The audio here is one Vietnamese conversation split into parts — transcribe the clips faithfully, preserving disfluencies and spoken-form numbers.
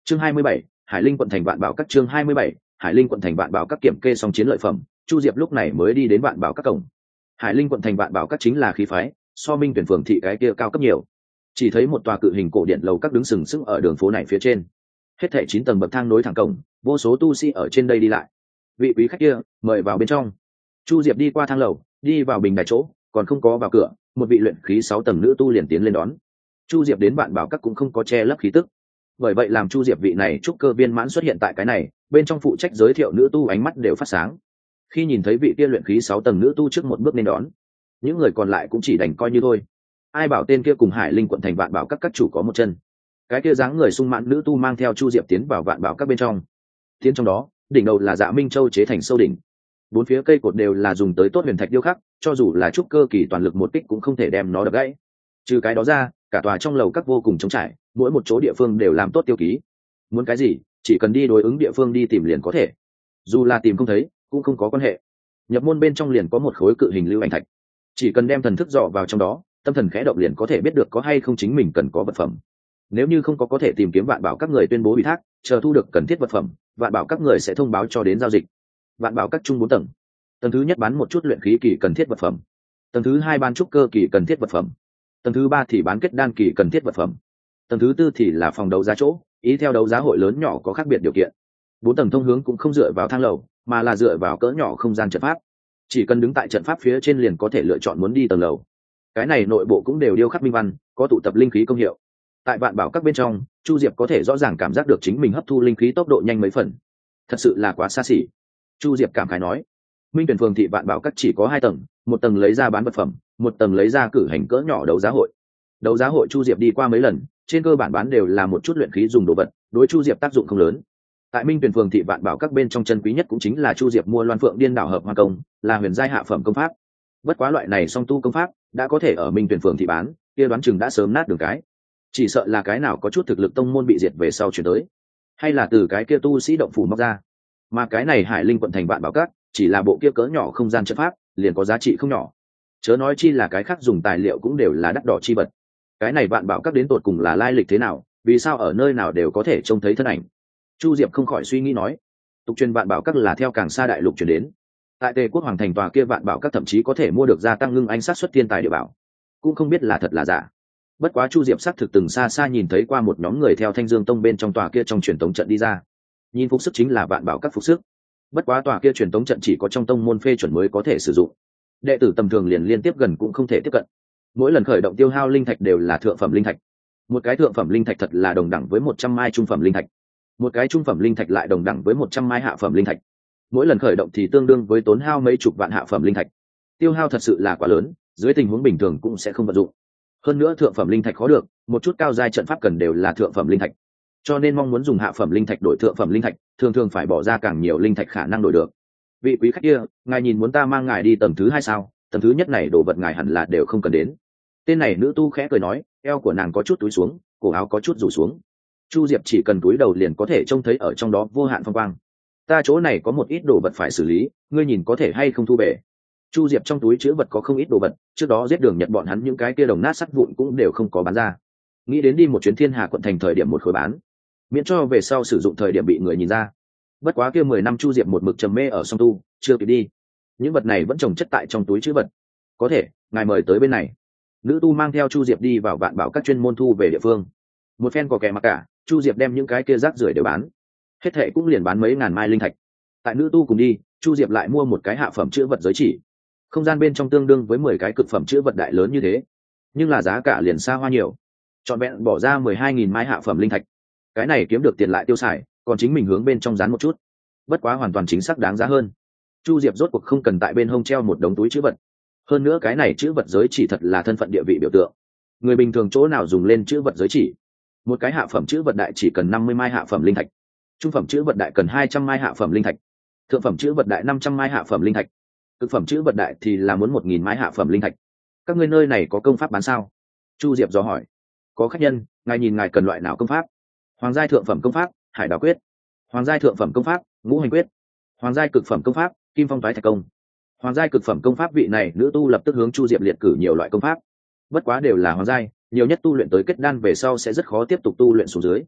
chương hai mươi bảy, Hải Linh quận thành Vạn Bảo các. Chương hai mươi bảy, Hải Linh quận thành Vạn Bảo các. Kiểm kê xong chiến lợi phẩm, Chu Diệp lúc này mới đi đến Vạn Bảo các cổng. Hải Linh quận thành Vạn Bảo các chính là khí phái, so Minh Tuyển phường thị cái kia cao cấp nhiều. Chỉ thấy một tòa cự hình cổ điện lầu các đứng sừng sững ở đường phố này phía trên, hết thảy chín tầng bậc thang nối thẳng cổng, vô số tu sĩ ở trên đây đi lại. Vị quý khách kia, mời vào bên trong. Chu Diệp đi qua thang lầu, đi vào bình đài chỗ, còn không có vào cửa, một vị luyện khí sáu tầng nữ tu liền tiến lên đón. Chu Diệp đến Vạn Bảo các cũng không có che lấp khí tức, bởi vậy làm Chu Diệp vị này trúc cơ viên mãn xuất hiện tại cái này, bên trong phụ trách giới thiệu nữ tu ánh mắt đều phát sáng. Khi nhìn thấy vị kia luyện khí sáu tầng nữ tu trước một bước nên đón, những người còn lại cũng chỉ đành coi như thôi. Ai bảo tên kia cùng Hải Linh quận thành Vạn Bảo các các chủ có một chân. Cái kia dáng người sung mãn nữ tu mang theo Chu Diệp tiến vào Vạn Bảo các bên trong. Tiến trong đó, đỉnh đầu là Dạ Minh Châu chế thành sâu đỉnh, bốn phía cây cột đều là dùng tới tốt huyền thạch điêu khắc, cho dù là trúc cơ kỳ toàn lực một kích cũng không thể đem nó đập gãy. Trừ cái đó ra, cả tòa trong lầu các vô cùng trống trải, mỗi một chỗ địa phương đều làm tốt tiêu ký. Muốn cái gì, chỉ cần đi đối ứng địa phương đi tìm liền có thể. Dù là tìm không thấy, cũng không có quan hệ. Nhập môn bên trong liền có một khối cự hình lưu ảnh thạch, chỉ cần đem thần thức dò vào trong đó, tâm thần khẽ động liền có thể biết được có hay không chính mình cần có vật phẩm. Nếu như không có có thể tìm kiếm Vạn Bảo các người tuyên bố ủy thác, chờ thu được cần thiết vật phẩm, Vạn Bảo các người sẽ thông báo cho đến giao dịch. Vạn Bảo các chung bốn tầng. Tầng thứ nhất bán một chút luyện khí kỳ cần thiết vật phẩm, tầng thứ hai bán trúc cơ kỳ cần thiết vật phẩm, tầng thứ ba thì bán kết đan kỳ cần thiết vật phẩm, tầng thứ tư thì là phòng đấu giá chỗ, ý theo đấu giá hội lớn nhỏ có khác biệt điều kiện. Bốn tầng thông hướng cũng không dựa vào thang lầu, mà là dựa vào cỡ nhỏ không gian trận pháp. Chỉ cần đứng tại trận pháp phía trên liền có thể lựa chọn muốn đi tầng lầu. Cái này nội bộ cũng đều điêu khắc minh văn, có tụ tập linh khí công hiệu. Tại Vạn Bảo các bên trong, Chu Diệp có thể rõ ràng cảm giác được chính mình hấp thu linh khí tốc độ nhanh mấy phần. Thật sự là quá xa xỉ. Chu Diệp cảm khái nói. Minh Tuyển phường thị Vạn Bảo các chỉ có hai tầng, một tầng lấy ra bán vật phẩm, một tầng lấy ra cử hành cỡ nhỏ đấu giá hội. Đấu giá hội Chu Diệp đi qua mấy lần, trên cơ bản bán đều là một chút luyện khí dùng đồ vật, đối Chu Diệp tác dụng không lớn. Tại Minh Tuyển phường thị Vạn Bảo các bên trong chân quý nhất cũng chính là Chu Diệp mua Loan Phượng Điên Đảo hợp hoa công, là huyền giai hạ phẩm công pháp. Bất quá loại này song tu công pháp đã có thể ở Minh Tuyển phường thị bán, kia đoán chừng đã sớm nát đường cái. Chỉ sợ là cái nào có chút thực lực tông môn bị diệt về sau chuyển tới, hay là từ cái kia tu sĩ động phủ móc ra. Mà cái này Hải Linh quận thành Vạn Bảo các chỉ là bộ kia cỡ nhỏ không gian trận pháp, liền có giá trị không nhỏ. Chớ nói chi là cái khác dùng tài liệu cũng đều là đắt đỏ chi vật. Cái này Vạn Bảo các đến tột cùng là lai lịch thế nào, vì sao ở nơi nào đều có thể trông thấy thân ảnh. Chu Diệp không khỏi suy nghĩ nói, tục truyền Vạn Bảo các là theo càng xa đại lục truyền đến. Tại Tề quốc hoàng thành tòa kia Vạn Bảo các thậm chí có thể mua được gia tăng ngưng anh sát xuất thiên tài địa bảo, cũng không biết là thật là giả. Bất quá Chu Diệp xác thực từng xa xa nhìn thấy qua một nhóm người theo Thanh Dương tông bên trong tòa kia trong truyền tống trận đi ra. Nhìn phục sức chính là Vạn Bảo các phục sức. Bất quá tòa kia truyền tống trận chỉ có trong tông môn phê chuẩn mới có thể sử dụng, đệ tử tầm thường liền liên tiếp gần cũng không thể tiếp cận. Mỗi lần khởi động tiêu hao linh thạch đều là thượng phẩm linh thạch. Một cái thượng phẩm linh thạch thật là đồng đẳng với một trăm mai trung phẩm linh thạch, một cái trung phẩm linh thạch lại đồng đẳng với một trăm mai hạ phẩm linh thạch. Mỗi lần khởi động thì tương đương với tốn hao mấy chục vạn hạ phẩm linh thạch. Tiêu hao thật sự là quá lớn, dưới tình huống bình thường cũng sẽ không vận dụng. Hơn nữa thượng phẩm linh thạch khó được, một chút cao giai trận pháp cần đều là thượng phẩm linh thạch, cho nên mong muốn dùng hạ phẩm linh thạch đổi thượng phẩm linh thạch, thường thường phải bỏ ra càng nhiều linh thạch khả năng đổi được. Vị quý khách kia, ngài nhìn muốn ta mang ngài đi tầng thứ hai sao? Tầng thứ nhất này đồ vật ngài hẳn là đều không cần đến. Tên này nữ tu khẽ cười nói, eo của nàng có chút túi xuống, cổ áo có chút rủ xuống. Chu Diệp chỉ cần túi đầu liền có thể trông thấy ở trong đó vô hạn phong quang. Ta chỗ này có một ít đồ vật phải xử lý, ngươi nhìn có thể hay không thu về. Chu Diệp trong túi chứa vật có không ít đồ vật, trước đó giết Đường Nhật bọn hắn những cái kia đồng nát sắt vụn cũng đều không có bán ra. Nghĩ đến đi một chuyến Thiên Hà quận thành thời điểm một khối bán, miễn cho về sau sử dụng thời điểm bị người nhìn ra. Bất quá kia mười năm Chu Diệp một mực trầm mê ở song tu, chưa kịp đi. Những vật này vẫn trồng chất tại trong túi chứa vật. Có thể, ngài mời tới bên này. Nữ tu mang theo Chu Diệp đi vào Vạn Bảo các chuyên môn thu về địa phương. Một phen có kẻ mặc cả, Chu Diệp đem những cái kia rác rưởi đều bán, hết thệ cũng liền bán mấy ngàn mai linh thạch. Tại nữ tu cùng đi, Chu Diệp lại mua một cái hạ phẩm chữ vật giới chỉ. Không gian bên trong tương đương với mười cái cực phẩm chữ vật đại lớn như thế, nhưng là giá cả liền xa hoa nhiều, trọn vẹn bỏ ra mười hai nghìn mai hạ phẩm linh thạch. Cái này kiếm được tiền lại tiêu xài, còn chính mình hướng bên trong dán một chút, bất quá hoàn toàn chính xác đáng giá hơn. Chu Diệp rốt cuộc không cần tại bên hông treo một đống túi chữ vật. Hơn nữa cái này chữ vật giới chỉ thật là thân phận địa vị biểu tượng, người bình thường chỗ nào dùng lên chữ vật giới chỉ. Một cái hạ phẩm chữ vật đại chỉ cần năm mươi mai hạ phẩm linh thạch, trung phẩm chữ vật đại cần hai trăm mai hạ phẩm linh thạch, thượng phẩm chữ vật đại năm trăm mai hạ phẩm linh thạch, cực phẩm chữ vật đại thì là muốn một nghìn mai hạ phẩm linh thạch. Các ngươi nơi này có công pháp bán sao? Chu Diệp dò hỏi. Có khách nhân, ngài nhìn ngài cần loại nào công pháp? Hoàng giai thượng phẩm công pháp Hải Đào quyết, hoàng giai thượng phẩm công pháp Ngũ Hành quyết, hoàng giai cực phẩm công pháp Kim Phong Toái Thạch công. Hoàng giai cực phẩm công pháp vị này nữ tu lập tức hướng Chu Diệp liệt cử nhiều loại công pháp, bất quá đều là hoàng giai, nhiều nhất tu luyện tới kết đan về sau sẽ rất khó tiếp tục tu luyện xuống dưới.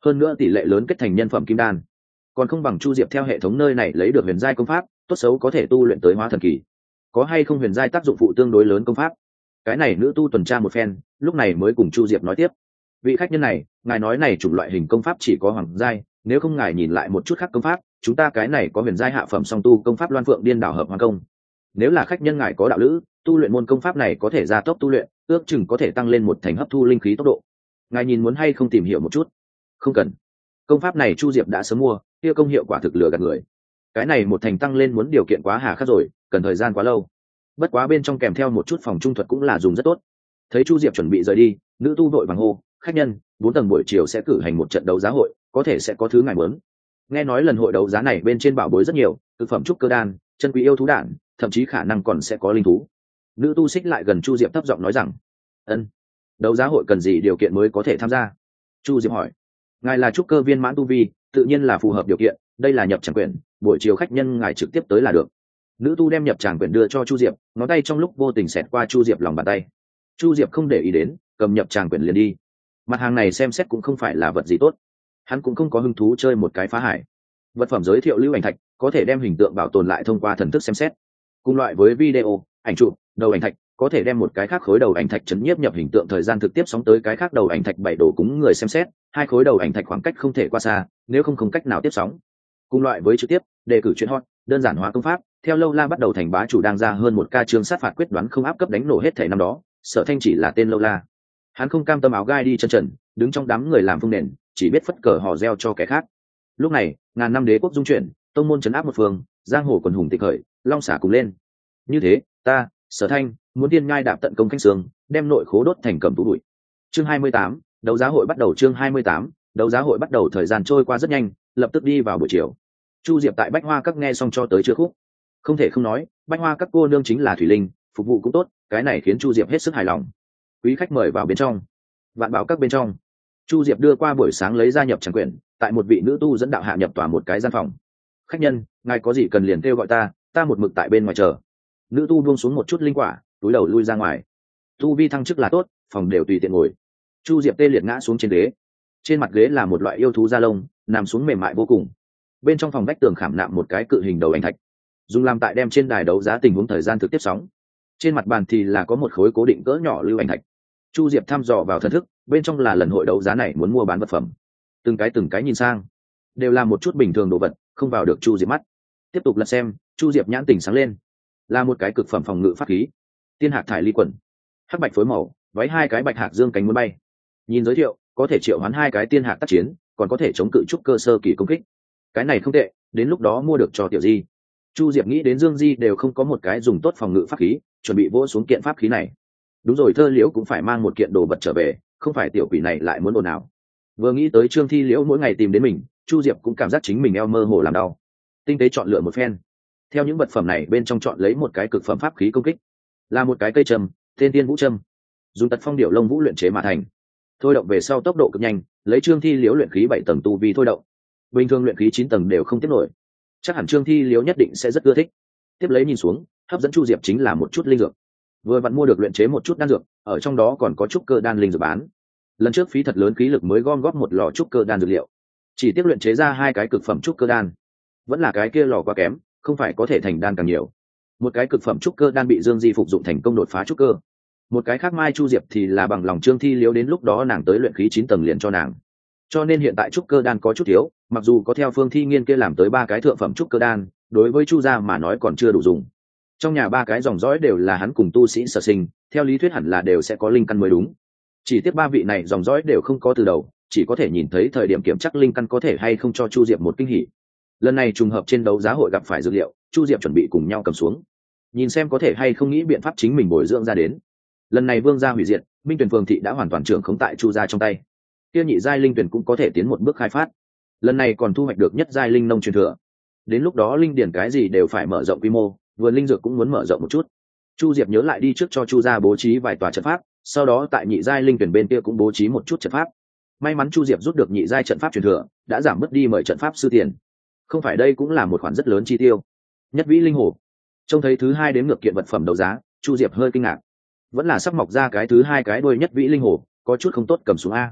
hơn nữa tỷ lệ lớn kết thành nhân phẩm kim đan, còn không bằng Chu Diệp theo hệ thống nơi này lấy được huyền giai công pháp, tốt xấu có thể tu luyện tới hóa thần kỳ. Có hay không huyền giai tác dụng phụ tương đối lớn công pháp? Cái này nữ tu tuần tra một phen, lúc này mới cùng Chu Diệp nói tiếp. Vị khách nhân này, ngài nói này chủng loại hình công pháp chỉ có hoàng giai, nếu không ngài nhìn lại một chút khác công pháp, chúng ta cái này có huyền giai hạ phẩm song tu công pháp Loan Phượng Điên Đảo Hợp Hoàn Công. Nếu là khách nhân ngài có đạo lữ, tu luyện môn công pháp này có thể gia tốc tu luyện, ước chừng có thể tăng lên một thành hấp thu linh khí tốc độ. Ngài nhìn muốn hay không tìm hiểu một chút? Không cần. Công pháp này Chu Diệp đã sớm mua, kia công hiệu quả thực lừa gạt người. Cái này một thành tăng lên muốn điều kiện quá hà khắc rồi, cần thời gian quá lâu. Bất quá bên trong kèm theo một chút phòng trung thuật cũng là dùng rất tốt. Thấy Chu Diệp chuẩn bị rời đi, nữ tu vội vàng hô, khách nhân, bốn tầng buổi chiều sẽ cử hành một trận đấu giá hội, có thể sẽ có thứ ngài muốn. Nghe nói lần hội đấu giá này bên trên bảo bối rất nhiều, thực phẩm trúc cơ đan, chân quý yêu thú đản, thậm chí khả năng còn sẽ có linh thú. Nữ tu xích lại gần Chu Diệp thấp giọng nói rằng, ân, đấu giá hội cần gì điều kiện mới có thể tham gia? Chu Diệp hỏi. Ngài là trúc cơ viên mãn tu vi, tự nhiên là phù hợp điều kiện, đây là nhập tràng quyển, buổi chiều khách nhân ngài trực tiếp tới là được. Nữ tu đem nhập tràng quyển đưa cho Chu Diệp, ngón tay trong lúc vô tình xẹt qua Chu Diệp lòng bàn tay. Chu Diệp không để ý đến, cầm nhập tràng quyển liền đi. Mặt hàng này xem xét cũng không phải là vật gì tốt, hắn cũng không có hứng thú chơi một cái phá hải. Vật phẩm giới thiệu lưu ảnh thạch, có thể đem hình tượng bảo tồn lại thông qua thần thức xem xét. Cùng loại với video, ảnh chụp, đầu ảnh thạch, có thể đem một cái khác khối đầu ảnh thạch chấn nhiếp nhập hình tượng thời gian thực tiếp sóng tới cái khác đầu ảnh thạch bảy đồ cúng người xem xét, hai khối đầu ảnh thạch khoảng cách không thể qua xa, nếu không không cách nào tiếp sóng. Cùng loại với trực tiếp, đề cử chuyện hot, đơn giản hóa công pháp, theo lâu la bắt đầu thành bá chủ đang ra hơn một ca chương sát phạt quyết đoán không áp cấp đánh nổ hết thể năm đó, Sở Thanh chỉ là tên lâu la. Hắn không cam tâm áo gai đi chân trần, đứng trong đám người làm phương nền, chỉ biết phất cờ hò reo cho kẻ khác. Lúc này, ngàn năm đế quốc dung chuyển, tông môn trấn áp một phương, giang hồ quần hùng tịch khởi, long xả cùng lên. Như thế, ta, Sở Thanh, muốn tiên ngai đạp tận công khanh sương, đem nội khố đốt thành cầm tú bụi. Chương hai mươi tám, đấu giá hội bắt đầu. Chương hai mươi tám, đấu giá hội bắt đầu. Thời gian trôi qua rất nhanh, lập tức đi vào buổi chiều. Chu Diệp tại Bách Hoa Các nghe xong cho tới chưa khúc. Không thể không nói, Bách Hoa Các cô nương chính là thủy linh, phục vụ cũng tốt, cái này khiến Chu Diệp hết sức hài lòng. Quý khách mời vào bên trong. Vạn Bảo Các bên trong, Chu Diệp đưa qua buổi sáng lấy ra nhập tràng quyển, tại một vị nữ tu dẫn đạo hạ nhập tòa một cái gian phòng. Khách nhân, ngài có gì cần liền kêu gọi ta, ta một mực tại bên ngoài chờ. Nữ tu buông xuống một chút linh quả, túi đầu lui ra ngoài. Tu vi thăng chức là tốt, phòng đều tùy tiện ngồi. Chu Diệp tê liệt ngã xuống trên ghế. Trên mặt ghế là một loại yêu thú da lông, nằm xuống mềm mại vô cùng. Bên trong phòng vách tường khảm nạm một cái cự hình đầu ảnh thạch, dùng làm tại đem trên đài đấu giá tình huống thời gian thực tiếp sóng. Trên mặt bàn thì là có một khối cố định cỡ nhỏ lưu ảnh thạch. Chu Diệp thăm dò vào thần thức, bên trong là lần hội đấu giá này muốn mua bán vật phẩm. Từng cái từng cái nhìn sang, đều là một chút bình thường đồ vật, không vào được Chu Diệp mắt. Tiếp tục lật xem, Chu Diệp nhãn tỉnh sáng lên, là một cái cực phẩm phòng ngự pháp khí, tiên hạc thải ly quần, hắc bạch phối màu, váy hai cái bạch hạc dương cánh muốn bay. Nhìn giới thiệu, có thể triệu hoán hai cái tiên hạc tác chiến, còn có thể chống cự trúc cơ sơ kỳ công kích. Cái này không tệ, đến lúc đó mua được cho tiểu Di. Chu Diệp nghĩ đến Dương Di đều không có một cái dùng tốt phòng ngự pháp khí, chuẩn bị vỗ xuống kiện pháp khí này. Đúng rồi, Thơ Liễu cũng phải mang một kiện đồ vật trở về, không phải tiểu quỷ này lại muốn ồn ào. Vừa nghĩ tới Trương Thi Liễu mỗi ngày tìm đến mình, Chu Diệp cũng cảm giác chính mình eo mơ hồ làm đau. Tinh tế chọn lựa một phen, theo những vật phẩm này bên trong chọn lấy một cái cực phẩm pháp khí công kích, là một cái cây trầm, tên Tiên Vũ Trâm, dùng tật phong điệu lông vũ luyện chế mà thành. Thôi động về sau tốc độ cực nhanh, lấy Trương Thi Liễu luyện khí bảy tầng tu vi thôi động, bình thường luyện khí chín tầng đều không tiếp nổi. Chắc hẳn Trương Thi Liễu nhất định sẽ rất ưa thích. Tiếp lấy nhìn xuống, hấp dẫn Chu Diệp chính là một chút linh dược. Vừa vặn mua được luyện chế một chút đan dược, ở trong đó còn có trúc cơ đan linh dược bán. Lần trước phí thật lớn khí lực mới gom góp một lò trúc cơ đan dược liệu, chỉ tiếp luyện chế ra hai cái cực phẩm trúc cơ đan. Vẫn là cái kia lò quá kém, không phải có thể thành đan càng nhiều. Một cái cực phẩm trúc cơ đan bị Dương Di phục dụng thành công đột phá trúc cơ. Một cái khác Mai Chu Diệp thì là bằng lòng Trương Thi Liễu đến lúc đó nàng tới luyện khí chín tầng liền cho nàng. Cho nên hiện tại trúc cơ đan có chút thiếu, mặc dù có theo Phương Thi Nghiên kia làm tới ba cái thượng phẩm trúc cơ đan, đối với Chu gia mà nói còn chưa đủ dùng. Trong nhà ba cái dòng dõi đều là hắn cùng tu sĩ sở sinh, theo lý thuyết hẳn là đều sẽ có linh căn mới đúng. Chỉ tiếp ba vị này dòng dõi đều không có từ đầu, chỉ có thể nhìn thấy thời điểm kiểm chắc linh căn có thể hay không cho Chu Diệp một kinh hỉ. Lần này trùng hợp trên đấu giá hội gặp phải dữ liệu, Chu Diệp chuẩn bị cùng nhau cầm xuống, nhìn xem có thể hay không nghĩ biện pháp chính mình bồi dưỡng ra đến. Lần này Vương gia hủy diệt, Minh Tuyển Phường thị đã hoàn toàn trưởng khống tại Chu gia trong tay. Tiêu nhị giai linh tuyển cũng có thể tiến một bước khai phát. Lần này còn thu hoạch được nhất giai linh nông truyền thừa. Đến lúc đó linh điển cái gì đều phải mở rộng quy mô, vườn linh dược cũng muốn mở rộng một chút. Chu Diệp nhớ lại đi trước cho Chu gia bố trí vài tòa trận pháp, sau đó tại nhị giai linh tuyển bên kia cũng bố trí một chút trận pháp. May mắn Chu Diệp rút được nhị giai trận pháp truyền thừa, đã giảm mất đi mời trận pháp sư tiền. Không phải đây cũng là một khoản rất lớn chi tiêu. Nhất vĩ linh hồ, trông thấy thứ hai đến ngược kiện vật phẩm đấu giá, Chu Diệp hơi kinh ngạc. Vẫn là sắp mọc ra cái thứ hai cái đuôi nhất vĩ linh hồ, có chút không tốt cầm xuống a.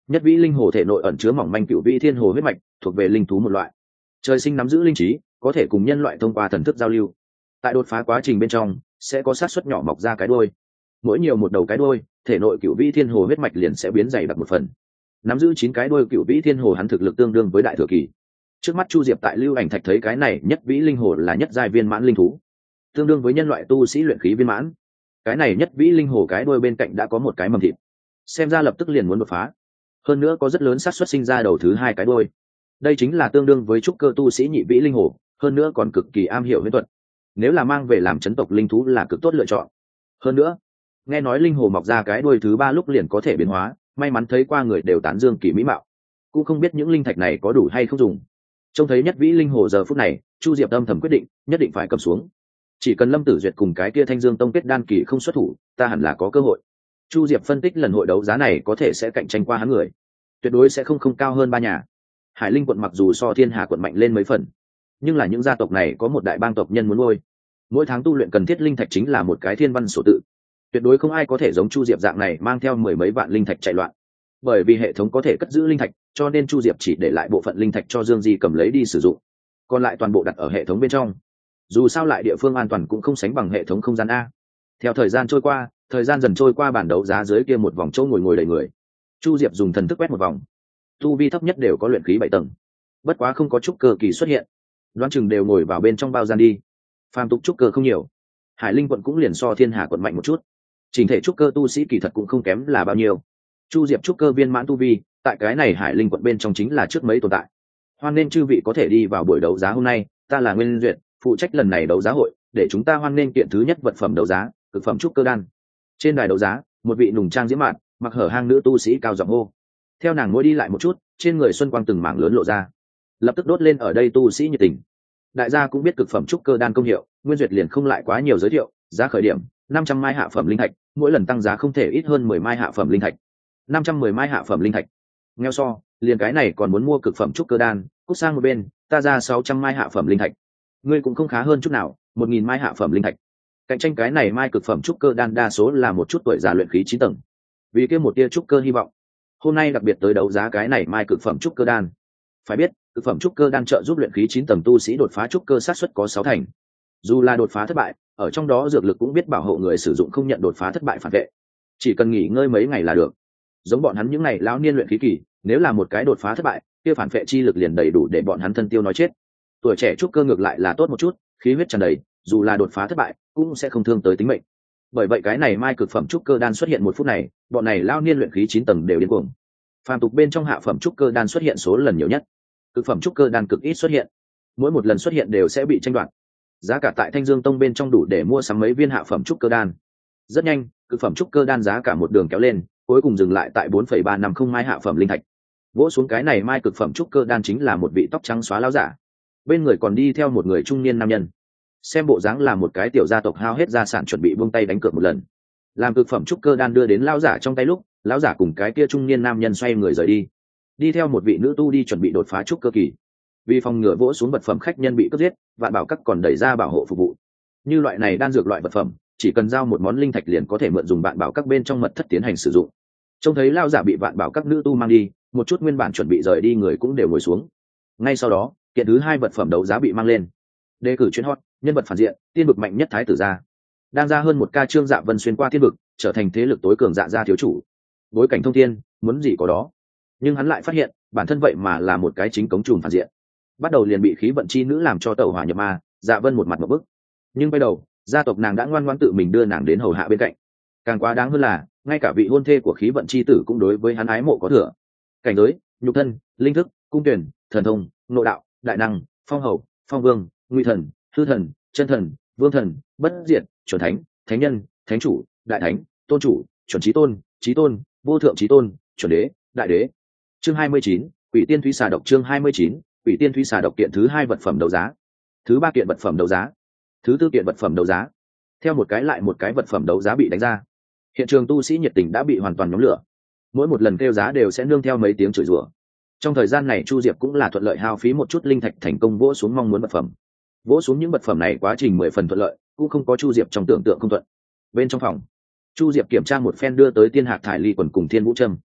Nhất vĩ linh hồ thể nội ẩn chứa mỏng manh cựu vĩ thiên hồ huyết mạch, thuộc về linh thú một loại, trời sinh nắm giữ linh trí, có thể cùng nhân loại thông qua thần thức giao lưu. Tại đột phá quá trình bên trong sẽ có xác suất nhỏ mọc ra cái đuôi, mỗi nhiều một đầu cái đuôi, thể nội cựu vĩ thiên hồ huyết mạch liền sẽ biến dày đặc một phần. Nắm giữ chín cái đuôi cựu vĩ thiên hồ, hắn thực lực tương đương với đại thừa kỳ. Trước mắt Chu Diệp tại Lưu Ảnh Thạch thấy cái này nhất vĩ linh hồ là nhất giai viên mãn linh thú, tương đương với nhân loại tu sĩ luyện khí viên mãn. Cái này nhất vĩ linh hồ cái đuôi bên cạnh đã có một cái mầm thịt, xem ra lập tức liền muốn đột phá, hơn nữa có rất lớn xác suất sinh ra đầu thứ hai cái đuôi. Đây chính là tương đương với trúc cơ tu sĩ nhị vĩ linh hồ, hơn nữa còn cực kỳ am hiểu huyễn thuật, nếu là mang về làm chấn tộc linh thú là cực tốt lựa chọn. Hơn nữa nghe nói linh hồ mọc ra cái đuôi thứ ba lúc liền có thể biến hóa, may mắn thấy qua người đều tán dương kỳ mỹ mạo, cũng không biết những linh thạch này có đủ hay không dùng. Trông thấy nhất vĩ linh hồ giờ phút này, Chu Diệp âm thầm quyết định nhất định phải cầm xuống. Chỉ cần Lâm Tử Duyệt cùng cái kia Thanh Dương Tông kết đan kỳ không xuất thủ, ta hẳn là có cơ hội. Chu Diệp phân tích lần hội đấu giá này có thể sẽ cạnh tranh qua hắn người, tuyệt đối sẽ không không cao hơn ba nhà. Hải Linh quận mặc dù so Thiên Hà quận mạnh lên mấy phần, nhưng là những gia tộc này có một đại bang tộc nhân muốn nuôi, mỗi tháng tu luyện cần thiết linh thạch chính là một cái thiên văn sổ tự, tuyệt đối không ai có thể giống Chu Diệp dạng này mang theo mười mấy vạn linh thạch chạy loạn. Bởi vì hệ thống có thể cất giữ linh thạch, cho nên Chu Diệp chỉ để lại bộ phận linh thạch cho Dương Di cầm lấy đi sử dụng, còn lại toàn bộ đặt ở hệ thống bên trong. Dù sao lại địa phương an toàn cũng không sánh bằng hệ thống không gian a. Theo thời gian trôi qua, thời gian dần trôi qua, bản đấu giá dưới kia một vòng chỗ ngồi ngồi đầy người. Chu Diệp dùng thần thức quét một vòng, tu vi thấp nhất đều có luyện khí bảy tầng, bất quá không có trúc cơ kỳ xuất hiện, đoán chừng đều ngồi vào bên trong bao gian đi. Phàm tục trúc cơ không nhiều, Hải Linh quận cũng liền so Thiên Hà quận mạnh một chút, chỉnh thể trúc cơ tu sĩ kỳ thật cũng không kém là bao nhiêu. Chu Diệp trúc cơ viên mãn tu vi, tại cái này Hải Linh quận bên trong chính là trước mấy tồn tại. Hoan nên chư vị có thể đi vào buổi đấu giá hôm nay, ta là Nguyên Duyệt, phụ trách lần này đấu giá hội, để chúng ta hoan nên kiện thứ nhất vật phẩm đấu giá, cực phẩm trúc cơ đan. Trên đài đấu giá, một vị nùng trang diễm mạn, mặc hở hang nữ tu sĩ cao giọng hô. Theo nàng ngồi đi lại một chút, trên người xuân quang từng mảng lớn lộ ra, lập tức đốt lên ở đây tu sĩ nhiệt tình. Đại gia cũng biết cực phẩm trúc cơ đan công hiệu, Nguyên Duyệt liền không lại quá nhiều giới thiệu. Giá khởi điểm năm trăm mai hạ phẩm linh thạch, mỗi lần tăng giá không thể ít hơn mười mai hạ phẩm linh thạch. Năm trăm mười mai hạ phẩm linh thạch. Nghèo so, liền cái này còn muốn mua cực phẩm trúc cơ đan, cút sang một bên, ta ra sáu trăm mai hạ phẩm linh thạch. Ngươi cũng không khá hơn chút nào, một nghìn mai hạ phẩm linh thạch. Cạnh tranh cái này mai cực phẩm trúc cơ đan đa số là một chút tuổi già luyện khí chín tầng, vì kia một tia trúc cơ hy vọng, hôm nay đặc biệt tới đấu giá cái này mai cực phẩm trúc cơ đan. Phải biết, cực phẩm trúc cơ đan trợ giúp luyện khí chín tầng tu sĩ đột phá trúc cơ sát suất có sáu thành. Dù là đột phá thất bại, ở trong đó dược lực cũng biết bảo hộ người sử dụng không nhận đột phá thất bại phản vệ, chỉ cần nghỉ ngơi mấy ngày là được. Giống bọn hắn những này lão niên luyện khí kỳ, nếu là một cái đột phá thất bại, kia phản vệ chi lực liền đầy đủ để bọn hắn thân tiêu nói chết. Tuổi trẻ trúc cơ ngược lại là tốt một chút, khí huyết tràn đầy, dù là đột phá thất bại cũng sẽ không thương tới tính mệnh. Bởi vậy cái này mai cực phẩm trúc cơ đan xuất hiện một phút này, bọn này lão niên luyện khí chín tầng đều điên cuồng. Phàm tục bên trong hạ phẩm trúc cơ đan xuất hiện số lần nhiều nhất, cực phẩm trúc cơ đan cực ít xuất hiện, mỗi một lần xuất hiện đều sẽ bị tranh đoạt. Giá cả tại Thanh Dương Tông bên trong đủ để mua sắm mấy viên hạ phẩm trúc cơ đan. Rất nhanh, cực phẩm trúc cơ đan giá cả một đường kéo lên, cuối cùng dừng lại tại bốn phẩy ba năm không mai hạ phẩm linh thạch. Vỗ xuống cái này mai cực phẩm trúc cơ đan chính là một vị tóc trắng xóa lão giả, bên người còn đi theo một người trung niên nam nhân, xem bộ dáng là một cái tiểu gia tộc hao hết gia sản chuẩn bị buông tay đánh cược một lần. Làm cực phẩm trúc cơ đan đưa đến lão giả trong tay lúc, lão giả cùng cái kia trung niên nam nhân xoay người rời đi, đi theo một vị nữ tu đi chuẩn bị đột phá trúc cơ kỳ. Vì phòng ngừa vỗ xuống vật phẩm khách nhân bị cướp giết, Vạn Bảo Các còn đẩy ra bảo hộ phục vụ. Như loại này đan dược loại vật phẩm, chỉ cần giao một món linh thạch liền có thể mượn dùng Vạn Bảo Các bên trong mật thất tiến hành sử dụng. Trông thấy lão giả bị Vạn Bảo Các nữ tu mang đi, một chút nguyên bản chuẩn bị rời đi người cũng đều ngồi xuống. Ngay sau đó, kiện thứ hai vật phẩm đấu giá bị mang lên. Đề cử chuyên hot, nhân vật phản diện, tiên vực mạnh nhất thái tử gia. Đang ra hơn một ca Trương Dạ Vân xuyên qua tiên vực, trở thành thế lực tối cường dạ gia thiếu chủ. Bối cảnh thông thiên, muốn gì có đó. Nhưng hắn lại phát hiện, bản thân vậy mà là một cái chính cống trùm phản diện. Bắt đầu liền bị khí vận chi nữ làm cho tẩu hỏa nhập ma, Dạ Vân một mặt một bức. Nhưng bây đầu, gia tộc nàng đã ngoan ngoãn tự mình đưa nàng đến hầu hạ bên cạnh. Càng quá đáng hơn là, ngay cả vị hôn thê của khí vận chi tử cũng đối với hắn ái mộ có thừa. Cảnh giới, nhục thân, linh thức, cung tuyển, thần thông, nội đạo, đại năng, phong hầu, phong vương, nguy thần, hư thần, chân thần, vương thần, bất diệt, chuẩn thánh, thánh nhân, thánh chủ, đại thánh, tôn chủ, chuẩn chí tôn, chí tôn, vô thượng chí tôn, chuẩn đế, đại đế. Chương hai mươi chín, Quỷ Tiên Thúy Xà Độc. Chương hai mươi chín, Quỷ Tiên Thúy Xà Độc. Kiện thứ hai vật phẩm đấu giá, thứ ba kiện vật phẩm đấu giá, thứ tư kiện vật phẩm đấu giá. Theo một cái lại một cái vật phẩm đấu giá bị đánh ra, hiện trường tu sĩ nhiệt tình đã bị hoàn toàn nhóm lửa. Mỗi một lần kêu giá đều sẽ nương theo mấy tiếng chửi rủa. Trong thời gian này Chu Diệp cũng là thuận lợi hao phí một chút linh thạch thành công vỗ xuống mong muốn vật phẩm. Vỗ xuống những vật phẩm này quá trình mười phần thuận lợi, cũng không có Chu Diệp trong tưởng tượng không thuận. Bên trong phòng, Chu Diệp kiểm tra một phen đưa tới Tiên Hạc Thải Ly quần cùng Thiên Vũ Trâm,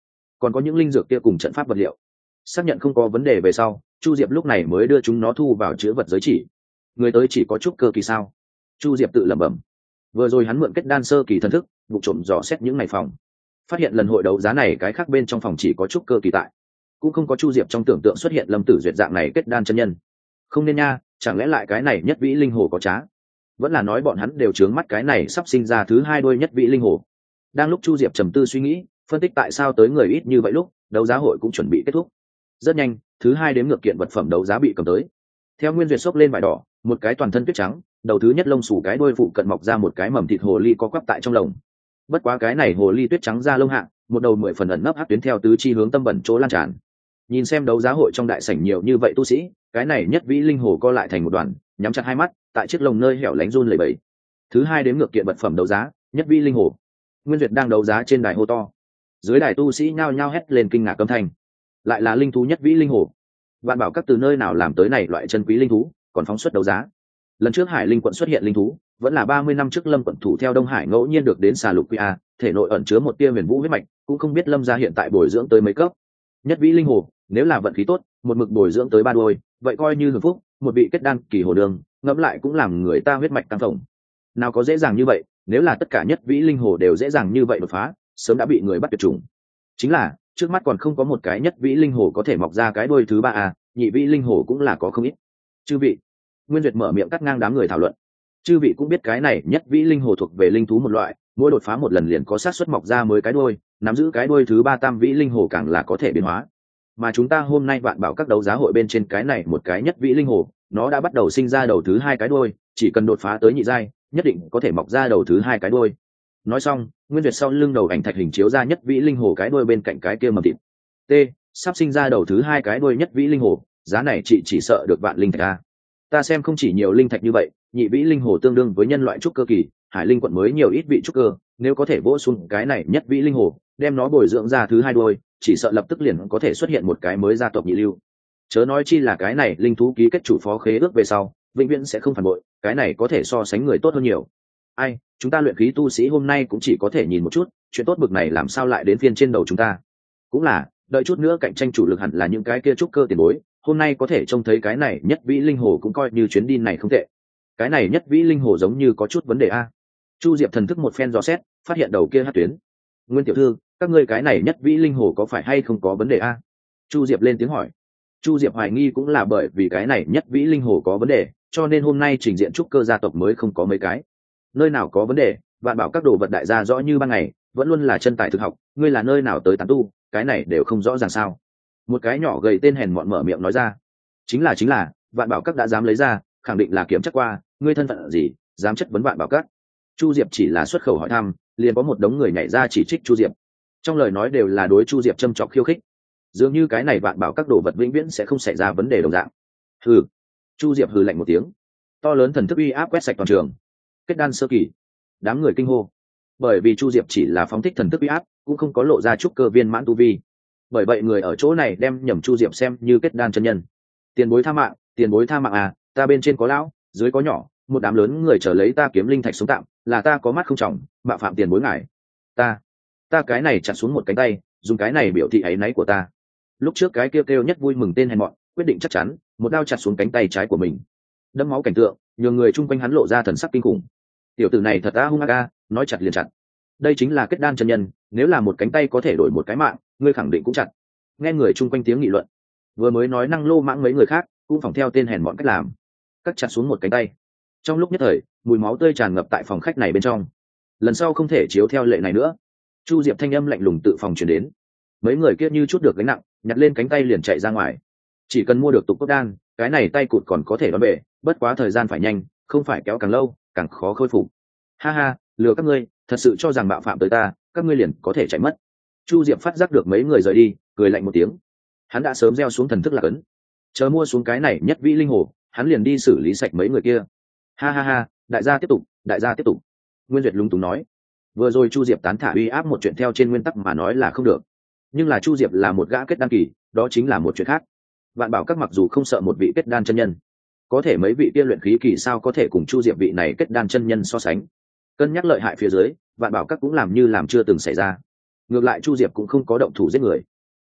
còn có những linh dược kia cùng trận pháp vật liệu. Xác nhận không có vấn đề về sau, Chu Diệp lúc này mới đưa chúng nó thu vào chứa vật giới chỉ. Người tới chỉ có chút cơ kỳ sao? Chu Diệp tự lẩm bẩm. Vừa rồi hắn mượn kết đan sơ kỳ thần thức, vụ trộm dò xét những ngày phòng, phát hiện lần hội đấu giá này cái khác bên trong phòng chỉ có chút cơ kỳ tại, cũng không có Chu Diệp trong tưởng tượng xuất hiện Lâm Tử Duyệt dạng này kết đan chân nhân. Không nên nha, chẳng lẽ lại cái này nhất vĩ linh hồ có trá? Vẫn là nói bọn hắn đều trướng mắt cái này sắp sinh ra thứ hai đôi nhất vĩ linh hồ. Đang lúc Chu Diệp trầm tư suy nghĩ, phân tích tại sao tới người ít như vậy lúc đấu giá hội cũng chuẩn bị kết thúc. Rất nhanh, thứ hai đếm ngược kiện vật phẩm đấu giá bị cầm tới. Theo Nguyên Duyệt xốc lên vải đỏ, một cái toàn thân tuyết trắng, đầu thứ nhất lông xù cái đuôi phụ cận mọc ra một cái mầm thịt hồ ly có quắp tại trong lồng. Bất quá cái này hồ ly tuyết trắng da lông hạng, một đầu mười phần ẩn nấp hắc tuyến theo tứ chi hướng tâm bẩn chỗ lan tràn. Nhìn xem đấu giá hội trong đại sảnh nhiều như vậy tu sĩ, cái này nhất vĩ linh hồ co lại thành một đoàn, nhắm chặt hai mắt, tại chiếc lồng nơi hẻo lánh run lẩy bẩy. Thứ hai đếm ngược kiện vật phẩm đấu giá, nhất vĩ linh hồ. Nguyên Duyệt đang đấu giá trên đài hô to. Dưới đài tu sĩ nhao nhao hét lên kinh ngạc âm thanh. Lại là linh thú nhất vĩ linh hồ. Vạn bảo các từ nơi nào làm tới này loại chân quý linh thú, còn phóng xuất đấu giá. Lần trước Hải Linh quận xuất hiện linh thú, vẫn là ba mươi năm trước Lâm quận thủ theo Đông Hải ngẫu nhiên được đến xà lục quy a, thể nội ẩn chứa một tia huyền vũ huyết mạch, cũng không biết Lâm gia hiện tại bồi dưỡng tới mấy cấp. Nhất vĩ linh hồ, nếu là vận khí tốt, một mực bồi dưỡng tới ba đuôi, vậy coi như hưởng phúc, một vị kết đan kỳ hồ đường, ngẫm lại cũng làm người ta huyết mạch tăng phồng. Nào có dễ dàng như vậy, nếu là tất cả nhất vĩ linh hồ đều dễ dàng như vậy đột phá, sớm đã bị người bắt tuyệt chủng. Chính là, trước mắt còn không có một cái nhất vĩ linh hồ có thể mọc ra cái đuôi thứ ba a, nhị vĩ linh hồ cũng là có không ít. Chư vị, Nguyên Duyệt mở miệng cắt ngang đám người thảo luận. Chư vị cũng biết cái này nhất vĩ linh hồ thuộc về linh thú một loại, mỗi đột phá một lần liền có xác suất mọc ra mới cái đuôi, nắm giữ cái đuôi thứ ba tam vĩ linh hồ càng là có thể biến hóa. Mà chúng ta hôm nay vạn bảo các đấu giá hội bên trên cái này một cái nhất vĩ linh hồ, nó đã bắt đầu sinh ra đầu thứ hai cái đuôi, chỉ cần đột phá tới nhị giai, nhất định có thể mọc ra đầu thứ hai cái đuôi. Nói xong, Nguyên Duyệt sau lưng đầu ảnh thạch hình chiếu ra nhất vĩ linh hồ cái đuôi bên cạnh cái kia mầm thịt. T, sắp sinh ra đầu thứ hai cái đuôi nhất vĩ linh hồ, giá này chị chỉ sợ được vạn linh thạch a. Ta xem không chỉ nhiều linh thạch như vậy, nhị vĩ linh hồ tương đương với nhân loại trúc cơ kỳ, Hải Linh quận mới nhiều ít vị trúc cơ, nếu có thể vỗ xuống cái này nhất vĩ linh hồ, đem nó bồi dưỡng ra thứ hai đuôi, chỉ sợ lập tức liền có thể xuất hiện một cái mới gia tộc nhị lưu. Chớ nói chi là cái này linh thú ký kết chủ phó khế ước về sau, vĩnh viễn sẽ không phản bội, cái này có thể so sánh người tốt hơn nhiều. Ai, chúng ta luyện khí tu sĩ hôm nay cũng chỉ có thể nhìn một chút, chuyện tốt bực này làm sao lại đến phiên trên đầu chúng ta. Cũng là, đợi chút nữa cạnh tranh chủ lực hẳn là những cái kia trúc cơ tiền bối, hôm nay có thể trông thấy cái này nhất vĩ linh hồ cũng coi như chuyến đi này không tệ. Cái này nhất vĩ linh hồ giống như có chút vấn đề a. Chu Diệp thần thức một phen dò xét, phát hiện đầu kia hất tuyến. Nguyên tiểu thư, các ngươi cái này nhất vĩ linh hồ có phải hay không có vấn đề a? Chu Diệp lên tiếng hỏi. Chu Diệp hoài nghi cũng là bởi vì cái này nhất vĩ linh hồ có vấn đề, cho nên hôm nay trình diện trúc cơ gia tộc mới không có mấy cái. Nơi nào có vấn đề, vạn bảo các đồ vật đại gia rõ như ban ngày, vẫn luôn là chân tài thực học, ngươi là nơi nào tới tán tu, cái này đều không rõ ràng sao? Một cái nhỏ gầy tên hèn mọn mở miệng nói ra. Chính là chính là, vạn bảo các đã dám lấy ra, khẳng định là kiểm chắc qua, ngươi thân phận gì, dám chất vấn vạn bảo các. Chu Diệp chỉ là xuất khẩu hỏi thăm, liền có một đống người nhảy ra chỉ trích Chu Diệp. Trong lời nói đều là đối Chu Diệp châm chọc khiêu khích. Dường như cái này vạn bảo các đồ vật vĩnh viễn sẽ không xảy ra vấn đề đồng dạng. Hừ. Chu Diệp hừ lạnh một tiếng. To lớn thần thức uy áp quét sạch toàn trường. Kết đan sơ kỳ. Đám người kinh hô. Bởi vì Chu Diệp chỉ là phóng thích thần thức uy áp, cũng không có lộ ra trúc cơ viên mãn tu vi. Bởi vậy người ở chỗ này đem nhầm Chu Diệp xem như kết đan chân nhân. Tiền bối tha mạng, tiền bối tha mạng à, ta bên trên có lão, dưới có nhỏ, một đám lớn người chờ lấy ta kiếm linh thạch sống tạm, là ta có mắt không trọng, mạo phạm tiền bối ngài. Ta, ta cái này chặt xuống một cánh tay, dùng cái này biểu thị áy náy của ta. Lúc trước cái kêu kêu nhất vui mừng tên hèn mọn, quyết định chắc chắn, một đao chặt xuống cánh tay trái của mình. Đẫm máu cảnh tượng, nhường người chung quanh hắn lộ ra thần sắc kinh khủng. Tiểu tử này thật a hung ác a, nói chặt liền chặt. Đây chính là kết đan chân nhân, nếu là một cánh tay có thể đổi một cái mạng, ngươi khẳng định cũng chặt. Nghe người chung quanh tiếng nghị luận, vừa mới nói năng lô mãng mấy người khác cũng phỏng theo tên hèn mọn cách làm, cắt chặt xuống một cánh tay. Trong lúc nhất thời, mùi máu tươi tràn ngập tại phòng khách này bên trong. Lần sau không thể chiếu theo lệ này nữa. Chu Diệp thanh âm lạnh lùng tự phòng truyền đến. Mấy người kia như chút được gánh nặng, nhặt lên cánh tay liền chạy ra ngoài. Chỉ cần mua được tục cốt đan, cái này tay cụt còn có thể đón bể, bất quá thời gian phải nhanh, không phải kéo càng lâu càng khó khôi phục. Ha ha, lừa các ngươi, thật sự cho rằng bạo phạm tới ta, các ngươi liền có thể chạy mất. Chu Diệp phát giác được mấy người rời đi, cười lạnh một tiếng. Hắn đã sớm gieo xuống thần thức lạc ấn, chờ mua xuống cái này nhất vĩ linh hồ, hắn liền đi xử lý sạch mấy người kia. Ha ha ha, đại gia tiếp tục, đại gia tiếp tục. Nguyên Duyệt lúng túng nói. Vừa rồi Chu Diệp tán thả uy áp một chuyện theo trên nguyên tắc mà nói là không được, nhưng là Chu Diệp là một gã kết đan kỳ, đó chính là một chuyện khác. Vạn bảo các mặc dù không sợ một vị kết đan chân nhân, có thể mấy vị kia luyện khí kỳ sao có thể cùng Chu Diệp vị này kết đan chân nhân so sánh. Cân nhắc lợi hại phía dưới, vạn bảo các cũng làm như làm chưa từng xảy ra. Ngược lại Chu Diệp cũng không có động thủ giết người,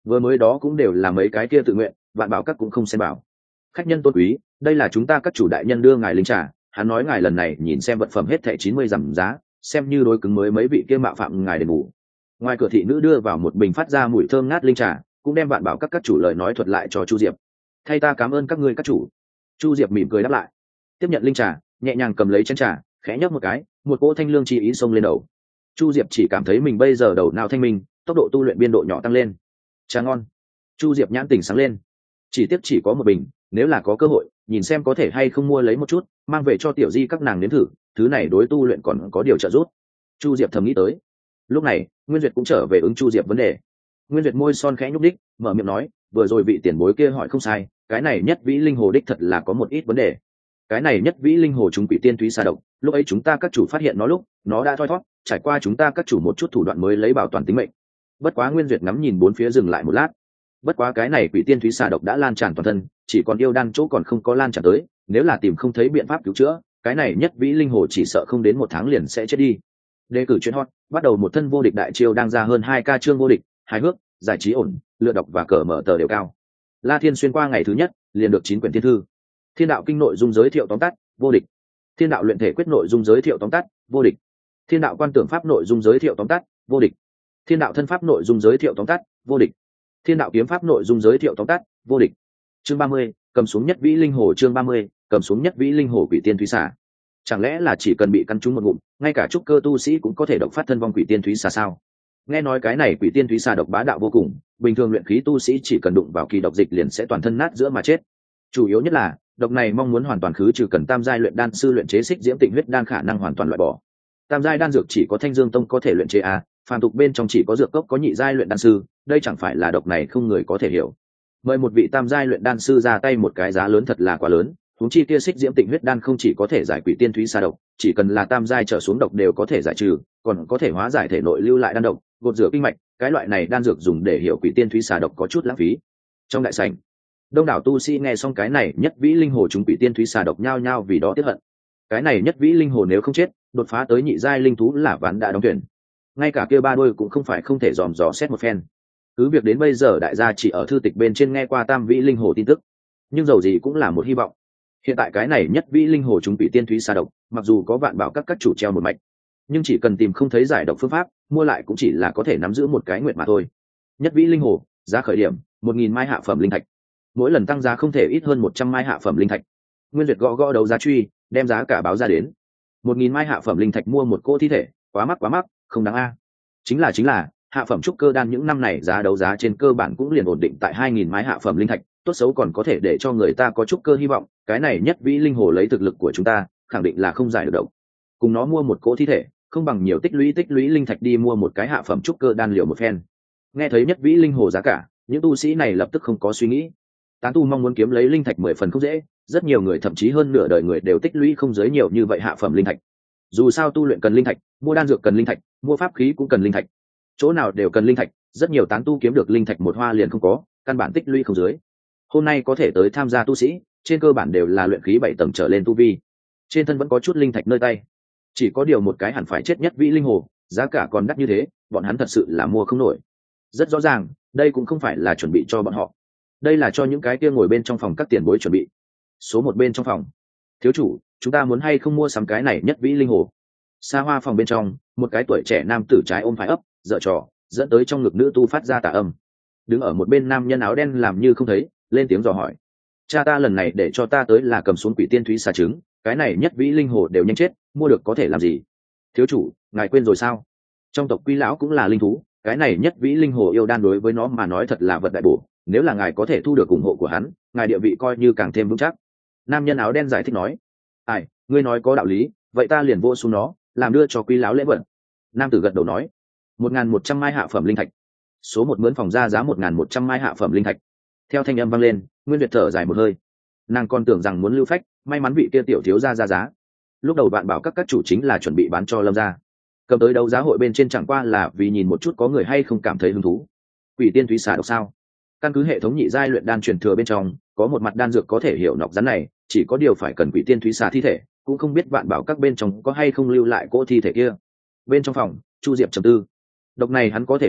vừa mới đó cũng đều là mấy cái kia tự nguyện, vạn bảo các cũng không xem bảo. Khách nhân tôn quý, đây là chúng ta các chủ đại nhân đưa ngài linh trà, hắn nói ngài lần này nhìn xem vật phẩm hết thẻ chín mươi giảm giá, xem như đối cứng mới mấy vị kia mạo phạm ngài đền bù. Ngoài cửa thị nữ đưa vào một bình phát ra mùi thơm ngát linh trà, cũng đem vạn bảo các các chủ lời nói thuật lại cho Chu Diệp. Thay ta cảm ơn các ngươi các chủ. Chu Diệp mỉm cười đáp lại, tiếp nhận linh trà, nhẹ nhàng cầm lấy chén trà, khẽ nhấp một cái, một cỗ thanh lương chi ý xông lên đầu. Chu Diệp chỉ cảm thấy mình bây giờ đầu não thanh minh, tốc độ tu luyện biên độ nhỏ tăng lên. Trà ngon. Chu Diệp nhãn tỉnh sáng lên. Chỉ tiếc chỉ có một bình, nếu là có cơ hội, nhìn xem có thể hay không mua lấy một chút, mang về cho tiểu di các nàng nếm thử, thứ này đối tu luyện còn có điều trợ giúp. Chu Diệp thầm nghĩ tới. Lúc này, Nguyên Duyệt cũng trở về ứng Chu Diệp vấn đề. Nguyên Duyệt môi son khẽ nhúc đích, mở miệng nói, vừa rồi vị tiền bối kia hỏi không sai, cái này nhất vĩ linh hồ đích thật là có một ít vấn đề. Cái này nhất vĩ linh hồ chúng quỷ tiên túy xà độc, lúc ấy chúng ta các chủ phát hiện nó lúc, nó đã thoi thoát, trải qua chúng ta các chủ một chút thủ đoạn mới lấy bảo toàn tính mệnh. Bất quá Nguyên Duyệt ngắm nhìn bốn phía dừng lại một lát. Bất quá cái này quỷ tiên túy xà độc đã lan tràn toàn thân, chỉ còn yêu đan chỗ còn không có lan tràn tới, nếu là tìm không thấy biện pháp cứu chữa, cái này nhất vĩ linh hồ chỉ sợ không đến một tháng liền sẽ chết đi. Đề cử chuyện hot, bắt đầu một thân vô địch đại chiêu đang ra hơn hai ca chương vô địch, hài hước, giải trí ổn, lựa đọc và cờ mở tờ đều cao. La Thiên xuyên qua ngày thứ nhất, liền được chín quyển thiên thư. Thiên đạo kinh nội dung giới thiệu tóm tắt, vô địch. Thiên đạo luyện thể quyết nội dung giới thiệu tóm tắt, vô địch. Thiên đạo quan tưởng pháp nội dung giới thiệu tóm tắt, vô địch. Thiên đạo thân pháp nội dung giới thiệu tóm tắt, vô địch. Thiên đạo kiếm pháp nội dung giới thiệu tóm tắt, vô địch. Chương ba mươi, cầm xuống nhất vĩ linh hồ. Chương ba mươi, cầm xuống nhất vĩ linh hồ quỷ tiên thúy xà. Chẳng lẽ là chỉ cần bị căn trúng một ngụm, ngay cả trúc cơ tu sĩ cũng có thể độc phát thân vong quỷ tiên thúy xà sao? Nghe nói cái này quỷ tiên thúy xà độc bá đạo vô cùng, bình thường luyện khí tu sĩ chỉ cần đụng vào kỳ độc dịch liền sẽ toàn thân nát giữa mà chết. Chủ yếu nhất là độc này mong muốn hoàn toàn khứ trừ cần tam giai luyện đan sư luyện chế xích diễm tịnh huyết đan khả năng hoàn toàn loại bỏ. Tam giai đan dược chỉ có Thanh Dương Tông có thể luyện chế a, phàm tục bên trong chỉ có dược cốc có nhị giai luyện đan sư, đây chẳng phải là độc này không người có thể hiểu. Mời một vị tam giai luyện đan sư ra tay một cái giá lớn thật là quá lớn, huống chi kia xích diễm tịnh huyết đan không chỉ có thể giải quỷ tiên thúy xà độc, chỉ cần là tam giai trở xuống độc đều có thể giải trừ, còn có thể hóa giải thể nội lưu lại đan độc, gột rửa kinh mạch, cái loại này đan dược dùng để hiểu quỷ tiên thúy xà độc có chút lãng phí. Trong đại sảnh, đông đảo tu sĩ nghe xong cái này nhất vĩ linh hồ chúng quỷ tiên thúy xà độc nhao nhao vì đó tiếc hận. Cái này nhất vĩ linh hồ nếu không chết, đột phá tới nhị giai linh thú là ván đã đóng thuyền. Ngay cả kia ba đôi cũng không phải không thể dòm dò xét một phen. Cứ việc đến bây giờ đại gia chỉ ở thư tịch bên trên nghe qua tam vĩ linh hồ tin tức, nhưng dầu gì cũng là một hy vọng. Hiện tại cái này nhất vĩ linh hồ chúng quỷ tiên thúy xà độc, mặc dù có vạn bảo các các chủ treo một mạch, nhưng chỉ cần tìm không thấy giải độc phương pháp, mua lại cũng chỉ là có thể nắm giữ một cái nguyện mà thôi. Nhất vĩ linh hồ, giá khởi điểm một nghìn mai hạ phẩm linh thạch, mỗi lần tăng giá không thể ít hơn một trăm mai hạ phẩm linh thạch. Nguyên Duyệt gõ gõ đấu giá truy, đem giá cả báo ra đến. Một nghìn mai hạ phẩm linh thạch mua một cô thi thể, quá mắc quá mắc, không đáng a. Chính là chính là, hạ phẩm trúc cơ đan những năm này giá đấu giá trên cơ bản cũng liền ổn định tại hai nghìn mai hạ phẩm linh thạch, tốt xấu còn có thể để cho người ta có trúc cơ hy vọng, cái này nhất vĩ linh hồ lấy thực lực của chúng ta, khẳng định là không giải được độc. Cùng nó mua một cỗ thi thể, không bằng nhiều tích lũy tích lũy linh thạch đi mua một cái hạ phẩm trúc cơ đan liều một phen. Nghe thấy nhất vĩ linh hồ giá cả, những tu sĩ này lập tức không có suy nghĩ. Tán tu mong muốn kiếm lấy linh thạch mười phần không dễ, rất nhiều người thậm chí hơn nửa đời người đều tích lũy không giới nhiều như vậy hạ phẩm linh thạch. Dù sao tu luyện cần linh thạch, mua đan dược cần linh thạch, mua pháp khí cũng cần linh thạch, chỗ nào đều cần linh thạch, rất nhiều tán tu kiếm được linh thạch một hoa liền không có, căn bản tích lũy không dưới. Hôm nay có thể tới tham gia tu sĩ, trên cơ bản đều là luyện khí bảy tầng trở lên tu vi, trên thân vẫn có chút linh thạch nơi tay. Chỉ có điều một cái hẳn phải chết nhất vĩ linh hồ, giá cả còn đắt như thế, bọn hắn thật sự là mua không nổi. Rất rõ ràng, đây cũng không phải là chuẩn bị cho bọn họ, đây là cho những cái kia ngồi bên trong phòng các tiền bối chuẩn bị. Số một bên trong phòng, thiếu chủ, chúng ta muốn hay không mua sắm cái này nhất vĩ linh hồ? Xa hoa phòng bên trong, một cái tuổi trẻ nam tử trái ôm phải ấp, dở trò, dẫn tới trong ngực nữ tu phát ra tà âm. Đứng ở một bên nam nhân áo đen làm như không thấy, lên tiếng dò hỏi. Cha ta lần này để cho ta tới là cầm xuống quỷ tiên thúy xà trứng, cái này nhất vĩ linh hồ đều nhanh chết, mua được có thể làm gì? Thiếu chủ, ngài quên rồi sao? Trong tộc Quy lão cũng là linh thú, cái này nhất vĩ linh hồ yêu đan đối với nó mà nói thật là vật đại bổ, nếu là ngài có thể thu được ủng hộ của hắn, ngài địa vị coi như càng thêm vững chắc. Nam nhân áo đen giải thích nói. Ai, ngươi nói có đạo lý, vậy ta liền vô xuống nó, làm đưa cho Quy lão lễ vật. Nam tử gật đầu nói. Một ngàn một trăm mai hạ phẩm linh thạch. Số một mướn phòng ra giá một ngàn một trăm mai hạ phẩm linh thạch. Theo thanh âm vang lên, Nguyên Duyệt thở dài một hơi. Nàng còn tưởng rằng muốn lưu phách, may mắn vị kia tiểu thiếu gia ra giá. Lúc đầu bạn bảo các các chủ chính là chuẩn bị bán cho Lâm gia, cầm tới đấu giá hội bên trên chẳng qua là vì nhìn một chút có người hay không cảm thấy hứng thú. Quỷ tiên thúy xà độc sao? Căn cứ hệ thống nhị giai luyện đan truyền thừa bên trong, có một mặt đan dược có thể hiểu nọc rắn này, chỉ có điều phải cần quỷ tiên thúy xà thi thể, cũng không biết bạn bảo các bên trong có hay không lưu lại cỗ thi thể kia. Bên trong phòng, Chu Diệp trầm tư. Độc này hắn có thể hiểu,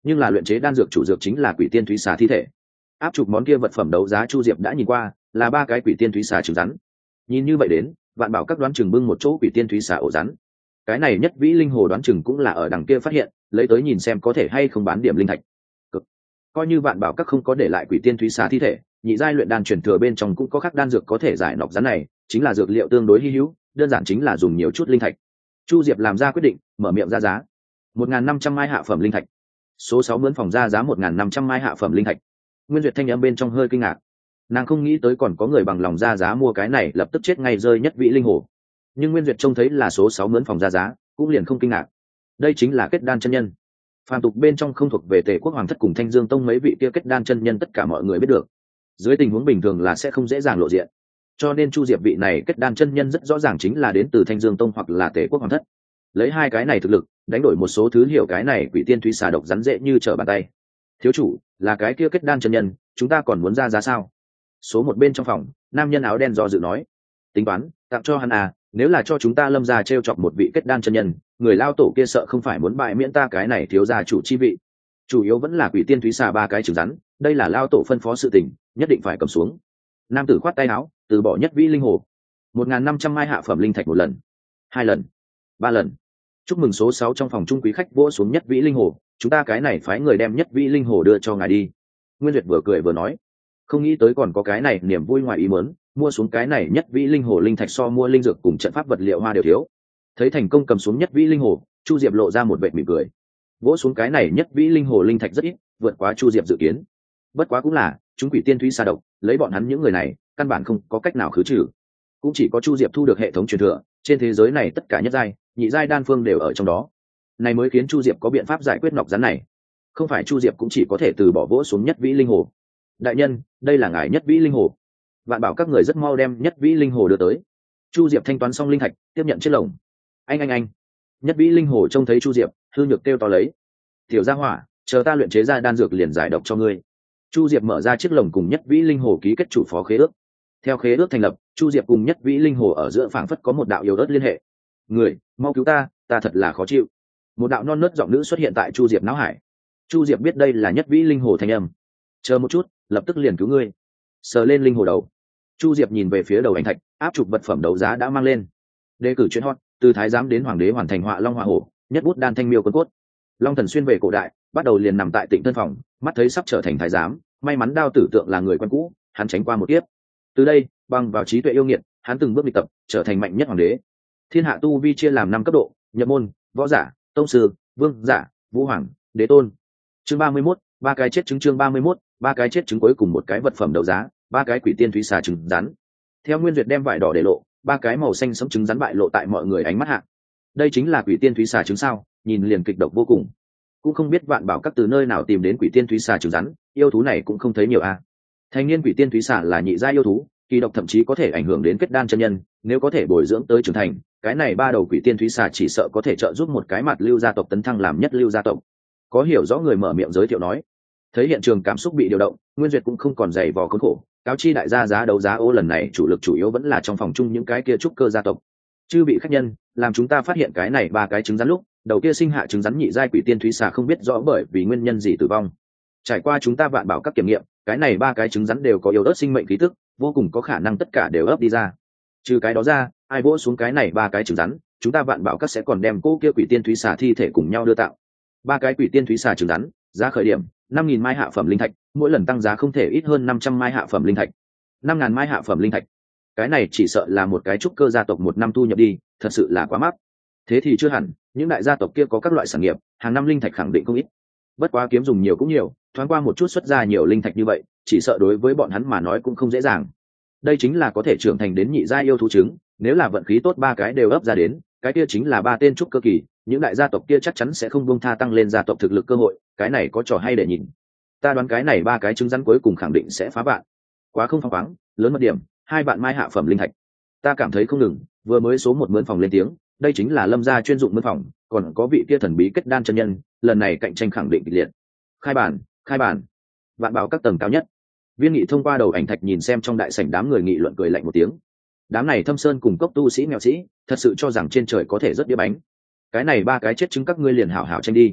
nhưng là luyện chế đan dược chủ dược chính là quỷ tiên thúy xà thi thể. Áp chụp món kia vật phẩm đấu giá Chu Diệp đã nhìn qua, là ba cái quỷ tiên thúy xà trứng rắn. Nhìn như vậy đến, Vạn Bảo các đoán chừng bưng một chỗ quỷ tiên thúy xà ổ rắn. Cái này Nhất Vĩ Linh Hồ đoán chừng cũng là ở đằng kia phát hiện, lấy tới nhìn xem có thể hay không bán điểm linh thạch. Cực. Coi như Vạn Bảo các không có để lại quỷ tiên thúy xà thi thể, nhị giai luyện đan truyền thừa bên trong cũng có các đan dược có thể giải nọc rắn này, chính là dược liệu tương đối hi hữu, đơn giản chính là dùng nhiều chút linh thạch. Chu Diệp làm ra quyết định, mở miệng ra giá. một nghìn năm trăm mai hạ phẩm linh thạch. Số sáu mướn phòng ra giá một nghìn năm trăm mai hạ phẩm linh thạch. Nguyên Duyệt thanh âm bên trong hơi kinh ngạc. Nàng không nghĩ tới còn có người bằng lòng ra giá mua cái này, lập tức chết ngay rơi Nhất Vĩ Linh Hồ. Nhưng Nguyên Duyệt trông thấy là số sáu mướn phòng ra giá, cũng liền không kinh ngạc. Đây chính là kết đan chân nhân. Phàm tục bên trong không thuộc về Tề Quốc Hoàng thất cùng Thanh Dương Tông mấy vị kia kết đan chân nhân tất cả mọi người biết được. Dưới tình huống bình thường là sẽ không dễ dàng lộ diện. Cho nên Chu Diệp vị này kết đan chân nhân rất rõ ràng chính là đến từ Thanh Dương Tông hoặc là Tề Quốc Hoàng thất. Lấy hai cái này thực lực, đánh đổi một số thứ hiểu cái này quỷ tiên thúy xà độc rắn dễ như trở bàn tay. Thiếu chủ, là cái kia kết đan chân nhân, chúng ta còn muốn ra giá sao? Số một bên trong phòng, nam nhân áo đen do dự nói. Tính toán, tặng cho hắn à, nếu là cho chúng ta Lâm gia trêu chọc một vị kết đan chân nhân, người lao tổ kia sợ không phải muốn bại miễn ta cái này thiếu gia chủ chi vị. Chủ yếu vẫn là quỷ tiên thúy xà ba cái trứng rắn, đây là lao tổ phân phó sự tình, nhất định phải cầm xuống. Nam tử khoát tay áo, từ bỏ Nhất Vĩ Linh Hồ. một nghìn năm trăm mai hạ phẩm linh thạch một lần, hai lần, ba lần. Chúc mừng số sáu trong phòng trung quý khách vỗ xuống Nhất Vĩ Linh Hồ, chúng ta cái này phái người đem Nhất Vĩ Linh Hồ đưa cho ngài đi. Nguyên Duyệt vừa cười vừa nói, không nghĩ tới còn có cái này niềm vui ngoài ý muốn, mua xuống cái này Nhất Vĩ Linh Hồ linh thạch so mua linh dược cùng trận pháp vật liệu hoa đều thiếu. Thấy thành công cầm xuống Nhất Vĩ Linh Hồ, Chu Diệp lộ ra một vệt mỉm cười. Vỗ xuống cái này Nhất Vĩ Linh Hồ linh thạch rất ít, vượt quá Chu Diệp dự kiến. Bất quá cũng là, chúng quỷ tiên thúy xà độc, lấy bọn hắn những người này, căn bản không có cách nào khứ trừ. Cũng chỉ có Chu Diệp thu được hệ thống truyền thừa, trên thế giới này tất cả nhất giai, nhị giai đan phương đều ở trong đó. Này mới khiến Chu Diệp có biện pháp giải quyết nọc rắn này. Không phải Chu Diệp cũng chỉ có thể từ bỏ vỗ xuống Nhất Vĩ Linh Hồ. Đại nhân, đây là ngài Nhất Vĩ Linh Hồ. Vạn Bảo các người rất mau đem Nhất Vĩ Linh Hồ đưa tới. Chu Diệp thanh toán xong linh thạch, tiếp nhận chiếc lồng. Anh anh anh. Nhất Vĩ Linh Hồ trông thấy Chu Diệp, hư nhược kêu to lấy. Tiểu gia hỏa, chờ ta luyện chế ra đan dược liền giải độc cho ngươi. Chu Diệp mở ra chiếc lồng cùng Nhất Vĩ Linh Hồ ký kết chủ phó khế ước. Theo khế ước thành lập, Chu Diệp cùng Nhất Vĩ Linh Hồ ở giữa phảng phất có một đạo yêu ớt liên hệ. Người, mau cứu ta, ta thật là khó chịu. Một đạo non nớt giọng nữ xuất hiện tại Chu Diệp não hải. Chu Diệp biết đây là Nhất Vĩ Linh Hồ thanh âm. Chờ một chút, lập tức liền cứu ngươi. Sờ lên linh hồ đầu. Chu Diệp nhìn về phía đầu ảnh thạch, áp chụp vật phẩm đấu giá đã mang lên. Đề cử chuyện hot, từ thái giám đến hoàng đế hoàn thành họa long họa hổ, nhất bút đan thanh miêu quân cốt. Long Thần xuyên về cổ đại, bắt đầu liền nằm tại Tịnh Thân phòng, mắt thấy sắp trở thành thái giám, may mắn Đao Tử Tượng là người quen cũ, hắn tránh qua một kiếp. Từ đây, bằng vào trí tuệ yêu nghiệt, hắn từng bước luyện tập, trở thành mạnh nhất hoàng đế. Thiên hạ tu vi chia làm năm cấp độ: nhập môn, võ giả, tông sư, vương giả, vũ hoàng, đế tôn. Chương ba mươi mốt, ba cái chết trứng. Chương ba mươi mốt, ba cái chết trứng. Cuối cùng một cái vật phẩm đấu giá, ba cái quỷ tiên thúy xà trứng rắn. Theo Nguyên Duyệt đem vải đỏ để lộ, ba cái màu xanh sẫm trứng rắn bại lộ tại mọi người ánh mắt hạ. Đây chính là quỷ tiên thúy xà trứng sao? Nhìn liền kịch độc vô cùng. Cũng không biết Vạn Bảo các từ nơi nào tìm đến quỷ tiên thúy xà trứng rắn, yêu thú này cũng không thấy nhiều a. À. Thanh niên quỷ tiên thúy xà là nhị gia yêu thú, kỳ độc thậm chí có thể ảnh hưởng đến kết đan chân nhân, nếu có thể bồi dưỡng tới trưởng thành, cái này ba đầu quỷ tiên thúy xà chỉ sợ có thể trợ giúp một cái mặt lưu gia tộc tấn thăng làm nhất lưu gia tộc. Có hiểu rõ người mở miệng giới thiệu nói. Thấy hiện trường cảm xúc bị điều động, Nguyên Duyệt cũng không còn dày vò khốn khổ, cáo chi đại gia giá đấu giá ô lần này chủ lực chủ yếu vẫn là trong phòng chung những cái kia trúc cơ gia tộc. Chư bị khách nhân, làm chúng ta phát hiện cái này ba cái trứng rắn lúc, đầu kia sinh hạ trứng rắn nhị giai quỷ tiên thúy xà không biết rõ bởi vì nguyên nhân gì tử vong. Trải qua chúng ta Vạn Bảo các kiểm nghiệm, cái này ba cái trứng rắn đều có yếu ớt sinh mệnh khí tức, vô cùng có khả năng tất cả đều ấp đi ra. Trừ cái đó ra, ai vỗ xuống cái này ba cái trứng rắn, chúng ta Vạn Bảo các sẽ còn đem cô kia quỷ tiên thúy xà thi thể cùng nhau đưa tạo. Ba cái quỷ tiên thúy xà trứng rắn, giá khởi điểm năm nghìn mai hạ phẩm linh thạch, mỗi lần tăng giá không thể ít hơn năm trăm mai hạ phẩm linh thạch. năm ngàn mai hạ phẩm linh thạch. Cái này chỉ sợ là một cái trúc cơ gia tộc một năm thu nhập đi, thật sự là quá mắc. Thế thì chưa hẳn, những đại gia tộc kia có các loại sản nghiệp, hàng năm linh thạch khẳng định không ít. Bất quá kiếm dùng nhiều cũng nhiều, thoáng qua một chút xuất ra nhiều linh thạch như vậy, chỉ sợ đối với bọn hắn mà nói cũng không dễ dàng. Đây chính là có thể trưởng thành đến nhị gia yêu thú trứng, nếu là vận khí tốt ba cái đều ấp ra đến, cái kia chính là ba tên trúc cơ kỳ, những đại gia tộc kia chắc chắn sẽ không buông tha tăng lên gia tộc thực lực cơ hội, cái này có trò hay để nhìn. Ta đoán cái này ba cái trứng rắn cuối cùng khẳng định sẽ phá vạn. Quá không phăng khoáng, lớn mất điểm, hai vạn mai hạ phẩm linh thạch. Ta cảm thấy không ngừng, vừa mới số một mướn phòng lên tiếng, đây chính là Lâm gia chuyên dụng mướn phòng, còn có vị kia thần bí kết đan chân nhân, lần này cạnh tranh khẳng định kịch liệt. Khai bản, khai bản. Vạn Bảo các tầng cao nhất. Viên Nghị thông qua đầu ảnh thạch nhìn xem trong đại sảnh đám người nghị luận cười lạnh một tiếng. Đám này thâm sơn cùng cốc tu sĩ nghèo sĩ, thật sự cho rằng trên trời có thể rất đĩa bánh. Cái này ba cái chết trứng các ngươi liền hảo hảo tranh đi.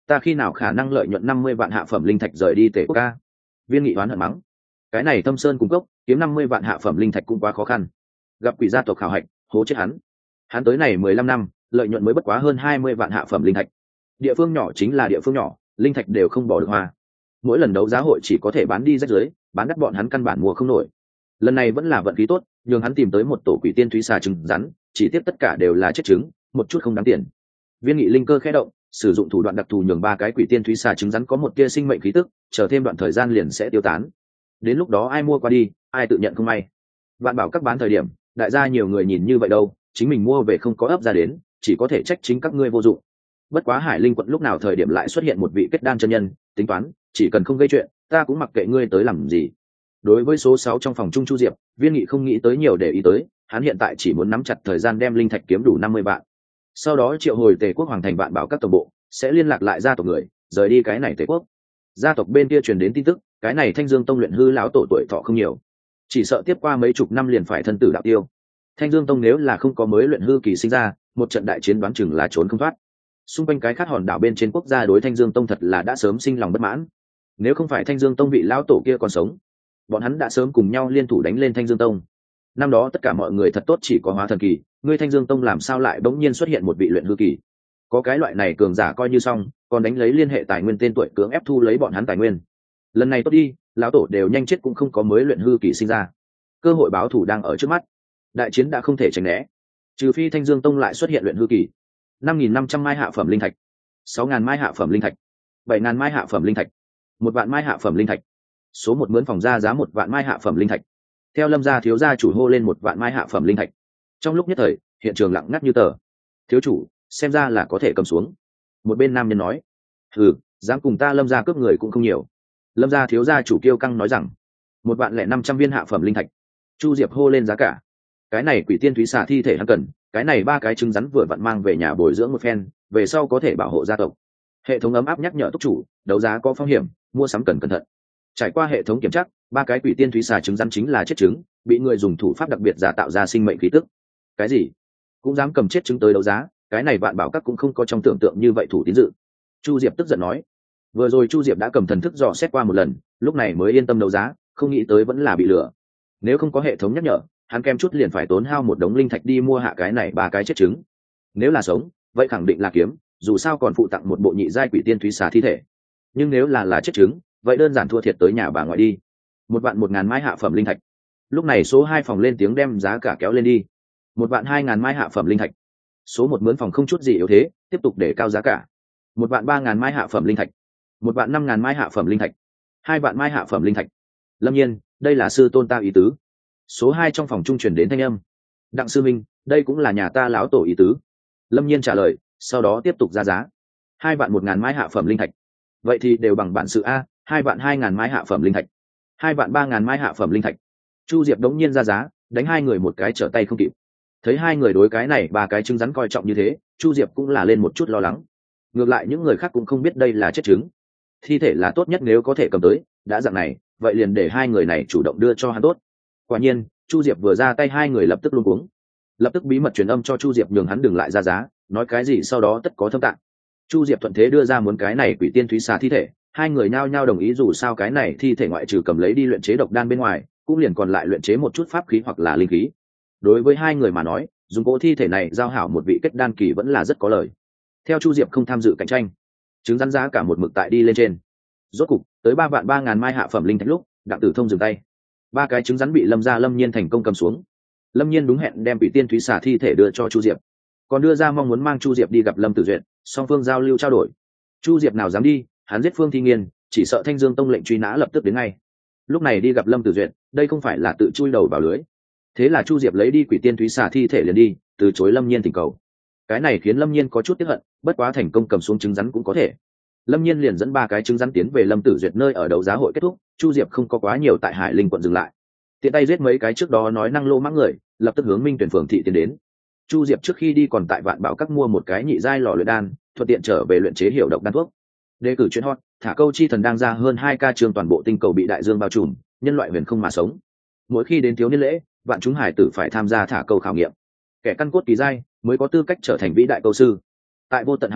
ta khi nào khả năng lợi nhuận năm mươi vạn hạ phẩm linh thạch rời đi tể quốc ca? Viên Nghị oán hận mắng. Cái này Thâm Sơn cung cấp kiếm năm mươi vạn hạ phẩm linh thạch cũng quá khó khăn. Gặp quỷ gia tộc khảo hạch, hố chết hắn. Hắn tới này mười lăm năm, lợi nhuận mới bất quá hơn hai mươi vạn hạ phẩm linh thạch. Địa phương nhỏ chính là địa phương nhỏ, linh thạch đều không bỏ được hoa. Mỗi lần đấu giá hội chỉ có thể bán đi rách dưới, bán đắt bọn hắn căn bản mua không nổi. Lần này vẫn là vận khí tốt, nhường hắn tìm tới một tổ quỷ tiên thúy xà trứng rắn, chỉ tiếp tất cả đều là chết trứng, một chút không đáng tiền. Viên Nghị linh cơ khẽ động, sử dụng thủ đoạn đặc thù nhường ba cái quỷ tiên thúy xà trứng rắn có một tia sinh mệnh khí tức, chờ thêm đoạn thời gian liền sẽ tiêu tán. Đến lúc đó ai mua qua đi, ai tự nhận không may. Vạn bảo các bán thời điểm, đại gia nhiều người nhìn như vậy đâu, chính mình mua về không có ấp ra đến, chỉ có thể trách chính các ngươi vô dụng. Bất quá Hải Linh quận lúc nào thời điểm lại xuất hiện một vị kết đan chân nhân, tính toán, chỉ cần không gây chuyện, ta cũng mặc kệ ngươi tới làm gì. Đối với số sáu trong phòng Trung Chu Diệp, Viên Nghị không nghĩ tới nhiều để ý tới, hắn hiện tại chỉ muốn nắm chặt thời gian đem linh thạch kiếm đủ năm mươi vạn. Sau đó triệu hồi Tề quốc hoàng thành vạn bảo các tổng bộ, sẽ liên lạc lại gia tộc người, rời đi cái này Tề quốc. Gia tộc bên kia truyền đến tin tức, cái này Thanh Dương Tông luyện hư lão tổ tuổi thọ không nhiều, chỉ sợ tiếp qua mấy chục năm liền phải thân tử đạo tiêu. Thanh Dương Tông nếu là không có mới luyện hư kỳ sinh ra, một trận đại chiến đoán chừng là trốn không thoát. Xung quanh cái khác hòn đảo bên trên quốc gia đối Thanh Dương Tông thật là đã sớm sinh lòng bất mãn. Nếu không phải Thanh Dương Tông vị lão tổ kia còn sống, bọn hắn đã sớm cùng nhau liên thủ đánh lên Thanh Dương Tông. Năm đó tất cả mọi người thật tốt chỉ có hóa thần kỳ, ngươi Thanh Dương Tông làm sao lại bỗng nhiên xuất hiện một vị luyện hư kỳ? Có cái loại này cường giả coi như xong, còn đánh lấy liên hệ tài nguyên tên tuổi cưỡng ép thu lấy bọn hắn tài nguyên. Lần này tốt đi, lão tổ đều nhanh chết cũng không có mới luyện hư kỳ sinh ra. Cơ hội báo thù đang ở trước mắt. Đại chiến đã không thể tránh né, trừ phi Thanh Dương Tông lại xuất hiện luyện hư kỳ. Năm nghìn năm trăm mai hạ phẩm linh thạch, sáu ngàn mai hạ phẩm linh thạch, bảy ngàn mai hạ phẩm linh thạch, một vạn mai hạ phẩm linh thạch. Số một mướn phòng ra giá một vạn mai hạ phẩm linh thạch. Theo Lâm gia thiếu gia chủ hô lên một vạn mai hạ phẩm linh thạch. Trong lúc nhất thời, hiện trường lặng ngắt như tờ. Thiếu chủ, xem ra là có thể cầm xuống. Một bên nam nhân nói, ừ, dám cùng ta Lâm gia cướp người cũng không nhiều. Lâm gia thiếu gia chủ kiêu căng nói rằng, một vạn lẻ năm trăm viên hạ phẩm linh thạch. Chu Diệp hô lên giá cả. Cái này quỷ tiên thúy xà thi thể hắn cần, cái này ba cái trứng rắn vừa vặn mang về nhà bồi dưỡng một phen, về sau có thể bảo hộ gia tộc. Hệ thống ấm áp nhắc nhở túc chủ, đấu giá có phong hiểm, mua sắm cần cẩn thận. Trải qua hệ thống kiểm tra, ba cái quỷ tiên thúy xà trứng rắn chính là chết trứng, bị người dùng thủ pháp đặc biệt giả tạo ra sinh mệnh khí tức. Cái gì? Cũng dám cầm chết trứng tới đấu giá, cái này vạn bảo các cũng không có trong tưởng tượng như vậy thủ tín dự. Chu Diệp tức giận nói. Vừa rồi Chu Diệp đã cầm thần thức dò xét qua một lần, lúc này mới yên tâm đấu giá, không nghĩ tới vẫn là bị lừa. Nếu không có hệ thống nhắc nhở, hắn kem chút liền phải tốn hao một đống linh thạch đi mua hạ cái này ba cái chết trứng. Nếu là sống, vậy khẳng định là kiếm, dù sao còn phụ tặng một bộ nhị giai quỷ tiên thúy xà thi thể. Nhưng nếu là là chết trứng, vậy đơn giản thua thiệt tới nhà bà ngoại đi. Một vạn một ngàn mai hạ phẩm linh thạch. Lúc này số hai phòng lên tiếng đem giá cả kéo lên đi. Một vạn hai ngàn mai hạ phẩm linh thạch. Số một mướn phòng không chút gì yếu thế, tiếp tục để cao giá cả. Một vạn ba ngàn mai hạ phẩm linh thạch. Một vạn năm ngàn mai hạ phẩm linh thạch. Hai vạn mai hạ phẩm linh thạch. Lâm Nhiên, đây là sư tôn ta ý tứ. Số hai trong phòng trung truyền đến thanh âm. Đặng sư minh, đây cũng là nhà ta lão tổ ý tứ. Lâm Nhiên trả lời, sau đó tiếp tục ra giá. Hai vạn một ngàn mai hạ phẩm linh thạch. Vậy thì đều bằng bản sự a, hai vạn hai ngàn mai hạ phẩm linh thạch. Hai vạn ba ngàn mai hạ phẩm linh thạch. Chu Diệp đống nhiên ra giá, đánh hai người một cái trở tay không kịp. Thấy hai người đối cái này ba cái trứng rắn coi trọng như thế, Chu Diệp cũng là lên một chút lo lắng. Ngược lại những người khác cũng không biết đây là chết trứng. Thi thể là tốt nhất nếu có thể cầm tới, đã dạng này, vậy liền để hai người này chủ động đưa cho hắn tốt. Quả nhiên, Chu Diệp vừa ra tay hai người lập tức luống cuống. Lập tức bí mật truyền âm cho Chu Diệp nhường hắn đừng lại ra giá, nói cái gì sau đó tất có thâm tạng. Chu Diệp thuận thế đưa ra muốn cái này quỷ tiên thúy xà thi thể, hai người nhao nhao đồng ý dù sao cái này thi thể ngoại trừ cầm lấy đi luyện chế độc đan bên ngoài, cũng liền còn lại luyện chế một chút pháp khí hoặc là linh khí. Đối với hai người mà nói, dùng cỗ thi thể này giao hảo một vị kết đan kỳ vẫn là rất có lời. Theo Chu Diệp không tham dự cạnh tranh, chứng rắn giá cả một mực tại đi lên trên. Rốt cục, tới ba vạn ba ngàn mai hạ phẩm linh thạch lúc, Đặng Tử Thông dừng tay. Ba cái trứng rắn bị Lâm gia Lâm Nhiên thành công cầm xuống. Lâm Nhiên đúng hẹn đem quỷ tiên thúy xà thi thể đưa cho Chu Diệp, còn đưa ra mong muốn mang Chu Diệp đi gặp Lâm Tử Duyệt, song phương giao lưu trao đổi. Chu Diệp nào dám đi, hắn giết Phương Thi Nghiên, chỉ sợ Thanh Dương Tông lệnh truy nã lập tức đến ngay. Lúc này đi gặp Lâm Tử Duyệt, đây không phải là tự chui đầu vào lưới. Thế là Chu Diệp lấy đi quỷ tiên thúy xà thi thể liền đi, từ chối Lâm Nhiên thỉnh cầu. Cái này khiến Lâm Nhiên có chút tiếc hận, bất quá thành công cầm xuống trứng rắn cũng có thể. Lâm Nhiên liền dẫn ba cái trứng rắn tiến về Lâm Tử Duyệt nơi ở đấu giá hội kết thúc, Chu Diệp không có quá nhiều tại Hải Linh quận dừng lại. Tiện tay giết mấy cái trước đó nói năng lô mãng người, lập tức hướng Minh Tuyển phường thị tiến đến. Chu Diệp trước khi đi còn tại Vạn Bảo các mua một cái nhị giai lò luyện đan, thuận tiện trở về luyện chế hiểu độc đan thuốc. Đề cử chuyên hot, thả câu chi thần đang ra hơn hai ca chương toàn bộ tinh cầu bị đại dương bao trùm, nhân loại huyền không mà sống. Mỗi khi đến thiếu niên lễ, vạn chúng hải tử phải tham gia thả câu khảo nghiệm. Kẻ căn cốt kỳ giai mới có tư cách trở thành vĩ đại câu sư. Tại vô tận hải vực,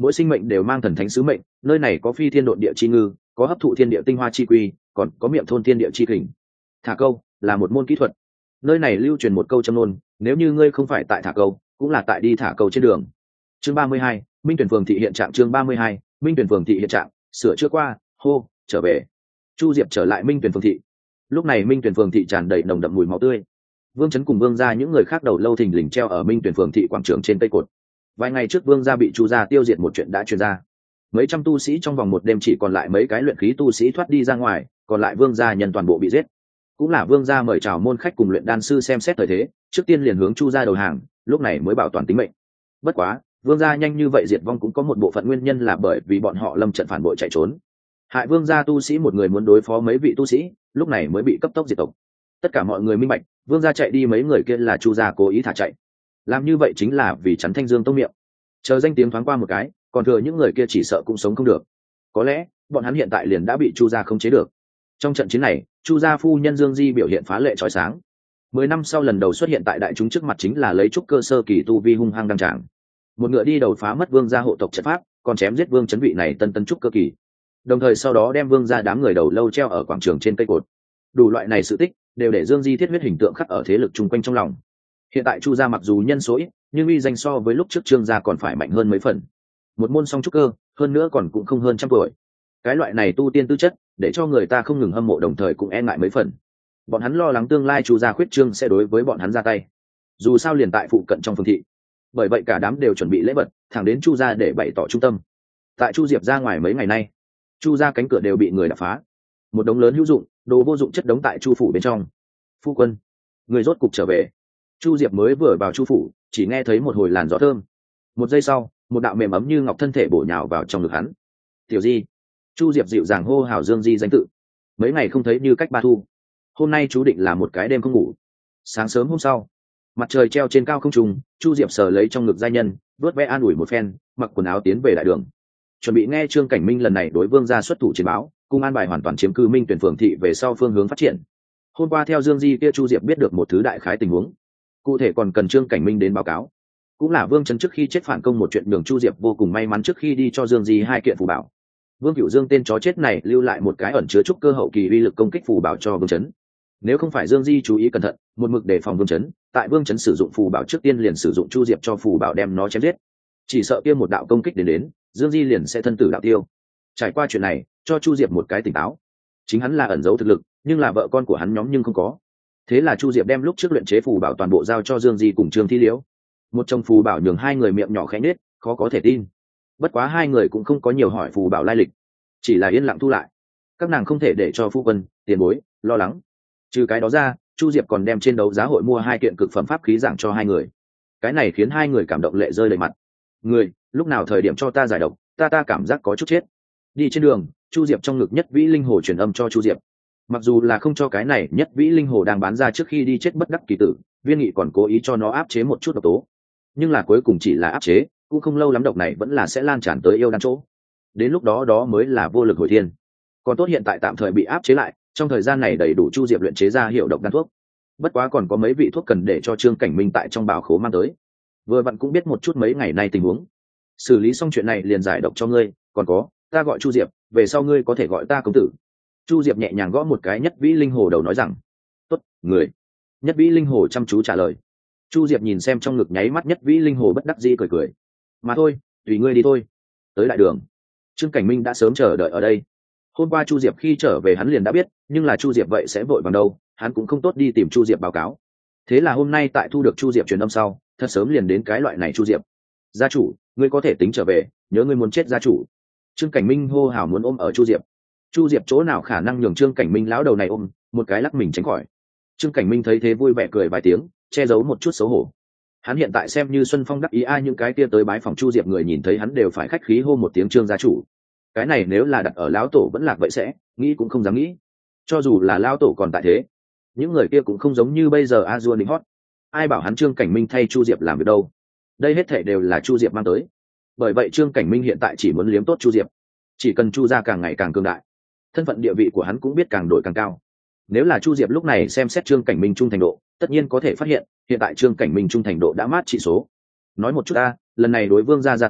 mỗi sinh mệnh đều mang thần thánh sứ mệnh, nơi này có phi thiên độn địa chi ngư, có hấp thụ thiên địa tinh hoa chi quy, còn có miệng thôn thiên địa chi kình. Thả câu là một môn kỹ thuật, nơi này lưu truyền một câu châm ngôn, nếu như ngươi không phải tại thả câu, cũng là tại đi thả câu trên đường. Chương ba mươi hai, Minh Tuyển Phường thị hiện trạng. Chương ba mươi hai, Minh Tuyển Phường thị hiện trạng. Sửa chữa qua, hô, trở về. Chu Diệp trở lại Minh Tuyển Phường thị. Lúc này Minh Tuyển Phường thị tràn đầy nồng đậm mùi máu tươi. Vương Chấn cùng Vương gia những người khác đầu lâu thình lình treo ở Minh Tuyển Phường thị quảng trường trên cây cột. Vài ngày trước Vương gia bị Chu gia tiêu diệt một chuyện đã truyền ra. Mấy trăm tu sĩ trong vòng một đêm chỉ còn lại mấy cái luyện khí tu sĩ thoát đi ra ngoài, còn lại Vương gia nhân toàn bộ bị giết. Cũng là Vương gia mời chào môn khách cùng luyện đan sư xem xét thời thế, trước tiên liền hướng Chu gia đầu hàng, lúc này mới bảo toàn tính mệnh. Bất quá, Vương gia nhanh như vậy diệt vong cũng có một bộ phận nguyên nhân là bởi vì bọn họ lâm trận phản bội chạy trốn. Hại Vương gia tu sĩ một người muốn đối phó mấy vị tu sĩ, lúc này mới bị cấp tốc diệt tộc. Tất cả mọi người minh bạch, Vương gia chạy đi mấy người kia là Chu gia cố ý thả chạy. Làm như vậy chính là vì chắn Thanh Dương tông miệng. Chờ danh tiếng thoáng qua một cái, còn thừa những người kia chỉ sợ cũng sống không được. Có lẽ, bọn hắn hiện tại liền đã bị Chu gia khống chế được. Trong trận chiến này, Chu gia phu nhân Dương Di biểu hiện phá lệ chói sáng. Mười năm sau lần đầu xuất hiện tại đại chúng trước mặt chính là lấy trúc cơ sơ kỳ tu vi hung hăng đăng tràng. Một ngựa đi đầu phá mất Vương gia hộ tộc trận pháp, còn chém giết Vương Chấn vị này tân tân trúc cơ kỳ. Đồng thời sau đó đem Vương gia đám người đầu lâu treo ở quảng trường trên cây cột. Đủ loại này sự tích đều để Dương Di thiết huyết hình tượng khắc ở thế lực chung quanh trong lòng. Hiện tại Chu gia mặc dù nhân số ít, nhưng uy danh so với lúc trước Trương gia còn phải mạnh hơn mấy phần. Một môn song trúc cơ, hơn nữa còn cũng không hơn trăm tuổi. Cái loại này tu tiên tư chất, để cho người ta không ngừng hâm mộ đồng thời cũng e ngại mấy phần. Bọn hắn lo lắng tương lai Chu gia khuyết trương sẽ đối với bọn hắn ra tay. Dù sao liền tại phụ cận trong phường thị, bởi vậy cả đám đều chuẩn bị lễ vật, thẳng đến Chu gia để bày tỏ trung tâm. Tại Chu Diệp ra ngoài mấy ngày nay, Chu gia cánh cửa đều bị người đập phá, một đống lớn hữu dụng, đồ vô dụng chất đống tại Chu phủ bên trong. Phu quân, người rốt cục trở về. Chu Diệp mới vừa vào Chu phủ, chỉ nghe thấy một hồi làn gió thơm. Một giây sau, một đạo mềm ấm như ngọc thân thể bổ nhào vào trong ngực hắn. Tiểu Di. Chu Diệp dịu dàng hô hào Dương Di danh tự. Mấy ngày không thấy như cách ba thu, hôm nay chú định là một cái đêm không ngủ. Sáng sớm hôm sau, mặt trời treo trên cao không trung, Chu Diệp sờ lấy trong ngực giai nhân, vớt ve an ủi một phen, mặc quần áo tiến về đại đường, chuẩn bị nghe Trương Cảnh Minh lần này đối Vương gia xuất thủ chiến báo, cùng an bài hoàn toàn chiếm cư Minh Tuyển Phường thị về sau phương hướng phát triển. Hôm qua theo Dương Di kia Chu Diệp biết được một thứ đại khái tình huống, cụ thể còn cần Trương Cảnh Minh đến báo cáo. Cũng là Vương Chấn trước khi chết phản công một chuyện, đường Chu Diệp vô cùng may mắn trước khi đi cho Dương Di hai kiện phù bảo. Vương Cửu Dương tên chó chết này lưu lại một cái ẩn chứa trúc cơ hậu kỳ uy lực công kích phù bảo cho Vương Chấn. Nếu không phải Dương Di chú ý cẩn thận, một mực đề phòng Vương Chấn, tại Vương Chấn sử dụng phù bảo trước tiên liền sử dụng Chu Diệp cho phù bảo đem nó chém giết. Chỉ sợ kia một đạo công kích đến đến, Dương Di liền sẽ thân tử đạo tiêu. Trải qua chuyện này, cho Chu Diệp một cái tỉnh táo. Chính hắn là ẩn giấu thực lực, nhưng là vợ con của hắn nhóm nhưng không có. Thế là Chu Diệp đem lúc trước luyện chế phù bảo toàn bộ giao cho Dương Di cùng Trương Thi Liễu. Một trong phù bảo nhường hai người miệng nhỏ khẽ nhếch, khó có thể tin. Bất quá hai người cũng không có nhiều hỏi phù bảo lai lịch, chỉ là yên lặng thu lại. Các nàng không thể để cho phu quân, tiền bối lo lắng. Trừ cái đó ra, Chu Diệp còn đem trên đấu giá hội mua hai kiện cực phẩm pháp khí giảng cho hai người. Cái này khiến hai người cảm động lệ rơi đầy mặt. Người, lúc nào thời điểm cho ta giải độc, ta ta cảm giác có chút chết. Đi trên đường, Chu Diệp trong ngực nhất vĩ linh hồ truyền âm cho Chu Diệp. Mặc dù là không cho cái này nhất vĩ linh hồ đang bán ra trước khi đi chết bất đắc kỳ tử, Viên Nghị còn cố ý cho nó áp chế một chút độc tố. Nhưng là cuối cùng chỉ là áp chế, cũng không lâu lắm độc này vẫn là sẽ lan tràn tới yêu đan chỗ. Đến lúc đó đó mới là vô lực hồi thiên. Còn tốt hiện tại tạm thời bị áp chế lại, trong thời gian này đầy đủ Chu Diệp luyện chế ra hiệu độc đan thuốc. Bất quá còn có mấy vị thuốc cần để cho Trương Cảnh Minh tại trong bảo khố mang tới. Vừa vặn cũng biết một chút mấy ngày nay tình huống, xử lý xong chuyện này liền giải độc cho ngươi. Còn có, ta gọi Chu Diệp, về sau ngươi có thể gọi ta công tử. Chu Diệp nhẹ nhàng gõ một cái nhất vĩ linh hồ đầu nói rằng, tốt, người. Nhất vĩ linh hồ chăm chú trả lời. Chu Diệp nhìn xem trong ngực nháy mắt nhất vĩ linh hồ bất đắc dĩ cười cười, mà thôi, tùy ngươi đi thôi. Tới đại đường, Trương Cảnh Minh đã sớm chờ đợi ở đây. Hôm qua Chu Diệp khi trở về hắn liền đã biết, nhưng là Chu Diệp vậy sẽ vội vàng đâu, hắn cũng không tốt đi tìm Chu Diệp báo cáo. Thế là hôm nay tại thu được Chu Diệp truyền âm sau, thật sớm liền đến cái loại này Chu Diệp. Gia chủ, ngươi có thể tính trở về, nhớ ngươi muốn chết gia chủ. Trương Cảnh Minh hô hào muốn ôm ở Chu Diệp. Chu Diệp chỗ nào khả năng nhường Trương Cảnh Minh lão đầu này ôm, một cái lắc mình tránh khỏi. Trương Cảnh Minh thấy thế vui vẻ cười vài tiếng, che giấu một chút xấu hổ. Hắn hiện tại xem như Xuân Phong đắc ý, ai những cái kia tới bái phòng Chu Diệp người nhìn thấy hắn đều phải khách khí hô một tiếng Trương gia chủ. Cái này nếu là đặt ở lão tổ vẫn lạc vậy sẽ, nghĩ cũng không dám nghĩ. Cho dù là lão tổ còn tại thế, những người kia cũng không giống như bây giờ a dua đỉnh hót. Ai bảo hắn Trương Cảnh Minh thay Chu Diệp làm việc đâu? Đây hết thảy đều là Chu Diệp mang tới. Bởi vậy Trương Cảnh Minh hiện tại chỉ muốn liếm tốt Chu Diệp, chỉ cần Chu gia càng ngày càng cường đại, thân phận địa vị của hắn cũng biết càng đổi càng cao. Nếu là Chu Diệp lúc này xem xét Trương Cảnh Minh trung thành độ, tất nhiên có thể phát hiện hiện tại Trương Cảnh Minh trung thành độ đã mát trị số. Nói một chút a, lần này đối Vương gia ra tay,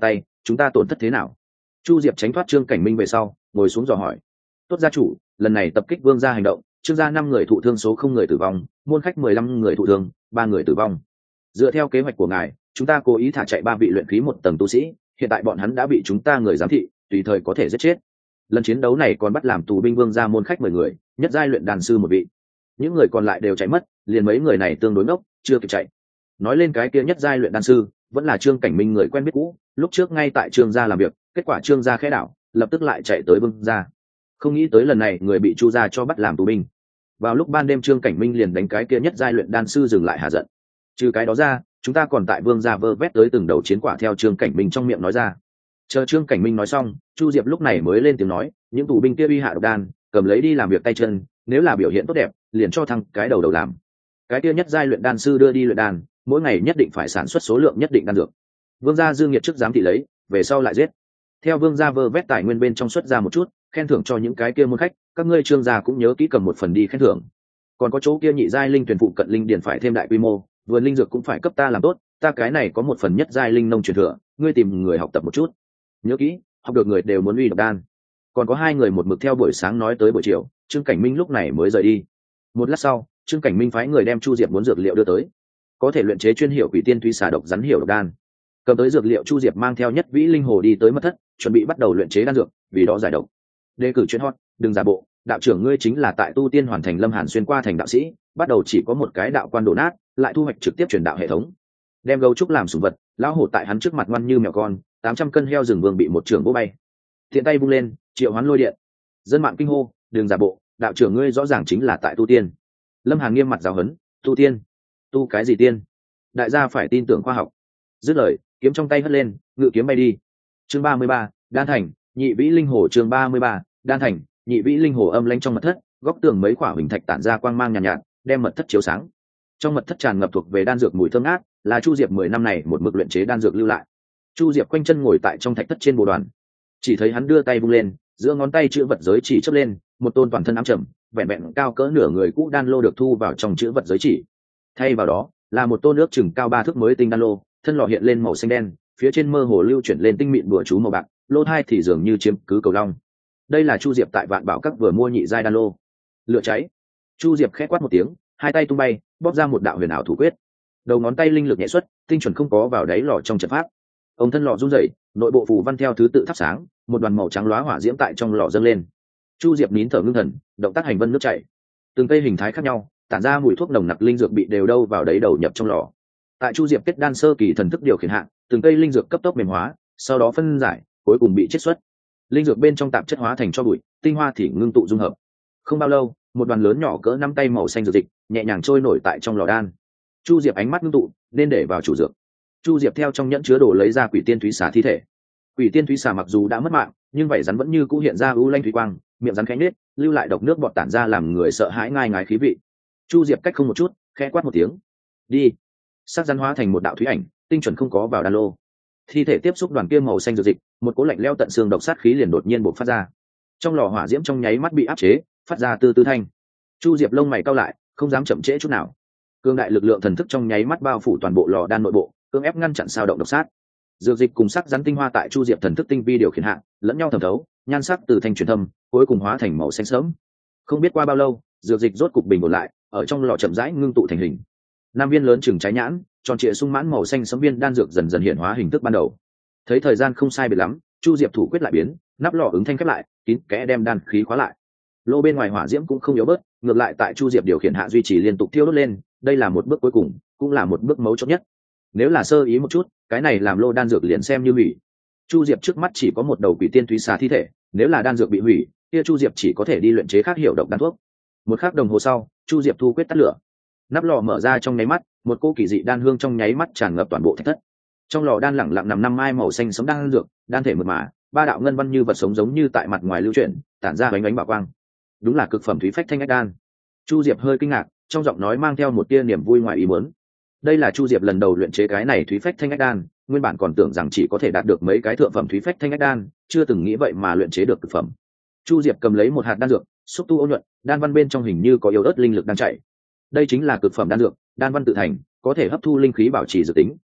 chúng ta tổn thất thế nào? Chu Diệp tránh thoát Trương Cảnh Minh về sau, ngồi xuống dò hỏi. Tốt gia chủ, lần này tập kích Vương gia hành động, Trương gia năm người thụ thương, số không người tử vong, môn khách mười lăm người thụ thương, ba người tử vong. Dựa theo kế hoạch của ngài, chúng ta cố ý thả chạy ba vị luyện khí một tầng tu sĩ, hiện tại bọn hắn đã bị chúng ta người giám thị, tùy thời có thể giết chết. Lần chiến đấu này còn bắt làm tù binh Vương gia môn khách mười người, nhất giai luyện đàn sư một vị. Những người còn lại đều chạy mất, liền mấy người này tương đối ngốc, chưa kịp chạy. Nói lên cái kia nhất giai luyện đan sư, vẫn là Trương Cảnh Minh người quen biết cũ, lúc trước ngay tại Trương gia làm việc, kết quả Trương gia khẽ đảo, lập tức lại chạy tới Vương gia. Không nghĩ tới lần này người bị Chu gia cho bắt làm tù binh. Vào lúc ban đêm Trương Cảnh Minh liền đánh cái kia nhất giai luyện đan sư dừng lại hạ giận. Trừ cái đó ra, chúng ta còn tại Vương gia vơ vét tới từng đầu chiến quả, theo Trương Cảnh Minh trong miệng nói ra. Chờ Trương Cảnh Minh nói xong, Chu Diệp lúc này mới lên tiếng nói, những tù binh kia uy hạ độc đan, cầm lấy đi làm việc tay chân, nếu là biểu hiện tốt đẹp, liền cho thăng cái đầu đầu làm. Cái kia nhất giai luyện đan sư đưa đi luyện đan, mỗi ngày nhất định phải sản xuất số lượng nhất định đan dược. Vương gia Dương Nghiệt trước giám thị lấy, về sau lại giết. Theo Vương gia vơ vét tài nguyên bên trong xuất ra một chút, khen thưởng cho những cái kia môn khách, các ngươi Trương gia cũng nhớ kỹ cầm một phần đi khen thưởng. Còn có chỗ kia nhị giai linh tuyển phụ cận linh điền phải thêm đại quy mô, vườn linh dược cũng phải cấp ta làm tốt, ta cái này có một phần nhất giai linh nông truyền thừa, ngươi tìm người học tập một chút. Nhớ kỹ, học được người đều muốn uy độc đan. Còn có hai người một mực theo buổi sáng nói tới buổi chiều, Trương Cảnh Minh lúc này mới rời đi. Một lát sau, Trương Cảnh Minh phái người đem Chu Diệp muốn dược liệu đưa tới, có thể luyện chế chuyên hiệu quỷ tiên thúy xà độc rắn hiểu độc đan. Cầm tới dược liệu, Chu Diệp mang theo Nhất Vĩ linh hồ đi tới mật thất, chuẩn bị bắt đầu luyện chế đan dược, vì đó giải độc. Đề cử chuyên hot, đừng giả bộ, đạo trưởng ngươi chính là tại tu tiên hoàn thành Lâm Hàn xuyên qua thành đạo sĩ, bắt đầu chỉ có một cái đạo quan đổ nát, lại thu hoạch trực tiếp truyền đạo hệ thống. Đem gấu trúc làm sủng vật, lão hổ tại hắn trước mặt ngoan như mèo con, tám trăm cân heo rừng vương bị một trường vỗ bay. Thiện tay vung lên, triệu hoán lôi điện. Dân mạng kinh hô, đừng giả bộ, đạo trưởng ngươi rõ ràng chính là tại tu tiên. Lâm Hàn nghiêm mặt giáo huấn, tu tiên? Tu cái gì tiên? Đại gia phải tin tưởng khoa học. Dứt lời, kiếm trong tay hất lên, ngự kiếm bay đi. Chương ba mươi ba, đan thành, nhị vĩ linh hồ. Chương ba mươi ba, đan thành, nhị vĩ linh hồ. Âm lãnh trong mật thất, góc tường mấy quả huỳnh thạch tản ra quang mang nhàn nhạt, nhạt, đem mật thất chiếu sáng. Trong mật thất tràn ngập thuộc về đan dược mùi thơm ngát, là Chu Diệp mười năm này một mực luyện chế đan dược lưu lại. Chu Diệp quanh chân ngồi tại trong thạch thất trên bồ đoàn, chỉ thấy hắn đưa tay vung lên, giữa ngón tay chữ vật giới chỉ chớp lên, một tôn toàn thân ám trầm, vẹn vẹn cao cỡ nửa người cũ đan lô được thu vào trong chữ vật giới chỉ. Thay vào đó là một tôn nước chừng cao ba thước mới tinh đan lô, thân lò hiện lên màu xanh đen, phía trên mơ hồ lưu chuyển lên tinh mịn bùa chú màu bạc, lô thai thì dường như chiếm cứ cầu long. Đây là Chu Diệp tại Vạn Bảo Các vừa mua nhị giai đan lô. Lửa cháy. Chu Diệp khẽ quát một tiếng, hai tay tung bay, bóp ra một đạo huyền ảo thủ quyết. Đầu ngón tay linh lực nhẹ xuất, tinh chuẩn không có vào đáy lò trong trận pháp. Ông thân lò run rẩy, nội bộ phù văn theo thứ tự thắp sáng, một đoàn màu trắng lóa hỏa diễm tại trong lò dâng lên. Chu Diệp nín thở ngưng thần, động tác hành vân nước chảy. Từng cây hình thái khác nhau, tản ra mùi thuốc nồng nặc linh dược bị đều đâu vào đấy đầu nhập trong lò. Tại Chu Diệp kết đan sơ kỳ thần thức điều khiển hạn, từng cây linh dược cấp tốc mềm hóa, sau đó phân giải, cuối cùng bị chiết xuất. Linh dược bên trong tạp chất hóa thành cho bụi, tinh hoa thì ngưng tụ dung hợp. Không bao lâu, một đoàn lớn nhỏ cỡ nắm tay màu xanh dược dịch nhẹ nhàng trôi nổi tại trong lò đan. Chu Diệp ánh mắt ngưng tụ, nên để vào chủ dược. Chu Diệp theo trong nhẫn chứa đồ lấy ra quỷ tiên thúy xà thi thể. Quỷ tiên thúy xà mặc dù đã mất mạng, nhưng vảy rắn vẫn như cũ hiện ra u lanh thủy quang, miệng rắn khẽ nết, lưu lại độc nước bọt tản ra làm người sợ hãi ngai ngái khí vị. Chu Diệp cách không một chút, khẽ quát một tiếng, đi. Sắc rắn hóa thành một đạo thủy ảnh, tinh chuẩn không có vào đan lô. Thi thể tiếp xúc đoàn kia màu xanh dược dịch, một cỗ lạnh lẽo tận xương độc sát khí liền đột nhiên bộc phát ra. Trong lò hỏa diễm trong nháy mắt bị áp chế, phát ra từ từ thanh. Chu Diệp lông mày cau lại, không dám chậm trễ chút nào. Cương đại lực lượng thần thức trong nháy mắt bao phủ toàn bộ lò đan nội bộ, cưỡng ép ngăn chặn sao động độc sát. Dược dịch cùng sắc rắn tinh hoa tại Chu Diệp thần thức tinh vi điều khiển hạ, lẫn nhau thẩm thấu, nhan sắc từ thanh chuyển thâm, cuối cùng hóa thành màu xanh sớm. Không biết qua bao lâu, dược dịch rốt cục bình ổn lại, ở trong lò chậm rãi ngưng tụ thành hình. Năm viên lớn chừng trái nhãn, tròn trịa sung mãn màu xanh sẫm viên đan dược dần dần hiện hóa hình thức ban đầu. Thấy thời gian không sai biệt lắm, Chu Diệp thủ quyết lại biến, nắp lò ứng thanh khép lại, kín kẽ đem đan khí khóa lại. Lô bên ngoài hỏa diễm cũng không yếu bớt, ngược lại tại Chu Diệp điều khiển hạ duy trì liên tục thiêu đốt lên, đây là một bước cuối cùng, cũng là một bước mấu chốt nhất. Nếu là sơ ý một chút, cái này làm lô đan dược liền xem như hủy. Chu Diệp trước mắt chỉ có một đầu quỷ tiên thúy xà thi thể, nếu là đan dược bị hủy, kia Chu Diệp chỉ có thể đi luyện chế khác hiệu độc đan thuốc. Một khắc đồng hồ sau, Chu Diệp thu quyết tắt lửa. Nắp lò mở ra trong nháy mắt, một cô kỳ dị đan hương trong nháy mắt tràn ngập toàn bộ thạch thất. Trong lò đan lẳng lặng nằm năm mai màu xanh sống đan dược, đan thể mượt mà, ba đạo ngân văn như vật sống giống như tại mặt ngoài lưu chuyển, tản ra ánh ánh bảo quang. Đúng là cực phẩm thúy phách thanh ách đan. Chu Diệp hơi kinh ngạc, trong giọng nói mang theo một tia niềm vui ngoài ý muốn. Đây là Chu Diệp lần đầu luyện chế cái này thúy phách thanh ách đan, nguyên bản còn tưởng rằng chỉ có thể đạt được mấy cái thượng phẩm thúy phách thanh ách đan, chưa từng nghĩ vậy mà luyện chế được cực phẩm. Chu Diệp cầm lấy một hạt đan dược, xúc tu ôn nhuận, đan văn bên trong hình như có yếu ớt linh lực đang chạy. Đây chính là cực phẩm đan dược, đan văn tự thành, có thể hấp thu linh khí bảo trì dược tính.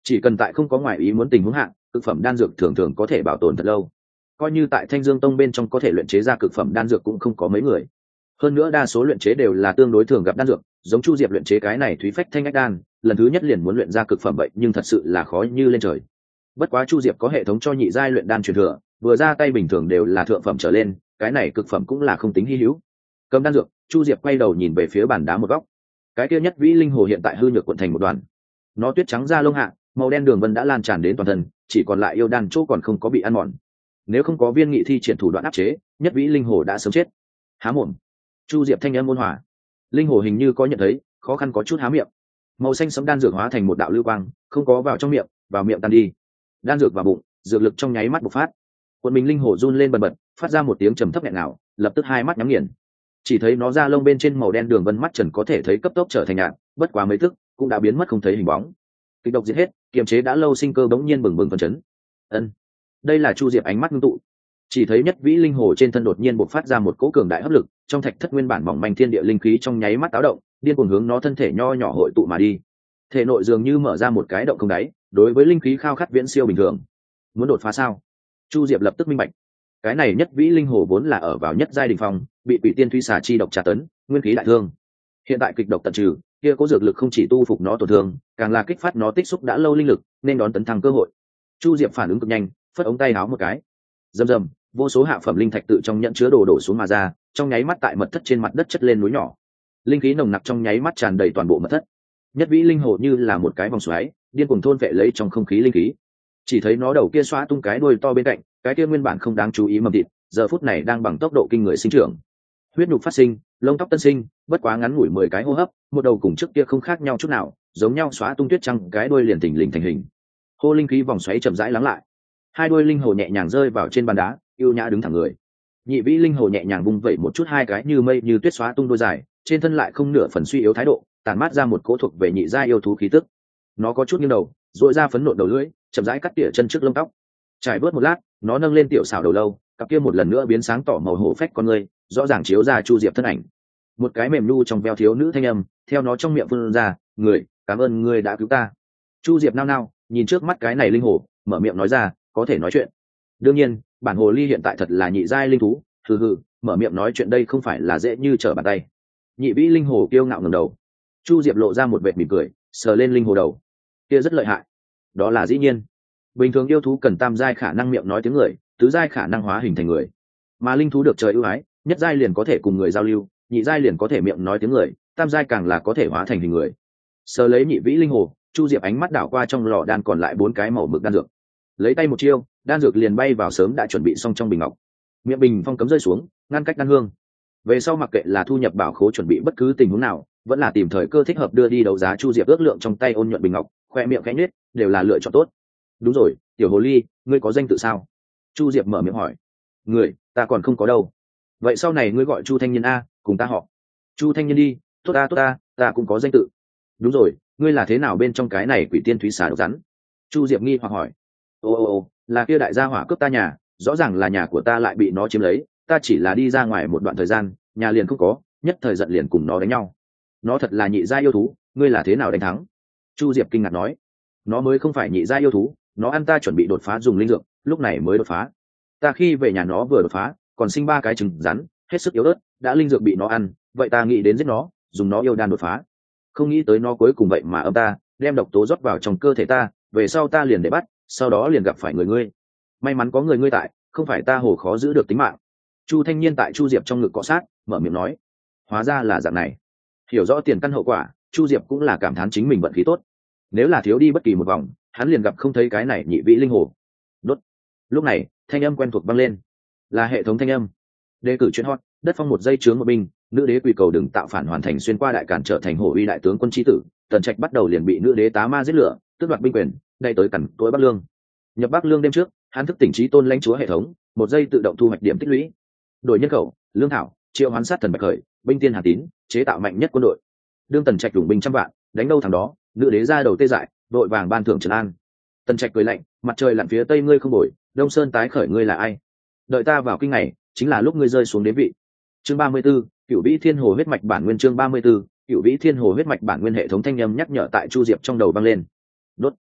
chỉ cần tại không có ngoại ý muốn tình huống hạn, cực phẩm đan dược thường thường có thể bảo tồn thật lâu. Coi như tại Thanh Dương Tông bên trong có thể luyện chế ra cực phẩm đan dược cũng không có mấy người. Hơn nữa đa số luyện chế đều là tương đối thường gặp đan dược, giống Chu Diệp luyện chế cái này Thúy Phách Thanh Ách đan, lần thứ nhất liền muốn luyện ra cực phẩm vậy nhưng thật sự là khó như lên trời. Bất quá Chu Diệp có hệ thống cho nhị giai luyện đan truyền thừa, vừa ra tay bình thường đều là thượng phẩm trở lên, cái này cực phẩm cũng là không tính hi hữu. Cầm đan dược, Chu Diệp quay đầu nhìn về phía bàn đá một góc. Cái kia nhất vĩ linh hồ hiện tại hư nhược cuộn thành một đoàn. Nó tuyết trắng da lông hạ, màu đen đường vân đã lan tràn đến toàn thân, chỉ còn lại yêu đan chỗ còn không có bị ăn mòn. Nếu không có viên nghị thi triển thủ đoạn áp chế, nhất vĩ linh hồ đã sớm chết. Há mồm. Chu Diệp thanh âm ôn hòa. Linh hồ hình như có nhận thấy, khó khăn có chút há miệng. Màu xanh sẫm đan dược hóa thành một đạo lưu quang, không có vào trong miệng, vào miệng tan đi. Đan dược vào bụng, dược lực trong nháy mắt bộc phát. Quần mình linh hồ run lên bần bật, phát ra một tiếng trầm thấp nhẹ nào, lập tức hai mắt nhắm nghiền. Chỉ thấy nó da lông bên trên màu đen đường vân mắt trần có thể thấy cấp tốc trở thành nhạt, bất quá mấy tức cũng đã biến mất không thấy hình bóng. Kịch độc diệt hết, kiềm chế đã lâu sinh cơ bỗng nhiên bừng bừng phấn chấn. Ân, đây là Chu Diệp ánh mắt ngưng tụ. Chỉ thấy nhất vĩ linh hồ trên thân đột nhiên bộc phát ra một cỗ cường đại hấp lực, trong thạch thất nguyên bản mỏng manh thiên địa linh khí trong nháy mắt táo động, điên cuồng hướng nó thân thể nho nhỏ hội tụ mà đi. Thể nội dường như mở ra một cái động không đáy, đối với linh khí khao khát viễn siêu bình thường. Muốn đột phá sao? Chu Diệp lập tức minh bạch. Cái này nhất vĩ linh hồ vốn là ở vào nhất giai đỉnh phong, bị quỷ tiên thủy xà chi độc tra tấn, nguyên khí đại thương. Hiện tại kịch độc tận trừ, kia có dược lực không chỉ tu phục nó tổn thương, càng là kích phát nó tích xúc đã lâu linh lực, nên đón tấn thăng cơ hội. Chu Diệp phản ứng cực nhanh, phất ống tay áo một cái. Rầm rầm, vô số hạ phẩm linh thạch tự trong nhẫn chứa đồ đổ xuống mà ra, trong nháy mắt tại mật thất trên mặt đất chất lên núi nhỏ. Linh khí nồng nặc trong nháy mắt tràn đầy toàn bộ mật thất. Nhất vĩ linh hồ như là một cái vòng xoáy, điên cuồng thôn vệ lấy trong không khí linh khí. Chỉ thấy nó đầu kia xóa tung cái đuôi to bên cạnh, cái kia nguyên bản không đáng chú ý mầm thịt, giờ phút này đang bằng tốc độ kinh người sinh trưởng. Huyết nhục phát sinh, lông tóc tân sinh, bất quá ngắn ngủi mười cái hô hấp, một đầu cùng trước kia không khác nhau chút nào, giống nhau xóa tung tuyết trăng, cái đuôi liền thình lình thành hình. Hô linh khí vòng xoáy chậm rãi lắng lại. Hai đuôi linh hồ nhẹ nhàng rơi vào trên bàn đá, yêu nhã đứng thẳng người. Nhị vĩ linh hồ nhẹ nhàng vung vẩy một chút hai cái như mây như tuyết xóa tung đuôi dài, trên thân lại không nửa phần suy yếu thái độ, tản mát ra một cỗ thuộc về nhị gia yêu thú khí tức. Nó có chút nghiêng đầu, duỗi ra phấn nộn đầu lưỡi, chậm rãi cắt tỉa chân trước lông tóc. Trải bớt một lát, nó nâng lên tiểu xảo đầu lâu, cặp kia một lần nữa biến sáng tỏ màu hổ phách con người, rõ ràng chiếu ra Chu Diệp thân ảnh. Một cái mềm nu trong veo thiếu nữ thanh âm, theo nó trong miệng phun ra, "Người, cảm ơn ngươi đã cứu ta." Chu Diệp nao nao, nhìn trước mắt cái này linh hồ, mở miệng nói ra, "Có thể nói chuyện." Đương nhiên, bản hồ ly hiện tại thật là nhị giai linh thú, hừ hừ, mở miệng nói chuyện đây không phải là dễ như trở bàn tay. Nhị vĩ linh hồ kiêu ngạo ngẩng đầu. Chu Diệp lộ ra một vệt mỉm cười, sờ lên linh hồ đầu. Kia rất lợi hại. Đó là dĩ nhiên. Bình thường yêu thú cần tam giai khả năng miệng nói tiếng người, tứ giai khả năng hóa hình thành người. Mà linh thú được trời ưu ái, nhất giai liền có thể cùng người giao lưu, nhị giai liền có thể miệng nói tiếng người, tam giai càng là có thể hóa thành hình người. Sờ lấy nhị vĩ linh hồ, Chu Diệp ánh mắt đảo qua trong lò đan còn lại bốn cái màu mực đan dược. Lấy tay một chiêu, đan dược liền bay vào sớm đã chuẩn bị xong trong bình ngọc. Miệng bình phong cấm rơi xuống, ngăn cách đan hương. Về sau mặc kệ là thu nhập bảo khố chuẩn bị bất cứ tình huống nào, vẫn là tìm thời cơ thích hợp đưa đi đấu giá, Chu Diệp ước lượng trong tay ôn nhuận bình ngọc, khoe miệng khẽ nhếch, đều là lựa chọn tốt. Đúng rồi, tiểu hồ ly, ngươi có danh tự sao? Chu Diệp mở miệng hỏi. Người, ta còn không có đâu. Vậy sau này ngươi gọi Chu Thanh Nhân a, cùng ta họ. Chu Thanh Nhân đi, tốt ta tốt ta, ta cũng có danh tự. Đúng rồi, ngươi là thế nào bên trong cái này quỷ tiên thúy xà độc rắn? Chu Diệp nghi hoặc hỏi. Ô ô ô, là kia đại gia hỏa cướp ta nhà, rõ ràng là nhà của ta lại bị nó chiếm lấy, ta chỉ là đi ra ngoài một đoạn thời gian, nhà liền không có, nhất thời giận liền cùng nó đánh nhau. Nó thật là nhị gia yêu thú, ngươi là thế nào đánh thắng? Chu Diệp kinh ngạc nói. Nó mới không phải nhị gia yêu thú, nó ăn ta chuẩn bị đột phá dùng linh dược, lúc này mới đột phá. Ta khi về nhà nó vừa đột phá, còn sinh ba cái trứng rắn, hết sức yếu ớt, đã linh dược bị nó ăn, vậy ta nghĩ đến giết nó, dùng nó yêu đan đột phá. Không nghĩ tới nó cuối cùng vậy mà âm ta, đem độc tố rót vào trong cơ thể ta, về sau ta liền để bắt, sau đó liền gặp phải người ngươi. May mắn có người ngươi tại, không phải ta hồ khó giữ được tính mạng. Chu Thanh Niên tại Chu Diệp trong ngực cọ sát, mở miệng nói. Hóa ra là dạng này. Hiểu rõ tiền căn hậu quả, Chu Diệp cũng là cảm thán chính mình vận khí tốt. Nếu là thiếu đi bất kỳ một vòng, hắn liền gặp không thấy cái này nhị vĩ linh hồ. Đốt. Lúc này, thanh âm quen thuộc vang lên. Là hệ thống thanh âm. Đề cử chuyện hot, đất phong một giây chướng một binh, nữ đế quỳ cầu đừng tạo phản hoàn thành xuyên qua đại cản trở thành hổ uy đại tướng quân chí tử, Tần Trạch bắt đầu liền bị nữ đế tá ma giết lửa, tước đoạt binh quyền, đây tới cẩn tối Bắc Lương. Nhập Bắc Lương đêm trước, hắn thức tỉnh trí tôn lãnh chúa hệ thống, một giây tự động thu hoạch điểm tích lũy. Đổi nhân khẩu, lương thảo, triệu hoán sát thần bạch khởi, binh tiên hà tín, chế tạo mạnh nhất quân đội. Đương Tần Trạch đủng binh trăm vạn, đánh đâu thằng đó, nữ đế ra đầu tê dại, đội vàng ban thưởng trấn an. Tần Trạch cười lạnh, mặt trời lặn phía tây ngươi không đổi, đông sơn tái khởi ngươi là ai? Đợi ta vào kinh ngày, chính là lúc ngươi rơi xuống đế vị. Chương ba mươi 34, Cửu Vĩ Thiên Hồ huyết mạch bản nguyên. Chương ba mươi 34, Cửu Vĩ Thiên Hồ huyết mạch bản nguyên. Hệ thống thanh âm nhắc nhở tại Chu Diệp trong đầu vang lên. Đốt.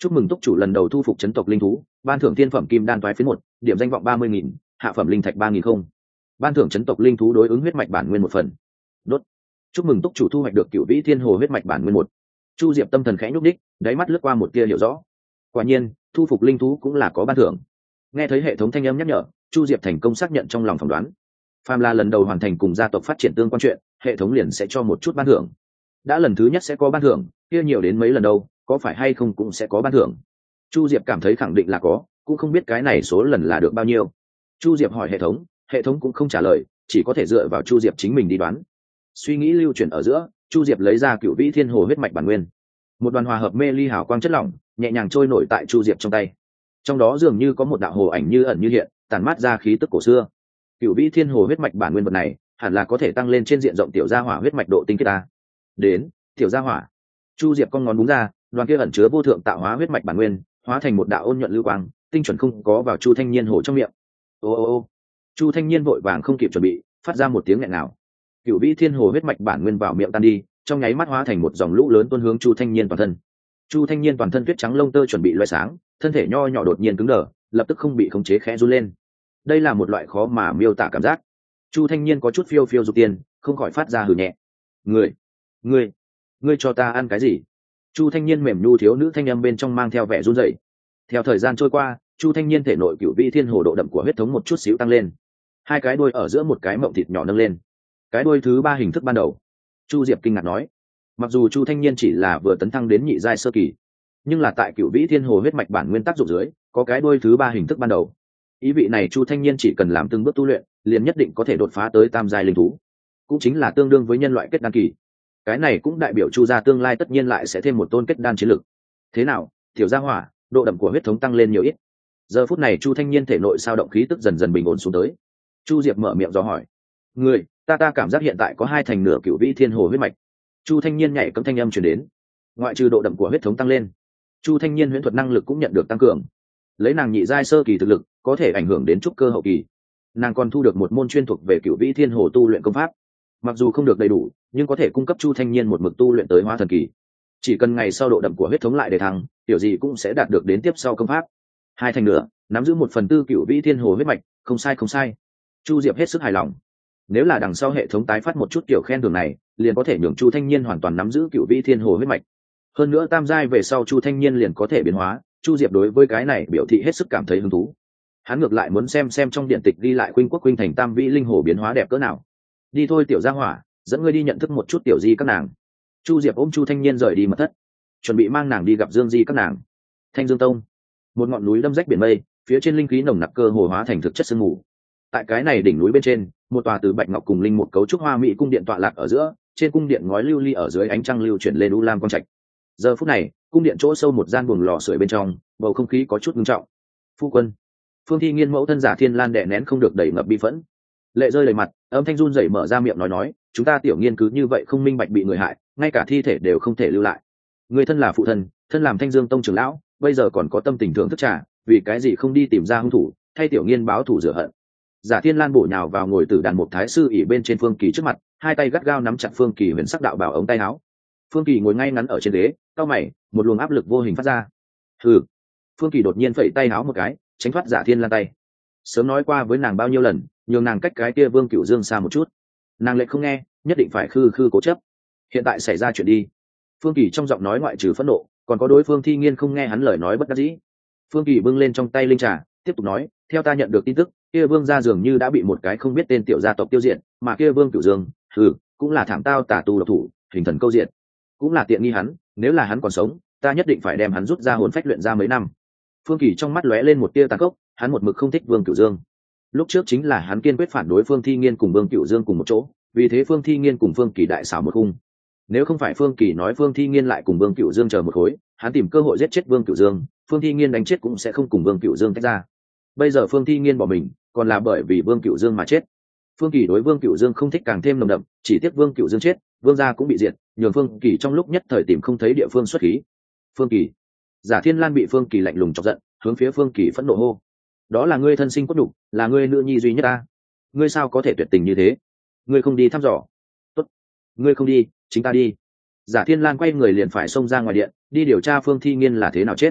chúc mừng túc chủ lần đầu thu phục chấn tộc linh thú, ban thưởng tiên phẩm kim đan toái phiến một, điểm danh vọng ba mươi nghìn, hạ phẩm linh thạch ba nghìn không, ban thưởng chấn tộc linh thú đối ứng huyết mạch bản nguyên một phần. Đốt. Chúc mừng túc chủ thu hoạch được cựu vĩ thiên hồ huyết mạch bản nguyên một. Chu Diệp tâm thần khẽ nhúc đích, đáy mắt lướt qua một tia hiểu rõ. Quả nhiên, thu phục linh thú cũng là có ban thưởng. Nghe thấy hệ thống thanh âm nhắc nhở, Chu Diệp thành công xác nhận trong lòng phỏng đoán. Phàm là lần đầu hoàn thành cùng gia tộc phát triển tương quan chuyện, hệ thống liền sẽ cho một chút ban thưởng. Đã lần thứ nhất sẽ có ban thưởng, kia nhiều đến mấy lần đâu, có phải hay không cũng sẽ có ban thưởng. Chu Diệp cảm thấy khẳng định là có, cũng không biết cái này số lần là được bao nhiêu. Chu Diệp hỏi hệ thống, hệ thống cũng không trả lời, chỉ có thể dựa vào Chu Diệp chính mình đi đoán. Suy nghĩ lưu chuyển ở giữa, Chu Diệp lấy ra cựu vĩ thiên hồ huyết mạch bản nguyên, một đoàn hòa hợp mê ly hào quang chất lỏng nhẹ nhàng trôi nổi tại Chu Diệp trong tay. Trong đó dường như có một đạo hồ ảnh như ẩn như hiện, tản mát ra khí tức cổ xưa. Cựu vĩ thiên hồ huyết mạch bản nguyên vật này hẳn là có thể tăng lên trên diện rộng tiểu gia hỏa huyết mạch độ tinh khiết ta. Đến, tiểu gia hỏa. Chu Diệp con ngón đúng ra, đoàn kia ẩn chứa vô thượng tạo hóa huyết mạch bản nguyên hóa thành một đạo ôn nhuận lưu quang, tinh chuẩn không có vào Chu Thanh Niên hồ trong miệng. Ô ô ô. Chu Thanh Niên vội vàng không kịp chuẩn bị, phát ra một tiếng nghẹn ngào. Cựu vĩ thiên hồ huyết mạch bản nguyên vào miệng tan đi, trong nháy mắt hóa thành một dòng lũ lớn tuôn hướng Chu Thanh Niên toàn thân. Chu Thanh Niên toàn thân tuyết trắng lông tơ chuẩn bị loé sáng, thân thể nho nhỏ đột nhiên cứng đờ, lập tức không bị khống chế khẽ run lên. Đây là một loại khó mà miêu tả cảm giác. Chu Thanh Niên có chút phiêu phiêu dục tiền, không khỏi phát ra hừ nhẹ. Người, ngươi, ngươi cho ta ăn cái gì? Chu Thanh Niên mềm nhu thiếu nữ thanh âm bên trong mang theo vẻ run rẩy. Theo thời gian trôi qua, Chu Thanh Niên thể nội cựu vĩ thiên hồ độ đậm của huyết thống một chút xíu tăng lên. Hai cái đuôi ở giữa một cái mộng thịt nhỏ nâng lên. Cái đuôi thứ ba hình thức ban đầu. Chu Diệp kinh ngạc nói, mặc dù Chu Thanh Niên chỉ là vừa tấn thăng đến nhị giai sơ kỳ, nhưng là tại cựu vĩ thiên hồ huyết mạch bản nguyên tác dụng dưới, có cái đuôi thứ ba hình thức ban đầu. Ý vị này Chu Thanh Niên chỉ cần làm từng bước tu luyện, liền nhất định có thể đột phá tới tam giai linh thú, cũng chính là tương đương với nhân loại kết đan kỳ. Cái này cũng đại biểu Chu gia tương lai tất nhiên lại sẽ thêm một tôn kết đan chiến lực. Thế nào, tiểu gia hỏa, độ đậm của huyết thống tăng lên nhiều ít? Giờ phút này Chu Thanh Niên thể nội sao động khí tức dần dần bình ổn xuống tới. Chu Diệp mở miệng dò hỏi, người, ta ta cảm giác hiện tại có hai thành nửa cựu vĩ thiên hồ huyết mạch. Chu Thanh Niên nhảy cấm thanh âm truyền đến. Ngoại trừ độ đậm của huyết thống tăng lên, Chu Thanh Niên huyễn thuật năng lực cũng nhận được tăng cường. Lấy nàng nhị giai sơ kỳ thực lực, có thể ảnh hưởng đến trúc cơ hậu kỳ. Nàng còn thu được một môn chuyên thuộc về cựu vĩ thiên hồ tu luyện công pháp. Mặc dù không được đầy đủ, nhưng có thể cung cấp Chu Thanh Niên một mực tu luyện tới hóa thần kỳ. Chỉ cần ngày sau độ đậm của huyết thống lại để thăng, tiểu gì cũng sẽ đạt được đến tiếp sau công pháp. Hai thành nửa, nắm giữ một phần tư cựu vĩ thiên hồ huyết mạch, không sai không sai. Chu Diệp hết sức hài lòng. Nếu là đằng sau hệ thống tái phát một chút tiểu khen thưởng này, liền có thể nhường Chu Thanh Niên hoàn toàn nắm giữ cựu vĩ thiên hồ huyết mạch. Hơn nữa tam giai về sau Chu Thanh Niên liền có thể biến hóa. Chu Diệp đối với cái này biểu thị hết sức cảm thấy hứng thú. Hắn ngược lại muốn xem xem trong điện tịch ghi lại Khuynh Quốc Khuynh Thành tam vĩ linh hồ biến hóa đẹp cỡ nào. Đi thôi tiểu gia hỏa, dẫn ngươi đi nhận thức một chút tiểu di các nàng. Chu Diệp ôm Chu Thanh Niên rời đi mật thất, chuẩn bị mang nàng đi gặp Dương Di các nàng. Thanh Dương Tông, một ngọn núi đâm rách biển mây, phía trên linh khí nồng nặc cơ hồ hóa thành thực chất sương mù. Tại cái này đỉnh núi bên trên, một tòa từ bạch ngọc cùng linh một cấu trúc hoa mỹ cung điện tọa lạc ở giữa, trên cung điện ngói lưu ly ở dưới ánh trăng lưu chuyển lên u lam quang trạch. Giờ phút này, cung điện chỗ sâu một gian buồng lò sưởi bên trong, bầu không khí có chút nghiêm trọng. Phu quân, Phương Thi Nghiên mẫu thân Giả Thiên Lan đè nén không được đẩy ngập bi phẫn, lệ rơi đầy mặt, âm thanh run rẩy mở ra miệng nói nói, chúng ta tiểu Nghiên cứ như vậy không minh bạch bị người hại, ngay cả thi thể đều không thể lưu lại. Người thân là phụ thân, thân làm Thanh Dương Tông trưởng lão, bây giờ còn có tâm tình thưởng thức trà, vì cái gì không đi tìm ra hung thủ, thay tiểu Nghiên báo thù rửa hận. Giả Thiên Lan bổ nhào vào ngồi tử đàn một thái sư ỉ bên trên Phương Kỳ trước mặt, hai tay gắt gao nắm chặt Phương Kỳ huyền sắc đạo bảo ống tay áo. Phương Kỳ ngồi ngay ngắn ở trên ghế, cau mày, một luồng áp lực vô hình phát ra. Hừ. Phương Kỳ đột nhiên phẩy tay áo một cái, tránh thoát Giả Thiên Lan tay. Sớm nói qua với nàng bao nhiêu lần, nhường nàng cách cái kia Vương Cửu Dương xa một chút. Nàng lại không nghe, nhất định phải khư khư cố chấp. Hiện tại xảy ra chuyện đi. Phương Kỳ trong giọng nói ngoại trừ phẫn nộ, còn có đối phương Thi Nghiên không nghe hắn lời nói bất đắc dĩ. Phương Kỳ bưng lên trong tay linh trà, tiếp tục nói, theo ta nhận được tin tức, kia Vương gia dường như đã bị một cái không biết tên tiểu gia tộc tiêu diệt, mà kia Vương Cửu Dương, hừ, cũng là thảm tao tà tu độc thủ, hình thần câu diệt, cũng là tiện nghi hắn, nếu là hắn còn sống, ta nhất định phải đem hắn rút ra hồn phách luyện ra mấy năm. Phương Kỳ trong mắt lóe lên một tia tàn khốc, hắn một mực không thích Vương Cửu Dương. Lúc trước chính là hắn kiên quyết phản đối Phương Thi Nghiên cùng Vương Cửu Dương cùng một chỗ, vì thế Phương Thi Nghiên cùng Phương Kỳ đại xảo một khung. Nếu không phải Phương Kỳ nói Phương Thi Nghiên lại cùng Vương Cửu Dương chờ một khối, hắn tìm cơ hội giết chết Vương Cửu Dương, Phương Thi Nghiên đánh chết cũng sẽ không cùng Vương Cửu Dương tách ra. Bây giờ Phương Thi Nghiên bỏ mình, còn là bởi vì Vương Cửu Dương mà chết. Phương Kỳ đối Vương Cửu Dương không thích càng thêm nồng đậm, chỉ tiếc Vương Cửu Dương chết, Vương gia cũng bị diệt, nhường Phương Kỳ trong lúc nhất thời tìm không thấy địa phương xuất khí. Phương Kỳ, Giả Thiên Lan bị Phương Kỳ lạnh lùng chọc giận, hướng phía Phương Kỳ phẫn nộ hô: đó là ngươi thân sinh cốt nhục, là ngươi nữ nhi duy nhất ta, ngươi sao có thể tuyệt tình như thế? Ngươi không đi thăm dò? Tốt, ngươi không đi, chính ta đi. Giả Thiên Lan quay người liền phải xông ra ngoài điện, đi điều tra Phương Thi Nghiên là thế nào chết.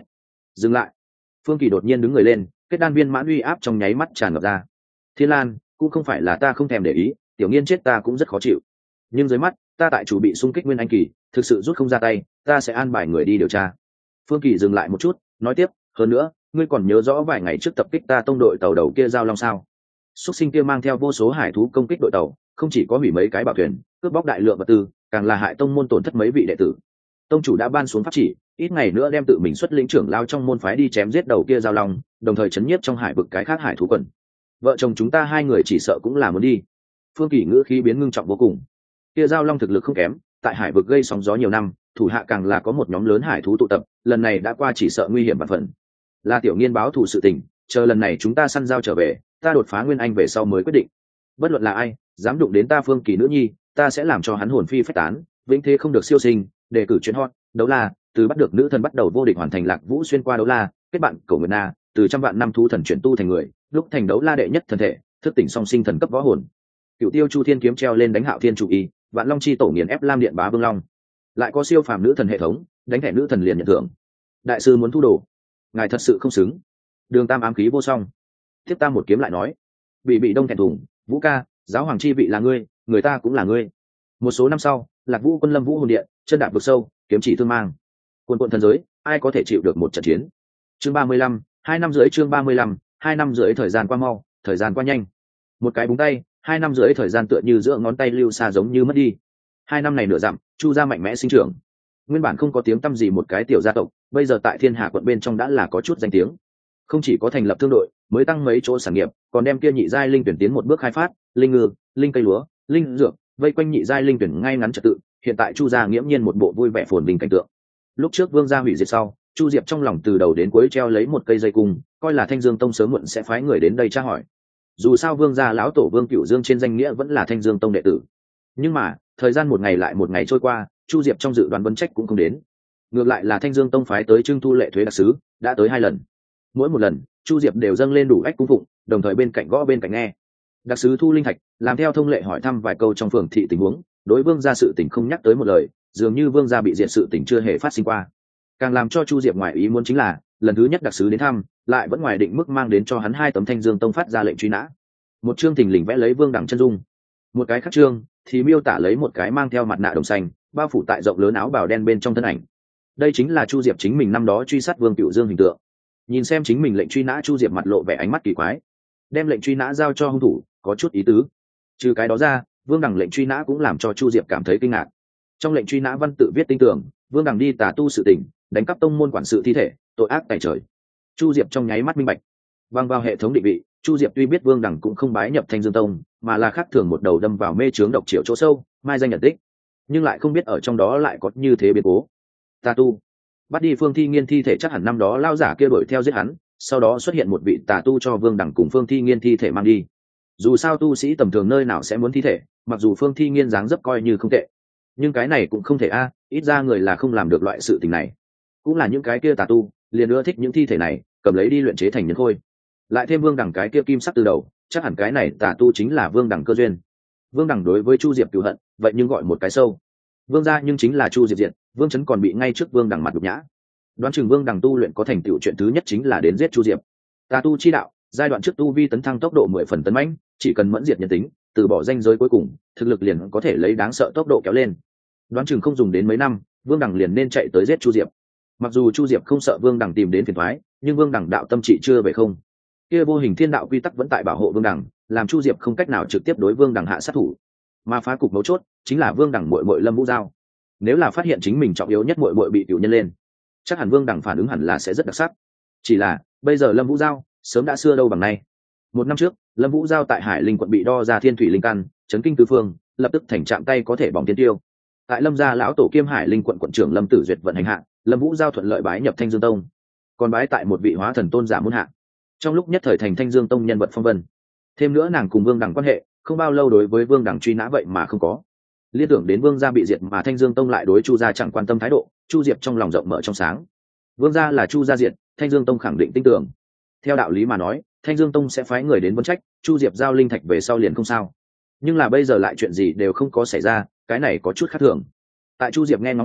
Dừng lại. Phương Kỳ đột nhiên đứng người lên, kết đan viên mãn uy áp trong nháy mắt tràn ngập ra. Thiên Lan, cũng không phải là ta không thèm để ý, tiểu nghiên chết ta cũng rất khó chịu, nhưng dưới mắt ta tại chủ bị xung kích nguyên anh kỳ, thực sự rút không ra tay, ta sẽ an bài người đi điều tra. Phương Kỳ dừng lại một chút, nói tiếp, hơn nữa, ngươi còn nhớ rõ vài ngày trước tập kích ta tông đội tàu đầu kia giao long sao? Xuất sinh kia mang theo vô số hải thú công kích đội tàu, không chỉ có hủy mấy cái bảo thuyền, cướp bóc đại lượng vật tư, càng là hại tông môn tổn thất mấy vị đệ tử. Tông chủ đã ban xuống pháp chỉ, ít ngày nữa đem tự mình xuất lĩnh trưởng lao trong môn phái đi chém giết đầu kia giao long, đồng thời chấn nhiếp trong hải vực cái khác hải thú quần. Vợ chồng chúng ta hai người chỉ sợ cũng là muốn đi. Phương Kỳ ngữ khí biến ngưng trọng vô cùng. Kia giao long thực lực không kém, tại hải vực gây sóng gió nhiều năm, thủ hạ càng là có một nhóm lớn hải thú tụ tập, lần này đã qua chỉ sợ nguy hiểm vạn phần. Là tiểu nghiên báo thù sự tình, chờ lần này chúng ta săn giao trở về, ta đột phá nguyên anh về sau mới quyết định. Bất luận là ai dám đụng đến ta Phương Kỳ nữ nhi, ta sẽ làm cho hắn hồn phi phách tán, vĩnh thế không được siêu sinh. Đề cử chuyên hot đấu la, từ bắt được nữ thần bắt đầu vô địch hoàn thành lạc vũ xuyên qua đấu la, kết bạn cổ nguyệt na, từ trăm vạn năm thú thần chuyển tu thành người, lúc thành đấu la đệ nhất thần thể, thức tỉnh song sinh thần cấp võ hồn. Cựu tiêu chu thiên kiếm treo lên đánh hạo thiên chủ y, vạn long chi tổ nghiền ép lam điện bá vương long. Lại có siêu phàm nữ thần hệ thống, đánh thẻ nữ thần liền nhận thưởng. Đại sư muốn thu đồ, ngài thật sự không xứng. Đường tam ám khí vô song. Tiếp ta một kiếm lại nói, bị bị đông thẹn thùng, Vũ ca, giáo hoàng chi vị là ngươi, người ta cũng là ngươi. Một số năm sau, lạc vũ quân lâm vũ hồn điện, chân đạp vực sâu, kiếm chỉ thương mang. Quân quân thần giới, ai có thể chịu được một trận chiến. Chương ba mươi lăm, hai năm rưỡi chương ba mươi lăm, hai năm rưỡi thời gian qua mau, thời gian qua nhanh. Một cái búng tay, hai năm rưỡi thời gian tựa như giữa ngón tay lưu xa giống như mất đi. Hai năm này nửa dặm, Chu gia mạnh mẽ sinh trưởng. Nguyên bản không có tiếng tăm gì một cái tiểu gia tộc, bây giờ tại Thiên Hà quận bên trong đã là có chút danh tiếng. Không chỉ có thành lập thương đội, mới tăng mấy chỗ sản nghiệp, còn đem kia nhị giai linh tuyển tiến một bước khai phát, linh ngư, linh cây lúa, linh dược, vây quanh nhị giai linh tuyển ngay ngắn trật tự. Hiện tại Chu gia nghiễm nhiên một bộ vui vẻ phồn vinh cảnh tượng. Lúc trước Vương gia hủy diệt sau, Chu Diệp trong lòng từ đầu đến cuối treo lấy một cây dây cung, coi là Thanh Dương Tông sớm muộn sẽ phái người đến đây tra hỏi. Dù sao Vương gia lão tổ Vương Cửu Dương trên danh nghĩa vẫn là Thanh Dương Tông đệ tử. Nhưng mà, thời gian một ngày lại một ngày trôi qua, Chu Diệp trong dự đoán vấn trách cũng không đến. Ngược lại là Thanh Dương Tông phái tới trưng thu lệ thuế đặc sứ, đã tới hai lần. Mỗi một lần, Chu Diệp đều dâng lên đủ ách cung phụng, đồng thời bên cạnh gõ bên cạnh nghe. Đặc sứ thu linh thạch, làm theo thông lệ hỏi thăm vài câu trong phường thị tình huống, đối Vương gia sự tình không nhắc tới một lời, dường như Vương gia bị diệt sự tình chưa hề phát sinh qua. Càng làm cho Chu Diệp ngoài ý muốn chính là, lần thứ nhất đặc sứ đến thăm, lại vẫn ngoài định mức mang đến cho hắn hai tấm Thanh Dương Tông phát ra lệnh truy nã. Một chương thình lình vẽ lấy Vương Đẳng chân dung, một cái khác chương thì miêu tả lấy một cái mang theo mặt nạ đồng xanh, bao phủ tại rộng lớn áo bào đen bên trong thân ảnh. Đây chính là Chu Diệp chính mình năm đó truy sát Vương Cửu Dương hình tượng. Nhìn xem chính mình lệnh truy nã, Chu Diệp mặt lộ vẻ ánh mắt kỳ quái, đem lệnh truy nã giao cho hung thủ, có chút ý tứ. Trừ cái đó ra, Vương Đẳng lệnh truy nã cũng làm cho Chu Diệp cảm thấy kinh ngạc. Trong lệnh truy nã văn tự viết tinh tường, Vương Đẳng đi tà tu sự tình, đánh cắp tông môn quản sự thi thể, tội ác tày trời. Chu Diệp trong nháy mắt minh bạch. Bằng vào hệ thống định vị, Chu Diệp tuy biết Vương Đẳng cũng không bái nhập Thanh Dương Tông, mà là khác thường một đầu đâm vào mê chướng độc triệu chỗ sâu, mai danh nhận tích, nhưng lại không biết ở trong đó lại có như thế biến cố. Tà tu bắt đi Phương Thi Nghiên thi thể, chắc hẳn năm đó lao giả kia đuổi theo giết hắn, sau đó xuất hiện một vị tà tu cho Vương Đẳng cùng Phương Thi Nghiên thi thể mang đi. Dù sao tu sĩ tầm thường nơi nào sẽ muốn thi thể, mặc dù Phương Thi Nghiên dáng dấp coi như không tệ, nhưng cái này cũng không thể a, ít ra người là không làm được loại sự tình này. Cũng là những cái kia tà tu liền ưa thích những thi thể này, cầm lấy đi luyện chế thành nhân khôi. Lại thêm Vương Đẳng cái kia kim sắc từ đầu, chắc hẳn cái này tà tu chính là Vương Đẳng cơ duyên. Vương Đẳng đối với Chu Diệp cừu hận, vậy nhưng gọi một cái sâu. Vương gia nhưng chính là Chu Diệp diệt, Vương Chấn còn bị ngay trước Vương Đẳng mặt nhục nhã. Đoán chừng Vương Đẳng tu luyện có thành tựu chuyện thứ nhất chính là đến giết Chu Diệp. Tà tu chi đạo, giai đoạn trước tu vi tấn thăng tốc độ mười phần tấn mãnh, chỉ cần mẫn diệt nhân tính, từ bỏ danh giới cuối cùng, thực lực liền có thể lấy đáng sợ tốc độ kéo lên. Đoán chừng không dùng đến mấy năm, Vương Đẳng liền nên chạy tới giết Chu Diệp. Mặc dù Chu Diệp không sợ Vương Đẳng tìm đến phiền toái, nhưng Vương Đẳng đạo tâm trị chưa về không. Kia vô hình thiên đạo quy tắc vẫn tại bảo hộ Vương Đẳng, làm Chu Diệp không cách nào trực tiếp đối Vương Đẳng hạ sát thủ. Mà phá cục mấu chốt chính là Vương Đẳng muội muội Lâm Vũ Giao. Nếu là phát hiện chính mình trọng yếu nhất muội muội bị cửu nhân lên, chắc hẳn Vương Đẳng phản ứng hẳn là sẽ rất đặc sắc. Chỉ là bây giờ Lâm Vũ Giao sớm đã xưa đâu bằng nay. Một năm trước, Lâm Vũ Giao tại Hải Linh quận bị đo ra thiên thủy linh căn, chấn kinh tứ phương, lập tức thành chạm tay có thể bỏng tiên tiêu. Tại Lâm gia lão tổ kiêm Hải Linh quận quận trưởng Lâm Tử Duyệt vận hành hạ, Lâm Vũ Giao thuận lợi bái nhập Thanh Dương Tông, còn bái tại một vị hóa thần tôn giả môn hạ. Trong lúc nhất thời thành Thanh Dương Tông nhân vật phong vân. Thêm nữa nàng cùng Vương Đẳng quan hệ, không bao lâu đối với Vương Đẳng truy nã vậy mà không có. Liên tưởng đến Vương gia bị diệt mà Thanh Dương Tông lại đối Chu gia chẳng quan tâm thái độ, Chu Diệp trong lòng rộng mở trong sáng. Vương gia là Chu gia diệt, Thanh Dương Tông khẳng định tin tưởng. Theo đạo lý mà nói, Thanh Dương Tông sẽ phái người đến vấn trách, Chu Diệp giao linh thạch về sau liền không sao. Nhưng là bây giờ lại chuyện gì đều không có xảy ra, cái này có chút khác thường. Tại Chu Diệp nghe ngóng hạ,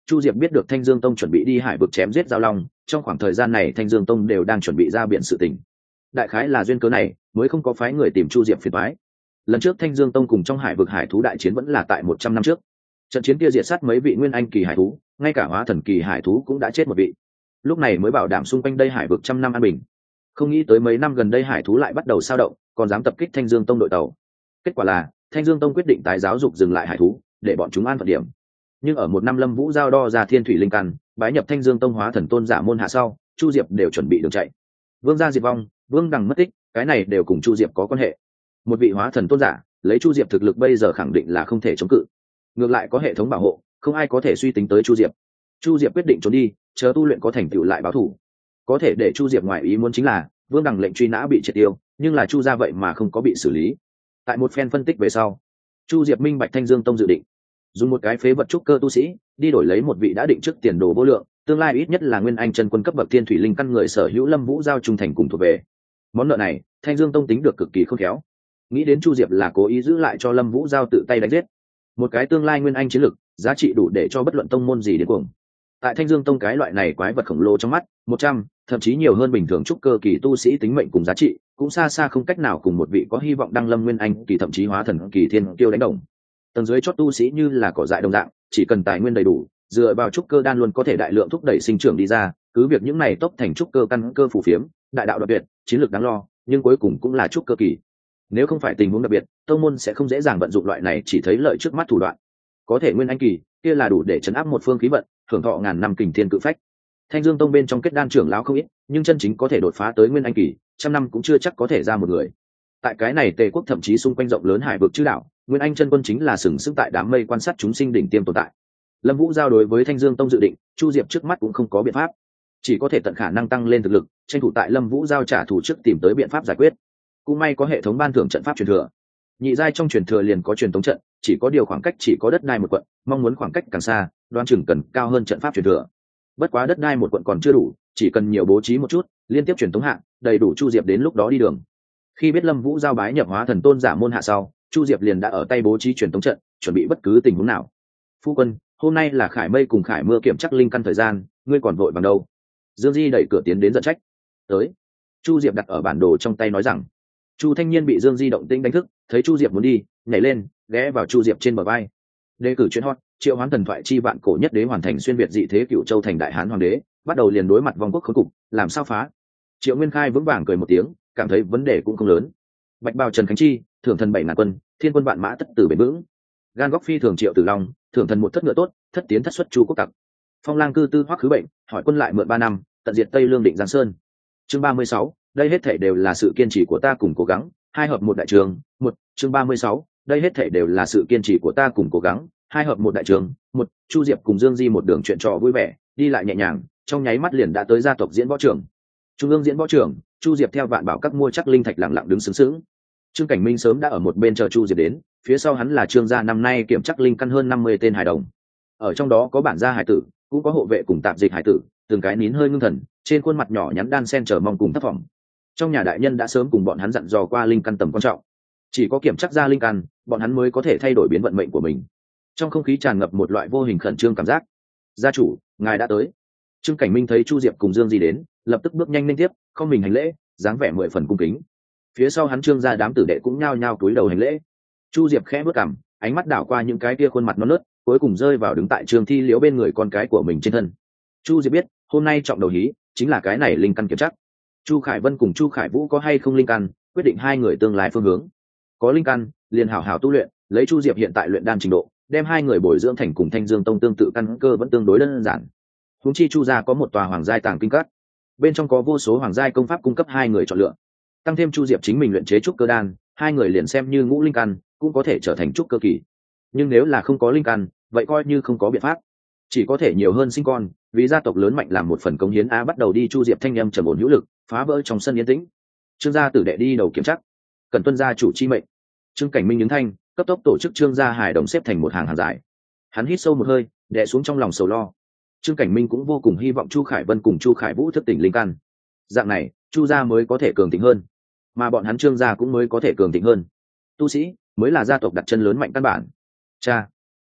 Chu Diệp biết được Thanh Dương Tông chuẩn bị đi hải vực chém giết giao long, trong khoảng thời gian này Thanh Dương Tông đều đang chuẩn bị ra biển sự tình. Đại khái là duyên cớ này, mới không có phái người tìm Chu Diệp phiền toái. Lần trước Thanh Dương Tông cùng trong hải vực hải thú đại chiến vẫn là tại một trăm năm trước. Trận chiến kia diệt sát mấy vị nguyên anh kỳ hải thú, ngay cả hóa thần kỳ hải thú cũng đã chết một vị. Lúc này mới bảo đảm xung quanh đây hải vực trăm năm an bình. Không nghĩ tới mấy năm gần đây hải thú lại bắt đầu sao động, còn dám tập kích Thanh Dương Tông đội tàu. Kết quả là Thanh Dương Tông quyết định tái giáo dục dừng lại hải thú, để bọn chúng an phận điểm. Nhưng ở một năm Lâm Vũ giao đo ra thiên thủy linh căn, bái nhập Thanh Dương Tông hóa thần tôn giả môn hạ sau, Chu Diệp đều chuẩn bị đường chạy. Vương gia diệt vong, Vương Đằng mất tích, cái này đều cùng Chu Diệp có quan hệ. Một vị hóa thần tôn giả, lấy Chu Diệp thực lực bây giờ khẳng định là không thể chống cự. Ngược lại có hệ thống bảo hộ, không ai có thể suy tính tới Chu Diệp. Chu Diệp quyết định trốn đi, chờ tu luyện có thành tựu lại báo thù. Có thể để Chu Diệp ngoài ý muốn chính là, Vương Đằng lệnh truy nã bị triệt tiêu, nhưng là Chu gia vậy mà không có bị xử lý. Tại một phen phân tích về sau, Chu Diệp minh bạch Thanh Dương Tông dự định dùng một cái phế vật trúc cơ tu sĩ đi đổi lấy một vị đã định trước tiền đồ vô lượng, tương lai ít nhất là nguyên anh chân quân cấp bậc thiên thủy linh căn người sở hữu Lâm Vũ giao trung thành cùng thuộc về. Món nợ này, Thanh Dương Tông tính được cực kỳ khôn khéo. Nghĩ đến Chu Diệp là cố ý giữ lại cho Lâm Vũ giao tự tay đánh giết. Một cái tương lai nguyên anh chiến lực, giá trị đủ để cho bất luận tông môn gì đến cuồng. Tại Thanh Dương Tông cái loại này quái vật khổng lồ trong mắt, một trăm, thậm chí nhiều hơn bình thường trúc cơ kỳ tu sĩ tính mệnh cùng giá trị, cũng xa xa không cách nào cùng một vị có hy vọng đăng lâm nguyên anh kỳ thậm chí hóa thần kỳ thiên kiêu đánh đồng. Tầng dưới chót tu sĩ như là cỏ dại đồng dạng, chỉ cần tài nguyên đầy đủ, dựa vào trúc cơ đan luôn có thể đại lượng thúc đẩy sinh trưởng đi ra, cứ việc những này tốc thành trúc cơ căn cơ phù phiếm, đại đạo đặc biệt, chiến lược đáng lo, nhưng cuối cùng cũng là trúc cơ kỳ. Nếu không phải tình huống đặc biệt, tông môn sẽ không dễ dàng vận dụng loại này chỉ thấy lợi trước mắt thủ đoạn. Có thể nguyên anh kỳ, kia là đủ để chấn áp một phương khí vận, hưởng thọ ngàn năm kình thiên cự phách. Thanh Dương Tông bên trong kết đan trưởng lão không ít, nhưng chân chính có thể đột phá tới nguyên anh kỳ, trăm năm cũng chưa chắc có thể ra một người. Tại cái này Tề quốc thậm chí xung quanh rộng lớn hải vực chư đảo, nguyên anh chân quân chính là sừng sững tại đám mây quan sát chúng sinh đỉnh tiêm tồn tại. Lâm Vũ giao đối với Thanh Dương Tông dự định, Chu Diệp trước mắt cũng không có biện pháp, chỉ có thể tận khả năng tăng lên thực lực, tranh thủ tại Lâm Vũ giao trả thù trước tìm tới biện pháp giải quyết. Cũng may có hệ thống ban thưởng trận pháp truyền thừa. Nhị giai trong truyền thừa liền có truyền tống trận, chỉ có điều khoảng cách chỉ có đất đai một quận, mong muốn khoảng cách càng xa, đoán chừng cần cao hơn trận pháp truyền thừa. Bất quá đất đai một quận còn chưa đủ, chỉ cần nhiều bố trí một chút, liên tiếp truyền tống hạng, đầy đủ Chu Diệp đến lúc đó đi đường. Khi biết Lâm Vũ giao bái nhập hóa thần tôn giả môn hạ sau, Chu Diệp liền đã ở tay bố trí truyền tống trận, chuẩn bị bất cứ tình huống nào. Phu quân, hôm nay là Khải Mây cùng Khải Mưa kiểm chắc linh căn thời gian, ngươi còn vội bằng đâu? Dương Di đẩy cửa tiến đến giận trách. Tới. Chu Diệp đặt ở bản đồ trong tay nói rằng. Chu Thanh Nhiên bị Dương Di động tĩnh đánh thức, thấy Chu Diệp muốn đi, nhảy lên, ghé vào Chu Diệp trên bờ vai. Đề cử chuyên hot, triệu hoán thần thoại chi vạn cổ nhất đế hoàn thành xuyên việt dị thế cựu châu thành đại hán hoàng đế, bắt đầu liền đối mặt vong quốc khốn cục, làm sao phá? Triệu Nguyên Khai vững vàng cười một tiếng, cảm thấy vấn đề cũng không lớn. Bạch bào Trần Khánh Chi, thưởng thần bảy ngàn quân, thiên quân vạn mã tất tử bền vững. Gan góc phi thường Triệu Tử Long, thưởng thần một thất ngựa tốt, thất tiến thất xuất chu quốc tặc. Phong lang cư tư hoắc khứ bệnh, hỏi quân lại mượn ba năm, tận diệt Tây Lương định Giang Sơn. Chương ba mươi sáu, đây hết thảy đều là sự kiên trì của ta cùng cố gắng, hai hợp một đại trường, một, chương ba mươi sáu, đây hết thảy đều là sự kiên trì của ta cùng cố gắng, hai hợp một đại trường, một, Chu Diệp cùng Dương Di một đường chuyện trò vui vẻ, đi lại nhẹ nhàng, trong nháy mắt liền đã tới gia tộc diễn võ trường. Trung ương diễn võ trường, Chu Diệp theo vạn bảo các mua chắc linh thạch lặng lặng đứng sướng sướng. Trương Cảnh Minh sớm đã ở một bên chờ Chu Diệp đến, phía sau hắn là Trương gia năm nay kiểm chắc linh căn hơn năm mươi tên hài đồng. Ở trong đó có bản gia hải tử, cũng có hộ vệ cùng tạp dịch hải tử, từng cái nín hơi ngưng thần, trên khuôn mặt nhỏ nhắn đan sen chờ mong cùng thất vọng. Trong nhà đại nhân đã sớm cùng bọn hắn dặn dò qua linh căn tầm quan trọng, chỉ có kiểm chắc ra linh căn, bọn hắn mới có thể thay đổi biến vận mệnh của mình. Trong không khí tràn ngập một loại vô hình khẩn trương cảm giác. Gia chủ, ngài đã tới. Trương Cảnh Minh thấy Chu Diệp cùng Dương Di đến, lập tức bước nhanh lên tiếp, không mình hành lễ, dáng vẻ mười phần cung kính. Phía sau hắn Trương gia đám tử đệ cũng nhao nhao cúi đầu hành lễ. Chu Diệp khẽ bước cằm, ánh mắt đảo qua những cái kia khuôn mặt non nớt, cuối cùng rơi vào đứng tại Trương Thi Liễu bên người con cái của mình trên thân. Chu Diệp biết, hôm nay trọng đầu hí chính là cái này linh căn kiểm chắc. Chu Khải Vân cùng Chu Khải Vũ có hay không linh căn, quyết định hai người tương lai phương hướng. Có linh căn, liền hảo hảo tu luyện, lấy Chu Diệp hiện tại luyện đan trình độ, đem hai người bồi dưỡng thành cùng Thanh Dương Tông tương tự căn cơ vẫn tương đối đơn giản. Huống chi Chu gia có một tòa hoàng giai tàng kinh các, bên trong có vô số hoàng giai công pháp cung cấp hai người chọn lựa. Tăng thêm Chu Diệp chính mình luyện chế trúc cơ đan, hai người liền xem như ngũ linh căn, cũng có thể trở thành trúc cơ kỳ. Nhưng nếu là không có linh căn, vậy coi như không có biện pháp, chỉ có thể nhiều hơn sinh con, vì gia tộc lớn mạnh làm một phần cống hiến. A bắt đầu đi. Chu Diệp thanh âm trầm ổn hữu lực, phá vỡ trong sân yên tĩnh. Trương gia tử đệ đi đầu kiểm chắc, cần tuân gia chủ chi mệnh. Trương Cảnh Minh đứng thanh, cấp tốc tổ chức Trương gia hài đồng xếp thành một hàng hàng dài. Hắn hít sâu một hơi, đè xuống trong lòng sầu lo. Trương Cảnh Minh cũng vô cùng hy vọng Chu Khải Vân cùng Chu Khải Vũ thức tỉnh linh căn, dạng này Chu gia mới có thể cường thịnh hơn, mà bọn hắn Trương gia cũng mới có thể cường thịnh hơn. Tu sĩ mới là gia tộc đặt chân lớn mạnh căn bản. Cha,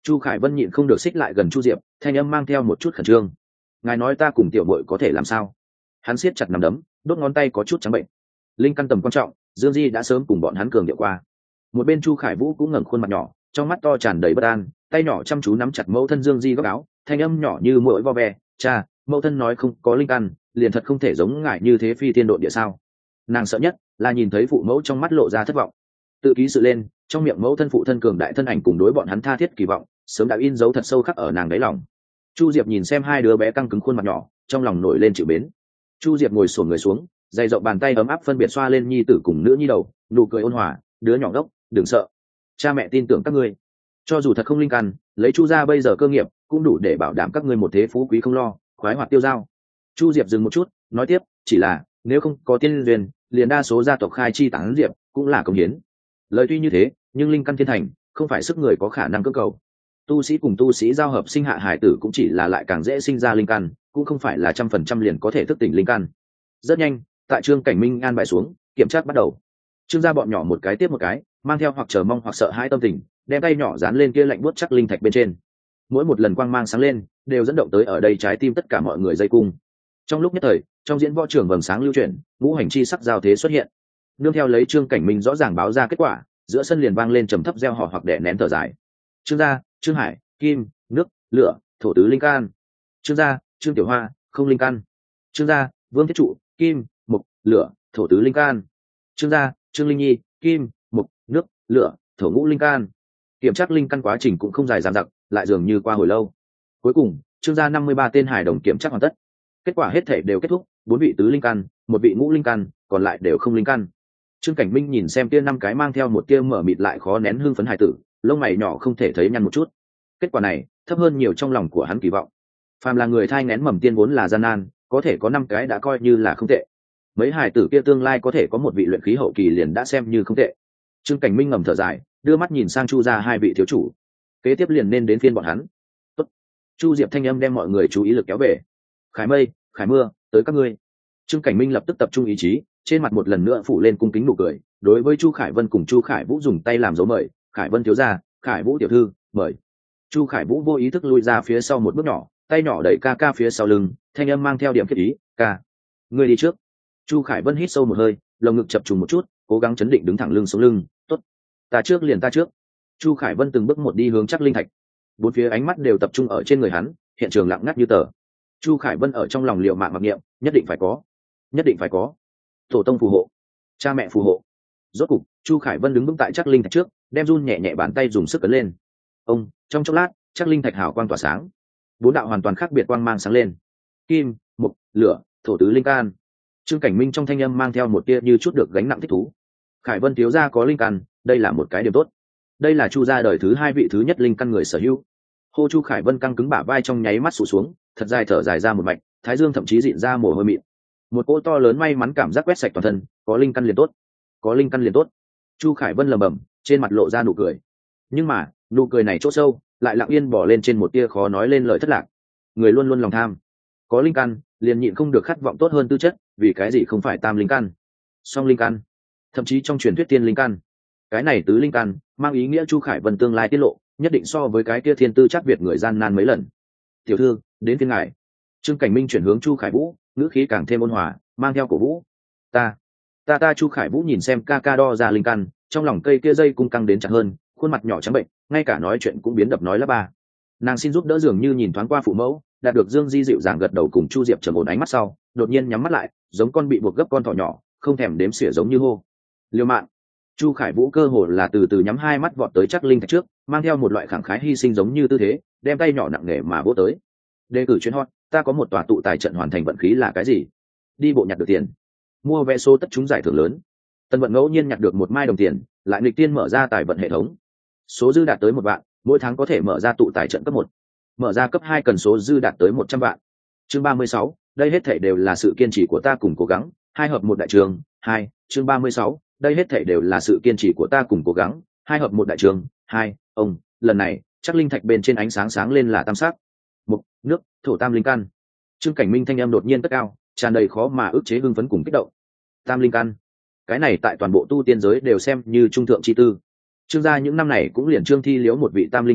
Chu Khải Vân nhịn không được xích lại gần Chu Diệp, thanh âm mang theo một chút khẩn trương. Ngài nói ta cùng tiểu bội có thể làm sao? Hắn siết chặt nắm đấm, đốt ngón tay có chút trắng bệnh. Linh căn tầm quan trọng, Dương Di đã sớm cùng bọn hắn cường điệu qua. Một bên Chu Khải Vũ cũng ngẩng khuôn mặt nhỏ, trong mắt to tràn đầy bất an, tay nhỏ chăm chú nắm chặt mẫu thân Dương Di góc áo, thanh âm nhỏ như muỗi vo ve, "Cha, mẫu thân nói không có linh căn, liền thật không thể giống ngài như thế phi thiên độ địa sao?" Nàng sợ nhất là nhìn thấy phụ mẫu trong mắt lộ ra thất vọng. Tự ký sự lên, trong miệng mẫu thân phụ thân cường đại thân ảnh cùng đối bọn hắn tha thiết kỳ vọng, sớm đã in dấu thật sâu khắc ở nàng đáy lòng. Chu Diệp nhìn xem hai đứa bé căng cứng khuôn mặt nhỏ, trong lòng nổi lên chịu mến. Chu Diệp ngồi xổm người xuống, dày rộng bàn tay ấm áp phân biệt xoa lên nhi tử cùng nữ nhi đầu, nụ cười ôn hòa, "Đứa nhỏ đốc, đừng sợ. Cha mẹ tin tưởng các ngươi. Cho dù thật không linh căn, lấy Chu gia bây giờ cơ nghiệp, cũng đủ để bảo đảm các ngươi một thế phú quý không lo, khoái hoạt tiêu dao." Chu Diệp dừng một chút, nói tiếp, "Chỉ là, nếu không có tiên duyên, liền đa số gia tộc khai chi tán diệp, cũng là công hiến." Lời tuy như thế, nhưng linh căn thiên thành, không phải sức người có khả năng cưỡng cầu. Tu sĩ cùng tu sĩ giao hợp sinh hạ hải tử cũng chỉ là lại càng dễ sinh ra linh căn, cũng không phải là trăm phần trăm liền có thể thức tỉnh linh căn. Rất nhanh, tại Trương Cảnh Minh an bài xuống, kiểm tra bắt đầu. Trương gia bọn nhỏ một cái tiếp một cái, mang theo hoặc chờ mong hoặc sợ hãi tâm tình, đem tay nhỏ dán lên kia lạnh buốt chắc linh thạch bên trên. Mỗi một lần quang mang sáng lên, đều dẫn động tới ở đây trái tim tất cả mọi người dây cung. Trong lúc nhất thời, trong diễn võ trường vầng sáng lưu chuyển, ngũ hành chi sắc giao thế xuất hiện. Nương theo lấy Trương Cảnh Minh rõ ràng báo ra kết quả, giữa sân liền vang lên trầm thấp reo hò hoặc đè nén thở dài. Trương gia, Trương Hải, kim, nước, lửa, thổ tứ linh căn. Trương gia, Trương Tiểu Hoa, không linh căn. Trương gia, Vương Thiết Trụ, kim, mộc, lửa, thổ tứ linh căn. Trương gia, Trương Linh Nhi, kim, mộc, nước, lửa, thổ ngũ linh căn. Kiểm tra linh căn quá trình cũng không dài dằng dặc, lại dường như qua hồi lâu. Cuối cùng, Trương gia năm mươi ba tên hài đồng kiểm tra hoàn tất. Kết quả hết thể đều kết thúc, bốn vị tứ linh căn, một vị ngũ linh căn, còn lại đều không linh căn. Trương Cảnh Minh nhìn xem tia năm cái mang theo một tia mở mịt lại khó nén hưng phấn hài tử, lông mày nhỏ không thể thấy nhăn một chút. Kết quả này thấp hơn nhiều trong lòng của hắn kỳ vọng. Phàm là người thai nén mầm tiên vốn là gian nan, có thể có năm cái đã coi như là không tệ. Mấy hài tử kia tương lai có thể có một vị luyện khí hậu kỳ liền đã xem như không tệ. Trương Cảnh Minh ngầm thở dài, đưa mắt nhìn sang Chu gia hai vị thiếu chủ. Kế tiếp liền nên đến phiên bọn hắn. Tốt. Chu Diệp thanh âm đem mọi người chú ý lực kéo về. Khải Mây, Khải Mưa, tới các ngươi. Trương Cảnh Minh lập tức tập trung ý chí, trên mặt một lần nữa phủ lên cung kính nụ cười, đối với Chu Khải Vân cùng Chu Khải Vũ dùng tay làm dấu mời, "Khải Vân thiếu gia, Khải Vũ tiểu thư, mời." Chu Khải Vũ vô ý thức lui ra phía sau một bước nhỏ, tay nhỏ đẩy ca ca phía sau lưng, thanh âm mang theo điểm kết ý, "Ca, ngươi đi trước." Chu Khải Vân hít sâu một hơi, lồng ngực chập trùng một chút, cố gắng chấn định đứng thẳng lưng sống lưng, "Tốt, ta trước liền ta trước." Chu Khải Vân từng bước một đi hướng chắc linh thạch. Bốn phía ánh mắt đều tập trung ở trên người hắn, hiện trường lặng ngắt như tờ. Chu Khải Vân ở trong lòng liều mạng mặc niệm, nhất định phải có, nhất định phải có. Tổ tông phù hộ, cha mẹ phù hộ. Rốt cục, Chu Khải Vân đứng vững tại chắc linh thạch trước, đem run nhẹ nhẹ bàn tay dùng sức ấn lên. Ông, trong chốc lát, chắc linh thạch hào quang tỏa sáng. Bốn đạo hoàn toàn khác biệt quang mang sáng lên. Kim, mộc, lửa, thổ tứ linh căn. Trương Cảnh Minh trong thanh âm mang theo một tia như chút được gánh nặng thích thú. Khải Vân thiếu gia có linh căn, đây là một cái điểm tốt. Đây là Chu gia đời thứ hai vị thứ nhất linh căn người sở hữu. Hô Chu Khải Vân căng cứng bả vai trong nháy mắt sụt xuống, thật dài thở dài ra một mạch, thái dương thậm chí dịn ra mồ hôi mịn. Một cỗ to lớn may mắn cảm giác quét sạch toàn thân, có linh căn liền tốt, có linh căn liền tốt. Chu Khải Vân lẩm bẩm, trên mặt lộ ra nụ cười. Nhưng mà, nụ cười này chỗ sâu, lại lặng yên bỏ lên trên một tia khó nói lên lời thất lạc. Người luôn luôn lòng tham, có linh căn, liền nhịn không được khát vọng tốt hơn tư chất, vì cái gì không phải tam linh căn, song linh căn, thậm chí trong truyền thuyết tiên linh căn. Cái này tứ linh căn, mang ý nghĩa Chu Khải Vân tương lai tiết lộ, nhất định so với cái kia thiên tư chắc việt người gian nan mấy lần. "Tiểu thư, đến phiên ngài." Trương Cảnh Minh chuyển hướng Chu Khải Vũ, ngữ khí càng thêm ôn hòa, mang theo cổ vũ. Ta, ta ta Chu Khải Vũ nhìn xem ca ca đo ra linh căn, trong lòng cây kia dây cung căng đến chặt hơn, khuôn mặt nhỏ trắng bệnh, ngay cả nói chuyện cũng biến đập nói lắp ba. Nàng xin giúp đỡ dường như nhìn thoáng qua phụ mẫu, đạt được Dương Di dịu dàng gật đầu cùng Chu Diệp trầm ổn ánh mắt sau, đột nhiên nhắm mắt lại, giống con bị buộc gấp con thỏ nhỏ, không thèm đếm xỉa giống như hô. Liêu mạng. Chu Khải Vũ cơ hồ là từ từ nhắm hai mắt vọt tới chắc linh thạch trước, mang theo một loại khẳng khái hy sinh giống như tư thế, đem tay nhỏ nặng nề mà vỗ tới. Đề cử chuyến hot, ta có một tòa tụ tài trận hoàn thành vận khí là cái gì? Đi bộ nhặt được tiền, mua vé số tất trúng giải thưởng lớn. Tân Vận ngẫu nhiên nhặt được một mai đồng tiền, lại nghịch tiên mở ra tài vận hệ thống. Số dư đạt tới một vạn, mỗi tháng có thể mở ra tụ tài trận cấp một. Mở ra cấp hai cần số dư đạt tới một trăm vạn. Chương ba mươi sáu, đây hết thảy đều là sự kiên trì của ta cùng cố gắng, hai hợp một đại trường, hai, chương ba mươi sáu, đây hết thảy đều là sự kiên trì của ta cùng cố gắng, hai hợp một đại trường, hai, ông, lần này, chắc linh thạch bên trên ánh sáng sáng lên là tam sắc. Mục, nước, thổ tam linh căn. Trương Cảnh Minh thanh âm đột nhiên tất cao, tràn đầy khó mà ức chế hưng phấn cùng kích động. Tam linh căn, cái này tại toàn bộ tu tiên giới đều xem như trung thượng chi tư. Trương gia những năm này cũng liền Trương Thi liếu một vị tam linh căn,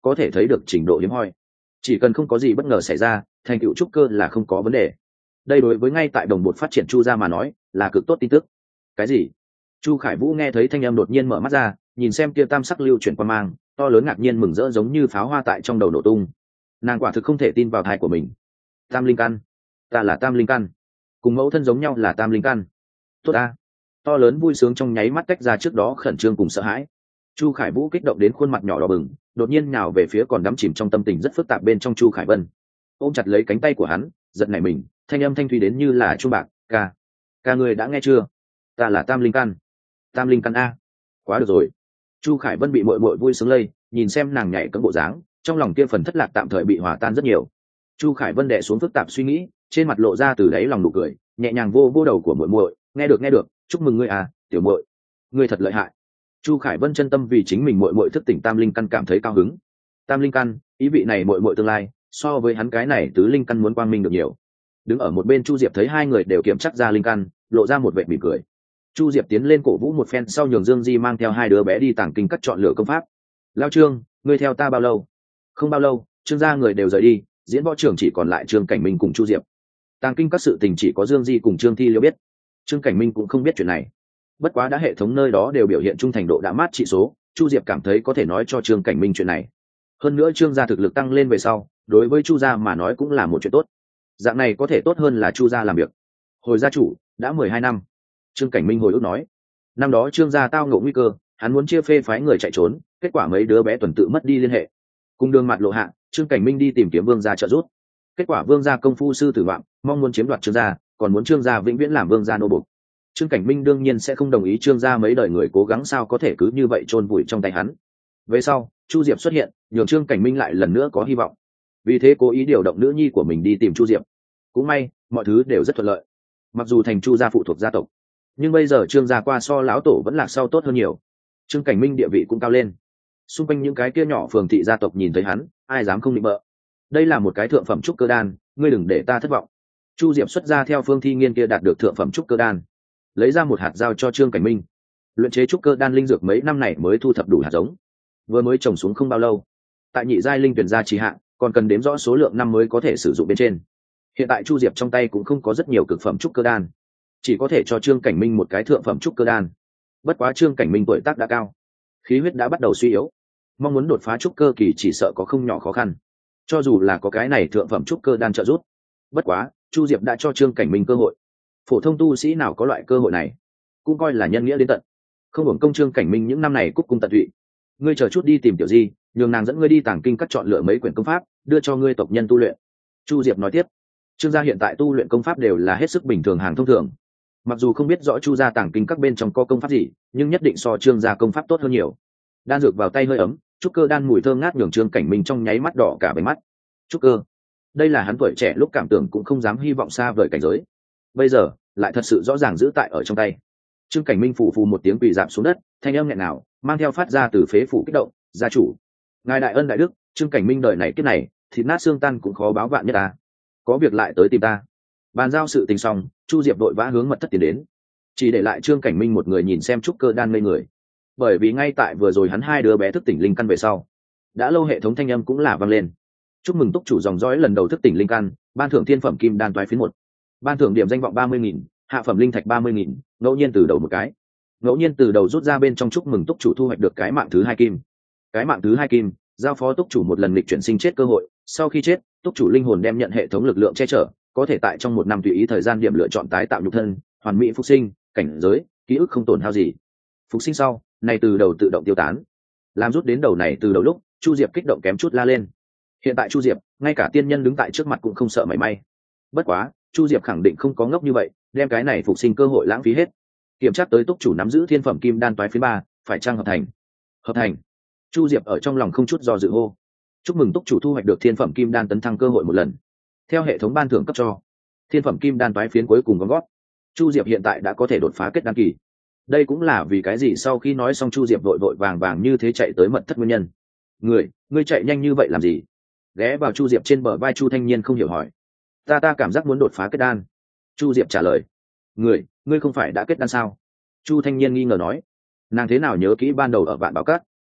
có thể thấy được trình độ hiếm hoi. Chỉ cần không có gì bất ngờ xảy ra, thành tựu trúc cơ là không có vấn đề. Đây đối với ngay tại đồng bột phát triển Chu gia mà nói là cực tốt tin tức. Cái gì? Chu Khải Vũ nghe thấy thanh âm đột nhiên mở mắt ra, nhìn xem kia tam sắc lưu chuyển qua mang, to lớn ngạc nhiên mừng rỡ giống như pháo hoa tại trong đầu nổ tung. Nàng quả thực không thể tin vào thai của mình. Tam linh căn, ta là tam linh căn, cùng mẫu thân giống nhau là tam linh căn. Tốt a! To lớn vui sướng trong nháy mắt tách ra trước đó khẩn trương cùng sợ hãi. Chu Khải Vũ kích động đến khuôn mặt nhỏ đỏ bừng, đột nhiên nhào về phía còn đắm chìm trong tâm tình rất phức tạp bên trong Chu Khải Vân, ôm chặt lấy cánh tay của hắn, giật nảy mình, thanh âm thanh thủy đến như là chuông bạc. Ca, ca người đã nghe chưa? Ta là tam linh căn. Tam linh căn a! Quá được rồi. Chu Khải Vân bị muội muội vui sướng lây, nhìn xem nàng nhảy cẫng bộ dáng, trong lòng kia phần thất lạc tạm thời bị hòa tan rất nhiều. Chu Khải Vân đè xuống phức tạp suy nghĩ, trên mặt lộ ra từ đáy lòng nụ cười, nhẹ nhàng vô vô đầu của muội muội, nghe được nghe được, chúc mừng ngươi à, tiểu muội, ngươi thật lợi hại. Chu Khải Vân chân tâm vì chính mình muội muội thức tỉnh tam linh căn cảm thấy cao hứng. Tam linh căn, ý vị này muội muội tương lai, so với hắn cái này tứ linh căn muốn quang minh được nhiều. Đứng ở một bên Chu Diệp thấy hai người đều kiểm chắc ra linh căn, lộ ra một vẻ mỉm cười. Chu Diệp tiến lên cổ vũ một phen sau nhường Dương Di mang theo hai đứa bé đi tàng kinh cắt chọn lựa công pháp. Lao Trương, ngươi theo ta bao lâu? Không bao lâu, Trương gia người đều rời đi, diễn võ trưởng chỉ còn lại Trương Cảnh Minh cùng Chu Diệp. Tàng kinh các sự tình chỉ có Dương Di cùng Trương Thi Liễu biết, Trương Cảnh Minh cũng không biết chuyện này. Bất quá đã hệ thống nơi đó đều biểu hiện trung thành độ đã mát trị số, Chu Diệp cảm thấy có thể nói cho Trương Cảnh Minh chuyện này. Hơn nữa Trương gia thực lực tăng lên về sau, đối với Chu gia mà nói cũng là một chuyện tốt. Dạng này có thể tốt hơn là Chu gia làm việc. Hồi gia chủ, đã mười hai năm. Trương Cảnh Minh hồi ức nói, năm đó Trương gia tao ngộ nguy cơ, hắn muốn chia phê phái người chạy trốn, kết quả mấy đứa bé tuần tự mất đi liên hệ. Cùng đường mặt lộ hạ, Trương Cảnh Minh đi tìm kiếm Vương gia trợ giúp. Kết quả Vương gia công phu sư tử vọng, mong muốn chiếm đoạt Trương gia, còn muốn Trương gia vĩnh viễn làm Vương gia nô bộc. Trương Cảnh Minh đương nhiên sẽ không đồng ý Trương gia mấy đời người cố gắng sao có thể cứ như vậy chôn vùi trong tay hắn. Về sau, Chu Diệp xuất hiện, nhường Trương Cảnh Minh lại lần nữa có hy vọng. Vì thế cố ý điều động nữ nhi của mình đi tìm Chu Diệp. Cũng may, mọi thứ đều rất thuận lợi. Mặc dù thành Chu gia phụ thuộc gia tộc, nhưng bây giờ Trương gia qua so lão tổ vẫn lạc sau tốt hơn nhiều. Trương Cảnh Minh địa vị cũng cao lên. Xung quanh những cái kia nhỏ phường thị gia tộc nhìn thấy hắn, ai dám không định bợ. Đây là một cái thượng phẩm trúc cơ đan, ngươi đừng để ta thất vọng. Chu Diệp xuất ra theo Phương Thi Nghiên kia đạt được thượng phẩm trúc cơ đan, lấy ra một hạt giao cho Trương Cảnh Minh. Luyện chế trúc cơ đan linh dược mấy năm này mới thu thập đủ hạt giống, vừa mới trồng xuống không bao lâu. Tại nhị giai linh tuyển gia trì hạn, còn cần đếm rõ số lượng năm mới có thể sử dụng bên trên. Hiện tại Chu Diệp trong tay cũng không có rất nhiều cực phẩm trúc cơ đan, chỉ có thể cho Trương Cảnh Minh một cái thượng phẩm trúc cơ đan. Bất quá Trương Cảnh Minh tuổi tác đã cao, khí huyết đã bắt đầu suy yếu, mong muốn đột phá trúc cơ kỳ chỉ sợ có không nhỏ khó khăn. Cho dù là có cái này thượng phẩm trúc cơ đan trợ giúp, bất quá Chu Diệp đã cho Trương Cảnh Minh cơ hội. Phổ thông tu sĩ nào có loại cơ hội này, cũng coi là nhân nghĩa đến tận. Không hưởng công Trương Cảnh Minh những năm này cúc cung tận tụy. Ngươi chờ chút đi tìm Tiểu Di, nhường nàng dẫn ngươi đi tàng kinh cắt chọn lựa mấy quyển công pháp, đưa cho ngươi tộc nhân tu luyện. Chu Diệp nói tiếp, Trương gia hiện tại tu luyện công pháp đều là hết sức bình thường hàng thông thường. Mặc dù không biết rõ Chu gia tàng kinh các bên trong có công pháp gì, nhưng nhất định so Trương gia công pháp tốt hơn nhiều. Đan dược vào tay hơi ấm, trúc cơ đan mùi thơm ngát nhường Trương Cảnh Minh trong nháy mắt đỏ cả bánh mắt. Trúc cơ, đây là hắn tuổi trẻ lúc cảm tưởng cũng không dám hy vọng xa vời cảnh giới. Bây giờ lại thật sự rõ ràng giữ tại ở trong tay. Trương Cảnh Minh phù phù một tiếng quỳ dạp xuống đất, thanh âm nghẹn ngào mang theo phát ra từ phế phủ kích động, gia chủ, ngài đại ân đại đức, Trương Cảnh Minh đời này kiếp này thịt nát xương tan cũng khó báo vạn nhất ta, có việc lại tới tìm ta. Bàn giao sự tình xong, Chu Diệp đội vã hướng mật thất tiến đến, chỉ để lại Trương Cảnh Minh một người nhìn xem trúc cơ đan ngây người. Bởi vì ngay tại vừa rồi hắn hai đứa bé thức tỉnh linh căn về sau, đã lâu hệ thống thanh âm cũng là vang lên. Chúc mừng túc chủ dòng dõi lần đầu thức tỉnh linh căn, ban thưởng thiên phẩm kim đan toái phiến một, ban thưởng điểm danh vọng ba mươi nghìn, hạ phẩm linh thạch ba mươi nghìn, ngẫu nhiên từ đầu một cái. Ngẫu nhiên từ đầu rút ra bên trong chúc mừng túc chủ thu hoạch được cái mạng thứ hai kim. Cái mạng thứ hai kim, giao phó túc chủ một lần lịch chuyển sinh chết cơ hội, sau khi chết, túc chủ linh hồn đem nhận hệ thống lực lượng che chở, có thể tại trong một năm tùy ý thời gian điểm lựa chọn tái tạo nhục thân, hoàn mỹ phục sinh, cảnh giới, ký ức không tổn hao gì. Phục sinh sau, này từ đầu tự động tiêu tán. Làm rút đến đầu này từ đầu lúc, Chu Diệp kích động kém chút la lên. Hiện tại Chu Diệp, ngay cả tiên nhân đứng tại trước mặt cũng không sợ mảy may. Bất quá, Chu Diệp khẳng định không có ngốc như vậy, đem cái này phục sinh cơ hội lãng phí hết. Kiểm tra tới túc chủ nắm giữ thiên phẩm kim đan toái phiến ba, phải trang hợp thành. Hợp thành. Chu Diệp ở trong lòng không chút do dự hô. Chúc mừng túc chủ thu hoạch được thiên phẩm kim đan tấn thăng cơ hội một lần. Theo hệ thống ban thưởng cấp cho, thiên phẩm kim đan toái phiến cuối cùng gom gót. Chu Diệp hiện tại đã có thể đột phá kết đan kỳ. Đây cũng là vì cái gì sau khi nói xong Chu Diệp vội vội vàng vàng như thế chạy tới mật thất nguyên nhân. Người, ngươi chạy nhanh như vậy làm gì? Ghé vào Chu Diệp trên bờ vai Chu Thanh Niên không hiểu hỏi. Ta ta cảm giác muốn đột phá kết đan. Chu Diệp trả lời. Người, ngươi không phải đã kết đan sao? Chu Thanh Niên nghi ngờ nói. Nàng thế nào nhớ kỹ ban đầu ở Vạn Bảo Các,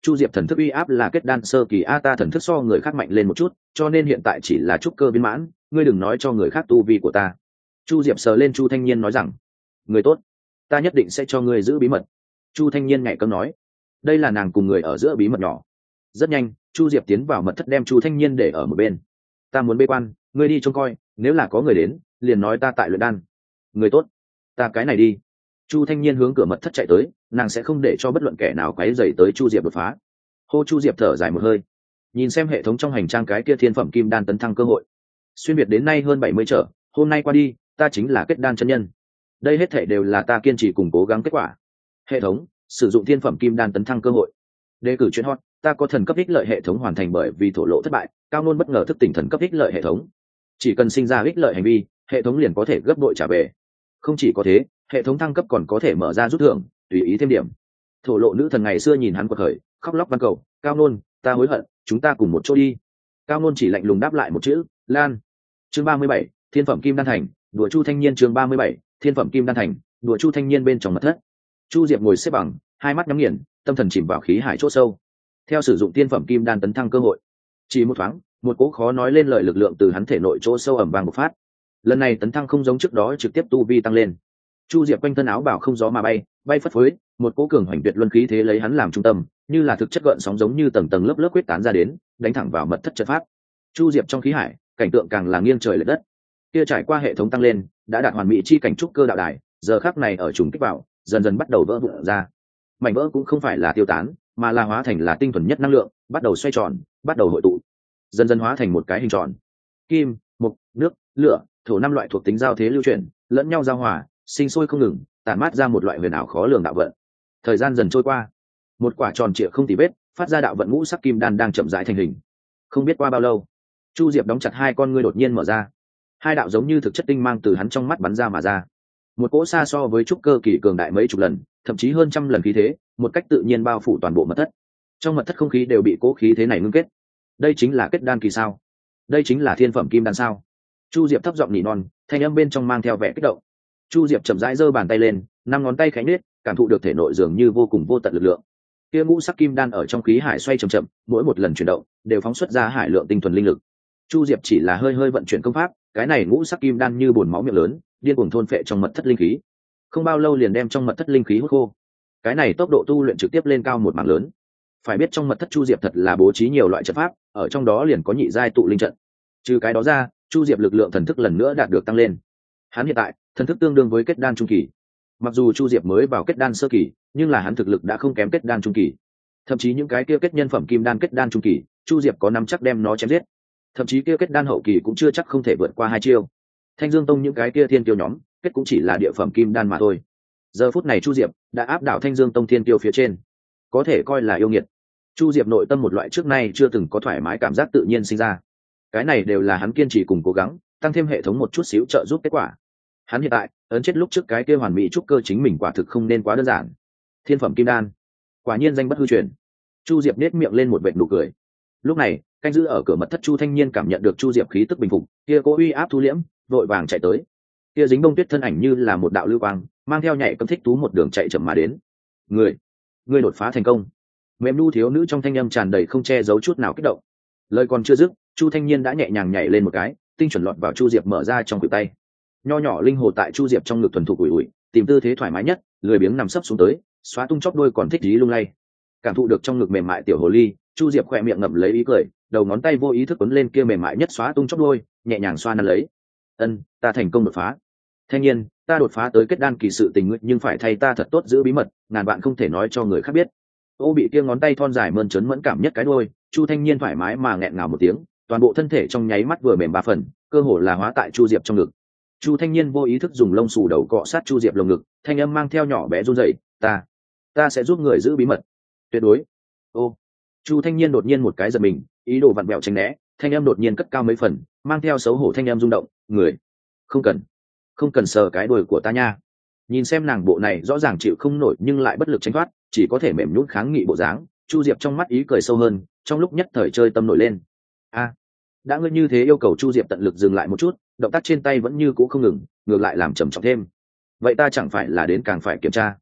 chu diệp thần thức uy áp là kết đan sơ kỳ, a ta thần thức so người khác mạnh lên một chút, cho nên hiện tại chỉ là trúc cơ viên mãn, ngươi đừng nói cho người khác tu vi của ta. Chu diệp sờ lên Chu Thanh Niên nói rằng, người tốt, ta nhất định sẽ cho ngươi giữ bí mật. Chu Thanh Niên nhạy cấm nói, đây là nàng cùng người ở giữa bí mật nhỏ. Rất nhanh Chu diệp tiến vào mật thất đem Chu Thanh Niên để ở một bên. Ta muốn bế quan, ngươi đi trông coi, nếu là có người đến liền nói ta tại luyện đan. Người tốt, ta cái này đi. Chu Thanh Niên hướng cửa mật thất chạy tới, nàng sẽ không để cho bất luận kẻ nào quấy rầy tới Chu diệp đột phá. Hô. Chu diệp thở dài một hơi, nhìn xem hệ thống trong hành trang cái kia thiên phẩm kim đan tấn thăng cơ hội. Xuyên việt đến nay hơn bảy mươi trở, hôm nay qua đi ta chính là kết đan chân nhân. Đây hết thể đều là ta kiên trì cùng cố gắng kết quả. Hệ thống sử dụng thiên phẩm kim đan tấn thăng cơ hội. Đề cử chuyện hot, ta có thần cấp ích lợi hệ thống hoàn thành bởi vì thổ lộ thất bại, cao nôn bất ngờ thức tỉnh thần cấp ích lợi hệ thống. Chỉ cần sinh ra ích lợi hành vi, hệ thống liền có thể gấp bội trả về. Không chỉ có thế, hệ thống thăng cấp còn có thể mở ra rút thưởng, tùy ý thêm điểm. Thổ lộ nữ thần ngày xưa nhìn hắn quật khởi, khóc lóc van cầu, cao nôn, ta hối hận, chúng ta cùng một chỗ đi. Cao nôn chỉ lạnh lùng đáp lại một chữ, lan. Chương ba mươi bảy, thiên phẩm kim đan thành, đùa Chu Thanh Niên. Chương ba mươi bảy, thiên phẩm kim đan thành, đùa Chu Thanh Niên. Bên trong mật thất, Chu diệp ngồi xếp bằng, hai mắt nhắm nghiền, tâm thần chìm vào khí hải chỗ sâu. Theo sử dụng thiên phẩm kim đan tấn thăng cơ hội, chỉ một thoáng, một cỗ khó nói lên lời lực lượng từ hắn thể nội chỗ sâu ẩm vang bộc phát. Lần này tấn thăng không giống trước đó trực tiếp tu vi tăng lên. Chu diệp quanh thân áo bào không gió mà bay, bay phất phới, một cỗ cường hoành tuyệt luân khí thế lấy hắn làm trung tâm, như là thực chất gợn sóng giống như tầng tầng lớp lớp quyết tán ra đến, đánh thẳng vào mật thất trận pháp. Chu diệp trong khí hải, cảnh tượng càng là nghiêng trời lệch đất. Kia trải qua hệ thống tăng lên, đã đạt hoàn mỹ chi cảnh trúc cơ đạo đài, giờ khắc này ở trùng kích vào, dần dần bắt đầu vỡ vụn ra. Mảnh vỡ cũng không phải là tiêu tán, mà là hóa thành là tinh thuần nhất năng lượng, bắt đầu xoay tròn, bắt đầu hội tụ, dần dần hóa thành một cái hình tròn. Kim, mộc, nước, lửa, thổ năm loại thuộc tính giao thế lưu chuyển, lẫn nhau giao hòa, sinh sôi không ngừng, tản mát ra một loại huyền ảo khó lường đạo vận. Thời gian dần trôi qua, một quả tròn trịa không tì vết, phát ra đạo vận ngũ sắc kim đan đang chậm rãi thành hình. Không biết qua bao lâu, Chu diệp đóng chặt hai con ngươi đột nhiên mở ra, hai đạo giống như thực chất tinh mang từ hắn trong mắt bắn ra mà ra. Một cỗ xa so với trúc cơ kỳ cường đại mấy chục lần, thậm chí hơn trăm lần khí thế, một cách tự nhiên bao phủ toàn bộ mật thất. Trong mật thất không khí đều bị cỗ khí thế này ngưng kết. Đây chính là kết đan kỳ sao? Đây chính là thiên phẩm kim đan sao? Chu diệp thấp giọng nỉ non, thanh âm bên trong mang theo vẻ kích động. Chu diệp chậm rãi giơ bàn tay lên, năm ngón tay khẽ nhếch, cảm thụ được thể nội dường như vô cùng vô tận lực lượng. Kia ngũ sắc kim đan ở trong khí hải xoay chậm chậm, mỗi một lần chuyển động đều phóng xuất ra hải lượng tinh thuần linh lực. Chu diệp chỉ là hơi hơi vận chuyển công pháp, cái này ngũ sắc kim đan như bồn máu miệng lớn, điên cuồng thôn phệ trong mật thất linh khí. Không bao lâu liền đem trong mật thất linh khí hút khô. Cái này tốc độ tu luyện trực tiếp lên cao một mảng lớn. Phải biết trong mật thất Chu diệp thật là bố trí nhiều loại trận pháp, ở trong đó liền có nhị giai tụ linh trận. Trừ cái đó ra, Chu diệp lực lượng thần thức lần nữa đạt được tăng lên. Hắn hiện tại thần thức tương đương với kết đan trung kỳ. Mặc dù Chu diệp mới vào kết đan sơ kỳ, nhưng là hắn thực lực đã không kém kết đan trung kỳ. Thậm chí những cái kia kết nhân phẩm kim đan kết đan trung kỳ, Chu diệp có nắm chắc đem nó chém giết. Thậm chí kia kết đan hậu kỳ cũng chưa chắc không thể vượt qua hai chiêu. Thanh Dương Tông những cái kia thiên tiêu nhóm, kết cũng chỉ là địa phẩm kim đan mà thôi. Giờ phút này Chu diệp đã áp đảo Thanh Dương Tông thiên tiêu phía trên, có thể coi là yêu nghiệt. Chu diệp nội tâm một loại trước nay chưa từng có thoải mái cảm giác tự nhiên sinh ra. Cái này đều là hắn kiên trì cùng cố gắng, tăng thêm hệ thống một chút xíu trợ giúp kết quả. Hắn hiện tại ấn chết lúc trước cái kia hoàn mỹ trúc cơ chính mình quả thực không nên quá đơn giản. Thiên phẩm kim đan, quả nhiên danh bất hư truyền. Chu diệp nét miệng lên một vệt nụ cười. Lúc này canh giữ ở cửa mật thất Chu Thanh Niên cảm nhận được Chu diệp khí tức bình phục, kia cố uy áp thu liễm, vội vàng chạy tới. Kia dính bông tuyết thân ảnh như là một đạo lưu quang, mang theo nhảy cấm thích thú một đường chạy chậm mà đến. Người, người đột phá thành công. Mềm nu thiếu nữ trong thanh âm tràn đầy không che giấu chút nào kích động. Lời còn chưa dứt, Chu Thanh Niên đã nhẹ nhàng nhảy lên một cái, tinh chuẩn lọt vào Chu diệp mở ra trong khuỷu tay. Nho nhỏ linh hồ tại Chu diệp trong ngực thuần thục ủi ủi, tìm tư thế thoải mái nhất, lười biếng nằm sấp xuống tới, xóa tung chóp đuôi còn thích dí lung lay. Cảm thụ được trong ngực mềm mại tiểu hồ ly, Chu diệp khỏe miệng ngậm lấy ý cười, đầu ngón tay vô ý thức quấn lên kia mềm mại nhất xóa tung chóp đuôi, nhẹ nhàng xoa nắn lấy. Ân, ta thành công đột phá. Thanh Niên, ta đột phá tới kết đan kỳ sự tình nguyện, nhưng phải thay ta thật tốt giữ bí mật, ngàn vạn không thể nói cho người khác biết. Ô bị kia ngón tay thon dài mơn trớn mẫn cảm nhất cái đuôi, Chu Thanh Niên thoải mái mà nghẹn ngào một tiếng, toàn bộ thân thể trong nháy mắt vừa mềm ba phần, cơ hồ là hóa tại Chu diệp trong ngực. Chu Thanh Niên vô ý thức dùng lông xù đầu cọ sát Chu diệp lồng ngực, thanh âm mang theo nhỏ bé run rẩy, ta, ta sẽ giúp người giữ bí mật, tuyệt đối. Ô, Chu Thanh Niên đột nhiên một cái giật mình, ý đồ vặn bẹo tránh né, thanh âm đột nhiên cất cao mấy phần, mang theo xấu hổ thanh âm rung động, người, không cần, không cần sờ cái đuôi của ta nha. Nhìn xem nàng bộ này rõ ràng chịu không nổi nhưng lại bất lực tránh thoát, chỉ có thể mềm nhũn kháng nghị bộ dáng, Chu diệp trong mắt ý cười sâu hơn, trong lúc nhất thời chơi tâm nổi lên. A, đã ngươi như thế yêu cầu Chu diệp tận lực dừng lại một chút, động tác trên tay vẫn như cũ không ngừng, ngược lại làm trầm trọng thêm. Vậy ta chẳng phải là đến càng phải kiểm tra.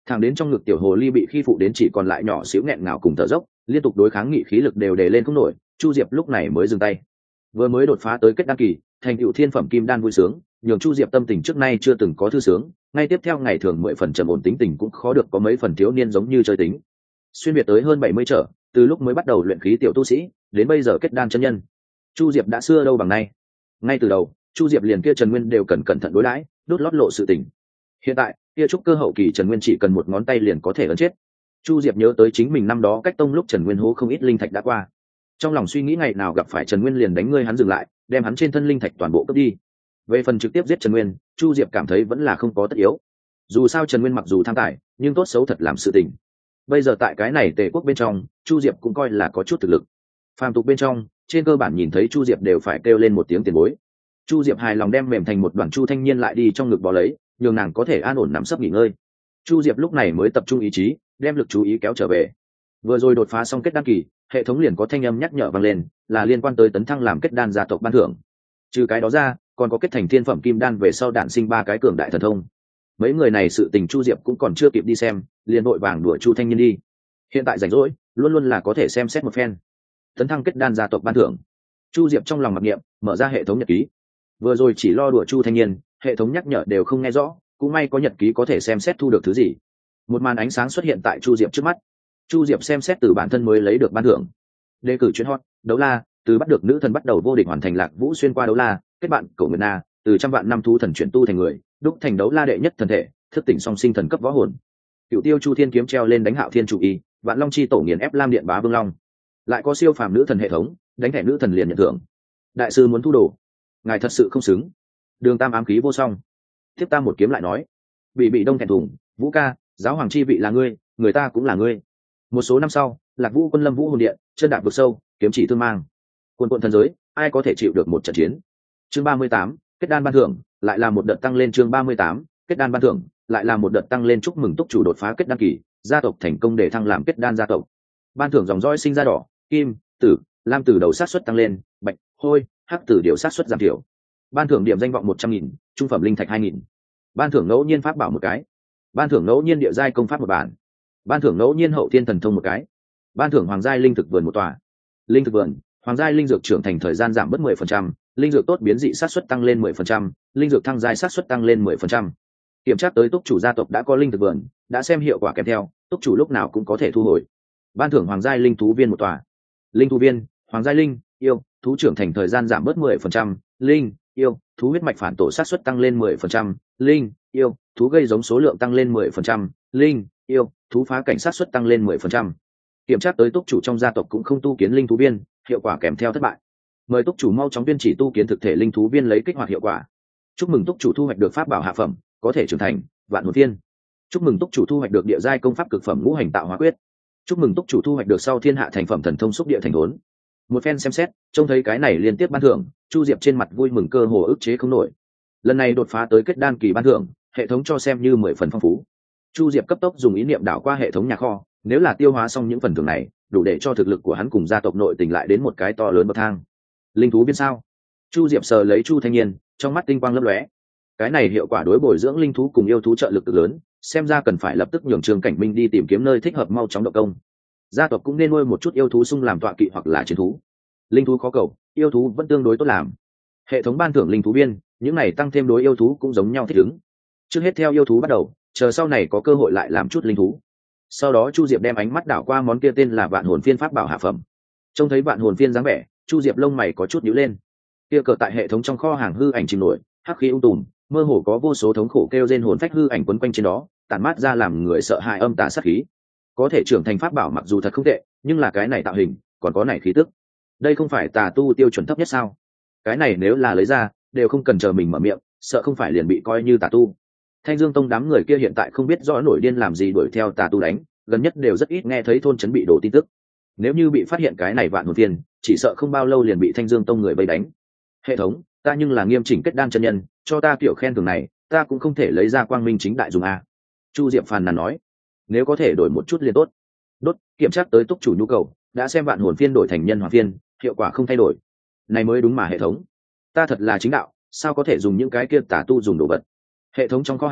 thẳng đến trong ngực tiểu hồ ly bị khi phụ đến chỉ còn lại nhỏ xíu nghẹn ngào cùng thở dốc, liên tục đối kháng nghị khí lực đều đề lên không nổi, Chu Diệp lúc này mới dừng tay. Vừa mới đột phá tới kết đan kỳ, thành tựu thiên phẩm kim đan vui sướng, nhường Chu Diệp tâm tình trước nay chưa từng có thư sướng, ngay tiếp theo ngày thường mười phần trầm ổn tính tình cũng khó được có mấy phần thiếu niên giống như chơi tính. Xuyên việt tới hơn bảy mươi trở, từ lúc mới bắt đầu luyện khí tiểu tu sĩ, đến bây giờ kết đan chân nhân, Chu Diệp đã xưa đâu bằng nay. Ngay từ đầu, Chu Diệp liền kia Trần Nguyên đều cần cẩn thận đối đãi, đốt lót lộ sự tình. Hiện tại, kia trúc cơ hậu kỳ Trần Nguyên chỉ cần một ngón tay liền có thể ấn chết. Chu Diệp nhớ tới chính mình năm đó cách tông lúc Trần Nguyên hố không ít linh thạch đã qua, trong lòng suy nghĩ ngày nào gặp phải Trần Nguyên liền đánh ngươi hắn dừng lại, đem hắn trên thân linh thạch toàn bộ cướp đi. Về phần trực tiếp giết Trần Nguyên, Chu Diệp cảm thấy vẫn là không có tất yếu. Dù sao Trần Nguyên mặc dù tham tài, nhưng tốt xấu thật làm sự tình. Bây giờ tại cái này Tề quốc bên trong, Chu Diệp cũng coi là có chút thực lực. Phàm tục bên trong, trên cơ bản nhìn thấy Chu Diệp đều phải kêu lên một tiếng tiền bối. Chu Diệp hài lòng đem mềm thành một đoàn Chu Thanh Nhiên lại đi trong ngực bò lấy, nhường nàng có thể an ổn nằm sấp nghỉ ngơi. Chu Diệp lúc này mới tập trung ý chí, đem lực chú ý kéo trở về. Vừa rồi đột phá xong kết đan kỳ, hệ thống liền có thanh âm nhắc nhở vang lên, là liên quan tới tấn thăng làm kết đan gia tộc ban thưởng. Trừ cái đó ra, còn có kết thành thiên phẩm kim đan về sau đản sinh ba cái cường đại thần thông. Mấy người này sự tình Chu Diệp cũng còn chưa kịp đi xem, liền vội vàng đuổi Chu Thanh Nhiên đi. Hiện tại rảnh rỗi, luôn luôn là có thể xem xét một phen. Tấn thăng kết đan gia tộc ban thưởng. Chu Diệp trong lòng mặc niệm, mở ra hệ thống nhật ký. Vừa rồi chỉ lo đuổi Chu Thanh Nhiên, hệ thống nhắc nhở đều không nghe rõ, cũng may có nhật ký có thể xem xét thu được thứ gì. Một màn ánh sáng xuất hiện tại Chu Diệp trước mắt. Chu Diệp xem xét từ bản thân mới lấy được ban thưởng. Đề cử chuyên hot, đấu la, từ bắt được nữ thần bắt đầu vô địch hoàn thành Lạc Vũ xuyên qua đấu la, kết bạn cổ nguyệt na, từ trăm vạn năm thú thần chuyển tu thành người, đúc thành đấu la đệ nhất thần thể, thức tỉnh song sinh thần cấp võ hồn. Cựu tiêu Chu Thiên kiếm treo lên đánh Hạo Thiên chủ y, Vạn Long chi tổ nghiền ép Lam Điện bá Vương Long. Lại có siêu phàm nữ thần hệ thống, đánh thẻ nữ thần liền nhận thưởng. Đại sư muốn thu đồ, ngài thật sự không xứng. Đường Tam ám khí vô song. Tiếp ta một kiếm lại nói, bị bị đông thẹn thùng, Vũ ca, giáo hoàng chi vị là ngươi, người ta cũng là ngươi. Một số năm sau, Lạc Vũ quân lâm vũ hồn điện, chân đạp vực sâu, kiếm chỉ thương mang. Quân quận thần giới, ai có thể chịu được một trận chiến. Chương ba mươi tám, kết đan ban thưởng, lại là một đợt tăng lên. Chương ba mươi tám, kết đan ban thưởng, lại là một đợt tăng lên. Chúc mừng túc chủ đột phá kết đan kỳ, gia tộc thành công để thăng làm kết đan gia tộc. Ban thưởng dòng dõi sinh ra đỏ, kim, tử, lam tử đầu sát suất tăng lên, bạch, hôi, hắc tử điều sát suất giảm thiểu. Ban thưởng điểm danh vọng một trăm nghìn, trung phẩm linh thạch hai nghìn. Ban thưởng ngẫu nhiên pháp bảo một cái. Ban thưởng ngẫu nhiên địa giai công pháp một bản. Ban thưởng ngẫu nhiên hậu thiên thần thông một cái. Ban thưởng hoàng giai linh thực vườn một tòa. Linh thực vườn, hoàng giai linh dược trưởng thành thời gian giảm bớt mười phần trăm, linh dược tốt biến dị sát suất tăng lên mười phần trăm, linh dược thăng giai sát suất tăng lên mười phần trăm. Kiểm tra tới túc chủ gia tộc đã có linh thực vườn, đã xem hiệu quả kèm theo, túc chủ lúc nào cũng có thể thu hồi. Ban thưởng hoàng giai linh thú viên một tòa. Linh thú viên, hoàng giai linh, yêu, thú trưởng thành thời gian giảm bớt mười phần trăm, linh, yêu, thú huyết mạch phản tổ sát suất tăng lên mười phần trăm, linh, yêu, thú gây giống số lượng tăng lên mười phần trăm, linh, yêu, thú phá cảnh sát suất tăng lên mười phần trăm. Kiểm tra tới túc chủ trong gia tộc cũng không tu kiến linh thú viên, hiệu quả kèm theo thất bại. Mời túc chủ mau chóng tuyên chỉ tu kiến thực thể linh thú viên lấy kích hoạt hiệu quả. Chúc mừng túc chủ thu hoạch được pháp bảo hạ phẩm, có thể trưởng thành, vạn hồn viên. Chúc mừng túc chủ thu hoạch được địa giai công pháp cực phẩm ngũ hành tạo hóa quyết. Chúc mừng túc chủ thu hoạch được sau thiên hạ thành phẩm thần thông xúc địa thành thốn. Một phen xem xét, trông thấy cái này liên tiếp ban thưởng, Chu Diệp trên mặt vui mừng cơ hồ ức chế không nổi. Lần này đột phá tới kết đan kỳ ban thưởng, hệ thống cho xem như mười phần phong phú. Chu Diệp cấp tốc dùng ý niệm đảo qua hệ thống nhà kho, nếu là tiêu hóa xong những phần thưởng này, đủ để cho thực lực của hắn cùng gia tộc nội tình lại đến một cái to lớn bậc thang. Linh thú viên sao? Chu Diệp sờ lấy Chu Thanh Nhiên, trong mắt tinh quang lấp lóe. Cái này hiệu quả đối bồi dưỡng linh thú cùng yêu thú trợ lực cực lớn, xem ra cần phải lập tức nhường Trương Cảnh Minh đi tìm kiếm nơi thích hợp mau chóng động công. Gia tộc cũng nên nuôi một chút yêu thú sung làm tọa kỵ hoặc là chiến thú. Linh thú khó cầu, yêu thú vẫn tương đối tốt làm. Hệ thống ban thưởng linh thú viên, những này tăng thêm đối yêu thú cũng giống nhau thích ứng. Trước hết theo yêu thú bắt đầu, chờ sau này có cơ hội lại làm chút linh thú. Sau đó Chu Diệp đem ánh mắt đảo qua món kia tên là Vạn Hồn Phiên pháp bảo hạ phẩm. Trông thấy Vạn Hồn Phiên dáng vẻ, Chu Diệp lông mày có chút nhíu lên. Kia cờ tại hệ thống trong kho hàng hư ảnh chìm nổi, hắc khí u tùm, mơ hồ có vô số thống khổ kêu rên hồn phách hư ảnh quấn quanh trên đó, tản mát ra làm người sợ hãi âm tà sát khí. Có thể trưởng thành pháp bảo mặc dù thật không tệ, nhưng là cái này tạo hình, còn có này khí tức. Đây không phải tà tu tiêu chuẩn thấp nhất sao? Cái này nếu là lấy ra, đều không cần chờ mình mở miệng, sợ không phải liền bị coi như tà tu. Thanh Dương Tông đám người kia hiện tại không biết rõ nổi điên làm gì đuổi theo tà tu đánh, gần nhất đều rất ít nghe thấy thôn trấn bị đổ tin tức. Nếu như bị phát hiện cái này Vạn Hồn Phiên, chỉ sợ không bao lâu liền bị Thanh Dương Tông người vây đánh. Hệ thống, ta nhưng là nghiêm chỉnh kết đan chân nhân, cho ta kiểu khen thưởng này, ta cũng không thể lấy ra quang minh chính đại dùng a. Chu Diệp phàn nàn nói, nếu có thể đổi một chút liền tốt. Đốt, kiểm tra tới túc chủ nhu cầu, đã xem Vạn Hồn Phiên đổi thành Nhân Hỏa Phiên, hiệu quả không thay đổi. Này mới đúng mà hệ thống. Ta thật là chính đạo, sao có thể dùng những cái kia tà tu dùng đồ vật. Hệ thống trong kho hàng,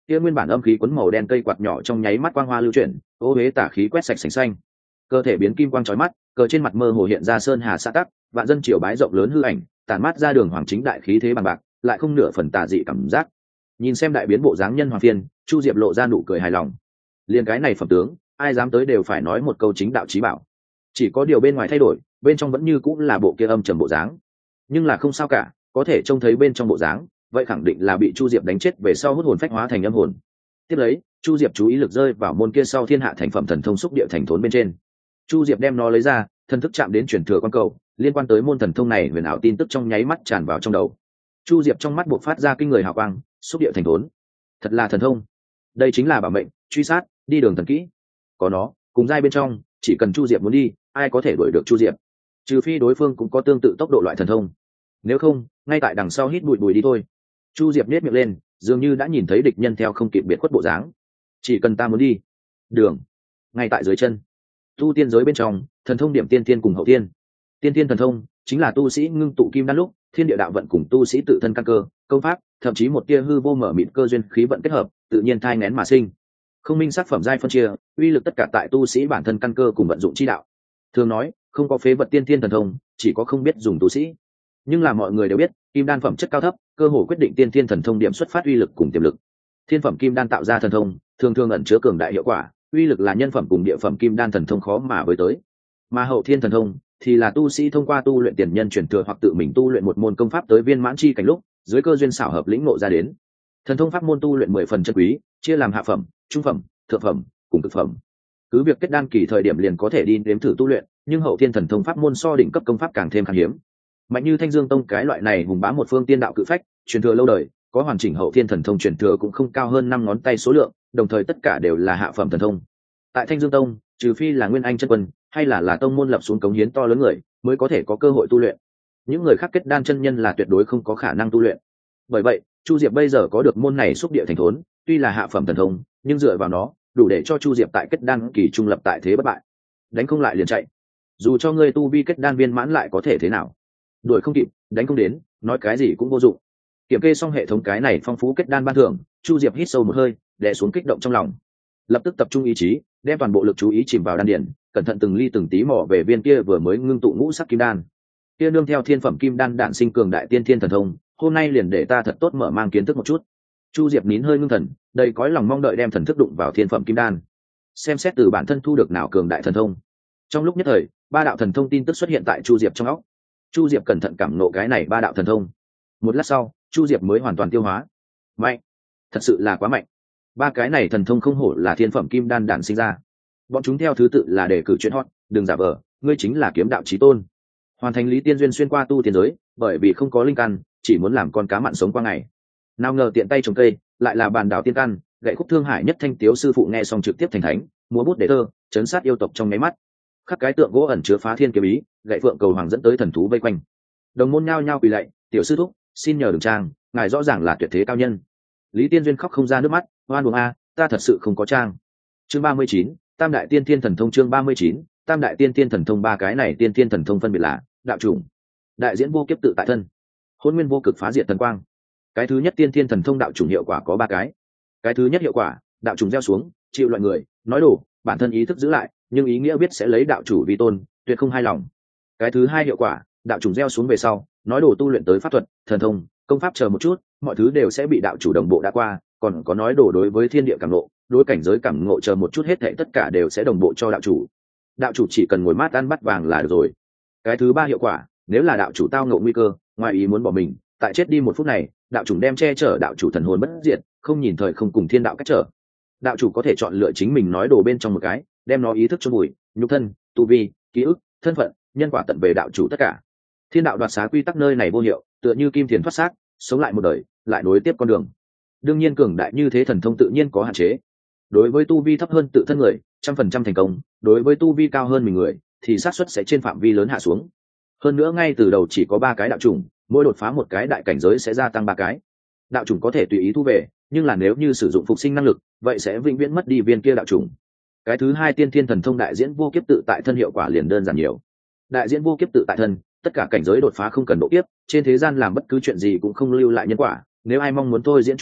kia nguyên bản âm khí cuốn màu đen cây quạt nhỏ trong nháy mắt quang hoa lưu chuyển, ô huế tả khí quét sạch sành xanh. Cơ thể biến kim quang chói mắt, cờ trên mặt mơ hồ hiện ra sơn hà xã tắc, vạn dân triều bái rộng lớn hư ảnh, tản mát ra đường hoàng chính đại khí thế bằng bạc, lại không nửa phần tà dị cảm giác. Nhìn xem đại biến bộ dáng nhân hoàng phiên, Chu Diệp lộ ra nụ cười hài lòng. Liên cái này phẩm tướng, ai dám tới đều phải nói một câu chính đạo chí bảo. Chỉ có điều bên ngoài thay đổi, bên trong vẫn như cũng là bộ kia âm trầm bộ dáng. Nhưng là không sao cả, có thể trông thấy bên trong bộ dáng, vậy khẳng định là bị Chu Diệp đánh chết về sau hút hồn phách hóa thành âm hồn. Tiếp lấy, Chu Diệp chú ý lực rơi vào môn kia sau thiên hạ thành phẩm thần thông xúc địa thành thốn bên trên. Chu Diệp đem nó lấy ra, thần thức chạm đến truyền thừa quan cầu, liên quan tới môn thần thông này huyền ảo tin tức trong nháy mắt tràn vào trong đầu. Chu Diệp trong mắt buộc phát ra kinh người hào quang, xúc địa thành thốn, thật là thần thông. Đây chính là bảo mệnh, truy sát, đi đường thần kỹ. Có nó, cùng giai bên trong, chỉ cần Chu Diệp muốn đi, ai có thể đuổi được Chu Diệp? Trừ phi đối phương cũng có tương tự tốc độ loại thần thông. Nếu không, ngay tại đằng sau hít bụi bụi đi thôi. Chu Diệp nhếch miệng lên, dường như đã nhìn thấy địch nhân theo không kịp biệt khuất bộ dáng. Chỉ cần ta muốn đi, đường ngay tại dưới chân. Tu tiên giới bên trong, thần thông điểm tiên tiên cùng hậu tiên. Tiên tiên thần thông chính là tu sĩ ngưng tụ kim đan lúc, thiên địa đạo vận cùng tu sĩ tự thân căn cơ, công pháp, thậm chí một tia hư vô mở mịt cơ duyên khí vận kết hợp, tự nhiên thai nghén mà sinh. Không minh sát phẩm giai phân chia, uy lực tất cả tại tu sĩ bản thân căn cơ cùng vận dụng chi đạo. Thường nói, không có phế vật tiên tiên thần thông, chỉ có không biết dùng tu sĩ. Nhưng là mọi người đều biết, kim đan phẩm chất cao thấp, cơ hồ quyết định tiên tiên thần thông điểm xuất phát uy lực cùng tiềm lực. Thiên phẩm kim đan tạo ra thần thông, thường thường ẩn chứa cường đại hiệu quả, uy lực là nhân phẩm cùng địa phẩm kim đan thần thông khó mà với tới. Mà hậu thiên thần thông thì là tu sĩ thông qua tu luyện tiền nhân truyền thừa hoặc tự mình tu luyện một môn công pháp tới viên mãn chi cảnh lúc, dưới cơ duyên xảo hợp lĩnh ngộ ra đến. Thần thông pháp môn tu luyện mười phần chân quý, chia làm hạ phẩm, trung phẩm, thượng phẩm, cùng cực phẩm. Cứ việc kết đan kỳ thời điểm liền có thể đi nếm thử tu luyện, nhưng hậu thiên thần thông pháp môn so đỉnh cấp công pháp càng thêm khan hiếm. Mạnh như Thanh Dương Tông cái loại này hùng bá một phương tiên đạo cự phách, truyền thừa lâu đời, có hoàn chỉnh hậu thiên thần thông truyền thừa cũng không cao hơn năm ngón tay số lượng, đồng thời tất cả đều là hạ phẩm thần thông. Tại Thanh Dương Tông, trừ phi là nguyên anh chân quân, hay là là tông môn lập xuống cống hiến to lớn người, mới có thể có cơ hội tu luyện. Những người khác kết đan chân nhân là tuyệt đối không có khả năng tu luyện. Bởi vậy, Chu Diệp bây giờ có được môn này xúc địa thành thốn, tuy là hạ phẩm thần thông, nhưng dựa vào nó, đủ để cho Chu Diệp tại kết đan kỳ trung lập tại thế bất bại. Đánh không lại liền chạy. Dù cho ngươi tu vi kết đan viên mãn lại có thể thế nào? Đuổi không kịp, đánh không đến, nói cái gì cũng vô dụng. Kiểm kê xong hệ thống cái này phong phú kết đan ban thưởng, Chu Diệp hít sâu một hơi, đè xuống kích động trong lòng. Lập tức tập trung ý chí, đem toàn bộ lực chú ý chìm vào đan điền, cẩn thận từng ly từng tí mò về viên kia vừa mới ngưng tụ ngũ sắc kim đan. Kia nương theo thiên phẩm kim đan đạn sinh cường đại tiên thiên thần thông, hôm nay liền để ta thật tốt mở mang kiến thức một chút. Chu Diệp nín hơi ngưng thần, đầy cõi lòng mong đợi đem thần thức đụng vào thiên phẩm kim đan, xem xét từ bản thân thu được nào cường đại thần thông. Trong lúc nhất thời, ba đạo thần thông tin tức xuất hiện tại Chu Diệp trong óc. Chu Diệp cẩn thận cảm nộ cái này ba đạo thần thông. Một lát sau, Chu Diệp mới hoàn toàn tiêu hóa. Mạnh, thật sự là quá mạnh. Ba cái này thần thông không hổ là thiên phẩm kim đan đản sinh ra. Bọn chúng theo thứ tự là đề cử chuyện hot, đừng giả vờ, ngươi chính là kiếm đạo chí tôn. Hoàn thành lý tiên duyên xuyên qua tu tiên giới, bởi vì không có linh căn, chỉ muốn làm con cá mặn sống qua ngày. Nào ngờ tiện tay trồng cây, lại là bàn đảo tiên căn, gậy khúc thương hải nhất thanh tiếu sư phụ nghe xong trực tiếp thành thánh, múa bút để thơ, chấn sát yêu tộc trong nháy mắt. Khắc cái tượng gỗ ẩn chứa phá thiên kiếm ý, gậy phượng cầu hoàng dẫn tới thần thú vây quanh. Đồng môn nhao nhao quỳ lạy, tiểu sư thúc, xin nhờ đường trang, ngài rõ ràng là tuyệt thế cao nhân. Lý tiên duyên khóc không ra nước mắt, oan uổng a, ta thật sự không có trang. Chương ba mươi chín, Tam đại tiên thiên thần thông. Chương ba mươi chín, Tam đại tiên thiên thần thông. Ba cái này tiên thiên thần thông phân biệt là đạo chủng, đại diễn vô kiếp tự tại thân, hôn nguyên vô cực phá diệt thần quang. Cái thứ nhất tiên thiên thần thông đạo chủng hiệu quả có ba cái. Cái thứ nhất hiệu quả, đạo chủng gieo xuống, chịu loại người nói đổ, bản thân ý thức giữ lại, nhưng ý nghĩa biết sẽ lấy đạo chủ vi tôn, tuyệt không hài lòng. Cái thứ hai hiệu quả, đạo chủng gieo xuống về sau, nói đổ tu luyện tới pháp thuật, thần thông, công pháp chờ một chút, mọi thứ đều sẽ bị đạo chủ đồng bộ đã qua, còn có nói đổ đối với thiên địa cảm ngộ, đối cảnh giới cảm ngộ chờ một chút hết thảy tất cả đều sẽ đồng bộ cho đạo chủ. Đạo chủ chỉ cần ngồi mát ăn bắt vàng là được rồi. Cái thứ ba hiệu quả, nếu là đạo chủ tao ngộ nguy cơ, ngoài ý muốn bỏ mình, tại chết đi một phút này, đạo chủ đem che chở đạo chủ thần hồn bất diệt, không nhìn thời không cùng thiên đạo cách trở. Đạo chủ có thể chọn lựa chính mình nói đồ bên trong một cái, đem nó ý thức cho bụi, nhục thân, tu vi, ký ức, thân phận, nhân quả tận về đạo chủ tất cả. Thiên đạo đoạt xá quy tắc nơi này vô hiệu, tựa như kim thiền thoát xác, sống lại một đời, lại nối tiếp con đường. Đương nhiên cường đại như thế thần thông tự nhiên có hạn chế. Đối với tu vi thấp hơn tự thân người, trăm phần trăm thành công; đối với tu vi cao hơn mình người, thì xác suất sẽ trên phạm vi lớn hạ xuống. Hơn nữa ngay từ đầu chỉ có ba cái đạo chủng, mỗi đột phá một cái đại cảnh giới sẽ gia tăng ba cái. Đạo chủng có thể tùy ý thu về, nhưng là nếu như sử dụng phục sinh năng lực, vậy sẽ vĩnh viễn mất đi viên kia đạo chủng. Cái thứ hai tiên thiên thần thông đại diễn vô kiếp tự tại thân hiệu quả liền đơn giản nhiều. Đại diễn vô kiếp tự tại thân, tất cả cảnh giới đột phá không cần độ kiếp, trên thế gian làm bất cứ chuyện gì cũng không lưu lại nhân quả. Nếu ai mong muốn thôi diễn Chu Diệp,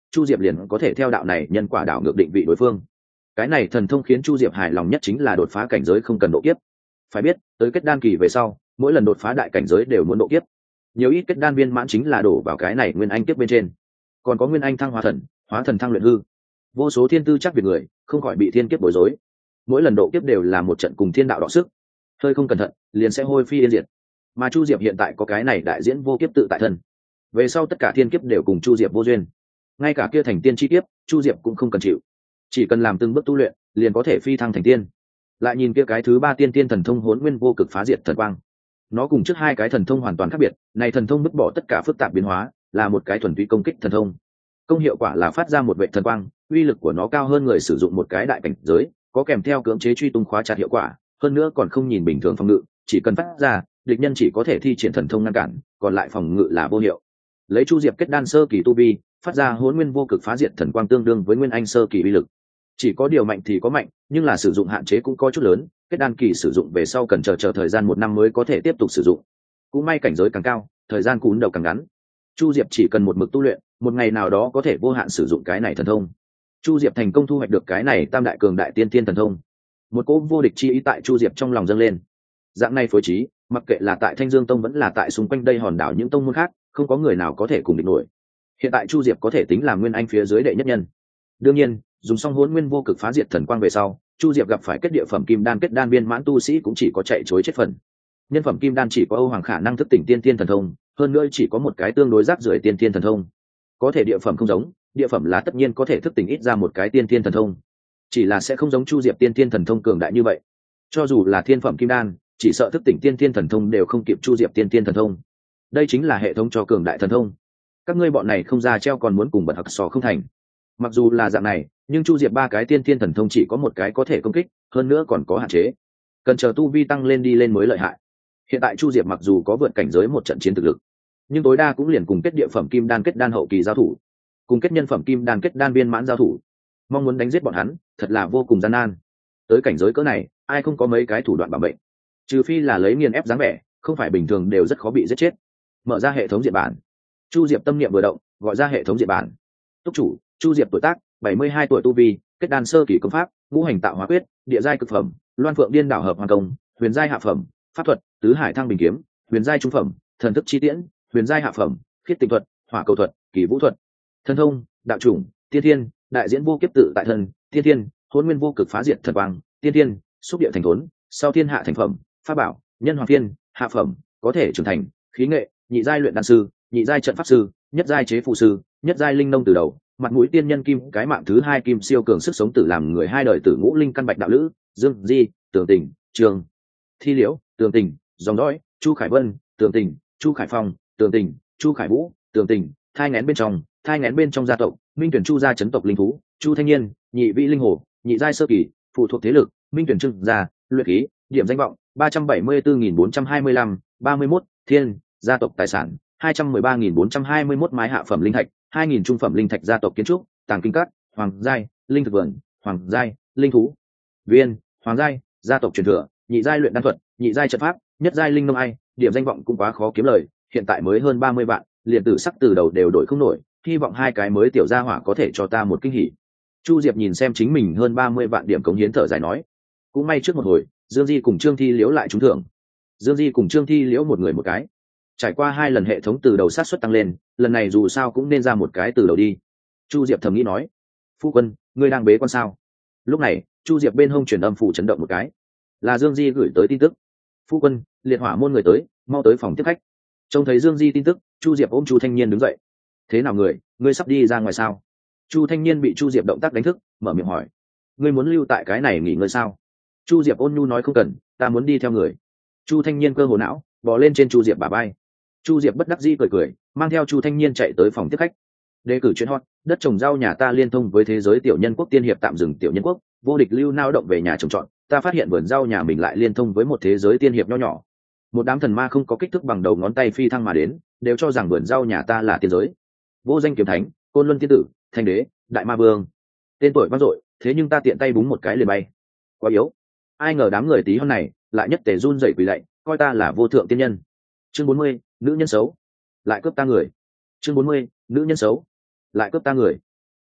chu diệp liền có thể theo đạo này nhân quả đảo ngược định vị đối phương. Cái này thần thông khiến chu diệp hài lòng nhất chính là đột phá cảnh giới không cần độ kiếp. Phải biết tới kết đan kỳ về sau, mỗi lần đột phá đại cảnh giới đều muốn độ kiếp, nhiều ít kết đan viên mãn chính là đổ vào cái này nguyên anh kiếp bên trên. Còn có nguyên anh thăng hóa thần, hóa thần thăng luyện hư, vô số thiên tư chắc việt người không khỏi bị thiên kiếp bối rối. Mỗi lần độ kiếp đều là một trận cùng thiên đạo đọ sức, hơi không cẩn thận liền sẽ hôi phi yên diệt. Mà chu diệp hiện tại có cái này đại diễn vô kiếp tự tại thân, về sau tất cả thiên kiếp đều cùng chu diệp vô duyên, ngay cả kia thành tiên chi kiếp chu diệp cũng không cần chịu, chỉ cần làm từng bước tu luyện liền có thể phi thăng thành tiên. Lại nhìn kia cái thứ ba tiên tiên thần thông hỗn nguyên vô cực phá diệt thần quang, nó cùng trước hai cái thần thông hoàn toàn khác biệt. Này thần thông vứt bỏ tất cả phức tạp biến hóa, là một cái thuần túy công kích thần thông, công hiệu quả là phát ra một vệ thần quang, uy lực của nó cao hơn người sử dụng một cái đại cảnh giới, có kèm theo cưỡng chế truy tung khóa chặt hiệu quả, hơn nữa còn không nhìn bình thường phòng ngự, chỉ cần phát ra, địch nhân chỉ có thể thi triển thần thông ngăn cản, còn lại phòng ngự là vô hiệu. Lấy chu diệp kết đan sơ kỳ tu vi, phát ra hỗn nguyên vô cực phá diệt thần quang tương đương với nguyên anh sơ kỳ uy lực. Chỉ có điều mạnh thì có mạnh, nhưng là sử dụng hạn chế cũng có chút lớn, kết đan kỳ sử dụng về sau cần chờ chờ thời gian một năm mới có thể tiếp tục sử dụng. Cũng may cảnh giới càng cao, thời gian cún đầu càng ngắn. Chu diệp chỉ cần một mực tu luyện, một ngày nào đó có thể vô hạn sử dụng cái này thần thông. Chu diệp thành công thu hoạch được cái này tam đại cường đại tiên tiên thần thông, một cỗ vô địch chi ý tại chu diệp trong lòng dâng lên. Dạng này phối trí, mặc kệ là tại Thanh Dương Tông vẫn là tại xung quanh đây hòn đảo những tông môn khác, không có người nào có thể cùng địch nổi. Hiện tại chu diệp có thể tính là nguyên anh phía dưới đệ nhất nhân. Đương nhiên, dùng xong hỗn nguyên vô cực phá diệt thần quang về sau, chu diệp gặp phải kết địa phẩm kim đan kết đan viên mãn tu sĩ cũng chỉ có chạy chối chết phần. Nhân phẩm kim đan chỉ có Âu Hoàng khả năng thức tỉnh tiên tiên thần thông, hơn nữa chỉ có một cái tương đối rác rưởi tiên tiên thần thông. Có thể địa phẩm không giống, địa phẩm là tất nhiên có thể thức tỉnh ít ra một cái tiên tiên thần thông, chỉ là sẽ không giống chu diệp tiên tiên thần thông cường đại như vậy. Cho dù là thiên phẩm kim đan, chỉ sợ thức tỉnh tiên tiên thần thông đều không kịp chu diệp tiên tiên thần thông. Đây chính là hệ thống cho cường đại thần thông. Các ngươi bọn này không ra treo còn muốn cùng bật hặc sò không thành. Mặc dù là dạng này, nhưng chu diệp ba cái tiên tiên thần thông chỉ có một cái có thể công kích, hơn nữa còn có hạn chế, cần chờ tu vi tăng lên đi lên mới lợi hại. Hiện tại chu diệp mặc dù có vượt cảnh giới một trận chiến thực lực, nhưng tối đa cũng liền cùng kết địa phẩm kim đan kết đan hậu kỳ giao thủ, cùng kết nhân phẩm kim đan kết đan viên mãn giao thủ. Mong muốn đánh giết bọn hắn thật là vô cùng gian nan. Tới cảnh giới cỡ này, ai không có mấy cái thủ đoạn bảo mệnh, trừ phi là lấy nghiền ép dáng vẻ, không phải bình thường đều rất khó bị giết chết. Mở ra hệ thống diện bản, chu diệp tâm niệm vừa động, gọi ra hệ thống diện bản. Túc chủ chu diệp, tuổi tác bảy mươi hai tuổi, tu vi kết đan sơ kỳ công pháp ngũ hành tạo hóa quyết, địa giai cực phẩm loan phượng điên đảo hợp hoàng công, huyền giai hạ phẩm pháp thuật tứ hải thăng bình kiếm, huyền giai trung phẩm thần thức chi tiễn, huyền giai hạ phẩm khiết tinh thuật hỏa cầu thuật kỳ vũ thuật. Thân thông đạo chủng tiên thiên đại diễn vô kiếp tự tại thân, tiên thiên hôn nguyên vô cực phá diệt thần quang, tiên thiên xúc địa thành thốn sau thiên hạ thành phẩm pháp bảo nhân hoàng phiên, hạ phẩm có thể trưởng thành khí nghệ, nhị giai luyện đan sư, nhị giai trận pháp sư, nhất giai chế phụ sư, nhất giai linh nông từ đầu, mặt mũi tiên nhân kim cái mạng thứ hai kim siêu cường sức sống tử làm người hai đời tử ngũ linh căn bạch đạo lữ dương di tường tình trường thi liễu tường tình dòng dõi chu khải vân tường tình chu khải phong tường tình chu khải vũ tường tình thai ngén bên trong thai ngén bên trong gia tộc minh tuyển chu gia chấn tộc linh thú chu thanh niên nhị vị linh hồ nhị giai sơ kỳ phụ thuộc thế lực minh tuyển trưng gia luyện khí điểm danh vọng ba trăm bảy mươi bốn nghìn bốn trăm hai mươi lăm ba mươi mốt thiên gia tộc tài sản hai trăm mười ba nghìn bốn trăm hai mươi mốt mái hạ phẩm linh thạch, hai nghìn trung phẩm linh thạch gia tộc kiến trúc, tàng kinh cát, hoàng giai, linh thực vườn, hoàng giai, linh thú viên, hoàng giai, gia tộc truyền thừa, nhị giai luyện đan thuật, nhị giai trận pháp, nhất giai linh nông ai, điểm danh vọng cũng quá khó kiếm lời, hiện tại mới hơn ba mươi vạn, liền tử sắc từ đầu đều đổi không nổi, hy vọng hai cái mới tiểu gia hỏa có thể cho ta một kinh hỉ. Chu Diệp nhìn xem chính mình hơn ba mươi vạn điểm cống hiến thở dài nói, cũng may trước một hồi, Dương Di cùng Trương Thi Liễu lại trúng thưởng. Dương Di cùng Trương Thi Liễu một người một cái. Trải qua hai lần hệ thống từ đầu sát suất tăng lên, lần này dù sao cũng nên ra một cái từ đầu đi. Chu Diệp thầm nghĩ nói, phu quân, ngươi đang bế quan sao? Lúc này, Chu Diệp bên hông truyền âm phủ chấn động một cái, là Dương Di gửi tới tin tức. Phu quân, liệt hỏa môn người tới, mau tới phòng tiếp khách. Trông thấy Dương Di tin tức, Chu Diệp ôm Chu Thanh Niên đứng dậy. Thế nào người, ngươi sắp đi ra ngoài sao? Chu Thanh Niên bị Chu Diệp động tác đánh thức, mở miệng hỏi, ngươi muốn lưu tại cái này nghỉ ngơi sao? Chu Diệp ôn nhu nói không cần, ta muốn đi theo người. Chu Thanh Niên cơ hồ não, bò lên trên Chu Diệp bả vai. Chu Diệp bất đắc dĩ cười cười, mang theo Chu Thanh Niên chạy tới phòng tiếp khách. Đề cử chuyện hot, đất trồng rau nhà ta liên thông với thế giới tiểu nhân quốc tiên hiệp tạm dừng tiểu nhân quốc, vô địch lưu nao động về nhà trồng trọt, ta phát hiện vườn rau nhà mình lại liên thông với một thế giới tiên hiệp nho nhỏ. Một đám thần ma không có kích thước bằng đầu ngón tay phi thăng mà đến, đều cho rằng vườn rau nhà ta là tiên giới. Vô danh kiếm thánh, côn luân tiên tử, thanh đế, đại ma vương, tên tuổi vang dội, thế nhưng ta tiện tay búng một cái liền bay. Quá yếu. Ai ngờ đám người tí hôm này lại nhất tề run rẩy quỳ lạy, coi ta là vô thượng tiên nhân. Chương bốn mươi, nữ nhân xấu lại cướp ta người. Chương bốn mươi, nữ nhân xấu lại cướp ta người.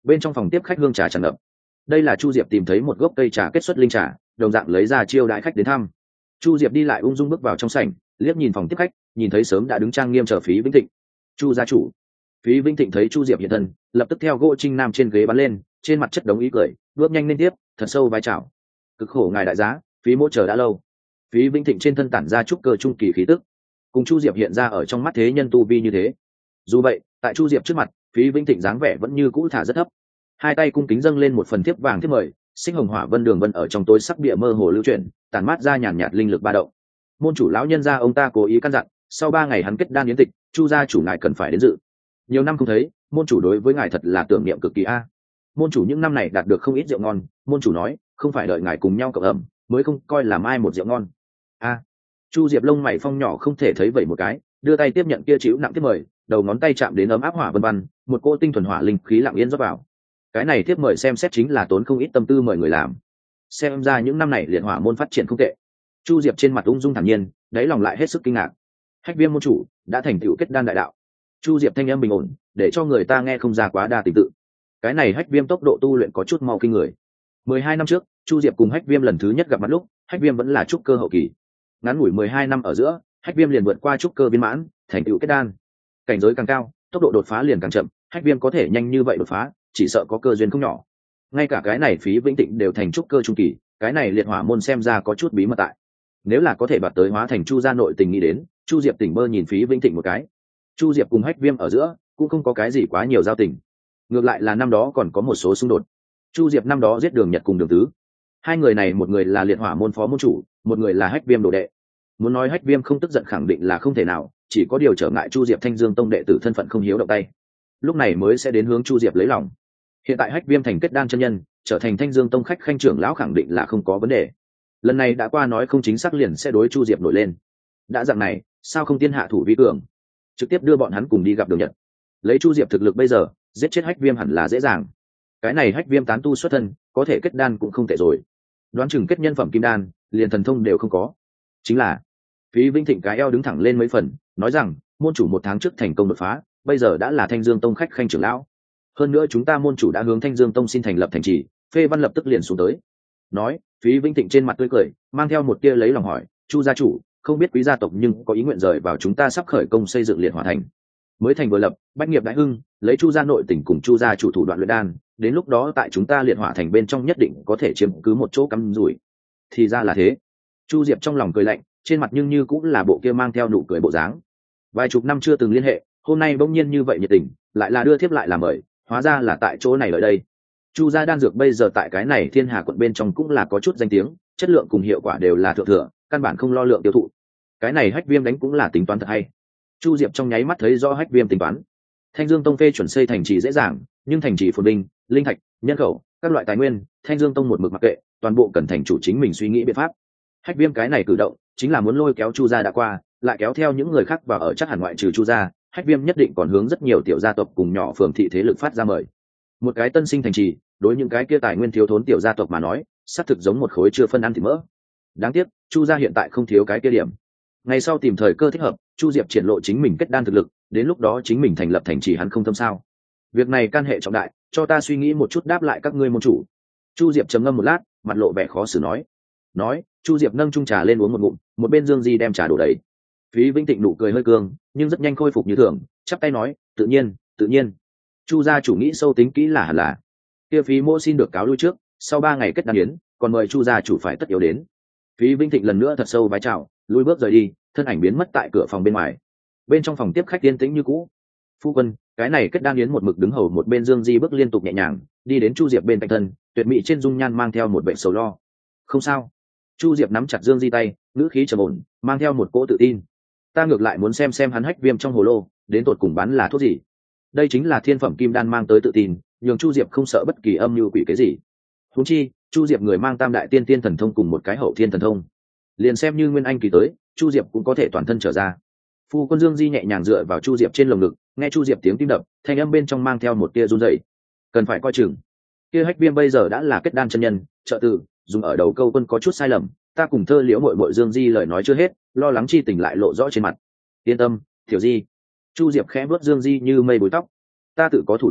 bên trong phòng tiếp khách hương trà tràn ngập. Đây là Chu Diệp tìm thấy một gốc cây trà kết xuất linh trà, đồng dạng lấy ra chiêu đãi khách đến thăm. Chu Diệp đi lại ung dung bước vào trong sảnh, liếc nhìn phòng tiếp khách, nhìn thấy sớm đã đứng trang nghiêm chờ Phí Vĩnh Thịnh. Chu gia chủ. Phí Vĩnh Thịnh thấy Chu Diệp hiện thân, lập tức theo gỗ trinh nam trên ghế bắn lên, trên mặt chất đống ý cười, bước nhanh lên tiếp, thật sâu vai chào. Cực khổ ngài đại giá, Phí mỗ chờ đã lâu. Phí Vĩnh Thịnh trên thân tản ra trúc cơ trung kỳ khí tức, cùng Chu Diệp hiện ra ở trong mắt thế nhân tu vi như thế. Dù vậy, tại Chu Diệp trước mặt, Phí Vĩnh Thịnh dáng vẻ vẫn như cũ thả rất thấp, hai tay cung kính dâng lên một phần thiếp vàng thiếp mời, sinh hồng hỏa vân đường vân ở trong tối sắc bịa mơ hồ lưu chuyển, tản mát ra nhàn nhạt linh lực ba động. Môn chủ lão nhân gia ông ta cố ý căn dặn, sau ba ngày hắn kết đan yến tịch, Chu gia chủ ngài cần phải đến dự. Nhiều năm không thấy, môn chủ đối với ngài thật là tưởng niệm cực kỳ a. Môn chủ những năm này đạt được không ít rượu ngon, môn chủ nói, không phải đợi ngài cùng nhau cộng ẩm, mới không coi là mai một rượu ngon. A. Chu Diệp lông mày phong nhỏ không thể thấy vậy một cái, đưa tay tiếp nhận kia chịu nặng tiếp mời, đầu ngón tay chạm đến ấm áp hỏa vân vân, một cỗ tinh thuần hỏa linh khí lặng yên rót vào. Cái này tiếp mời xem xét chính là tốn không ít tâm tư mời người làm. Xem ra những năm này liệt hỏa môn phát triển không tệ. Chu Diệp trên mặt ung dung thản nhiên, đáy lòng lại hết sức kinh ngạc. Hách Viêm môn chủ đã thành tựu kết đan đại đạo. Chu Diệp thanh âm bình ổn, để cho người ta nghe không ra quá đa tình tự. Cái này Hách Viêm tốc độ tu luyện có chút mau kinh người. mười hai năm trước, Chu Diệp cùng Hách Viêm lần thứ nhất gặp mặt lúc, Hách Viêm vẫn là trúc cơ hậu kỳ. Ngắn ngủi mười hai năm ở giữa, Hách Viêm liền vượt qua trúc cơ viên mãn, thành tựu kết đan. Cảnh giới càng cao, tốc độ đột phá liền càng chậm, Hách Viêm có thể nhanh như vậy đột phá, chỉ sợ có cơ duyên không nhỏ. Ngay cả cái này Phí Vĩnh Tịnh đều thành trúc cơ trung kỳ, cái này liệt hỏa môn xem ra có chút bí mật tại. Nếu là có thể bạt tới hóa thành Chu gia nội tình nghĩ đến, Chu Diệp tỉnh bơ nhìn Phí Vĩnh Thịnh một cái. Chu Diệp cùng Hách Viêm ở giữa cũng không có cái gì quá nhiều giao tình, ngược lại là năm đó còn có một số xung đột. Chu Diệp năm đó giết Đường Nhật cùng Đường Tứ, hai người này một người là liệt hỏa môn phó môn chủ, một người là Hách Viêm đồ đệ. Muốn nói Hách Viêm không tức giận khẳng định là không thể nào, chỉ có điều trở ngại Chu Diệp Thanh Dương tông đệ tử thân phận không hiếu động tay, lúc này mới sẽ đến hướng Chu Diệp lấy lòng. Hiện tại Hách Viêm thành kết đan chân nhân, trở thành Thanh Dương tông khách khanh trưởng lão khẳng định là không có vấn đề. Lần này đã qua nói không chính xác liền sẽ đối Chu Diệp nổi lên. Đã dạng này, sao không tiên hạ thủ vi cường, trực tiếp đưa bọn hắn cùng đi gặp Đường Nhật. Lấy Chu Diệp thực lực bây giờ, giết chết Hách Viêm hẳn là dễ dàng. Cái này Hách Viêm tán tu xuất thân, có thể kết đan cũng không tệ rồi. Đoán chừng kết nhân phẩm kim đan, liền thần thông đều không có. Chính là Phí Vĩnh Thịnh cái eo đứng thẳng lên mấy phần, nói rằng, môn chủ một tháng trước thành công đột phá, bây giờ đã là Thanh Dương tông khách khanh trưởng lão. Hơn nữa chúng ta môn chủ đã hướng Thanh Dương tông xin thành lập thành trì, phê văn lập tức liền xuống tới. Nói, Phí Vĩnh Thịnh trên mặt tươi cười, mang theo một tia lấy lòng hỏi, Chu gia chủ, không biết quý gia tộc nhưng có ý nguyện rời vào chúng ta sắp khởi công xây dựng liệt hỏa thành. Mới thành vừa lập, bách nghiệp đại hưng, lấy Chu gia nội tỉnh cùng Chu gia chủ thủ đoạn luyện đan, đến lúc đó tại chúng ta liệt hỏa thành bên trong nhất định có thể chiếm cứ một chỗ cắm rủi. Thì ra là thế. Chu Diệp trong lòng cười lạnh, trên mặt nhưng như cũng là bộ kia mang theo nụ cười bộ dáng. Vài chục năm chưa từng liên hệ, hôm nay bỗng nhiên như vậy nhiệt tình, lại là đưa thiếp lại làm mời, hóa ra là tại chỗ này ở đây. Chu gia đan dược bây giờ tại cái này Thiên Hà quận bên trong cũng là có chút danh tiếng, chất lượng cùng hiệu quả đều là thượng thừa, căn bản không lo lượng tiêu thụ. Cái này Hách Viêm đánh cũng là tính toán thật hay. Chu Diệp trong nháy mắt thấy rõ Hách Viêm tính toán. Thanh Dương tông phê chuẩn xây thành trì dễ dàng, nhưng thành trì phồn binh, linh thạch, nhân khẩu, các loại tài nguyên, Thanh Dương tông một mực mặc kệ, toàn bộ cần thành chủ chính mình suy nghĩ biện pháp. Hách Viêm cái này cử động, chính là muốn lôi kéo Chu gia đã qua, lại kéo theo những người khác vào ở chắc hẳn ngoại trừ Chu gia, Hách Viêm nhất định còn hướng rất nhiều tiểu gia tộc cùng nhỏ phường thị thế lực phát ra mời. Một cái tân sinh thành trì, đối những cái kia tài nguyên thiếu thốn tiểu gia tộc mà nói, xác thực giống một khối chưa phân ăn thịt mỡ. Đáng tiếc, Chu gia hiện tại không thiếu cái kia điểm. Ngày sau tìm thời cơ thích hợp, Chu Diệp triển lộ chính mình kết đan thực lực, đến lúc đó chính mình thành lập thành trì hắn không tâm sao? Việc này can hệ trọng đại, cho ta suy nghĩ một chút đáp lại các ngươi môn chủ. Chu Diệp trầm ngâm một lát, mặt lộ vẻ khó xử nói. Nói, Chu Diệp nâng chung trà lên uống một ngụm, một bên Dương Di đem trà đổ đầy. Phí Vĩnh Tịnh nụ cười hơi cương, nhưng rất nhanh khôi phục như thường, chắp tay nói, tự nhiên, tự nhiên. Chu gia chủ nghĩ sâu tính kỹ là hẳn là. Kia Phí Mỗ xin được cáo lui trước, sau ba ngày kết đan yến, còn mời Chu gia chủ phải tất yếu đến. Phí Vĩnh Thịnh lần nữa thật sâu vái chào, lui bước rời đi, thân ảnh biến mất tại cửa phòng bên ngoài. Bên trong phòng tiếp khách yên tĩnh như cũ. Phu quân, cái này kết đan yến một mực đứng hầu một bên Dương Di bước liên tục nhẹ nhàng, đi đến Chu Diệp bên cạnh thân, tuyệt mỹ trên dung nhan mang theo một vẻ sầu lo. Không sao. Chu Diệp nắm chặt Dương Di tay, ngữ khí trầm ổn, mang theo một cỗ tự tin. Ta ngược lại muốn xem xem hắn Hách Viêm trong hồ lô, đến tột cùng bán là thuốc gì. Đây chính là thiên phẩm kim đan mang tới tự tin, nhường Chu Diệp không sợ bất kỳ âm mưu quỷ cái gì. Huống chi, Chu Diệp người mang tam đại tiên tiên thần thông cùng một cái hậu thiên thần thông, liền xem như nguyên anh kỳ tới, Chu Diệp cũng có thể toàn thân trở ra. Phu quân Dương Di nhẹ nhàng dựa vào Chu Diệp trên lồng ngực, nghe Chu Diệp tiếng tim đập, thanh âm bên trong mang theo một tia run rẩy. Cần phải coi chừng. Kia Hách Viêm bây giờ đã là kết đan chân nhân, trợ tử, dùng ở đầu câu quân có chút sai lầm, ta cùng thơ liễu muội muội Dương Di lời nói chưa hết, lo lắng chi tình lại lộ rõ trên mặt. Yên tâm, Tiểu Di. Chu Diệp khẽ vuốt Dương Di như mây búi tóc. Ta tự có thủ đoạn,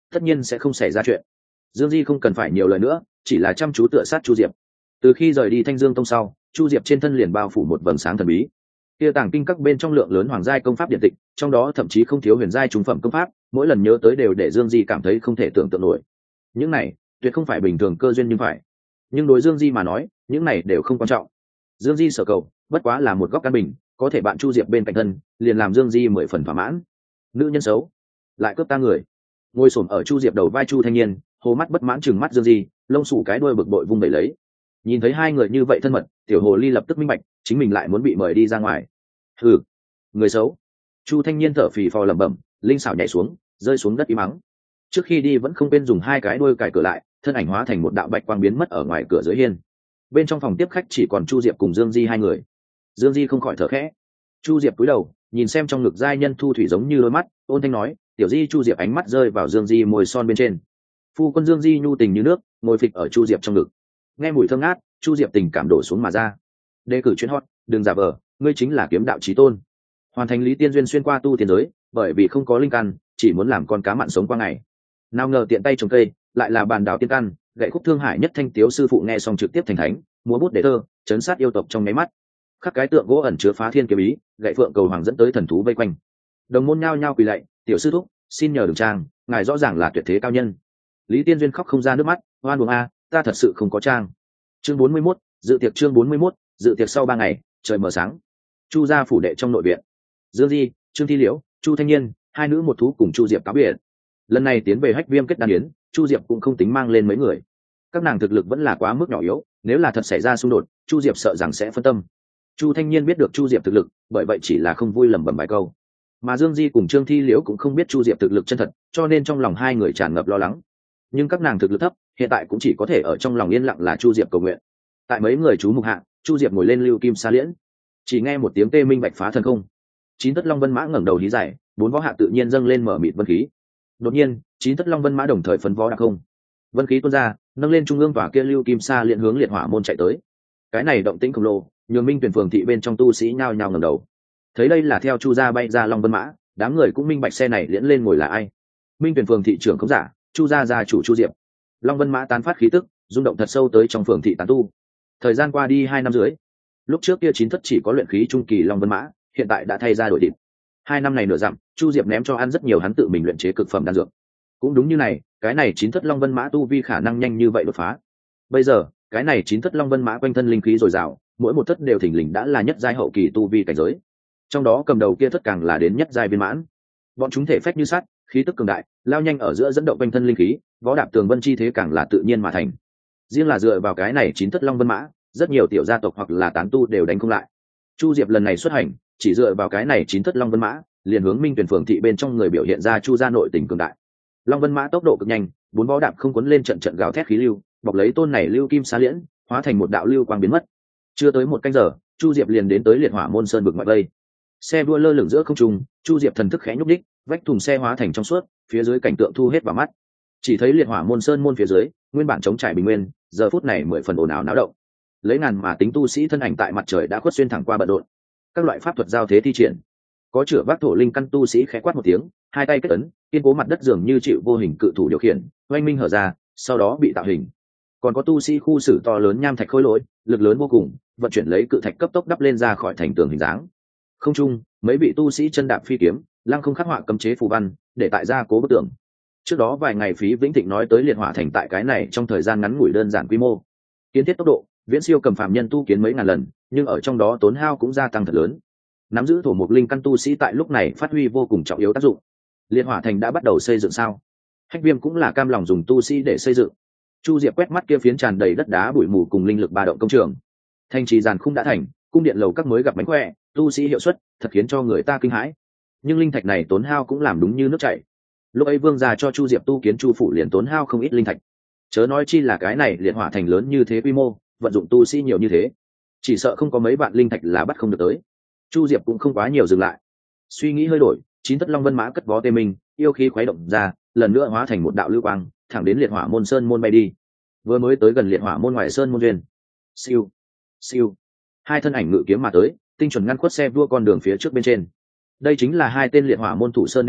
tất nhiên sẽ không xảy ra chuyện. Dương Di không cần phải nhiều lời nữa, chỉ là chăm chú tựa sát Chu Diệp. Từ khi rời đi Thanh Dương Tông sau, Chu Diệp trên thân liền bao phủ một vầng sáng thần bí. Kia tàng kinh các bên trong lượng lớn hoàng giai công pháp điện tịch, trong đó thậm chí không thiếu huyền giai trung phẩm công pháp, mỗi lần nhớ tới đều để Dương Di cảm thấy không thể tưởng tượng nổi. Những này, tuyệt không phải bình thường cơ duyên nhưng phải. Nhưng đối Dương Di mà nói, những này đều không quan trọng. Dương Di sở cầu, bất quá là một góc căn bình, có thể bạn Chu Diệp bên cạnh thân, liền làm Dương Di mười phần thỏa mãn. Nữ nhân xấu, lại cướp ta người. Ngồi xổm ở Chu Diệp đầu vai Chu Thanh Niên, hồ mắt bất mãn chừng mắt Dương Di, lông sủ cái đuôi bực bội vung đẩy lấy. Nhìn thấy hai người như vậy thân mật, tiểu hồ ly lập tức minh bạch, chính mình lại muốn bị mời đi ra ngoài. Hừ, người xấu. Chu Thanh Niên thở phì phò lẩm bẩm, linh xảo nhảy xuống, rơi xuống đất im mắng. Trước khi đi vẫn không quên dùng hai cái đuôi cài cửa lại, thân ảnh hóa thành một đạo bạch quang biến mất ở ngoài cửa dưới hiên. Bên trong phòng tiếp khách chỉ còn Chu Diệp cùng Dương Di hai người. Dương Di không khỏi thở khẽ. Chu Diệp cúi đầu, nhìn xem trong ngực giai nhân thu thủy giống như đôi mắt, ôn thanh nói, tiểu Di. Chu Diệp ánh mắt rơi vào Dương Di môi son bên trên. Phu quân Dương Di nhu tình như nước, ngồi phịch ở Chu Diệp trong ngực. Nghe mùi thơm ngát, Chu Diệp tình cảm đổ xuống mà ra. Đề cử chuyên hot, đừng giả vờ, ngươi chính là kiếm đạo chí tôn. Hoàn thành Lý Tiên duyên xuyên qua tu tiên giới, bởi vì không có linh căn, chỉ muốn làm con cá mặn sống qua ngày. Nào ngờ tiện tay trồng cây, lại là bàn đào tiên căn, gậy khúc thương hải nhất thanh tiếu sư phụ nghe xong trực tiếp thành thánh, múa bút để thơ, chấn sát yêu tộc trong nháy mắt. Khắc cái tượng gỗ ẩn chứa phá thiên kiếm ý, gậy phượng cầu hoàng dẫn tới thần thú vây quanh. Đồng môn nhao nhao quỳ lạy, tiểu sư thúc, xin nhờ đừng trang, ngài rõ ràng là tuyệt thế cao nhân. Lý Tiên duyên khóc không ra nước mắt, oan uổng a, ta thật sự không có trang. Chương bốn mươi mốt, dự tiệc chương bốn mươi mốt, dự tiệc sau ba ngày, trời mờ sáng. Chu gia phủ đệ trong nội viện. Dương Di, Trương Thi Liễu, Chu Thanh Niên, hai nữ một thú cùng Chu Diệp cáo biệt. Lần này tiến về Hách Viêm kết đan yến, Chu Diệp cũng không tính mang lên mấy người. Các nàng thực lực vẫn là quá mức nhỏ yếu, nếu là thật xảy ra xung đột, Chu Diệp sợ rằng sẽ phân tâm. Chu Thanh Niên biết được Chu Diệp thực lực, bởi vậy chỉ là không vui lẩm bẩm vài câu. Mà Dương Di cùng Trương Thi Liễu cũng không biết Chu Diệp thực lực chân thật, cho nên trong lòng hai người tràn ngập lo lắng. Nhưng các nàng thực lực thấp, hiện tại cũng chỉ có thể ở trong lòng yên lặng là Chu Diệp cầu nguyện. Tại mấy người chú mục hạ, Chu Diệp ngồi lên lưu kim sa liễn, chỉ nghe một tiếng tê minh bạch phá thần không. Chín thất long vân mã ngẩng đầu hí dài, bốn võ hạ tự nhiên dâng lên mở mịt vân khí. Đột nhiên, chín thất long vân mã đồng thời phấn võ đặc không. Vân khí tuôn ra, nâng lên trung ương tòa kia lưu kim sa liễn hướng liệt hỏa môn chạy tới. Cái này động tĩnh khổng lồ, nhường Minh Tuyển phường thị bên trong tu sĩ nhao nhao ngẩng đầu. Thấy đây là theo Chu gia bay ra long vân mã, đám người cũng minh bạch xe này liễn lên ngồi là ai. Minh Tuyển phường thị trưởng không giả, Chu gia gia chủ Chu Diệp. Long vân mã tán phát khí tức, rung động thật sâu tới trong phường thị tán tu. Thời gian qua đi hai năm dưới, lúc trước kia chín thất chỉ có luyện khí trung kỳ long vân mã, hiện tại đã thay ra đổi thịt. Hai năm này nửa dặm, Chu Diệp ném cho ăn rất nhiều hắn tự mình luyện chế cực phẩm đan dược. Cũng đúng như này, cái này chín thất long vân mã tu vi khả năng nhanh như vậy đột phá. Bây giờ, cái này chín thất long vân mã quanh thân linh khí dồi dào, mỗi một thất đều thình lình đã là nhất giai hậu kỳ tu vi cảnh giới. Trong đó cầm đầu kia thất càng là đến nhất giai viên mãn. Bọn chúng thể phách như sắt, khí tức cường đại, lao nhanh ở giữa dẫn động quanh thân linh khí, võ đạp tường vân chi thế càng là tự nhiên mà thành. Riêng là dựa vào cái này chín thất long vân mã, rất nhiều tiểu gia tộc hoặc là tán tu đều đánh không lại. Chu Diệp lần này xuất hành, chỉ dựa vào cái này chín thất long vân mã, liền hướng Minh Tuyển phường thị bên trong người biểu hiện ra Chu gia nội tình cường đại. Long vân mã tốc độ cực nhanh, bốn võ đạp không cuốn lên trận trận gào thét khí lưu, bọc lấy tôn này lưu kim xá liễn, hóa thành một đạo lưu quang biến mất. Chưa tới một canh giờ, Chu Diệp liền đến tới liệt hỏa môn sơn vực ngoại vây. Xe đua lơ lửng giữa không trung, Chu Diệp thần thức khẽ nhúc đích, vách thùng xe hóa thành trong suốt, phía dưới cảnh tượng thu hết vào mắt. Chỉ thấy liệt hỏa môn sơn môn phía dưới, nguyên bản chống trải bình nguyên, giờ phút này mười phần ồn ào náo động. Lấy ngàn mà tính tu sĩ thân ảnh tại mặt trời đã khuất xuyên thẳng qua bận rộn. Các loại pháp thuật giao thế thi triển. Có chữa vác thổ linh căn tu sĩ khẽ quát một tiếng, hai tay kết ấn, kiên cố mặt đất dường như chịu vô hình cự thủ điều khiển, oanh minh hở ra, sau đó bị tạo hình. Còn có tu sĩ khu xử to lớn nham thạch khối lỗi, lực lớn vô cùng, vận chuyển lấy cự thạch cấp tốc đắp lên ra khỏi thành tường hình dáng. Không trung, mấy vị tu sĩ chân đạp phi kiếm, lăng không khắc họa cấm chế phù văn, để tại gia cố bức tường. Trước đó vài ngày Phí Vĩnh Thịnh nói tới liệt hỏa thành tại cái này trong thời gian ngắn ngủi đơn giản quy mô, kiến thiết tốc độ viễn siêu cầm phạm nhân tu kiến mấy ngàn lần, nhưng ở trong đó tốn hao cũng gia tăng thật lớn. Nắm giữ thổ mục linh căn tu sĩ tại lúc này phát huy vô cùng trọng yếu tác dụng. Liệt hỏa thành đã bắt đầu xây dựng sao? Hách Viêm cũng là cam lòng dùng tu sĩ để xây dựng. Chu Diệp quét mắt kia phiến tràn đầy đất đá bụi mù cùng linh lực ba động công trường. Thành trì giàn khung đã thành, cung điện lầu các mới gặp mánh khỏe, tu sĩ hiệu suất thật khiến cho người ta kinh hãi. Nhưng linh thạch này tốn hao cũng làm đúng như nước chảy. Lúc ấy vương gia cho Chu Diệp tu kiến Chu phủ liền tốn hao không ít linh thạch. Chớ nói chi là cái này liệt hỏa thành lớn như thế quy mô, vận dụng tu sĩ nhiều như thế, chỉ sợ không có mấy vạn linh thạch là bắt không được tới. Chu Diệp cũng không quá nhiều dừng lại, suy nghĩ hơi đổi, chín thất long vân mã cất vó tê minh, yêu khí khuấy động ra, lần nữa hóa thành một đạo lưu quang, thẳng đến liệt hỏa môn sơn môn bay đi. Vừa mới tới gần liệt hỏa môn ngoài sơn môn duyên, siêu siêu, hai thân ảnh ngự kiếm mà tới, tinh chuẩn ngăn khuất xe vua con đường phía trước bên trên. Đây chính là hai tên liệt hỏa môn thủ sơn đệ tử,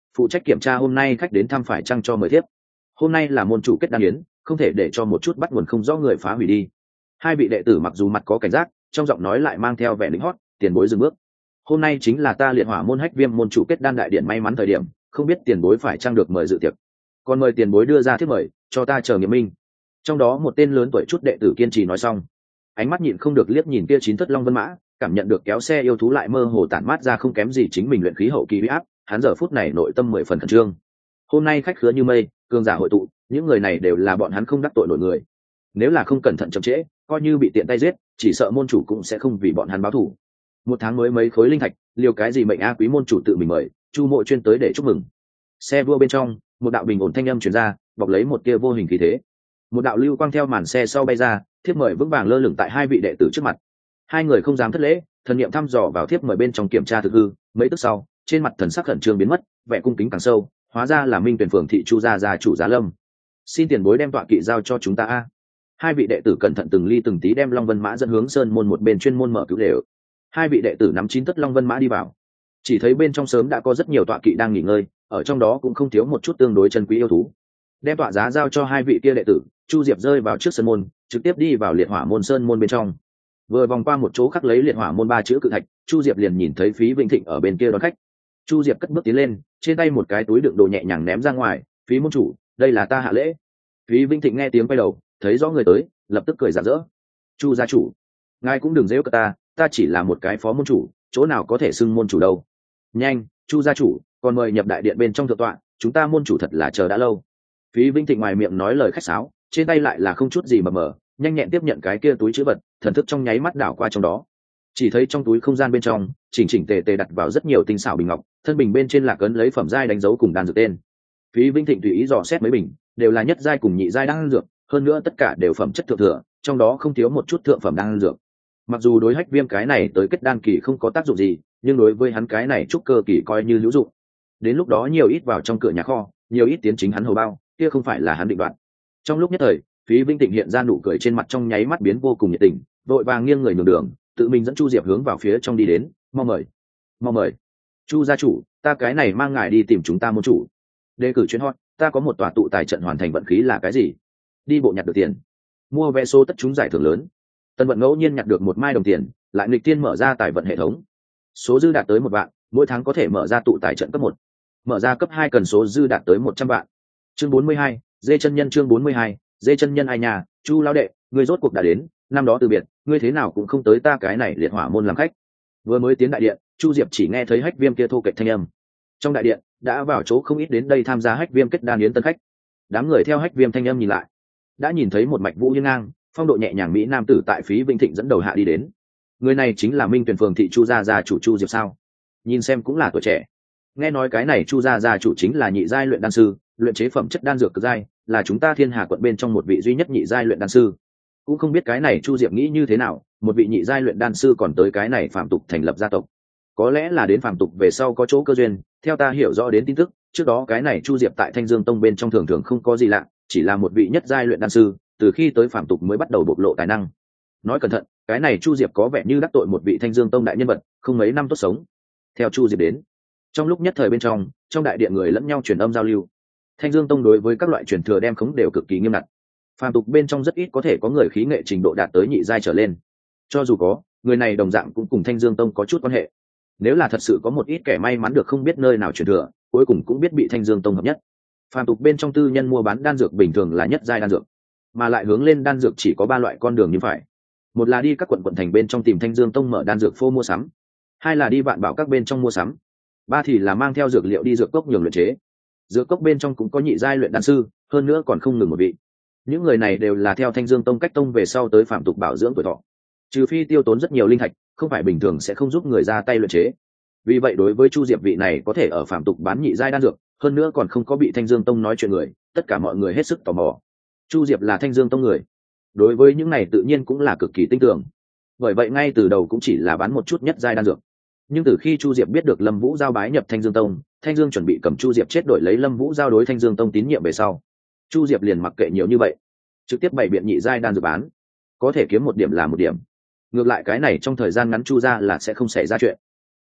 phụ trách kiểm tra hôm nay khách đến thăm phải chăng cho mời thiếp. Hôm nay là môn chủ kết đan yến, không thể để cho một chút bắt nguồn không rõ người phá hủy đi. Hai vị đệ tử mặc dù mặt có cảnh giác, trong giọng nói lại mang theo vẻ lính hót. Tiền bối dừng bước. Hôm nay chính là ta liệt hỏa môn Hách Viêm môn chủ kết đan đại điện may mắn thời điểm, không biết tiền bối phải chăng được mời dự tiệc. Còn mời tiền bối đưa ra thiếp mời, cho ta chờ nghiệm minh. Trong đó một tên lớn tuổi chút đệ tử kiên trì nói xong, ánh mắt nhịn không được liếc nhìn kia chín thất long vân mã, cảm nhận được kéo xe yêu thú lại mơ hồ tản mát ra không kém gì chính mình luyện khí hậu kỳ uy áp, hắn giờ phút này nội tâm mười phần khẩn trương. Hôm nay khách khứa như mây, cường giả hội tụ, những người này đều là bọn hắn không đắc tội nổi người. Nếu là không cẩn thận chậm trễ, coi như bị tiện tay giết, chỉ sợ môn chủ cũng sẽ không vì bọn hắn báo thù. Một tháng mới mấy khối linh thạch, liều cái gì mệnh a quý môn chủ tự mình mời, Chu Mộ chuyên tới để chúc mừng. Xe vua bên trong, một đạo bình ổn thanh âm truyền ra, bọc lấy một tia vô hình khí thế. Một đạo lưu quang theo màn xe sau bay ra, thiếp mời vững vàng lơ lửng tại hai vị đệ tử trước mặt. Hai người không dám thất lễ, thần niệm thăm dò vào thiếp mời bên trong kiểm tra thực hư, mấy tức sau, trên mặt thần sắc khẩn trương biến mất, vẻ cung kính càng sâu, hóa ra là Minh Tuyển phường thị Chu gia gia chủ Giá Lâm. Xin tiền bối đem tọa kỵ giao cho chúng ta a. Hai vị đệ tử cẩn thận từng ly từng tí đem Long Vân Mã dẫn hướng sơn môn một bên chuyên môn mở cứu đều. Hai vị đệ tử nắm chín tất Long Vân Mã đi vào, chỉ thấy bên trong sớm đã có rất nhiều tọa kỵ đang nghỉ ngơi, ở trong đó cũng không thiếu một chút tương đối chân quý yêu thú. Đem tọa giá giao cho hai vị kia đệ tử, Chu Diệp rơi vào trước sân môn, trực tiếp đi vào liệt hỏa môn sơn môn bên trong. Vừa vòng qua một chỗ khắc lấy liệt hỏa môn ba chữ cự thạch, Chu Diệp liền nhìn thấy Phí Vĩnh Thịnh ở bên kia đón khách. Chu Diệp cất bước tiến lên, trên tay một cái túi đựng đồ nhẹ nhàng ném ra ngoài. Phí môn chủ, đây là ta hạ lễ. Phí Vĩnh Thịnh nghe tiếng quay đầu, thấy rõ người tới, lập tức cười rạng rỡ. Chu gia chủ, ngài cũng đừng giễu cợt ta, ta chỉ là một cái phó môn chủ, chỗ nào có thể xưng môn chủ đâu. Nhanh, Chu gia chủ, còn mời nhập đại điện bên trong thượng tọa, chúng ta môn chủ thật là chờ đã lâu. Phí Vĩnh Thịnh ngoài miệng nói lời khách sáo, trên tay lại là không chút gì mờ mờ, nhanh nhẹn tiếp nhận cái kia túi chữ vật, thần thức trong nháy mắt đảo qua trong đó. Chỉ thấy trong túi không gian bên trong, chỉnh chỉnh tề tề đặt vào rất nhiều tinh xảo bình ngọc, thân bình bên trên là cấn lấy phẩm giai đánh dấu cùng đan dược tên. Phí Vĩnh Thịnh tùy ý dò xét mấy bình, đều là nhất giai cùng nhị giai đan dược, hơn nữa tất cả đều phẩm chất thượng thừa, trong đó không thiếu một chút thượng phẩm đan dược. Mặc dù đối Hách Viêm cái này tới kết đan kỳ không có tác dụng gì, nhưng đối với hắn cái này trúc cơ kỳ coi như hữu dụng. Đến lúc đó nhiều ít vào trong cửa nhà kho, nhiều ít tiến chính hắn hầu bao, kia không phải là hắn định đoạt. Trong lúc nhất thời, Phí Vĩnh Thịnh hiện ra nụ cười trên mặt trong nháy mắt biến vô cùng nhiệt tình, vội vàng nghiêng người nhường đường, tự mình dẫn Chu Diệp hướng vào phía trong đi đến. Mau mời, mau mời, Chu gia chủ, ta cái này mang ngài đi tìm chúng ta môn chủ. Đề cử chuyến hot, ta có một tòa tụ tài trận hoàn thành vận khí là cái gì? Đi bộ nhặt được tiền, mua vé số tất trúng giải thưởng lớn. Tân vận ngẫu nhiên nhặt được một mai đồng tiền, lại nghịch tiên mở ra tài vận hệ thống. Số dư đạt tới một vạn, mỗi tháng có thể mở ra tụ tài trận cấp một. Mở ra cấp hai cần số dư đạt tới một trăm vạn. Chương bốn mươi hai, Dê chân nhân chương bốn mươi hai, Dê chân nhân ai nhà, Chu lão đệ, ngươi rốt cuộc đã đến, năm đó từ biệt, ngươi thế nào cũng không tới ta cái này liệt hỏa môn làm khách. Vừa mới tiến đại điện, Chu Diệp chỉ nghe thấy Hách Viêm kia thô kệch thanh âm. Trong đại điện, đã vào chỗ không ít đến đây tham gia Hách Viêm kết đan yến tân khách. Đám người theo Hách Viêm thanh âm nhìn lại, đã nhìn thấy một mạch vũ hiên ngang, phong độ nhẹ nhàng mỹ nam tử tại Phí Vĩnh Thịnh dẫn đầu hạ đi đến. Người này chính là Minh Tuyển phường thị Chu gia gia chủ Chu Diệp sao? Nhìn xem cũng là tuổi trẻ. Nghe nói cái này Chu gia gia chủ chính là nhị giai luyện đan sư, luyện chế phẩm chất đan dược cực giai, là chúng ta Thiên Hà quận bên trong một vị duy nhất nhị giai luyện đan sư. Cũng không biết cái này Chu Diệp nghĩ như thế nào, một vị nhị giai luyện đan sư còn tới cái này phạm tục thành lập gia tộc. Có lẽ là đến phạm tục về sau có chỗ cơ duyên, theo ta hiểu rõ đến tin tức, trước đó cái này Chu Diệp tại Thanh Dương Tông bên trong thường thường không có gì lạ, chỉ là một vị nhất giai luyện đan sư, từ khi tới phạm tục mới bắt đầu bộc lộ tài năng. Nói cẩn thận, cái này Chu Diệp có vẻ như đắc tội một vị Thanh Dương Tông đại nhân vật, không mấy năm tốt sống. Theo Chu Diệp đến, trong lúc nhất thời bên trong, trong đại điện người lẫn nhau truyền âm giao lưu. Thanh Dương Tông đối với các loại truyền thừa đem khống đều cực kỳ nghiêm ngặt. Phàm tục bên trong rất ít có thể có người khí nghệ trình độ đạt tới nhị giai trở lên. Cho dù có, người này đồng dạng cũng cùng Thanh Dương Tông có chút quan hệ. Nếu là thật sự có một ít kẻ may mắn được không biết nơi nào truyền thừa, cuối cùng cũng biết bị Thanh Dương Tông hợp nhất. Phàm tục bên trong tư nhân mua bán đan dược bình thường là nhất giai đan dược, mà lại hướng lên đan dược chỉ có ba loại con đường như phải. Một là đi các quận quận thành bên trong tìm Thanh Dương Tông mở đan dược phô mua sắm, hai là đi vạn bảo các bên trong mua sắm, ba thì là mang theo dược liệu đi dược cốc nhường luyện chế. Dược cốc bên trong cũng có nhị giai luyện đan sư, hơn nữa còn không ngừng một vị. Những người này đều là theo Thanh Dương Tông cách tông về sau tới phạm tục bảo dưỡng tuổi thọ. Trừ phi tiêu tốn rất nhiều linh thạch, không phải bình thường sẽ không giúp người ra tay luyện chế. Vì vậy đối với Chu Diệp vị này có thể ở phạm tục bán nhị giai đan dược, hơn nữa còn không có bị Thanh Dương Tông nói chuyện người, tất cả mọi người hết sức tò mò. Chu Diệp là Thanh Dương Tông người, đối với những này tự nhiên cũng là cực kỳ tin tưởng. Bởi vậy ngay từ đầu cũng chỉ là bán một chút nhất giai đan dược. Nhưng từ khi Chu Diệp biết được Lâm Vũ giao bái nhập Thanh Dương Tông, Thanh Dương chuẩn bị cầm Chu Diệp chết đổi lấy Lâm Vũ giao đối Thanh Dương Tông tín nhiệm về sau, Chu Diệp liền mặc kệ nhiều như vậy, trực tiếp bày biện nhị giai đan dược bán, có thể kiếm một điểm là một điểm. Ngược lại cái này trong thời gian ngắn Chu gia là sẽ không xảy ra chuyện.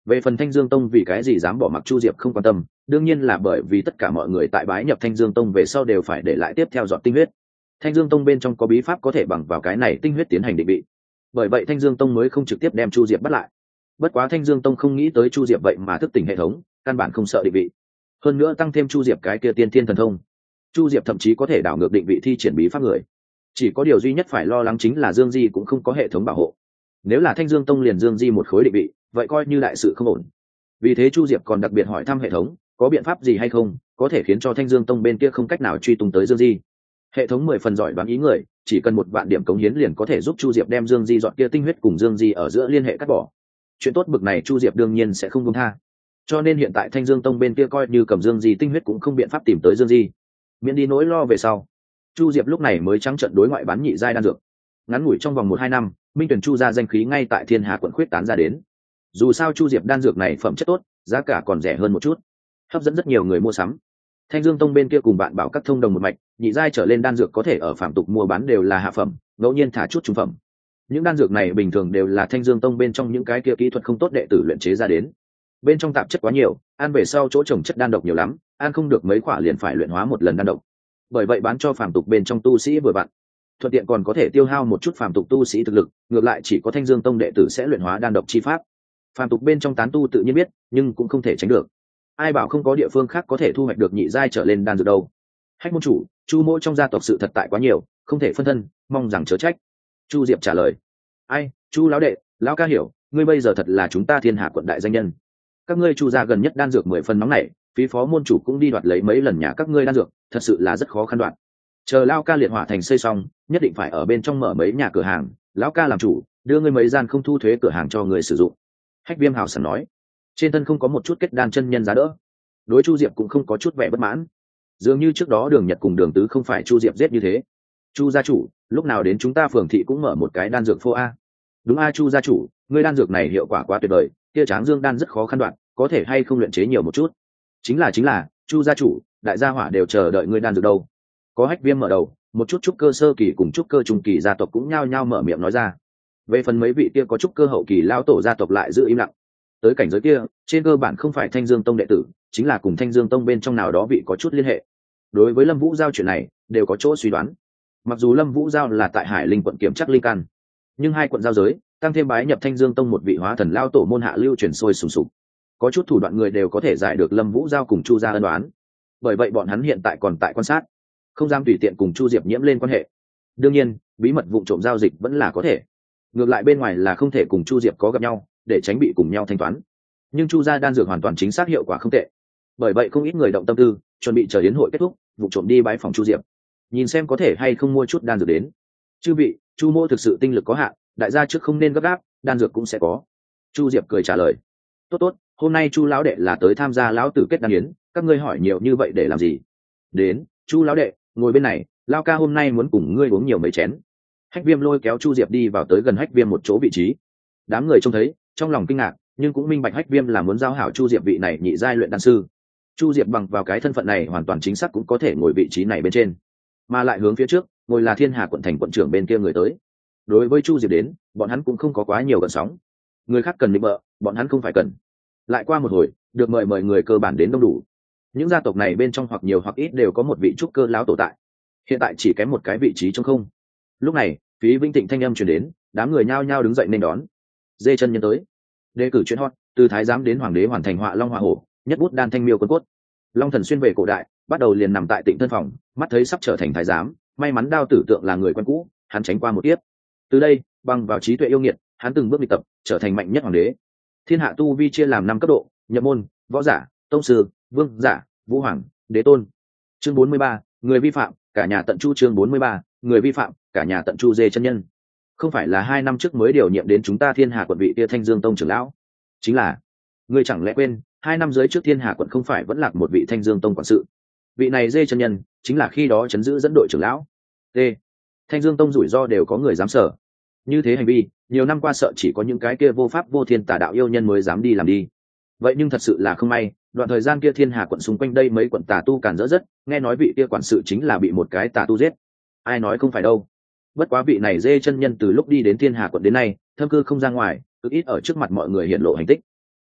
Về phần Thanh Dương Tông vì cái gì dám bỏ mặc Chu Diệp không quan tâm, đương nhiên là bởi vì tất cả mọi người tại bái nhập Thanh Dương Tông về sau đều phải để lại tiếp theo giọt tinh huyết. Thanh Dương Tông bên trong có bí pháp có thể bằng vào cái này tinh huyết tiến hành định vị. Bởi vậy Thanh Dương Tông mới không trực tiếp đem Chu Diệp bắt lại. Bất quá Thanh Dương Tông không nghĩ tới Chu Diệp vậy mà thức tỉnh hệ thống, căn bản không sợ định vị. Hơn nữa tăng thêm Chu Diệp cái kia tiên thiên thần thông, Chu Diệp thậm chí có thể đảo ngược định vị thi triển bí pháp người. Chỉ có điều duy nhất phải lo lắng chính là Dương Di cũng không có hệ thống bảo hộ. Nếu là Thanh Dương Tông liền Dương Di một khối định vị, vậy coi như đại sự không ổn. Vì thế Chu Diệp còn đặc biệt hỏi thăm hệ thống có biện pháp gì hay không có thể khiến cho Thanh Dương Tông bên kia không cách nào truy tung tới Dương Di. Hệ thống mười phần giỏi đoán ý người, chỉ cần một vạn điểm cống hiến liền có thể giúp Chu Diệp đem Dương Di dọn kia tinh huyết cùng Dương Di ở giữa liên hệ cắt bỏ. Chuyện tốt bực này Chu Diệp đương nhiên sẽ không buông tha. Cho nên hiện tại Thanh Dương Tông bên kia coi như cầm Dương Di tinh huyết cũng không biện pháp tìm tới Dương Di. Miễn đi nỗi lo về sau, Chu Diệp lúc này mới trắng trận đối ngoại bán nhị giai đan dược. Ngắn ngủi trong vòng một hai năm, Minh Tuyển Chu ra danh khí ngay tại Thiên Hà quận khuyết tán ra đến. Dù sao Chu Diệp đan dược này phẩm chất tốt, giá cả còn rẻ hơn một chút, hấp dẫn rất nhiều người mua sắm. Thanh Dương Tông bên kia cùng bạn bảo các thông đồng một mạch, nhị giai trở lên đan dược có thể ở phạm tục mua bán đều là hạ phẩm, ngẫu nhiên thả chút trung phẩm. Những đan dược này bình thường đều là Thanh Dương Tông bên trong những cái kia kỹ thuật không tốt đệ tử luyện chế ra đến. Bên trong tạp chất quá nhiều, ăn về sau chỗ trồng chất đan độc nhiều lắm, ăn không được mấy quả liền phải luyện hóa một lần đan độc. Bởi vậy bán cho phàm tục bên trong tu sĩ vừa vặn, thuận tiện còn có thể tiêu hao một chút phàm tục tu sĩ thực lực, ngược lại chỉ có Thanh Dương Tông đệ tử sẽ luyện hóa đan độc chi pháp. Phàm tục bên trong tán tu tự nhiên biết, nhưng cũng không thể tránh được. Ai bảo không có địa phương khác có thể thu hoạch được nhị giai trở lên đan dược đâu. Hách môn chủ, Chu mỗ trong gia tộc sự thật tại quá nhiều, không thể phân thân, mong rằng chớ trách. Chu Diệp trả lời. Ai, Chu lão đệ, lão ca hiểu, ngươi bây giờ thật là chúng ta Thiên Hà quận đại danh nhân. Các ngươi Chu gia gần nhất đan dược mười phần nóng này, phí phó môn chủ cũng đi đoạt lấy mấy lần nhà các ngươi đan dược, thật sự là rất khó khăn đoạt. Chờ lão ca liệt hỏa thành xây xong, nhất định phải ở bên trong mở mấy nhà cửa hàng, lão ca làm chủ, đưa ngươi mấy gian không thu thuế cửa hàng cho người sử dụng. Hách Viêm hào sảng nói. Trên thân không có một chút kết đan chân nhân giá đỡ, đối Chu Diệp cũng không có chút vẻ bất mãn. Dường như trước đó Đường Nhật cùng Đường Tứ không phải Chu Diệp giết như thế. Chu gia chủ, lúc nào đến chúng ta phường thị cũng mở một cái đan dược phô a. Đúng a Chu gia chủ, ngươi đan dược này hiệu quả quá tuyệt vời, kia Tráng Dương đan rất khó khăn đoạn, có thể hay không luyện chế nhiều một chút. Chính là chính là, Chu gia chủ, đại gia hỏa đều chờ đợi ngươi đan dược đâu. Có Hách Viêm mở đầu, một chút trúc cơ sơ kỳ cùng trúc cơ trung kỳ gia tộc cũng nhao nhao mở miệng nói ra. Về phần mấy vị kia có trúc cơ hậu kỳ lão tổ gia tộc lại giữ im lặng. Tới cảnh giới kia, trên cơ bản không phải Thanh Dương Tông đệ tử, chính là cùng Thanh Dương Tông bên trong nào đó vị có chút liên hệ. Đối với Lâm Vũ Giao chuyện này, đều có chỗ suy đoán. Mặc dù Lâm Vũ Giao là tại Hải Linh quận kiểm chắc linh căn, nhưng hai quận giao giới, tăng thêm bái nhập Thanh Dương Tông một vị hóa thần lao tổ môn hạ lưu truyền sôi sùng sục. Có chút thủ đoạn người đều có thể giải được Lâm Vũ Giao cùng Chu gia ân đoán. Bởi vậy bọn hắn hiện tại còn tại quan sát, không dám tùy tiện cùng Chu Diệp nhiễm lên quan hệ. Đương nhiên, bí mật vụ trộm giao dịch vẫn là có thể. Ngược lại bên ngoài là không thể cùng Chu Diệp có gặp nhau, để tránh bị cùng nhau thanh toán. Nhưng Chu gia đan dược hoàn toàn chính xác hiệu quả không tệ. Bởi vậy không ít người động tâm tư, chuẩn bị chờ yến hội kết thúc, vụ trộm đi bái phòng Chu Diệp, nhìn xem có thể hay không mua chút đan dược đến. Chư vị, Chu mô thực sự tinh lực có hạn, đại gia trước không nên gấp gáp, đan dược cũng sẽ có. Chu Diệp cười trả lời. Tốt tốt, hôm nay Chu lão đệ là tới tham gia lão tử kết đan yến, các ngươi hỏi nhiều như vậy để làm gì? Đến, Chu lão đệ, ngồi bên này, lão ca hôm nay muốn cùng ngươi uống nhiều mấy chén. Hách Viêm lôi kéo Chu Diệp đi vào tới gần Hách Viêm một chỗ vị trí. Đám người trông thấy, trong lòng kinh ngạc, nhưng cũng minh bạch Hách Viêm là muốn giao hảo Chu Diệp vị này nhị giai luyện đan sư. Chu Diệp bằng vào cái thân phận này hoàn toàn chính xác cũng có thể ngồi vị trí này bên trên, mà lại hướng phía trước ngồi là Thiên Hà quận thành quận trưởng bên kia người tới. Đối với Chu Diệp đến, bọn hắn cũng không có quá nhiều gợn sóng. Người khác cần định bợ, bọn hắn không phải cần. Lại qua một hồi, được mời mời người cơ bản đến đông đủ. Những gia tộc này bên trong hoặc nhiều hoặc ít đều có một vị trúc cơ lão tổ tại. Hiện tại chỉ kém một cái vị trí trong không. Lúc này, Phí Vinh Thịnh thanh âm truyền đến, đám người nhao nhao đứng dậy nên đón. Dê chân nhân tới. Đề cử chuyện hot, từ thái giám đến hoàng đế hoàn thành họa long họa hổ, nhất bút đan thanh miêu quân cốt. Long thần xuyên về cổ đại, bắt đầu liền nằm tại Tịnh thân phòng, mắt thấy sắp trở thành thái giám, may mắn đao tử tượng là người quen cũ, hắn tránh qua một tiếp. Từ đây, bằng vào trí tuệ yêu nghiệt, hắn từng bước đi tập, trở thành mạnh nhất hoàng đế. Thiên hạ tu vi chia làm năm cấp độ: nhập môn, võ giả, tông sư, vương giả, vũ hoàng, đế tôn. Chương bốn mươi ba, người vi phạm, cả nhà tận chu. Chương bốn mươi ba, người vi phạm, cả nhà tận chu. Dê chân nhân không phải là hai năm trước mới điều nhiệm đến chúng ta Thiên Hà quận vị tia Thanh Dương Tông trưởng lão? Chính là, ngươi chẳng lẽ quên, hai năm dưới trước Thiên Hà quận không phải vẫn lạc một vị Thanh Dương Tông quản sự? Vị này Dê chân nhân chính là khi đó chấn giữ dẫn đội trưởng lão. T. Thanh Dương Tông rủi ro đều có người dám sở. Như thế hành vi, nhiều năm qua sợ chỉ có những cái kia vô pháp vô thiên tà đạo yêu nhân mới dám đi làm đi. Vậy nhưng thật sự là không may, đoạn thời gian kia Thiên Hà quận xung quanh đây mấy quận tà tu càn rỡ rất, nghe nói vị kia quản sự chính là bị một cái tà tu giết. Ai nói không phải đâu. Bất quá vị này Dê chân nhân từ lúc đi đến Thiên Hà quận đến nay, thâm cư không ra ngoài, cực ít ở trước mặt mọi người hiện lộ hành tích.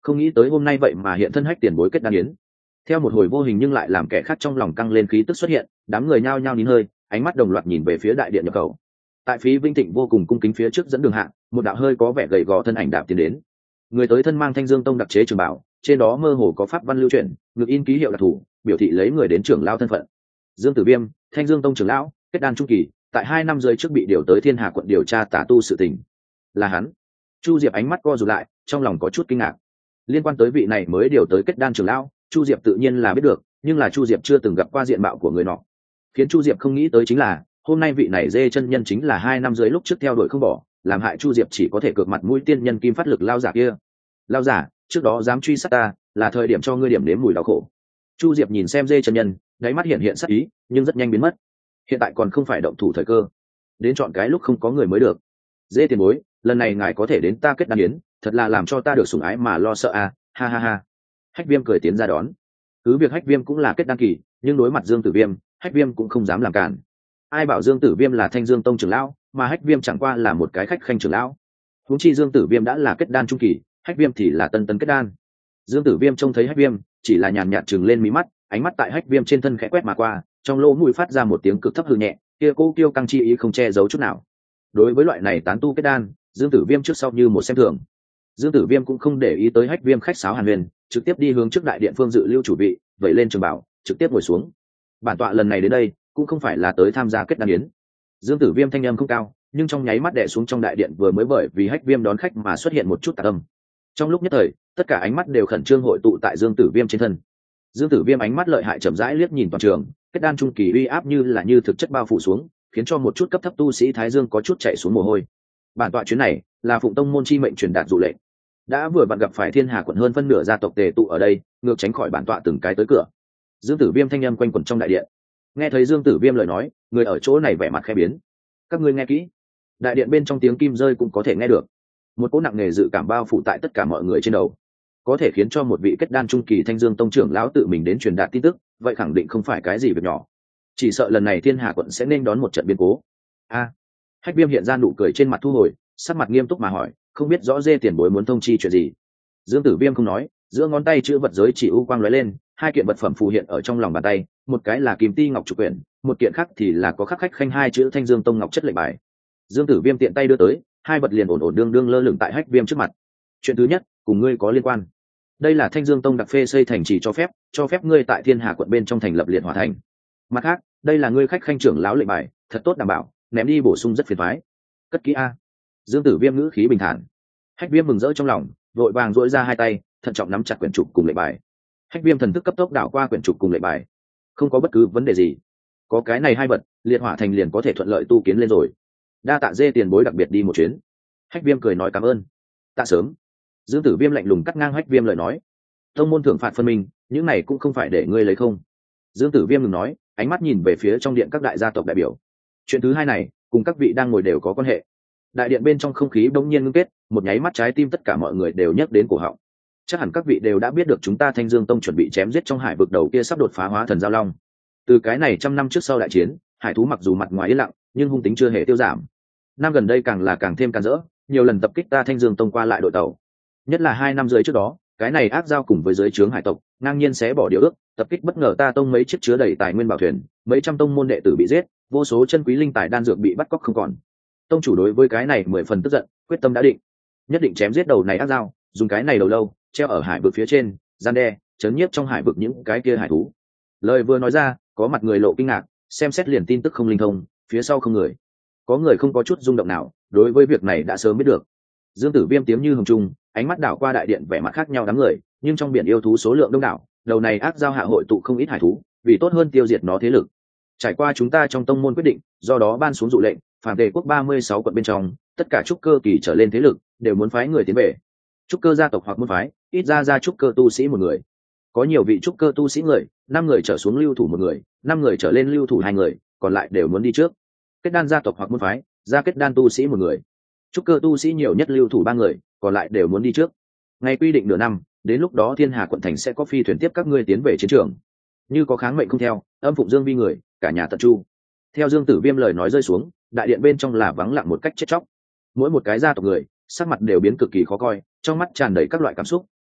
không nghĩ tới hôm nay vậy mà hiện thân Hách tiền bối kết đan yến. Theo một hồi vô hình nhưng lại làm kẻ khác trong lòng căng lên khí tức xuất hiện, đám người nhao nhao nín hơi, ánh mắt đồng loạt nhìn về phía đại điện nhập khẩu. Tại phí Vinh Thịnh vô cùng cung kính phía trước dẫn đường hạ, một đạo hơi có vẻ gầy gò thân ảnh đạp tiến đến. Người tới thân mang Thanh Dương Tông đặc chế trường bảo, trên đó mơ hồ có pháp văn lưu truyền, ngực in ký hiệu đặc thù, biểu thị lấy người đến trưởng lão thân phận. Dương Tử Viêm, Thanh Dương Tông trưởng lão, kết đan trung kỳ, tại hai năm rưỡi trước bị điều tới Thiên Hà quận điều tra tà tu sự tình. Là hắn. Chu Diệp ánh mắt co rụt lại, trong lòng có chút kinh ngạc. Liên quan tới vị này mới điều tới kết đan trưởng lão, Chu Diệp tự nhiên là biết được, nhưng là Chu Diệp chưa từng gặp qua diện mạo của người nọ. Khiến Chu Diệp không nghĩ tới chính là, hôm nay vị này dê chân nhân chính là hai năm dưới lúc trước theo đuổi không bỏ, làm hại Chu Diệp chỉ có thể cược mặt mũi tiên nhân kim phát lực lao giả kia. Lao giả, trước đó dám truy sát ta, là thời điểm cho ngươi điểm nếm mùi đau khổ. Chu Diệp nhìn xem dê chân nhân, đáy mắt hiện hiện sắc ý, nhưng rất nhanh biến mất. Hiện tại còn không phải động thủ thời cơ, đến chọn cái lúc không có người mới được. Dê tiền bối, lần này ngài có thể đến ta kết đan yến, thật là làm cho ta được sủng ái mà lo sợ à, ha ha ha. Hách Viêm cười tiến ra đón. Cứ việc Hách Viêm cũng là kết đan kỳ, nhưng đối mặt Dương Tử Viêm, Hách Viêm cũng không dám làm cản. Ai bảo Dương Tử Viêm là Thanh Dương Tông trưởng lão, mà Hách Viêm chẳng qua là một cái khách khanh trưởng lão. Huống chi Dương Tử Viêm đã là kết đan trung kỳ, Hách Viêm thì là tân tân kết đan. Dương Tử Viêm trông thấy Hách Viêm, chỉ là nhàn nhạt trừng lên mí mắt, ánh mắt tại Hách Viêm trên thân khẽ quét mà qua, trong lỗ mũi phát ra một tiếng cực thấp hư nhẹ, kia cô kiêu căng chi ý không che giấu chút nào. Đối với loại này tán tu kết đan, Dương Tử Viêm trước sau như một xem thường. Dương Tử Viêm cũng không để ý tới Hách Viêm khách sáo hàn huyền, trực tiếp đi hướng trước đại điện phương dự lưu chủ vị, vậy lên trường bảo, trực tiếp ngồi xuống. Bản tọa lần này đến đây, cũng không phải là tới tham gia kết đan yến. Dương Tử Viêm thanh âm không cao, nhưng trong nháy mắt đè xuống trong đại điện vừa mới bởi vì Hách Viêm đón khách mà xuất hiện một chút tà tâm. Trong lúc nhất thời, tất cả ánh mắt đều khẩn trương hội tụ tại Dương Tử Viêm trên thân. Dương Tử Viêm ánh mắt lợi hại chậm rãi liếc nhìn toàn trường, kết đan trung kỳ uy áp như là như thực chất bao phủ xuống, khiến cho một chút cấp thấp tu sĩ Thái Dương có chút chạy xuống mồ hôi. Bản tọa chuyến này là phụng tông môn chi mệnh truyền đạt dụ lệnh. Đã vừa vặn gặp phải Thiên Hà quận hơn phân nửa gia tộc tề tụ ở đây, ngược tránh khỏi bản tọa từng cái tới cửa. Dương Tử Viêm thanh âm quanh quẩn trong đại điện. Nghe thấy Dương Tử Viêm lời nói, người ở chỗ này vẻ mặt khẽ biến. Các ngươi nghe kỹ. Đại điện bên trong tiếng kim rơi cũng có thể nghe được. Một cỗ nặng nề dự cảm bao phủ tại tất cả mọi người trên đầu. Có thể khiến cho một vị kết đan trung kỳ Thanh Dương Tông trưởng lão tự mình đến truyền đạt tin tức, vậy khẳng định không phải cái gì việc nhỏ. Chỉ sợ lần này Thiên Hà quận sẽ nên đón một trận biến cố. A. Hách Viêm hiện ra nụ cười trên mặt thu hồi, sắc mặt nghiêm túc mà hỏi, không biết rõ dê tiền bối muốn thông chi chuyện gì. Dương Tử Viêm không nói, giữa ngón tay chữ vật giới chỉ u quang lóe lên, hai kiện vật phẩm phù hiện ở trong lòng bàn tay, một cái là kim ti ngọc trục quyển, một kiện khác thì là có khắc khách khanh hai chữ Thanh Dương Tông ngọc chất lệnh bài. Dương Tử Viêm tiện tay đưa tới, hai vật liền ổn ổn đương đương lơ lửng tại Hách Viêm trước mặt. Chuyện thứ nhất, cùng ngươi có liên quan. Đây là Thanh Dương Tông đặc phê xây thành trì cho phép, cho phép ngươi tại Thiên Hà quận bên trong thành lập liệt hỏa thành. Mặt khác, đây là ngươi khách khanh trưởng lão lệnh bài, thật tốt đảm bảo, ném đi bổ sung rất phiền toái. Cất kỹ a. Dương Tử Viêm ngữ khí bình thản. Hách Viêm mừng rỡ trong lòng, vội vàng duỗi ra hai tay, thận trọng nắm chặt quyển trục cùng lệnh bài. Hách Viêm thần thức cấp tốc đảo qua quyển trục cùng lệnh bài, không có bất cứ vấn đề gì. Có cái này hai vật, liệt hỏa thành liền có thể thuận lợi tu kiến lên rồi. Đa tạ dê tiền bối đặc biệt đi một chuyến. Hách Viêm cười nói cảm ơn. Tạ sớm. Dương Tử Viêm lạnh lùng cắt ngang Hách Viêm lời nói. Tông môn thưởng phạt phân minh, những này cũng không phải để ngươi lấy không. Dương Tử Viêm ngừng nói, ánh mắt nhìn về phía trong điện các đại gia tộc đại biểu. Chuyện thứ hai này, cùng các vị đang ngồi đều có quan hệ. Đại điện bên trong không khí bỗng nhiên ngưng kết, một nháy mắt trái tim tất cả mọi người đều nhấc đến cổ họng. Chắc hẳn các vị đều đã biết được chúng ta Thanh Dương Tông chuẩn bị chém giết trong hải vực đầu kia sắp đột phá hóa thần giao long. Từ cái này trăm năm trước sau đại chiến, hải thú mặc dù mặt ngoài yên lặng, nhưng hung tính chưa hề tiêu giảm. Năm gần đây càng là càng thêm càng rỡ, nhiều lần tập kích ta Thanh Dương Tông qua lại đội tàu. Nhất là hai năm dưới trước đó, cái này ác giao cùng với giới trướng hải tộc, ngang nhiên xé bỏ điều ước, tập kích bất ngờ ta tông mấy chiếc chứa đầy tài nguyên bảo thuyền, mấy trăm tông môn đệ tử bị giết, vô số chân quý linh tài đan dược bị bắt cóc không còn. Tông chủ đối với cái này mười phần tức giận, quyết tâm đã định, nhất định chém giết đầu này ác giao, dùng cái này đầu lâu treo ở hải vực phía trên, gian đe chấn nhiếp trong hải vực những cái kia hải thú. Lời vừa nói ra, có mặt người lộ kinh ngạc, xem xét liền tin tức không linh thông, phía sau không người. Có người không có chút rung động nào, đối với việc này đã sớm biết được. Dương Tử Viêm tiếng như hồng trung, ánh mắt đảo qua đại điện vẻ mặt khác nhau đám người, nhưng trong biển yêu thú số lượng đông đảo, đầu này ác giao hạ hội tụ không ít hải thú, vì tốt hơn tiêu diệt nó thế lực. Trải qua chúng ta trong tông môn quyết định, do đó ban xuống dụ lệnh, phàm Tề quốc ba mươi sáu quận bên trong, tất cả trúc cơ kỳ trở lên thế lực đều muốn phái người tiến về. Trúc cơ gia tộc hoặc môn phái, ít ra ra trúc cơ tu sĩ một người. Có nhiều vị trúc cơ tu sĩ người, năm người trở xuống lưu thủ một người, năm người trở lên lưu thủ hai người, còn lại đều muốn đi trước. Kết đan gia tộc hoặc môn phái, ra kết đan tu sĩ một người. Trúc cơ tu sĩ nhiều nhất lưu thủ ba người, còn lại đều muốn đi trước. Ngày quy định nửa năm, đến lúc đó Thiên Hà quận thành sẽ có phi thuyền tiếp các ngươi tiến về chiến trường. Như có kháng mệnh không theo, âm phụng Dương vi người, cả nhà tận chu. Theo Dương Tử Viêm lời nói rơi xuống, đại điện bên trong là vắng lặng một cách chết chóc. Mỗi một cái gia tộc người, sắc mặt đều biến cực kỳ khó coi, trong mắt tràn đầy các loại cảm xúc,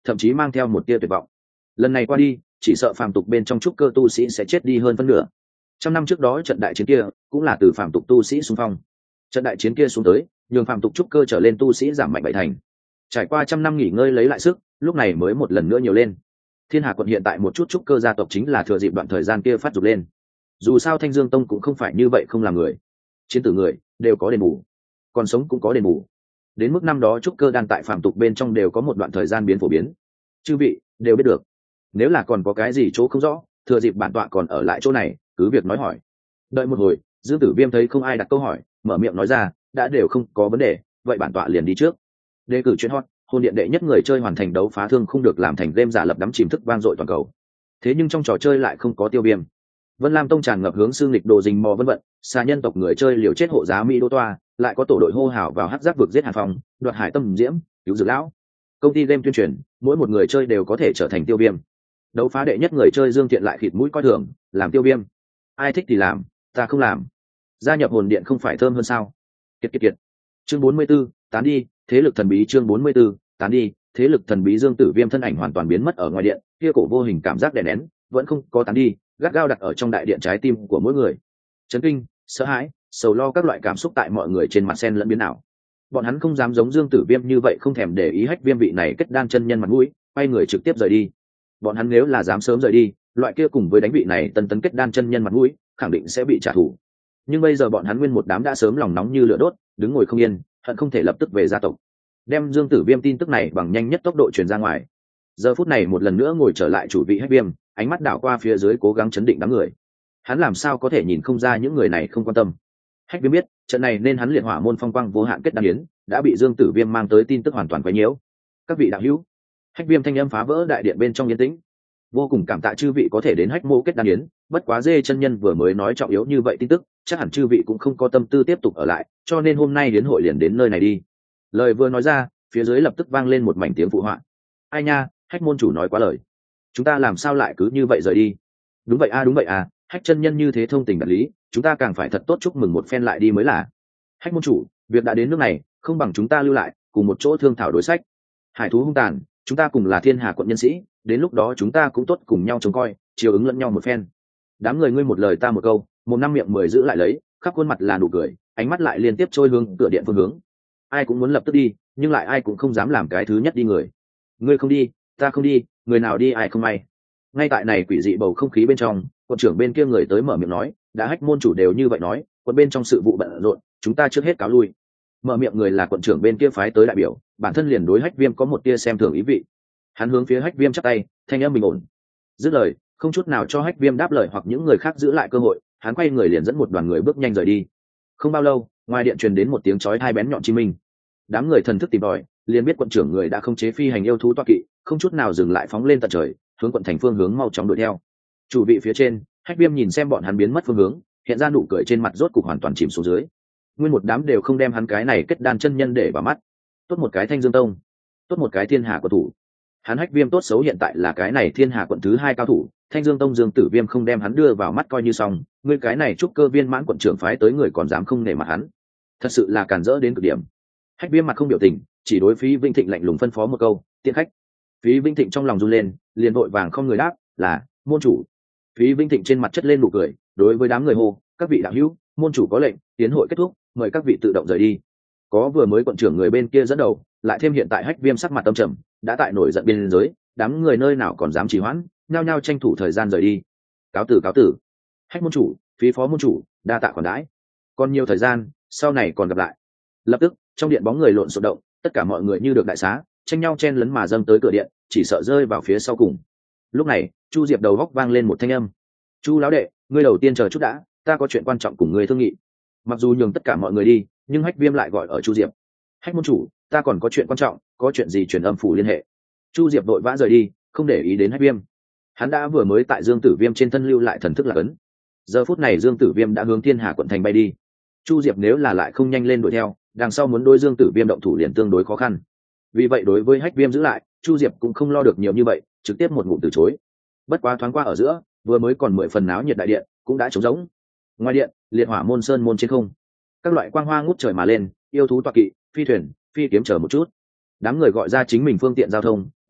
thậm chí mang theo một tia tuyệt vọng. Lần này qua đi, chỉ sợ phàm tục bên trong trúc cơ tu sĩ sẽ chết đi hơn phân nửa. Trăm năm trước đó trận đại chiến kia cũng là từ phàm tục tu sĩ xung phong. Trận đại chiến kia xuống tới, nhường phàm tục trúc cơ trở lên tu sĩ giảm mạnh bảy thành. Trải qua trăm năm nghỉ ngơi lấy lại sức, lúc này mới một lần nữa nhiều lên. Thiên Hà quận hiện tại một chút trúc cơ gia tộc chính là thừa dịp đoạn thời gian kia phát dục lên. Dù sao Thanh Dương Tông cũng không phải như vậy không làm người, chiến tử người đều có đền bù, còn sống cũng có đền bù. Đến mức năm đó trúc cơ đan tại phàm tục bên trong đều có một đoạn thời gian biến phổ biến, chư vị đều biết được. Nếu là còn có cái gì chỗ không rõ, thừa dịp bản tọa còn ở lại chỗ này, cứ việc nói hỏi. Đợi một hồi, Dương Tử Viêm thấy không ai đặt câu hỏi, mở miệng nói ra, đã đều không có vấn đề, vậy bản tọa liền đi trước. Đề cử chuyện hot, hồn điện đệ nhất người chơi hoàn thành đấu phá thương không được làm thành game giả lập đắm chìm thức vang dội toàn cầu. Thế nhưng trong trò chơi lại không có tiêu viêm. Vân Lam Tông tràn ngập hướng xương lịch đồ rình mò vân vận, xa nhân tộc người chơi liều chết hộ giá Mỹ Đô Toa, lại có tổ đội hô hào vào hắc giác vực giết Hàn Phong, đoạt hải tâm diễm, cứu dược lão. Công ty game tuyên truyền, mỗi một người chơi đều có thể trở thành tiêu viêm. Đấu phá đệ nhất người chơi Dương Thiện lại khịt mũi coi thường, làm tiêu viêm. Ai thích thì làm, ta không làm. Gia nhập hồn điện không phải thơm hơn sao? Kiệt kiệt kiệt. Chương bốn mươi 44, tán đi, thế lực thần bí chương bốn mươi 44, tán đi, thế lực thần bí Dương Tử Viêm thân ảnh hoàn toàn biến mất ở ngoài điện, kia cổ vô hình cảm giác đè nén, vẫn không có tán đi, gắt gao đặt ở trong đại điện trái tim của mỗi người. Chấn kinh, sợ hãi, sầu lo các loại cảm xúc tại mọi người trên mặt sen lẫn biến ảo. Bọn hắn không dám giống Dương Tử Viêm như vậy không thèm để ý Hách Viêm vị này kết đan chân nhân mặt mũi, quay người trực tiếp rời đi. Bọn hắn nếu là dám sớm rời đi, loại kia cùng với đánh vị này tân tấn kết đan chân nhân mặt mũi, khẳng định sẽ bị trả thù. Nhưng bây giờ bọn hắn nguyên một đám đã sớm lòng nóng như lửa đốt, đứng ngồi không yên, hận không thể lập tức về gia tộc, đem Dương Tử Viêm tin tức này bằng nhanh nhất tốc độ truyền ra ngoài. Giờ phút này một lần nữa ngồi trở lại chủ vị Hách Viêm, ánh mắt đảo qua phía dưới cố gắng chấn định đám người. Hắn làm sao có thể nhìn không ra những người này không quan tâm. Hách Viêm biết, trận này nên hắn liệt hỏa môn phong quang vô hạn kết đan yến, đã bị Dương Tử Viêm mang tới tin tức hoàn toàn quấy nhiễu. Các vị đạo hữu, Hách Viêm thanh âm phá vỡ đại điện bên trong yên tĩnh. Vô cùng cảm tạ chư vị có thể đến Hách mô kết đan yến, bất quá Dê chân nhân vừa mới nói trọng yếu như vậy tin tức, chắc hẳn chư vị cũng không có tâm tư tiếp tục ở lại, cho nên hôm nay đến hội liền đến nơi này đi. Lời vừa nói ra, phía dưới lập tức vang lên một mảnh tiếng phụ họa. Ai nha, Hách môn chủ nói quá lời, chúng ta làm sao lại cứ như vậy rời đi? Đúng vậy a à, đúng vậy à, Hách chân nhân như thế thông tình đạt lý, chúng ta càng phải thật tốt chúc mừng một phen lại đi mới là. Hách môn chủ, việc đã đến nước này, không bằng chúng ta lưu lại, cùng một chỗ thương thảo đối sách. Hải thú hung tàn, chúng ta cùng là Thiên Hà quận nhân sĩ, đến lúc đó chúng ta cũng tốt cùng nhau trông coi, chiều ứng lẫn nhau một phen. Đám người ngươi một lời ta một câu, một năm miệng mười giữ lại lấy, khắp khuôn mặt là nụ cười, ánh mắt lại liên tiếp trôi hướng cửa điện phương hướng. Ai cũng muốn lập tức đi, nhưng lại ai cũng không dám làm cái thứ nhất đi người. Ngươi không đi, ta không đi, người nào đi ai không may. Ngay tại này quỷ dị bầu không khí bên trong, quận trưởng bên kia người tới mở miệng nói, đã Hách môn chủ đều như vậy nói, quận bên trong sự vụ bận rộn, chúng ta trước hết cáo lui. Mở miệng người là quận trưởng bên kia phái tới đại biểu, bản thân liền đối Hách Viêm có một tia xem thường ý vị. Hắn hướng phía Hách Viêm chắp tay, thanh âm bình ổn. Dứt lời, không chút nào cho Hách Viêm đáp lời hoặc những người khác giữ lại cơ hội, hắn quay người liền dẫn một đoàn người bước nhanh rời đi. Không bao lâu, ngoài điện truyền đến một tiếng chói tai bén nhọn chim minh. Đám người thần thức tìm tòi, liền biết quận trưởng người đã không chế phi hành yêu thú toa kỵ, không chút nào dừng lại phóng lên tận trời, hướng quận thành phương hướng mau chóng đuổi theo. Chủ vị phía trên, Hách Viêm nhìn xem bọn hắn biến mất phương hướng, hiện ra nụ cười trên mặt rốt cục hoàn toàn chìm xuống dưới. Nguyên một đám đều không đem hắn cái này kết đan chân nhân để vào mắt. Tốt một cái Thanh Dương Tông, tốt một cái Thiên Hà quận thủ. Hắn Hách Viêm tốt xấu hiện tại là cái này Thiên Hà quận thứ hai cao thủ, Thanh Dương Tông Dương Tử Viêm không đem hắn đưa vào mắt coi như xong, ngươi cái này trúc cơ viên mãn quận trưởng phái tới người còn dám không nể mặt hắn, thật sự là càn rỡ đến cực điểm. Hách Viêm mặt không biểu tình, chỉ đối Phí Vinh Thịnh lạnh lùng phân phó một câu, tiện khách. Phí Vinh Thịnh trong lòng run lên, liền vội vàng không người đáp, là môn chủ. Phí Vinh Thịnh trên mặt chất lên nụ cười, đối với đám người hô, các vị đạo hữu, môn chủ có lệnh, tiến hội kết thúc, mời các vị tự động rời đi. Có vừa mới quận trưởng người bên kia dẫn đầu, lại thêm hiện tại Hách Viêm sắc mặt tâm trầm, đã tại nổi giận biên giới, đám người nơi nào còn dám trì hoãn, nhao nhao tranh thủ thời gian rời đi. Cáo tử cáo tử. Hách môn chủ, Phí phó môn chủ, đa tạ khoản đãi. Còn nhiều thời gian, sau này còn gặp lại. Lập tức, trong điện bóng người lộn xộn động, tất cả mọi người như được đại xá, tranh nhau chen lấn mà dâng tới cửa điện, chỉ sợ rơi vào phía sau cùng. Lúc này, Chu Diệp đầu góc vang lên một thanh âm. Chu lão đệ, ngươi đầu tiên chờ chút đã, ta có chuyện quan trọng cùng ngươi thương nghị. Mặc dù nhường tất cả mọi người đi, nhưng Hách Viêm lại gọi ở Chu Diệp. Hách môn chủ, ta còn có chuyện quan trọng, có chuyện gì truyền âm phủ liên hệ. Chu Diệp vội vã rời đi, không để ý đến Hách Viêm. Hắn đã vừa mới tại Dương Tử Viêm trên thân lưu lại thần thức lạc ấn. Giờ phút này Dương Tử Viêm đã hướng Thiên Hà quận thành bay đi. Chu Diệp nếu là lại không nhanh lên đuổi theo, đằng sau muốn đối Dương Tử Viêm động thủ liền tương đối khó khăn. Vì vậy đối với Hách Viêm giữ lại, Chu Diệp cũng không lo được nhiều như vậy, trực tiếp một ngụm từ chối. Bất quá thoáng qua ở giữa, vừa mới còn mười phần náo nhiệt đại điện cũng đã trống rỗng. Ngoài điện, liệt hỏa môn sơn môn trên không, các loại quang hoa ngút trời mà lên, yêu thú toa kỵ, phi thuyền, phi kiếm chờ một chút. Đám người gọi ra chính mình phương tiện giao thông,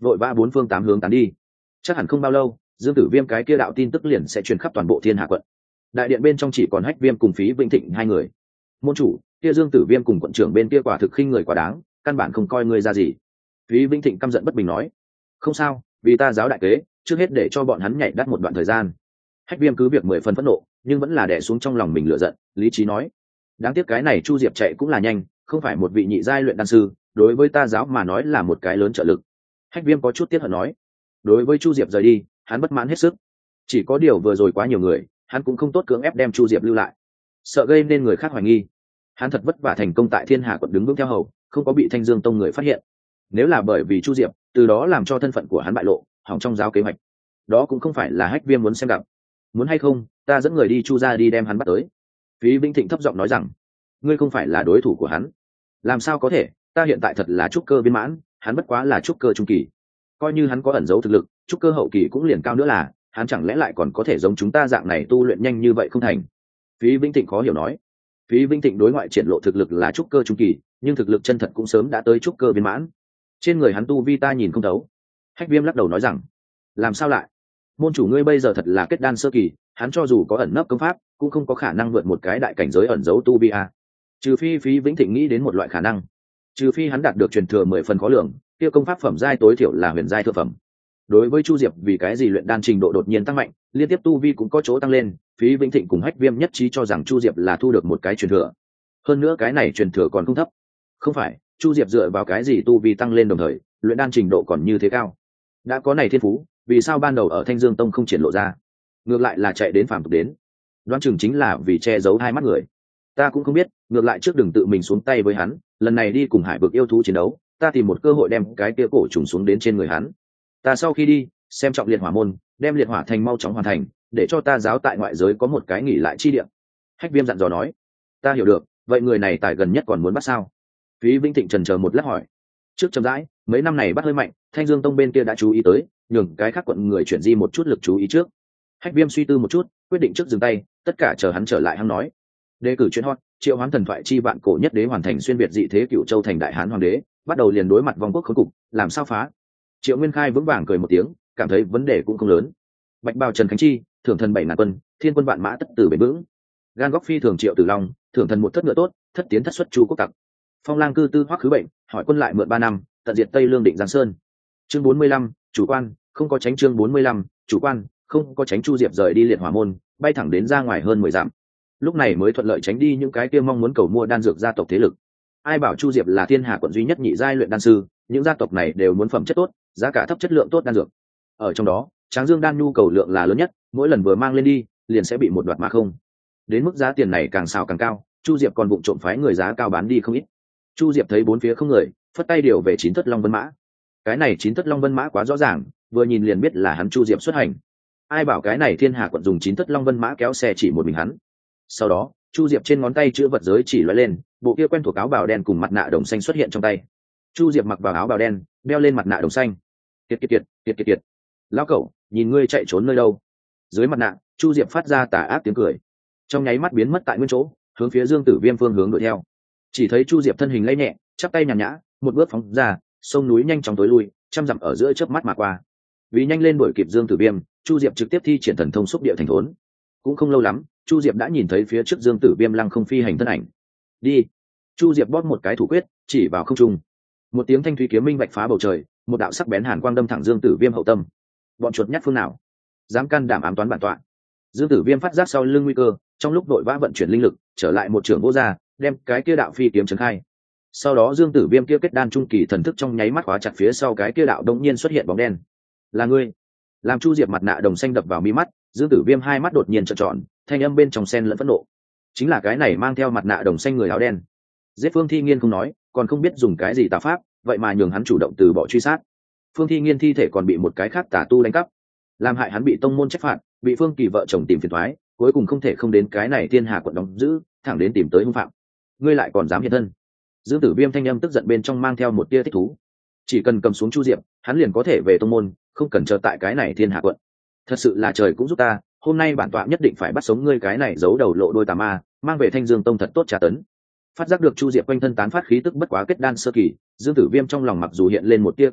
vội vã bốn phương tám hướng tán đi. Chắc hẳn không bao lâu, Dương Tử Viêm cái kia đạo tin tức liền sẽ truyền khắp toàn bộ Thiên Hà quận. Đại điện bên trong chỉ còn Hách Viêm cùng Phí Vĩnh Thịnh hai người. Môn chủ, kia Dương Tử Viêm cùng quận trưởng bên kia quả thực khinh người quá đáng, căn bản không coi người ra gì. Phí Vĩnh Thịnh căm giận bất bình nói. Không sao, vì ta giáo đại kế, trước hết để cho bọn hắn nhảy đắt một đoạn thời gian. Hách Viêm cứ việc mười phần phẫn nộ, nhưng vẫn là đè xuống trong lòng mình lửa giận, lý trí nói: đáng tiếc cái này Chu Diệp chạy cũng là nhanh, không phải một vị nhị giai luyện đan sư, đối với ta giáo mà nói là một cái lớn trợ lực. Hách Viêm có chút tiếc hận nói. Đối với Chu Diệp rời đi, hắn bất mãn hết sức. Chỉ có điều vừa rồi quá nhiều người, hắn cũng không tốt cưỡng ép đem Chu Diệp lưu lại, sợ gây nên người khác hoài nghi. Hắn thật vất vả thành công tại Thiên Hà quận đứng vững theo hầu, không có bị Thanh Dương tông người phát hiện. Nếu là bởi vì Chu Diệp, từ đó làm cho thân phận của hắn bại lộ, hỏng trong giáo kế hoạch, đó cũng không phải là Hách Viêm muốn xem gặp. Muốn hay không, ta dẫn người đi Chu gia đi đem hắn bắt tới. Phí Vĩnh Thịnh thấp giọng nói rằng, ngươi không phải là đối thủ của hắn. Làm sao có thể, ta hiện tại thật là trúc cơ viên mãn, hắn bất quá là trúc cơ trung kỳ. Coi như hắn có ẩn giấu thực lực, trúc cơ hậu kỳ cũng liền cao nữa là, hắn chẳng lẽ lại còn có thể giống chúng ta dạng này tu luyện nhanh như vậy không thành? Phí Vĩnh Thịnh khó hiểu nói. Phí Vĩnh Thịnh đối ngoại triển lộ thực lực là trúc cơ trung kỳ, nhưng thực lực chân thật cũng sớm đã tới trúc cơ viên mãn. Trên người hắn tu vi ta nhìn không thấu. Hách Viêm lắc đầu nói rằng, làm sao lại? Môn chủ ngươi bây giờ thật là kết đan sơ kỳ, hắn cho dù có ẩn nấp công pháp, cũng không có khả năng vượt một cái đại cảnh giới ẩn giấu tu vi a. Trừ phi Phí Vĩnh Thịnh nghĩ đến một loại khả năng, trừ phi hắn đạt được truyền thừa mười phần khó lường, kia công pháp phẩm giai tối thiểu là huyền giai thượng phẩm. Đối với Chu Diệp vì cái gì luyện đan trình độ đột nhiên tăng mạnh, liên tiếp tu vi cũng có chỗ tăng lên, Phí Vĩnh Thịnh cùng Hách Viêm nhất trí cho rằng Chu Diệp là thu được một cái truyền thừa. Hơn nữa cái này truyền thừa còn không thấp. Không phải, Chu Diệp dựa vào cái gì tu vi tăng lên đồng thời, luyện đan trình độ còn như thế cao? Đã có này thiên phú, vì sao ban đầu ở Thanh Dương tông không triển lộ ra, ngược lại là chạy đến phàm tục đến? Đoán chừng chính là vì che giấu hai mắt người. Ta cũng không biết, ngược lại trước đừng tự mình xuống tay với hắn, lần này đi cùng hải vực yêu thú chiến đấu, ta tìm một cơ hội đem cái kia cổ trùng xuống đến trên người hắn. Ta sau khi đi, xem trọng liệt hỏa môn, đem liệt hỏa thành mau chóng hoàn thành, để cho ta giáo tại ngoại giới có một cái nghỉ lại chi địa. Hách Viêm dặn dò nói. Ta hiểu được, vậy người này tại gần nhất còn muốn bắt sao? Phí Vĩnh Thịnh trần chờ một lát hỏi. Trước chậm rãi, mấy năm này bắt hơi mạnh, Thanh Dương tông bên kia đã chú ý tới, nhường cái khác quận người chuyển di một chút lực chú ý trước. Hách Viêm suy tư một chút, quyết định trước dừng tay, tất cả chờ hắn trở lại hắn nói. Đề cử chuyên hot, triệu hoán thần thoại chi vạn cổ nhất đế hoàn thành xuyên việt dị thế cựu châu thành đại hán hoàng đế, bắt đầu liền đối mặt vong quốc khốn cục, làm sao phá? Triệu Nguyên Khai vững vàng cười một tiếng, cảm thấy vấn đề cũng không lớn. Bạch bào Trần Khánh Chi, thưởng thần bảy ngàn quân, thiên quân vạn mã tất tử bền vững. Gan góc phi thường Triệu Tử Long, thưởng thần một thất ngựa tốt, thất tiến thất xuất chu quốc tặc. Phong lang cư tư hoắc khứ bệnh, hỏi quân lại mượn ba năm, tận diệt Tây Lương định Giang Sơn. Chương bốn mươi lăm, chủ quan, không có tránh chương bốn mươi lăm, chủ quan, không có tránh Chu Diệp rời đi liệt hỏa môn, bay thẳng đến ra ngoài hơn mười dặm. Lúc này mới thuận lợi tránh đi những cái kia mong muốn cầu mua đan dược gia tộc thế lực. Ai bảo Chu Diệp là Thiên Hà quận duy nhất nhị giai luyện đan sư, những gia tộc này đều muốn phẩm chất tốt, giá cả thấp chất lượng tốt đan dược. Ở trong đó, Tráng Dương đan nhu cầu lượng là lớn nhất, mỗi lần vừa mang lên đi, liền sẽ bị một đoạt mà không. Đến mức giá tiền này càng xào càng cao, Chu Diệp còn vụng trộm phái người giá cao bán đi không ít. Chu Diệp thấy bốn phía không người, phất tay điều về chín thất long vân mã. Cái này chín thất long vân mã quá rõ ràng, vừa nhìn liền biết là hắn Chu Diệp xuất hành. Ai bảo cái này Thiên Hà quận dùng chín thất long vân mã kéo xe chỉ một mình hắn. Sau đó, Chu Diệp trên ngón tay chữ vật giới chỉ lóe lên, bộ kia quen thuộc áo bào đen cùng mặt nạ đồng xanh xuất hiện trong tay. Chu Diệp mặc vào áo bào đen, đeo lên mặt nạ đồng xanh. Kiệt kiệt kiệt, kiệt kiệt kiệt. Lão cẩu, nhìn ngươi chạy trốn nơi đâu? Dưới mặt nạ, Chu Diệp phát ra tà ác tiếng cười. Trong nháy mắt biến mất tại nguyên chỗ, hướng phía Dương Tử Viêm phương hướng đuổi theo. Chỉ thấy Chu Diệp thân hình lay nhẹ, chắp tay nhàn nhã, một bước phóng ra, sông núi nhanh chóng tối lui, trăm dặm ở giữa chớp mắt mà qua. Vì nhanh lên đuổi kịp Dương Tử Viêm, Chu Diệp trực tiếp thi triển thần thông xúc địa thành thốn. Cũng không lâu lắm, Chu Diệp đã nhìn thấy phía trước Dương Tử Viêm lăng không phi hành thân ảnh. Đi. Chu Diệp bóp một cái thủ quyết, chỉ vào không trung. Một tiếng thanh thúy kiếm minh vạch phá bầu trời, một đạo sắc bén hàn quang đâm thẳng Dương Tử Viêm hậu tâm. Bọn chuột nhắt phương nào, dám can đảm ám toán bản tọa? Dương Tử Viêm phát giác sau lưng nguy cơ, trong lúc vội vã vận chuyển linh lực, trở lại một trường vô gia, đem cái kia đạo phi kiếm trấn khai. Sau đó Dương Tử Viêm kia kết đan trung kỳ thần thức trong nháy mắt khóa chặt phía sau cái kia đạo đột nhiên xuất hiện bóng đen. Là ngươi? Làm Chu Diệp mặt nạ đồng xanh đập vào mi mắt, Dương Tử Viêm hai mắt đột nhiên trợn tròn, thanh âm bên trong xen lẫn phẫn nộ. Chính là cái này mang theo mặt nạ đồng xanh người áo đen. Giết Phương Thi Nghiên không nói, còn không biết dùng cái gì tà pháp, vậy mà nhường hắn chủ động từ bỏ truy sát. Phương Thi Nghiên thi thể còn bị một cái khác tà tu đánh cắp, làm hại hắn bị tông môn trách phạt, bị Phương Kỳ vợ chồng tìm phiền toái, cuối cùng không thể không đến cái này Thiên Hà quận đóng giữ, thẳng đến tìm tới hung phạm. Ngươi lại còn dám hiện thân? Dương Tử Viêm thanh âm tức giận bên trong mang theo một tia thích thú. Chỉ cần cầm xuống Chu Diệp, hắn liền có thể về tông môn, không cần chờ tại cái này Thiên Hà quận. Thật sự là trời cũng giúp ta, hôm nay bản tọa nhất định phải bắt sống ngươi cái này giấu đầu lộ đôi tà ma, mang về Thanh Dương tông thật tốt trà tấn. Phát giác được Chu Diệp quanh thân tán phát khí tức bất quá kết đan sơ kỳ, Dương Tử Viêm trong lòng mặc dù hiện lên một tia kinh ngạc,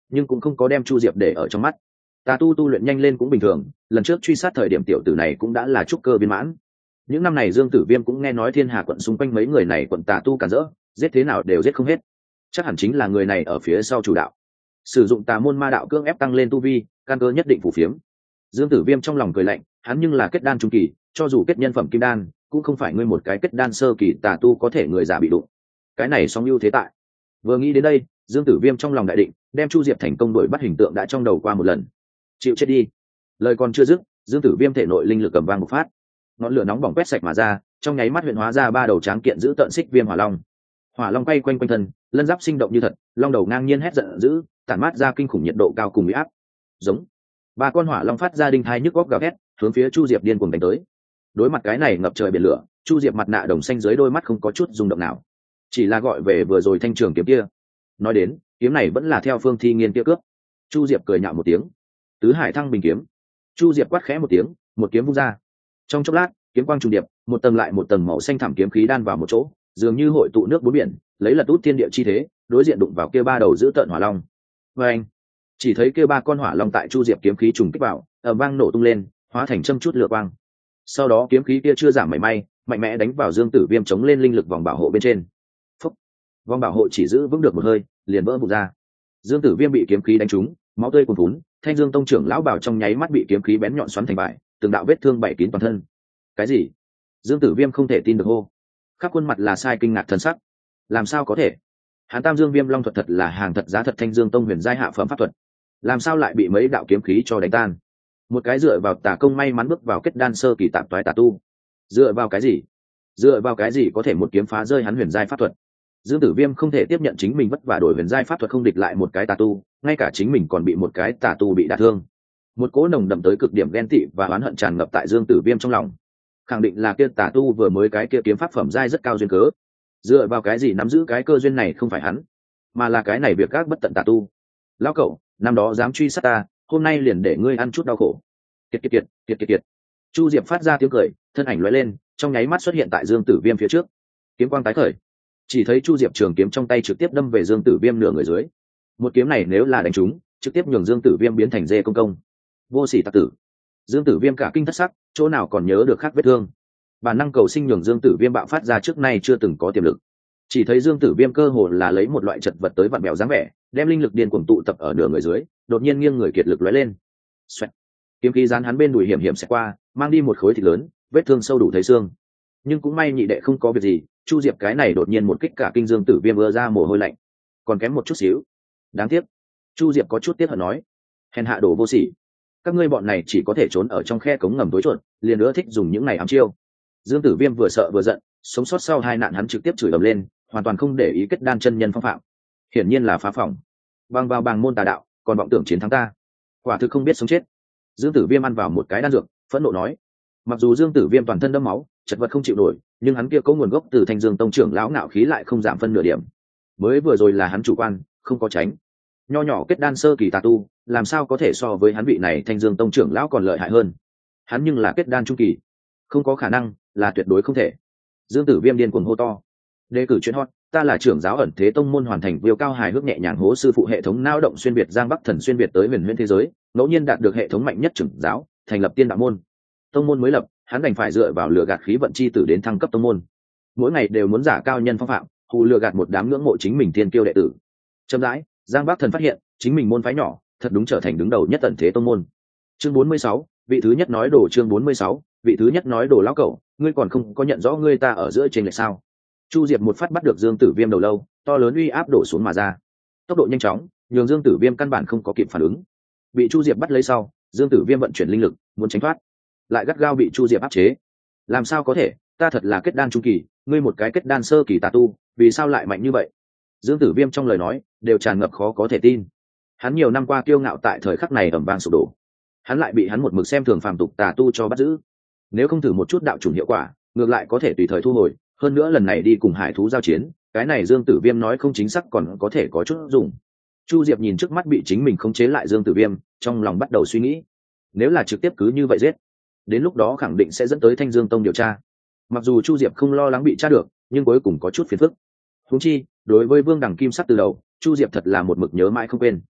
nhưng cũng không có đem chu diệp để ở trong mắt. Tà tu tu luyện nhanh lên cũng bình thường, lần trước truy sát thời điểm tiểu tử này cũng đã là trúc cơ viên mãn. Những năm này Dương Tử Viêm cũng nghe nói Thiên Hà quận xung quanh mấy người này quận tà tu cản rỡ, giết thế nào đều giết không hết, chắc hẳn chính là người này ở phía sau chủ đạo, sử dụng tà môn ma đạo cưỡng ép tăng lên tu vi, căn cơ nhất định phù phiếm. Dương Tử Viêm trong lòng cười lạnh, hắn nhưng là kết đan trung kỳ, cho dù kết nhân phẩm kim đan cũng không phải ngươi một cái kết đan sơ kỳ tà tu có thể người giả bị đụng. Cái này song ưu thế tại. Vừa nghĩ đến đây, Dương Tử Viêm trong lòng đại định, đem Chu Diệp thành công đuổi bắt hình tượng đã trong đầu qua một lần. Chịu chết đi. Lời còn chưa dứt, Dương Tử Viêm thể nội linh lực cầm vang một phát, ngọn lửa nóng bỏng quét sạch mà ra, trong nháy mắt huyện hóa ra ba đầu tráng kiện giữ tận xích viêm hỏa long. Hỏa long quay quanh quanh thân, lân giáp sinh động như thật, long đầu ngang nhiên hét giận dữ, tản mát ra kinh khủng nhiệt độ cao cùng uy áp. Giống. Ba con hỏa long phát ra đinh thai nhức góc gào thét, hướng phía Chu Diệp điên cuồng đánh tới. Đối mặt cái này ngập trời biển lửa, Chu Diệp mặt nạ đồng xanh dưới đôi mắt không có chút rung động nào, chỉ là gọi về vừa rồi thanh trường kiếm kia. Nói đến, kiếm này vẫn là theo Phương Thi Nghiên kia cướp. Chu Diệp cười nhạo một tiếng. Tứ Hải Thăng Bình kiếm. Chu Diệp quát khẽ một tiếng, một kiếm vung ra. Trong chốc lát, kiếm quang trùng điệp, một tầng lại một tầng màu xanh thẳm kiếm khí đan vào một chỗ, dường như hội tụ nước bốn biển, lấy lật út thiên địa chi thế, đối diện đụng vào kia ba đầu giữ tợn hỏa long. Và anh, chỉ thấy kia ba con hỏa long tại Chu Diệp kiếm khí trùng kích vào, ầm vang nổ tung lên, hóa thành châm chút lửa quang. Sau đó kiếm khí kia chưa giảm mảy may, mạnh mẽ đánh vào Dương Tử Viêm chống lên linh lực vòng bảo hộ bên trên. Phúc. Vòng bảo hộ chỉ giữ vững được một hơi, liền vỡ vụn ra. Dương Tử Viêm bị kiếm khí đánh trúng, máu tươi cuồn cuốn, Thanh Dương tông trưởng lão bảo trong nháy mắt bị kiếm khí bén nhọn xoắn thành bại, từng đạo vết thương bảy kín toàn thân. Cái gì? Dương Tử Viêm không thể tin được hô. Khắp khuôn mặt là sai kinh ngạc thần sắc. Làm sao có thể? Hán Tam Dương Viêm Long thuật thật là hàng thật giá thật Thanh Dương tông huyền giai hạ phẩm pháp thuật, làm sao lại bị mấy đạo kiếm khí cho đánh tan? Một cái dựa vào tà công may mắn bước vào kết đan sơ kỳ tạp toái tà tu, dựa vào cái gì? Dựa vào cái gì có thể một kiếm phá rơi hắn huyền giai pháp thuật? Dương Tử Viêm không thể tiếp nhận chính mình vất vả đổi huyền giai pháp thuật không địch lại một cái tà tu, ngay cả chính mình còn bị một cái tà tu bị đả thương. Một cỗ nồng đậm tới cực điểm ghen tị và oán hận tràn ngập tại Dương Tử Viêm trong lòng. Khẳng định là kia tà tu vừa mới cái kia kiếm pháp phẩm giai rất cao duyên cớ. Dựa vào cái gì nắm giữ cái cơ duyên này không phải hắn, mà là cái này việc các bất tận tà tu. Lão cậu, năm đó dám truy sát ta, hôm nay liền để ngươi ăn chút đau khổ. Kiệt kiệt kiệt, kiệt kiệt kiệt. Chu Diệp phát ra tiếng cười, thân ảnh lóe lên, trong nháy mắt xuất hiện tại Dương Tử Viêm phía trước. Kiếm quang tái khởi, chỉ thấy Chu Diệp trường kiếm trong tay trực tiếp đâm về Dương Tử Viêm nửa người dưới. Một kiếm này nếu là đánh trúng, trực tiếp nhường Dương Tử Viêm biến thành dê công công. Vô sỉ tặc tử. Dương Tử Viêm cả kinh thất sắc, chỗ nào còn nhớ được khác vết thương. Bản năng cầu sinh nhường Dương Tử Viêm bạo phát ra trước nay chưa từng có tiềm lực. Chỉ thấy Dương Tử Viêm cơ hồ là lấy một loại chật vật tới vặn bèo dáng vẻ, đem linh lực điên cuồng tụ tập ở nửa người dưới, đột nhiên nghiêng người kiệt lực lóe lên. Xoẹt. Kiếm khí dán hắn bên đùi hiểm hiểm sẽ qua, mang đi một khối thịt lớn, vết thương sâu đủ thấy xương. Nhưng cũng may nhị đệ không có việc gì, Chu Diệp cái này đột nhiên một kích cả kinh Dương Tử Viêm ưa ra mồ hôi lạnh. Còn kém một chút xíu. Đáng tiếc. Chu Diệp có chút tiếc hận nói, hèn hạ đồ vô sỉ. Các ngươi bọn này chỉ có thể trốn ở trong khe cống ngầm tối chuột, liền nữa thích dùng những này ám chiêu. Dương Tử Viêm vừa sợ vừa giận, sống sót sau hai nạn hắn trực tiếp chửi ầm lên, hoàn toàn không để ý kết đan chân nhân phong phạm. Hiển nhiên là phá phỏng. Bang vào bàng môn tà đạo, còn vọng tưởng chiến thắng ta. Quả thực không biết sống chết. Dương Tử Viêm ăn vào một cái đan dược, phẫn nộ nói. Mặc dù Dương Tử Viêm toàn thân đẫm máu, chật vật không chịu nổi, nhưng hắn kia có nguồn gốc từ Thanh Dương tông trưởng lão ngạo khí lại không giảm phân nửa điểm. Mới vừa rồi là hắn chủ quan, không có tránh. Nho nhỏ kết đan sơ kỳ tà tu, làm sao có thể so với hắn vị này Thanh Dương tông trưởng lão còn lợi hại hơn? Hắn nhưng là kết đan trung kỳ, không có khả năng, là tuyệt đối không thể. Dương Tử Viêm điên cuồng hô to. Đề cử chuyện hot, ta là trưởng giáo ẩn thế tông môn hoàn thành viêu cao hài hước nhẹ nhàng hố sư phụ hệ thống não động xuyên việt giang bắc thần xuyên việt tới huyền huyễn thế giới, ngẫu nhiên đạt được hệ thống mạnh nhất trưởng giáo, thành lập tiên đạo môn. Tông môn mới lập, hắn đành phải dựa vào lừa gạt khí vận chi tử đến thăng cấp tông môn. Mỗi ngày đều muốn giả cao nhân phong phạm, hù lừa gạt một đám ngưỡng mộ chính mình thiên kiêu đệ tử. Chậm rãi, Giang Bắc Thần phát hiện, chính mình môn phái nhỏ, thật đúng trở thành đứng đầu nhất ẩn thế tông môn. Chương bốn mươi sáu, vị thứ nhất nói đồ chương bốn mươi sáu, vị thứ nhất nói đồ lão cẩu, ngươi còn không có nhận rõ ngươi ta ở giữa trên lệch sao? Chu Diệp một phát bắt được Dương Tử Viêm đầu lâu, to lớn uy áp đổ xuống mà ra. Tốc độ nhanh chóng, nhường Dương Tử Viêm căn bản không có kịp phản ứng. Bị Chu Diệp bắt lấy sau, Dương Tử Viêm vận chuyển linh lực, muốn tránh thoát, lại gắt gao bị Chu Diệp áp chế. Làm sao có thể, ta thật là kết đan trung kỳ, ngươi một cái kết đan sơ kỳ tà tu, vì sao lại mạnh như vậy? Dương Tử Viêm trong lời nói đều tràn ngập khó có thể tin. Hắn nhiều năm qua kiêu ngạo tại thời khắc này ầm vang sụp đổ. Hắn lại bị hắn một mực xem thường phàm tục tà tu cho bắt giữ. Nếu không thử một chút đạo chủng hiệu quả, ngược lại có thể tùy thời thu hồi. Hơn nữa lần này đi cùng hải thú giao chiến, cái này Dương Tử Viêm nói không chính xác còn có thể có chút dùng. Chu Diệp nhìn trước mắt bị chính mình khống chế lại Dương Tử Viêm, trong lòng bắt đầu suy nghĩ, nếu là trực tiếp cứ như vậy giết, đến lúc đó khẳng định sẽ dẫn tới Thanh Dương Tông điều tra. Mặc dù Chu Diệp không lo lắng bị tra được, nhưng cuối cùng có chút phiền phức. Huống chi, đối với Vương Đằng Kim Sắc từ đầu, Chu Diệp thật là một mực nhớ mãi không quên.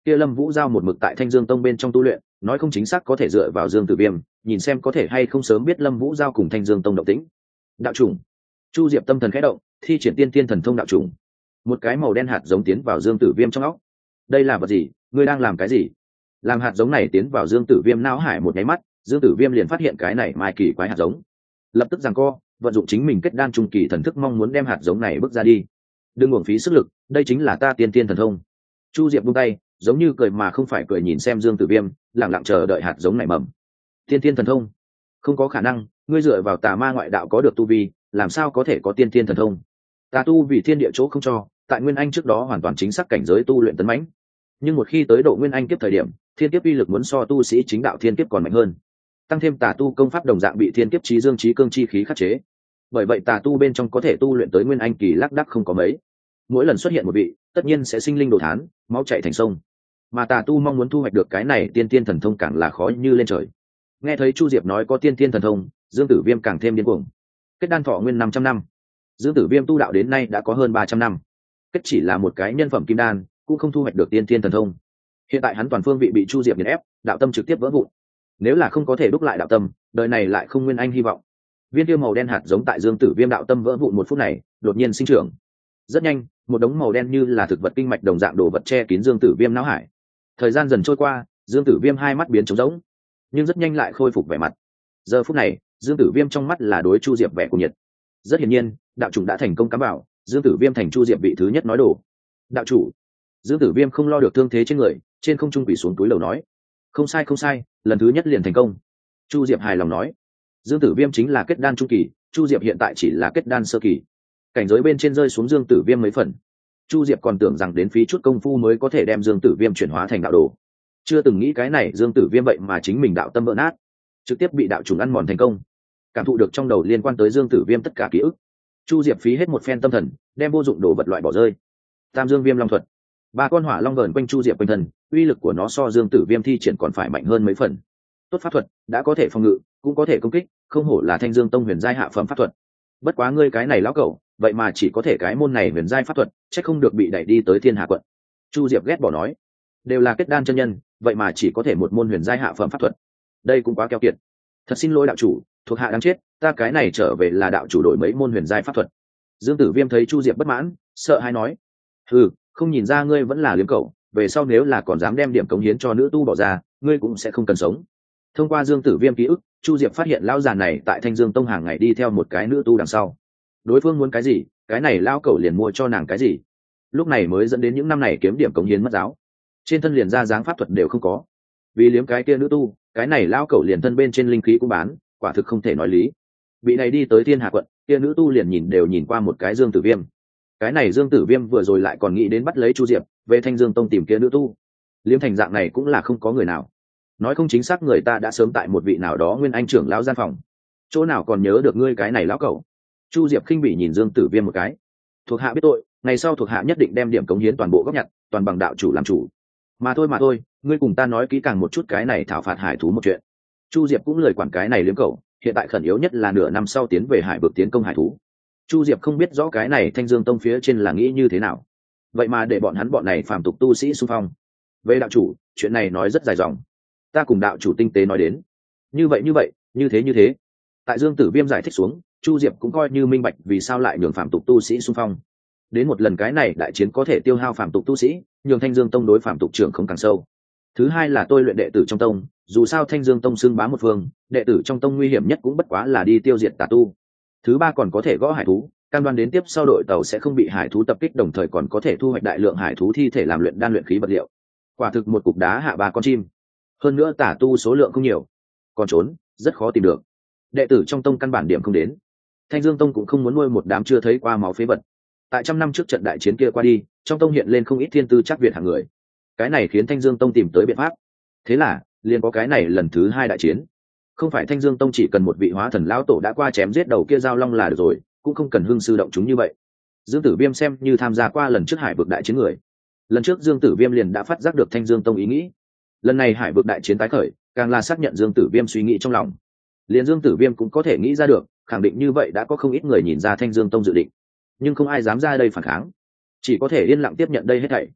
kia Lâm Vũ Giao một mực tại Thanh Dương Tông bên trong tu luyện, nói không chính xác có thể dựa vào Dương Tử Viêm, nhìn xem có thể hay không sớm biết Lâm Vũ Giao cùng Thanh Dương Tông động tĩnh. Đạo chủng. Chu Diệp tâm thần khẽ động, thi triển tiên tiên thần thông đạo chủng. Một cái màu đen hạt giống tiến vào Dương Tử Viêm trong óc. Đây là vật gì? Ngươi đang làm cái gì? Làm hạt giống này tiến vào Dương Tử Viêm não hải một nháy mắt, Dương Tử Viêm liền phát hiện cái này mai kỳ quái hạt giống. Lập tức giằng co, vận dụng chính mình kết đan trung kỳ thần thức mong muốn đem hạt giống này bước ra đi. Đừng uổng phí sức lực, đây chính là ta tiên tiên thần thông. Chu Diệp buông tay, giống như cười mà không phải cười nhìn xem Dương Tử Viêm, lặng lặng chờ đợi hạt giống này mầm. Tiên tiên thần thông? Không có khả năng, ngươi dựa vào tà ma ngoại đạo có được tu vi, làm sao có thể có tiên tiên thần thông? Tà tu vì thiên địa chỗ không cho, tại Nguyên Anh trước đó hoàn toàn chính xác cảnh giới tu luyện tấn mãnh. Nhưng một khi tới độ Nguyên Anh kiếp thời điểm, thiên kiếp uy lực muốn so tu sĩ chính đạo thiên kiếp còn mạnh hơn. Tăng thêm tà tu công pháp đồng dạng bị thiên kiếp chí dương chí cương chi khí khắc chế. Bởi vậy tà tu bên trong có thể tu luyện tới Nguyên Anh kỳ lác đác không có mấy. Mỗi lần xuất hiện một vị, tất nhiên sẽ sinh linh đồ thán, máu chảy thành sông. Mà tà tu mong muốn thu hoạch được cái này tiên tiên thần thông càng là khó như lên trời. Nghe thấy Chu Diệp nói có tiên tiên thần thông, Dương Tử Viêm càng thêm điên cuồng. Kết đan thọ nguyên năm trăm năm, Dương Tử Viêm tu đạo đến nay đã có hơn ba trăm năm. Kết chỉ là một cái nhân phẩm kim đan, cũng không thu hoạch được tiên tiên thần thông. Hiện tại hắn toàn phương vị bị Chu Diệp nghiền ép, đạo tâm trực tiếp vỡ vụn. Nếu là không có thể đúc lại đạo tâm, đời này lại không Nguyên Anh hy vọng. Viên tiêu màu đen hạt giống tại Dương Tử Viêm đạo tâm vỡ vụn một phút này, đột nhiên sinh trưởng. Rất nhanh, một đống màu đen như là thực vật kinh mạch đồng dạng đồ vật che kín Dương Tử Viêm não hải. Thời gian dần trôi qua, Dương Tử Viêm hai mắt biến trống rỗng, nhưng rất nhanh lại khôi phục vẻ mặt. Giờ phút này, Dương Tử Viêm trong mắt là đối Chu Diệp vẻ cuồng nhiệt. Rất hiển nhiên, đạo chủ đã thành công cắm bảo, Dương Tử Viêm thành Chu Diệp vị thứ nhất nói đồ. Đạo chủ. Dương Tử Viêm không lo được thương thế trên người, trên không trung quỳ xuống túi lầu nói: "Không sai không sai, lần thứ nhất liền thành công." Chu Diệp hài lòng nói: Dương Tử Viêm chính là kết đan trung kỳ, Chu Diệp hiện tại chỉ là kết đan sơ kỳ. Cảnh giới bên trên rơi xuống Dương Tử Viêm mấy phần. Chu Diệp còn tưởng rằng đến phí chút công phu mới có thể đem Dương Tử Viêm chuyển hóa thành đạo đồ. Chưa từng nghĩ cái này Dương Tử Viêm vậy mà chính mình đạo tâm vỡ nát, trực tiếp bị đạo trùng ăn mòn thành công. Cảm thụ được trong đầu liên quan tới Dương Tử Viêm tất cả ký ức, Chu Diệp phí hết một phen tâm thần, đem vô dụng đồ vật loại bỏ rơi. Tam Dương Viêm Long thuật, ba con hỏa long vờn quanh Chu Diệp quanh thân, uy lực của nó so Dương Tử Viêm thi triển còn phải mạnh hơn mấy phần. Tốt pháp thuật, đã có thể phòng ngự, cũng có thể công kích, không hổ là Thanh Dương Tông huyền giai hạ phẩm pháp thuật. Bất quá ngươi cái này lão cẩu, vậy mà chỉ có thể cái môn này huyền giai pháp thuật, chắc không được bị đẩy đi tới Thiên Hà quận. Chu Diệp ghét bỏ nói, đều là kết đan chân nhân, vậy mà chỉ có thể một môn huyền giai hạ phẩm pháp thuật, đây cũng quá keo kiệt. Thật xin lỗi đạo chủ, thuộc hạ đáng chết, ta cái này trở về là đạo chủ đổi mấy môn huyền giai pháp thuật. Dương Tử Viêm thấy Chu Diệp bất mãn, sợ hãi nói: "Hừ, không nhìn ra ngươi vẫn là liếm cẩu, về sau nếu là còn dám đem điểm cống hiến cho nữ tu bỏ ra, ngươi cũng sẽ không cần sống." Thông qua Dương Tử Viêm ký ức, Chu Diệp phát hiện lão già này tại Thanh Dương Tông hàng ngày đi theo một cái nữ tu đằng sau. Đối phương muốn cái gì, cái này lão cẩu liền mua cho nàng cái gì. Lúc này mới dẫn đến những năm này kiếm điểm cống hiến mất giáo. Trên thân liền ra dáng pháp thuật đều không có. Vì liếm cái kia nữ tu, cái này lão cẩu liền thân bên trên linh khí cũng bán, quả thực không thể nói lý. Bị này đi tới Thiên Hà quận, kia nữ tu liền nhìn đều nhìn qua một cái Dương Tử Viêm. Cái này Dương Tử Viêm vừa rồi lại còn nghĩ đến bắt lấy Chu Diệp, về Thanh Dương Tông tìm kia nữ tu. Liếm thành dạng này cũng là không có người nào. Nói không chính xác người ta đã sớm tại một vị nào đó Nguyên Anh trưởng lão gian phòng. Chỗ nào còn nhớ được ngươi cái này lão cẩu. Chu Diệp khinh bỉ nhìn Dương Tử Viêm một cái. Thuộc hạ biết tội, ngày sau thuộc hạ nhất định đem điểm cống hiến toàn bộ góp nhặt, toàn bằng đạo chủ làm chủ. Mà thôi mà thôi, ngươi cùng ta nói kỹ càng một chút cái này thảo phạt hải thú một chuyện. Chu Diệp cũng lời quản cái này liếm cẩu, hiện tại khẩn yếu nhất là nửa năm sau tiến về hải vực tiến công hải thú. Chu Diệp không biết rõ cái này Thanh Dương Tông phía trên là nghĩ như thế nào, vậy mà để bọn hắn bọn này phàm tục tu sĩ xung phong. Về đạo chủ, chuyện này nói rất dài dòng, ta cùng đạo chủ tinh tế nói đến. Như vậy như vậy, như thế như thế. Tại Dương Tử Viêm giải thích xuống, Chu Diệp cũng coi như minh bạch vì sao lại nhường phàm tục tu sĩ xung phong. Đến một lần cái này đại chiến có thể tiêu hao phàm tục tu sĩ, nhường Thanh Dương Tông đối phàm tục trưởng không càng sâu. Thứ hai là tôi luyện đệ tử trong tông, dù sao Thanh Dương Tông xưng bá một phương, đệ tử trong tông nguy hiểm nhất cũng bất quá là đi tiêu diệt tà tu. Thứ ba còn có thể gõ hải thú, cam đoan đến tiếp sau đội tàu sẽ không bị hải thú tập kích, đồng thời còn có thể thu hoạch đại lượng hải thú thi thể làm luyện đan luyện khí vật liệu. Quả thực một cục đá hạ ba con chim. Hơn nữa tà tu số lượng không nhiều, còn trốn rất khó tìm được. Đệ tử trong tông căn bản điểm không đến. Thanh Dương Tông cũng không muốn nuôi một đám chưa thấy qua máu phế vật. Tại trăm năm trước trận đại chiến kia qua đi, trong tông hiện lên không ít thiên tư chắc việt hạng người. Cái này khiến Thanh Dương Tông tìm tới biện pháp. Thế là liền có cái này lần thứ hai đại chiến. Không phải Thanh Dương Tông chỉ cần một vị hóa thần lão tổ đã qua chém giết đầu kia giao long là được rồi, cũng không cần hưng sư động chúng như vậy. Dương Tử Viêm xem như tham gia qua lần trước hải vực đại chiến người. Lần trước Dương Tử Viêm liền đã phát giác được Thanh Dương Tông ý nghĩ. Lần này hải vực đại chiến tái khởi, càng là xác nhận Dương Tử Viêm suy nghĩ trong lòng. Liền Dương Tử Viêm cũng có thể nghĩ ra được, khẳng định như vậy đã có không ít người nhìn ra Thanh Dương Tông dự định, nhưng không ai dám ra đây phản kháng, chỉ có thể yên lặng tiếp nhận đây hết thảy.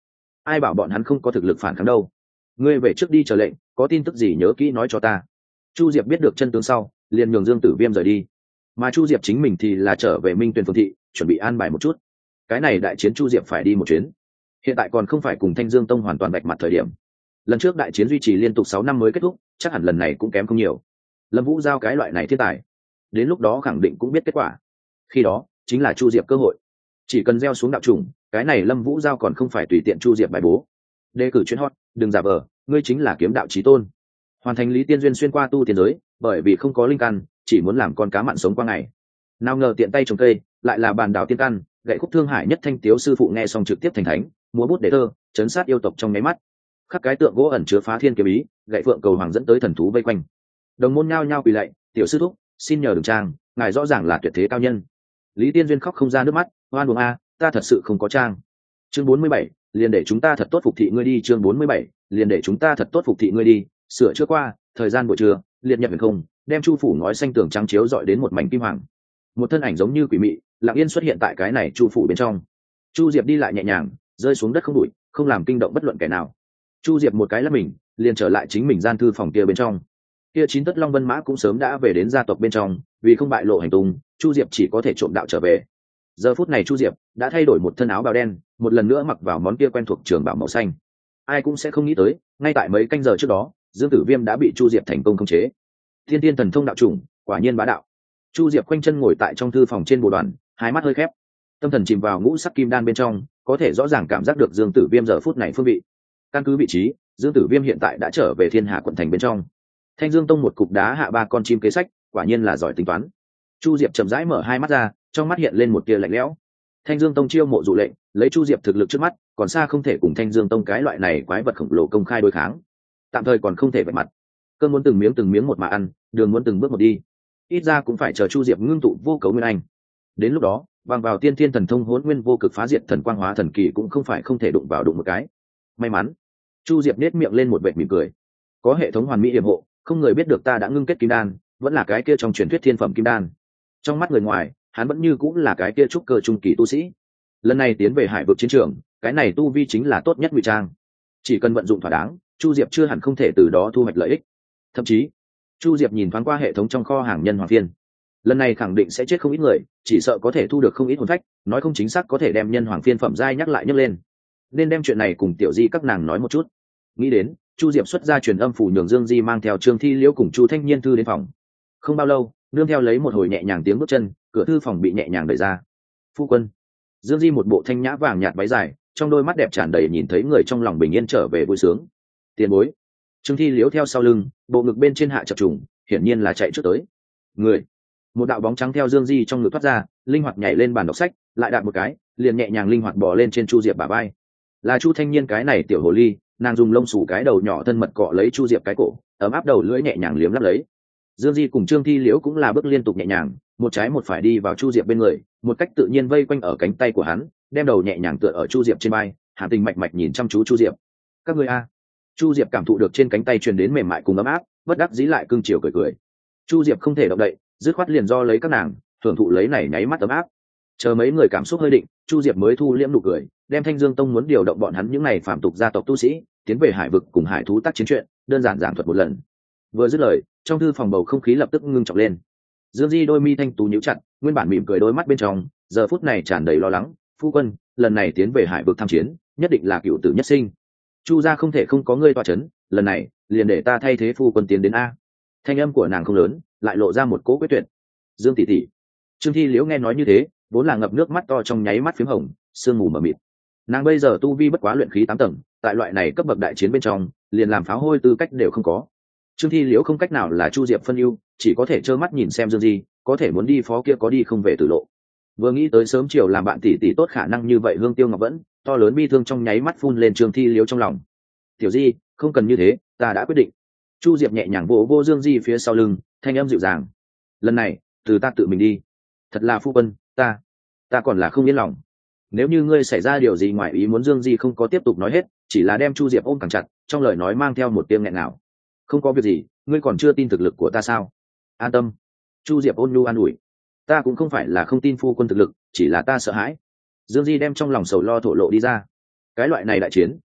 ai bảo bọn hắn không có thực lực phản kháng đâu. Ngươi về trước đi chờ lệnh, có tin tức gì nhớ kỹ nói cho ta. Chu Diệp biết được chân tướng sau, liền nhường Dương Tử Viêm rời đi, mà Chu Diệp chính mình thì là trở về Minh Tuyền Phường thị, chuẩn bị an bài một chút. Cái này đại chiến Chu Diệp phải đi một chuyến, hiện tại còn không phải cùng Thanh Dương Tông hoàn toàn vạch mặt thời điểm. Lần trước đại chiến duy trì liên tục sáu năm mới kết thúc, chắc hẳn lần này cũng kém không nhiều. Lâm Vũ giao cái loại này thiên tài, đến lúc đó khẳng định cũng biết kết quả. Khi đó chính là Chu Diệp cơ hội, chỉ cần gieo xuống đạo trùng, cái này Lâm Vũ giao còn không phải tùy tiện Chu Diệp bài bố. Đề cử chuyên hot, đừng giả vờ, ngươi chính là kiếm đạo chí tôn. Hoàn thành Lý Tiên Duyên xuyên qua tu tiên giới, bởi vì không có linh căn, chỉ muốn làm con cá mặn sống qua ngày. Nào ngờ tiện tay trồng cây, lại là bàn đảo tiên căn, gậy khúc thương hải nhất thanh tiếu sư phụ nghe xong trực tiếp thành thánh, múa bút để thơ, chấn sát yêu tộc trong nháy mắt. Khắc cái tượng gỗ ẩn chứa phá thiên kiếm ý, gậy phượng cầu hoàng dẫn tới thần thú vây quanh. Đồng môn nhao nhao quỳ lạy, tiểu sư thúc, xin nhờ đường trang, ngài rõ ràng là tuyệt thế cao nhân. Lý Tiên Duyên khóc không ra nước mắt, oan uổng a, ta thật sự không có trang. Chương bốn mươi bảy, liền để chúng ta thật tốt phục thị ngươi đi. Chương bốn mươi bảy, liền để chúng ta thật tốt phục thị ngươi đi. Sửa chữa qua, thời gian buổi trưa, liệt nhật huyền không, đem chu phủ ngói xanh tường trắng chiếu dọi đến một mảnh kim hoàng. Một thân ảnh giống như quỷ mị, lặng yên xuất hiện tại cái này chu phủ bên trong. Chu Diệp đi lại nhẹ nhàng, rơi xuống đất không đuổi, không làm kinh động bất luận kẻ nào. Chu Diệp một cái là mình, liền trở lại chính mình gian thư phòng kia bên trong. Kia chín tất long vân mã cũng sớm đã về đến gia tộc bên trong, vì không bại lộ hành tung, Chu Diệp chỉ có thể trộm đạo trở về. Giờ phút này Chu Diệp đã thay đổi một thân áo bào đen, một lần nữa mặc vào món kia quen thuộc trường bảo màu xanh. Ai cũng sẽ không nghĩ tới, ngay tại mấy canh giờ trước đó, Dương Tử Viêm đã bị Chu Diệp thành công khống chế. Thiên Tiên thần thông đạo chủng, quả nhiên bá đạo. Chu Diệp khoanh chân ngồi tại trong thư phòng trên bồ đoàn, hai mắt hơi khép, tâm thần chìm vào ngũ sắc kim đan bên trong, có thể rõ ràng cảm giác được Dương Tử Viêm giờ phút này phương vị. Căn cứ vị trí, Dương Tử Viêm hiện tại đã trở về Thiên Hà quận thành bên trong. Thanh Dương Tông một cục đá hạ ba con chim kế sách, quả nhiên là giỏi tính toán. Chu Diệp chậm rãi mở hai mắt ra, trong mắt hiện lên một tia lạnh lẽo. Thanh Dương Tông chiêu mộ dụ lệnh, lấy Chu Diệp thực lực trước mắt, còn xa không thể cùng Thanh Dương Tông cái loại này quái vật khổng lồ công khai đối kháng. Tạm thời còn không thể vạch mặt. Cơn muốn từng miếng từng miếng một mà ăn, đường muốn từng bước một đi. Ít ra cũng phải chờ Chu Diệp ngưng tụ vô cấu nguyên anh. Đến lúc đó, bằng vào tiên thiên thần thông hỗn nguyên vô cực phá diệt thần quang hóa thần kỳ cũng không phải không thể đụng vào đụng một cái. May mắn. Chu Diệp nét miệng lên một vệt mỉm cười. Có hệ thống hoàn mỹ yểm hộ, không người biết được ta đã ngưng kết kim đan, vẫn là cái kia trong truyền thuyết thiên phẩm kim đan. Trong mắt người ngoài, hắn vẫn như cũng là cái kia trúc cơ trung kỳ tu sĩ. Lần này tiến về hải vực chiến trường, cái này tu vi chính là tốt nhất ngụy trang. Chỉ cần vận dụng thỏa đáng, Chu Diệp chưa hẳn không thể từ đó thu hoạch lợi ích. Thậm chí, Chu Diệp nhìn thoáng qua hệ thống trong kho hàng nhân hoàng phiên, lần này khẳng định sẽ chết không ít người, chỉ sợ có thể thu được không ít hồn phách, nói không chính xác có thể đem nhân hoàng phiên phẩm giai nhắc lại nhắc lên. Nên đem chuyện này cùng Tiểu Di các nàng nói một chút. Nghĩ đến, Chu Diệp xuất ra truyền âm phủ nhường Dương Di mang theo Trương Thi Liễu cùng Chu Thanh Nhiên thư đến phòng. Không bao lâu, nương theo lấy một hồi nhẹ nhàng tiếng bước chân, cửa thư phòng bị nhẹ nhàng đẩy ra. Phu quân. Dương Di một bộ thanh nhã vàng nhạt váy dài, trong đôi mắt đẹp tràn đầy nhìn thấy người trong lòng bình yên trở về vui sướng. Tiền bối. Trương Thi Liễu theo sau lưng, bộ ngực bên trên hạ chập trùng, hiển nhiên là chạy trước tới. Người. Một đạo bóng trắng theo Dương Di trong ngực thoát ra, linh hoạt nhảy lên bàn đọc sách, lại đạp một cái, liền nhẹ nhàng linh hoạt bò lên trên Chu Diệp bả vai. Là Chu Thanh Nhiên cái này tiểu hồ ly, nàng dùng lông xù cái đầu nhỏ thân mật cọ lấy Chu Diệp cái cổ, ấm áp đầu lưỡi nhẹ nhàng liếm lắp lấy. Dương Di cùng Trương Thi Liễu cũng là bước liên tục nhẹ nhàng, một trái một phải đi vào Chu Diệp bên người, một cách tự nhiên vây quanh ở cánh tay của hắn, đem đầu nhẹ nhàng tựa ở Chu Diệp trên vai, hàm tình mạch mạch nhìn chăm chú Chu Diệp. Các ngươi a. Chu Diệp cảm thụ được trên cánh tay truyền đến mềm mại cùng ấm áp, bất đắc dĩ lại cưng chiều cười cười. Chu Diệp không thể động đậy, dứt khoát liền do lấy các nàng, thưởng thụ lấy này nháy mắt ấm áp. Chờ mấy người cảm xúc hơi định, Chu Diệp mới thu liễm nụ cười, đem Thanh Dương Tông muốn điều động bọn hắn những này phạm tục gia tộc tu sĩ, tiến về hải vực cùng hải thú tác chiến chuyện, đơn giản giảng thuật một lần. Vừa dứt lời, trong thư phòng bầu không khí lập tức ngưng trọng lên. Dương Di đôi mi thanh tú nhíu chặt, nguyên bản mỉm cười đôi mắt bên trong, giờ phút này tràn đầy lo lắng. Phu quân, lần này tiến về hải vực tham chiến, nhất định là cựu tử nhất sinh. Chu gia không thể không có ngươi tọa chấn, lần này liền để ta thay thế phu quân tiến đến a. Thanh âm của nàng không lớn, lại lộ ra một cố quyết tuyệt. Dương tỷ tỷ. Trương Thi Liễu nghe nói như thế, vốn là ngập nước mắt to trong nháy mắt phím hồng, sương mù mờ mịt. Nàng bây giờ tu vi bất quá luyện khí tám tầng, tại loại này cấp bậc đại chiến bên trong, liền làm pháo hôi tư cách đều không có. Trương Thi Liễu không cách nào là Chu Diệp phân ưu, chỉ có thể trơ mắt nhìn xem Dương Di, có thể muốn đi phó kia có đi không về tử lộ. Vừa nghĩ tới sớm chiều làm bạn tỷ tỷ tốt khả năng như vậy, Hương Tiêu Ngọc vẫn to lớn bi thương trong nháy mắt phun lên Trương Thi Liễu trong lòng. Tiểu Di, không cần như thế, ta đã quyết định. Chu Diệp nhẹ nhàng vỗ vô Dương Di phía sau lưng, thanh âm dịu dàng. Lần này, từ ta tự mình đi. Thật là phu quân, ta, ta còn là không yên lòng. Nếu như ngươi xảy ra điều gì ngoài ý muốn, Dương Di không có tiếp tục nói hết, chỉ là đem Chu Diệp ôm càng chặt, trong lời nói mang theo một tiếng nghẹn ngào. Không có việc gì, ngươi còn chưa tin thực lực của ta sao? An tâm. Chu Diệp ôn nhu an ủi. Ta cũng không phải là không tin phu quân thực lực, chỉ là ta sợ hãi. Dương Di đem trong lòng sầu lo thổ lộ đi ra. Cái loại này đại chiến,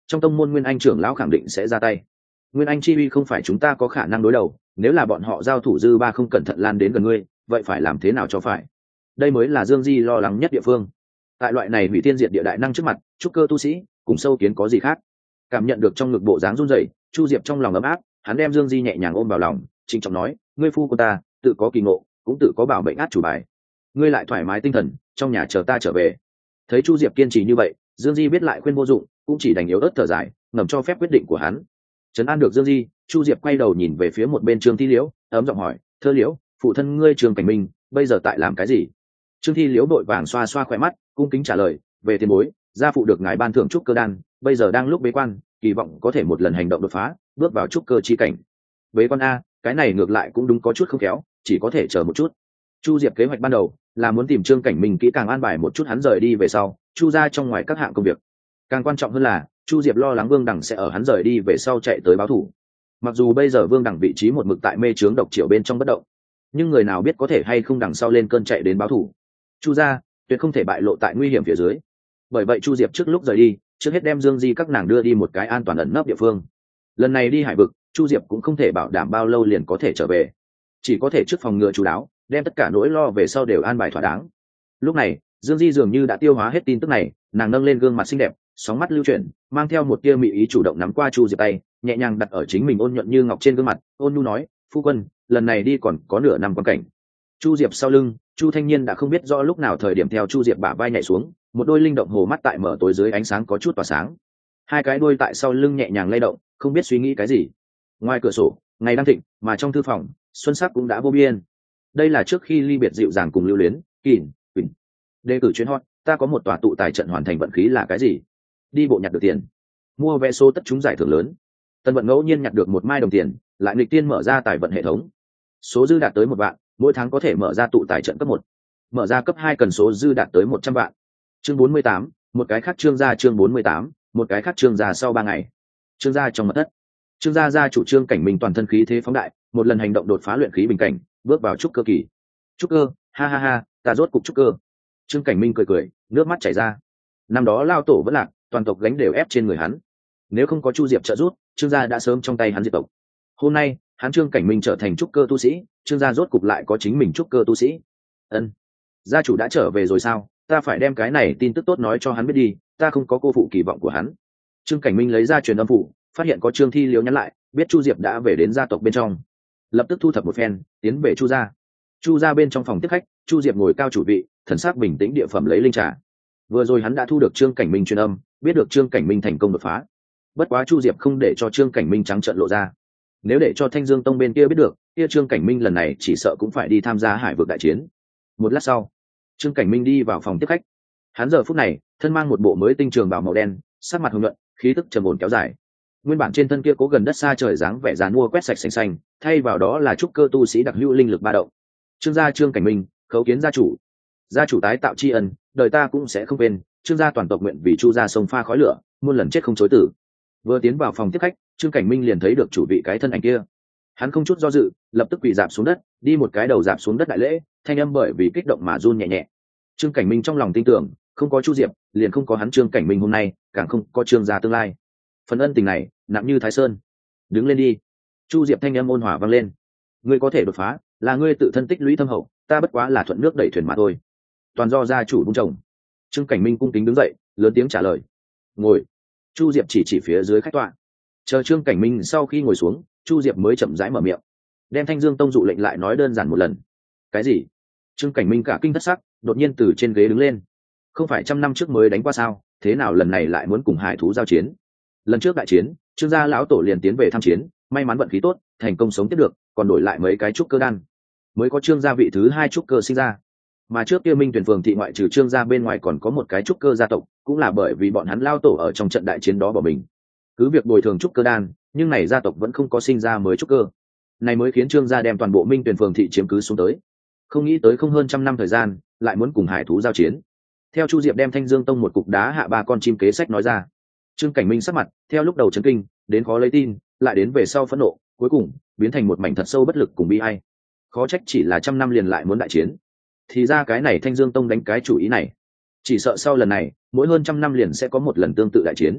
trong tông môn nguyên anh trưởng lão khẳng định sẽ ra tay. Nguyên anh chi uy không phải chúng ta có khả năng đối đầu, nếu là bọn họ giao thủ dư ba không cẩn thận lan đến gần ngươi, vậy phải làm thế nào cho phải? Đây mới là Dương Di lo lắng nhất địa phương. Tại loại này hủy tiên diệt địa đại năng trước mặt, trúc cơ tu sĩ cùng sâu kiến có gì khác? Cảm nhận được trong ngực bộ dáng run rẩy, Chu Diệp trong lòng ấm áp, hắn đem Dương Di nhẹ nhàng ôm vào lòng, trịnh trọng nói, ngươi phu của ta tự có kỳ ngộ, cũng tự có bảo bệnh át chủ bài, ngươi lại thoải mái tinh thần, trong nhà chờ ta trở về. Thấy Chu Diệp kiên trì như vậy, Dương Di biết lại khuyên vô dụng, cũng chỉ đành yếu ớt thở dài, ngầm cho phép quyết định của hắn. Trấn an được Dương Di, Chu Diệp quay đầu nhìn về phía một bên Trương Thi Liễu, ấm giọng hỏi, Thơ Liễu, phụ thân ngươi Trương Cảnh Minh bây giờ tại làm cái gì? Trương Thi Liễu đội vàng xoa xoa khỏe mắt, cung kính trả lời, về tiền bối, gia phụ được ngài ban thưởng trúc cơ đan, bây giờ đang lúc bế quan, kỳ vọng có thể một lần hành động đột phá, bước vào trúc cơ chi cảnh. Bế quan a, cái này ngược lại cũng đúng có chút không khéo, chỉ có thể chờ một chút. Chu Diệp kế hoạch ban đầu là muốn tìm Trương Cảnh Minh kỹ càng an bài một chút hắn rời đi về sau, Chu ra trong ngoài các hạng công việc. Càng quan trọng hơn là, Chu Diệp lo lắng Vương Đằng sẽ ở hắn rời đi về sau chạy tới báo thủ. Mặc dù bây giờ Vương Đằng vị trí một mực tại mê trướng độc triệu bên trong bất động, nhưng người nào biết có thể hay không đằng sau lên cơn chạy đến báo thủ. Chu ra tuyệt không thể bại lộ tại nguy hiểm phía dưới. Bởi vậy Chu Diệp trước lúc rời đi, trước hết đem Dương Di các nàng đưa đi một cái an toàn ẩn nấp địa phương. Lần này đi hải vực, Chu Diệp cũng không thể bảo đảm bao lâu liền có thể trở về, chỉ có thể trước phòng ngừa chú đáo, đem tất cả nỗi lo về sau đều an bài thỏa đáng. Lúc này Dương Di dường như đã tiêu hóa hết tin tức này, nàng nâng lên gương mặt xinh đẹp, sóng mắt lưu chuyển, mang theo một tia mị ý chủ động nắm qua Chu Diệp tay, nhẹ nhàng đặt ở chính mình ôn nhuận như ngọc trên gương mặt, ôn nhu nói, phu quân, lần này đi còn có nửa năm quan cảnh. Chu Diệp sau lưng, Chu Thanh Nhiên đã không biết rõ lúc nào thời điểm theo Chu Diệp bả vai nhảy xuống, một đôi linh động hồ mắt tại mở tối dưới ánh sáng có chút tỏa sáng, hai cái đuôi tại sau lưng nhẹ nhàng lay động, không biết suy nghĩ cái gì. Ngoài cửa sổ ngày đang thịnh, mà trong thư phòng xuân sắc cũng đã vô biên. Đây là trước khi ly biệt dịu dàng cùng lưu luyến. Kỳn Quỳnh đề cử chuyến hot, ta có một tòa tụ tài trận hoàn thành, vận khí là cái gì? Đi bộ nhặt được tiền, mua vé số tất trúng giải thưởng lớn. Tân Vận ngẫu nhiên nhặt được một mai đồng tiền, lại nghịch tiên mở ra tài vận hệ thống, số dư đạt tới một vạn, mỗi tháng có thể mở ra tụ tài trận cấp một, mở ra cấp hai cần số dư đạt tới một trăm vạn. Chương bốn mươi tám, một cái khác chương gia chương bốn mươi tám, một cái khác chương gia sau ba ngày. Chương gia trong mật thất. Trương gia gia chủ Trương Cảnh Minh toàn thân khí thế phóng đại, một lần hành động đột phá luyện khí bình cảnh, bước vào trúc cơ kỳ. Trúc cơ, ha ha ha, ta rốt cục trúc cơ. Trương Cảnh Minh cười cười, nước mắt chảy ra. Năm đó lao tổ vẫn lạc, toàn tộc gánh đều ép trên người hắn. Nếu không có Chu Diệp trợ giúp, Trương gia đã sớm trong tay hắn diệt tộc. Hôm nay, hắn Trương Cảnh Minh trở thành trúc cơ tu sĩ, Trương gia rốt cục lại có chính mình trúc cơ tu sĩ. Ân, gia chủ đã trở về rồi sao? Ta phải đem cái này tin tức tốt nói cho hắn biết đi, ta không có cô phụ kỳ vọng của hắn. Trương Cảnh Minh lấy ra truyền âm phủ, phát hiện có Trương Thi Liễu nhắn lại, biết Chu Diệp đã về đến gia tộc bên trong, lập tức thu thập một phen, tiến về Chu gia. Chu gia bên trong phòng tiếp khách, Chu Diệp ngồi cao chủ vị, thần sắc bình tĩnh địa phẩm lấy linh trà. Vừa rồi hắn đã thu được Trương Cảnh Minh truyền âm, biết được Trương Cảnh Minh thành công đột phá. Bất quá Chu Diệp không để cho Trương Cảnh Minh trắng trợn lộ ra. Nếu để cho Thanh Dương Tông bên kia biết được, kia Trương Cảnh Minh lần này chỉ sợ cũng phải đi tham gia hải vực đại chiến. Một lát sau, Trương Cảnh Minh đi vào phòng tiếp khách. Hắn giờ phút này, thân mang một bộ mới tinh trường bào màu đen, sắc mặt hồng nhuận, khí tức trầm ổn kéo dài. Nguyên bản trên thân kia cố gần đất xa trời dáng vẻ dàn mua quét sạch xanh xanh, thay vào đó là trúc cơ tu sĩ đặc hữu linh lực ba động. Trương gia Trương Cảnh Minh, khấu kiến gia chủ. Gia chủ tái tạo tri ân, đời ta cũng sẽ không quên. Trương gia toàn tộc nguyện vì Chu gia sông pha khói lửa, muôn lần chết không chối tử. Vừa tiến vào phòng tiếp khách, Trương Cảnh Minh liền thấy được chủ vị cái thân ảnh kia. Hắn không chút do dự, lập tức quỳ dạp xuống đất, đi một cái đầu dạp xuống đất đại lễ, thanh âm bởi vì kích động mà run nhẹ nhẹ. Trương Cảnh Minh trong lòng tin tưởng, không có Chu Diệp, liền không có hắn Trương Cảnh Minh hôm nay, càng không có Trương gia tương lai. Phần ân tình này nặng như Thái Sơn. Đứng lên đi. Chu Diệp thanh âm ôn hòa vang lên. Ngươi có thể đột phá, là ngươi tự thân tích lũy thâm hậu, ta bất quá là thuận nước đẩy thuyền mà thôi. Toàn do gia chủ vun trồng. Trương Cảnh Minh cung kính đứng dậy, lớn tiếng trả lời. Ngồi. Chu Diệp chỉ chỉ phía dưới khách tọa. Chờ Trương Cảnh Minh sau khi ngồi xuống, Chu Diệp mới chậm rãi mở miệng, đem Thanh Dương Tông dụ lệnh lại nói đơn giản một lần. Cái gì? Trương Cảnh Minh cả kinh thất sắc, đột nhiên từ trên ghế đứng lên. Không phải trăm năm trước mới đánh qua sao, thế nào lần này lại muốn cùng hải thú giao chiến? Lần trước đại chiến, Trương gia lão tổ liền tiến về tham chiến, may mắn vận khí tốt, thành công sống tiếp được, còn đổi lại mấy cái trúc cơ đan, mới có Trương gia vị thứ hai trúc cơ sinh ra. Mà trước kia Minh Tuyển phường thị ngoại trừ Trương gia bên ngoài còn có một cái trúc cơ gia tộc, cũng là bởi vì bọn hắn lao tổ ở trong trận đại chiến đó bỏ mình. Cứ việc bồi thường trúc cơ đan, nhưng này gia tộc vẫn không có sinh ra mới trúc cơ. Này mới khiến Trương gia đem toàn bộ Minh Tuyển phường thị chiếm cứ xuống tới. Không nghĩ tới không hơn trăm năm thời gian, lại muốn cùng hải thú giao chiến. Theo Chu Diệp đem Thanh Dương Tông một cục đá hạ ba con chim kế sách nói ra, Trương Cảnh Minh sắc mặt theo lúc đầu chấn kinh đến khó lấy tin, lại đến về sau phẫn nộ, cuối cùng biến thành một mảnh thật sâu bất lực cùng bi ai. Khó trách chỉ là trăm năm liền lại muốn đại chiến, thì ra cái này Thanh Dương Tông đánh cái chủ ý này, chỉ sợ sau lần này mỗi hơn trăm năm liền sẽ có một lần tương tự đại chiến.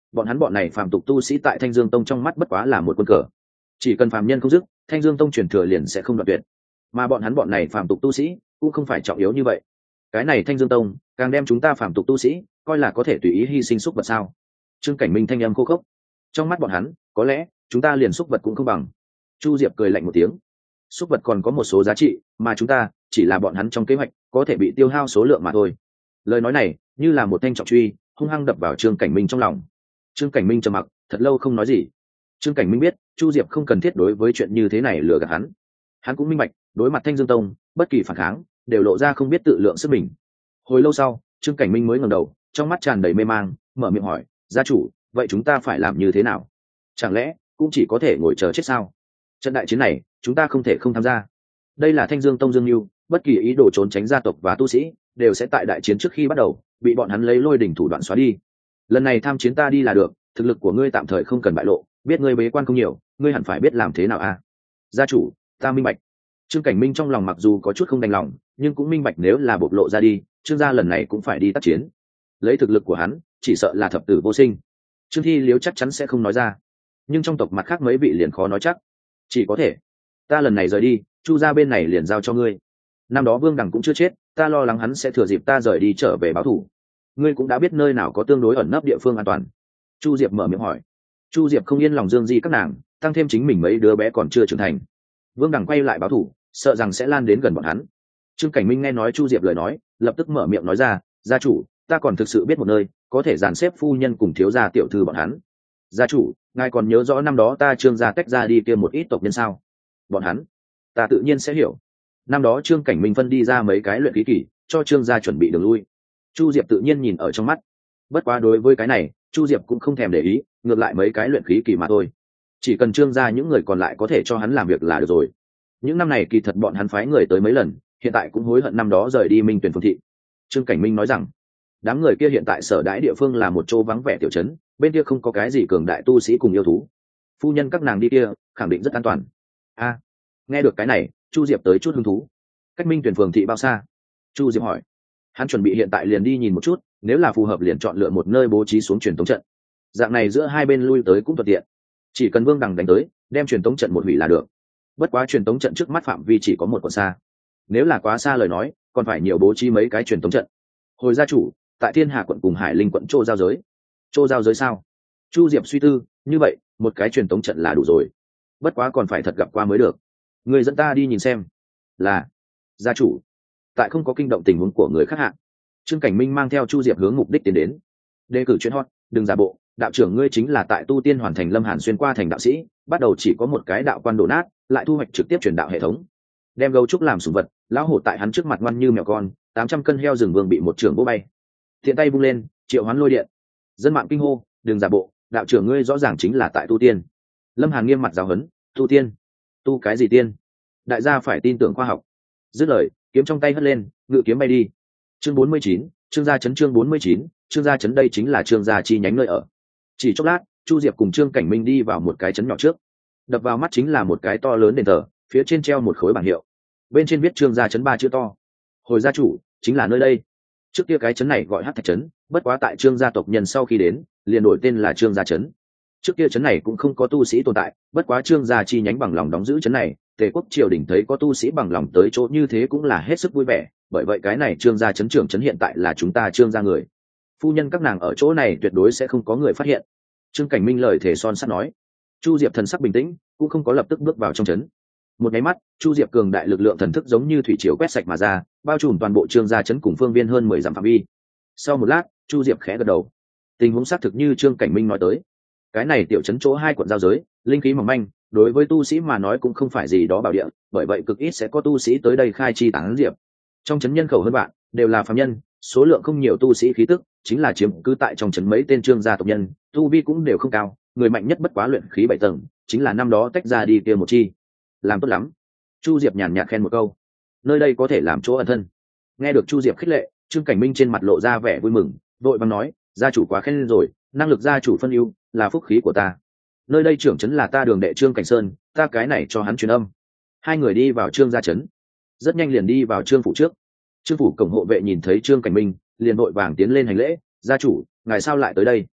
bọn hắn bọn này phàm tục tu sĩ tại Thanh Dương Tông trong mắt bất quá là một quân cờ, chỉ cần phàm nhân không dứt, Thanh Dương Tông truyền thừa liền sẽ không đoạn tuyệt. Mà bọn hắn bọn này phàm tục tu sĩ cũng không phải trọng yếu như vậy. Cái này Thanh Dương Tông càng đem chúng ta phàm tục tu sĩ coi là có thể tùy ý hy sinh xúc vật sao? Trương Cảnh Minh thanh âm khô khốc. Trong mắt bọn hắn, có lẽ chúng ta liền xúc vật cũng không bằng. Chu Diệp cười lạnh một tiếng. Xúc vật còn có một số giá trị, mà chúng ta chỉ là bọn hắn trong kế hoạch có thể bị tiêu hao số lượng mà thôi. Lời nói này như là một thanh trọng truy, hung hăng đập vào Trương Cảnh Minh trong lòng. Trương Cảnh Minh trầm mặc, thật lâu không nói gì. Trương Cảnh Minh biết, Chu Diệp không cần thiết đối với chuyện như thế này lừa gạt hắn. Hắn cũng minh bạch, đối mặt Thanh Dương Tông, bất kỳ phản kháng đều lộ ra không biết tự lượng sức mình. Hồi lâu sau, Trương Cảnh Minh mới ngẩng đầu, trong mắt tràn đầy mê mang, mở miệng hỏi, "Gia chủ, vậy chúng ta phải làm như thế nào? Chẳng lẽ cũng chỉ có thể ngồi chờ chết sao? Trận đại chiến này, chúng ta không thể không tham gia. Đây là Thanh Dương Tông dương mưu, bất kỳ ý đồ trốn tránh gia tộc và tu sĩ đều sẽ tại đại chiến trước khi bắt đầu bị bọn hắn lấy lôi đỉnh thủ đoạn xóa đi. Lần này tham chiến ta đi là được, thực lực của ngươi tạm thời không cần bại lộ, biết ngươi bế quan không nhiều, ngươi hẳn phải biết làm thế nào a?" À? Gia chủ, ta minh bạch. Trương Cảnh Minh trong lòng mặc dù có chút không đành lòng, nhưng cũng minh bạch nếu là bộc lộ ra đi, Trương gia lần này cũng phải đi tác chiến. Lấy thực lực của hắn, chỉ sợ là thập tử vô sinh. Trương Thi Liếu chắc chắn sẽ không nói ra, nhưng trong tộc mặt khác mấy vị liền khó nói chắc. Chỉ có thể, ta lần này rời đi, Chu gia bên này liền giao cho ngươi. Năm đó Vương Đằng cũng chưa chết, ta lo lắng hắn sẽ thừa dịp ta rời đi trở về báo thù. Ngươi cũng đã biết nơi nào có tương đối ẩn nấp địa phương an toàn. Chu Diệp mở miệng hỏi. Chu Diệp không yên lòng Dương Di các nàng, tăng thêm chính mình mấy đứa bé còn chưa trưởng thành. Vương Đằng quay lại báo thù, sợ rằng sẽ lan đến gần bọn hắn. Trương Cảnh Minh nghe nói Chu Diệp lời nói, lập tức mở miệng nói ra, gia chủ, ta còn thực sự biết một nơi có thể dàn xếp phu nhân cùng thiếu gia tiểu thư bọn hắn. Gia chủ, ngài còn nhớ rõ năm đó ta Trương gia tách ra đi kia một ít tộc nhân sao? Bọn hắn, ta tự nhiên sẽ hiểu. Năm đó Trương Cảnh Minh phân đi ra mấy cái luyện khí kỳ, cho Trương gia chuẩn bị đường lui. Chu Diệp tự nhiên nhìn ở trong mắt. Bất quá đối với cái này, Chu Diệp cũng không thèm để ý, ngược lại mấy cái luyện khí kỳ mà thôi. Chỉ cần Trương gia những người còn lại có thể cho hắn làm việc là được rồi. Những năm này kỳ thật bọn hắn phái người tới mấy lần, hiện tại cũng hối hận năm đó rời đi Minh Tuyển Phương thị. Trương Cảnh Minh nói rằng, đám người kia hiện tại sở đãi địa phương là một chỗ vắng vẻ tiểu trấn, bên kia không có cái gì cường đại tu sĩ cùng yêu thú. Phu nhân các nàng đi kia, khẳng định rất an toàn. A, à, nghe được cái này, Chu Diệp tới chút hứng thú. Cách Minh Tuyển Phường thị bao xa? Chu Diệp hỏi. Hắn chuẩn bị hiện tại liền đi nhìn một chút, nếu là phù hợp liền chọn lựa một nơi bố trí xuống truyền tống trận. Dạng này giữa hai bên lui tới cũng thuận tiện. Chỉ cần Vương Đằng đánh tới, đem truyền tống trận một hủy là được. Bất quá truyền tống trận trước mắt phạm vi chỉ có một quận xa. Nếu là quá xa lời nói, còn phải nhiều bố trí mấy cái truyền tống trận. Hồi gia chủ, tại Thiên Hà quận cùng Hải Linh quận chỗ giao giới. Chỗ giao giới sao? Chu Diệp suy tư, như vậy, một cái truyền tống trận là đủ rồi. Bất quá còn phải thật gặp qua mới được. Người dẫn ta đi nhìn xem. Là, gia chủ. Tại không có kinh động tình huống của người khác hạng, Trương Cảnh Minh mang theo Chu Diệp hướng mục đích tiến đến. Đề cử chuyện hot, đừng giả bộ, đạo trưởng ngươi chính là tại tu tiên hoàn thành Lâm Hàn xuyên qua thành đạo sĩ, bắt đầu chỉ có một cái đạo quan đổ nát, lại thu hoạch trực tiếp truyền đạo hệ thống. Đem gấu trúc làm sủng vật, lão hổ tại hắn trước mặt ngoan như mèo con, tám trăm cân heo rừng vương bị một trưởng vỗ bay. Thiện tay vung lên, triệu hoán lôi điện. Dân mạng kinh hô, đừng giả bộ, đạo trưởng ngươi rõ ràng chính là tại tu tiên. Lâm Hàn nghiêm mặt giáo huấn, tu tiên? Tu cái gì tiên? Đại gia phải tin tưởng khoa học. Dứt lời, kiếm trong tay hất lên, ngự kiếm bay đi. Chương bốn mươi chín, Trương gia trấn chương bốn mươi chín, Trương gia trấn đây chính là Trương gia chi nhánh nơi ở. Chỉ chốc lát, Chu Diệp cùng Trương Cảnh Minh đi vào một cái trấn nhỏ trước. Đập vào mắt chính là một cái to lớn đền thờ, phía trên treo một khối bảng hiệu. Bên trên viết Trương gia trấn ba chữ to. Hồi gia chủ, chính là nơi đây. Trước kia cái trấn này gọi Hắc Thạch trấn, bất quá tại Trương gia tộc nhân sau khi đến, liền đổi tên là Trương gia trấn. Trước kia trấn này cũng không có tu sĩ tồn tại, bất quá Trương gia chi nhánh bằng lòng đóng giữ trấn này, Tề quốc triều đình thấy có tu sĩ bằng lòng tới chỗ như thế cũng là hết sức vui vẻ, bởi vậy cái này Trương gia trấn trưởng trấn hiện tại là chúng ta Trương gia người. Phu nhân các nàng ở chỗ này tuyệt đối sẽ không có người phát hiện. Trương Cảnh Minh lời thề son sắt nói. Chu Diệp thần sắc bình tĩnh, cũng không có lập tức bước vào trong trấn. Một cái mắt, Chu Diệp cường đại lực lượng thần thức giống như thủy triều quét sạch mà ra, bao trùm toàn bộ Trương gia trấn cùng phương viên hơn mười dặm phạm vi. Sau một lát, Chu Diệp khẽ gật đầu. Tình huống xác thực như Trương Cảnh Minh nói tới. Cái này tiểu trấn chỗ hai quận giao giới, linh khí mỏng manh, đối với tu sĩ mà nói cũng không phải gì đó bảo địa, bởi vậy cực ít sẽ có tu sĩ tới đây khai chi tán diệp. Trong trấn nhân khẩu hơn bạn, đều là phàm nhân, số lượng không nhiều tu sĩ khí tức, chính là chiếm cứ tại trong trấn mấy tên Trương gia tộc nhân, tu vi cũng đều không cao, người mạnh nhất bất quá luyện khí bảy tầng, chính là năm đó tách ra đi kia một chi. Làm tốt lắm. Chu Diệp nhàn nhạt khen một câu. Nơi đây có thể làm chỗ ẩn thân. Nghe được Chu Diệp khích lệ, Trương Cảnh Minh trên mặt lộ ra vẻ vui mừng, vội vàng nói, gia chủ quá khen rồi, năng lực gia chủ phân ưu, là phúc khí của ta. Nơi đây trưởng trấn là ta đường đệ Trương Cảnh Sơn, ta cái này cho hắn truyền âm. Hai người đi vào Trương gia trấn, rất nhanh liền đi vào Trương phủ trước. Trương phủ cổng hộ vệ nhìn thấy Trương Cảnh Minh, liền vội vàng tiến lên hành lễ, gia chủ, ngài sao lại tới đây?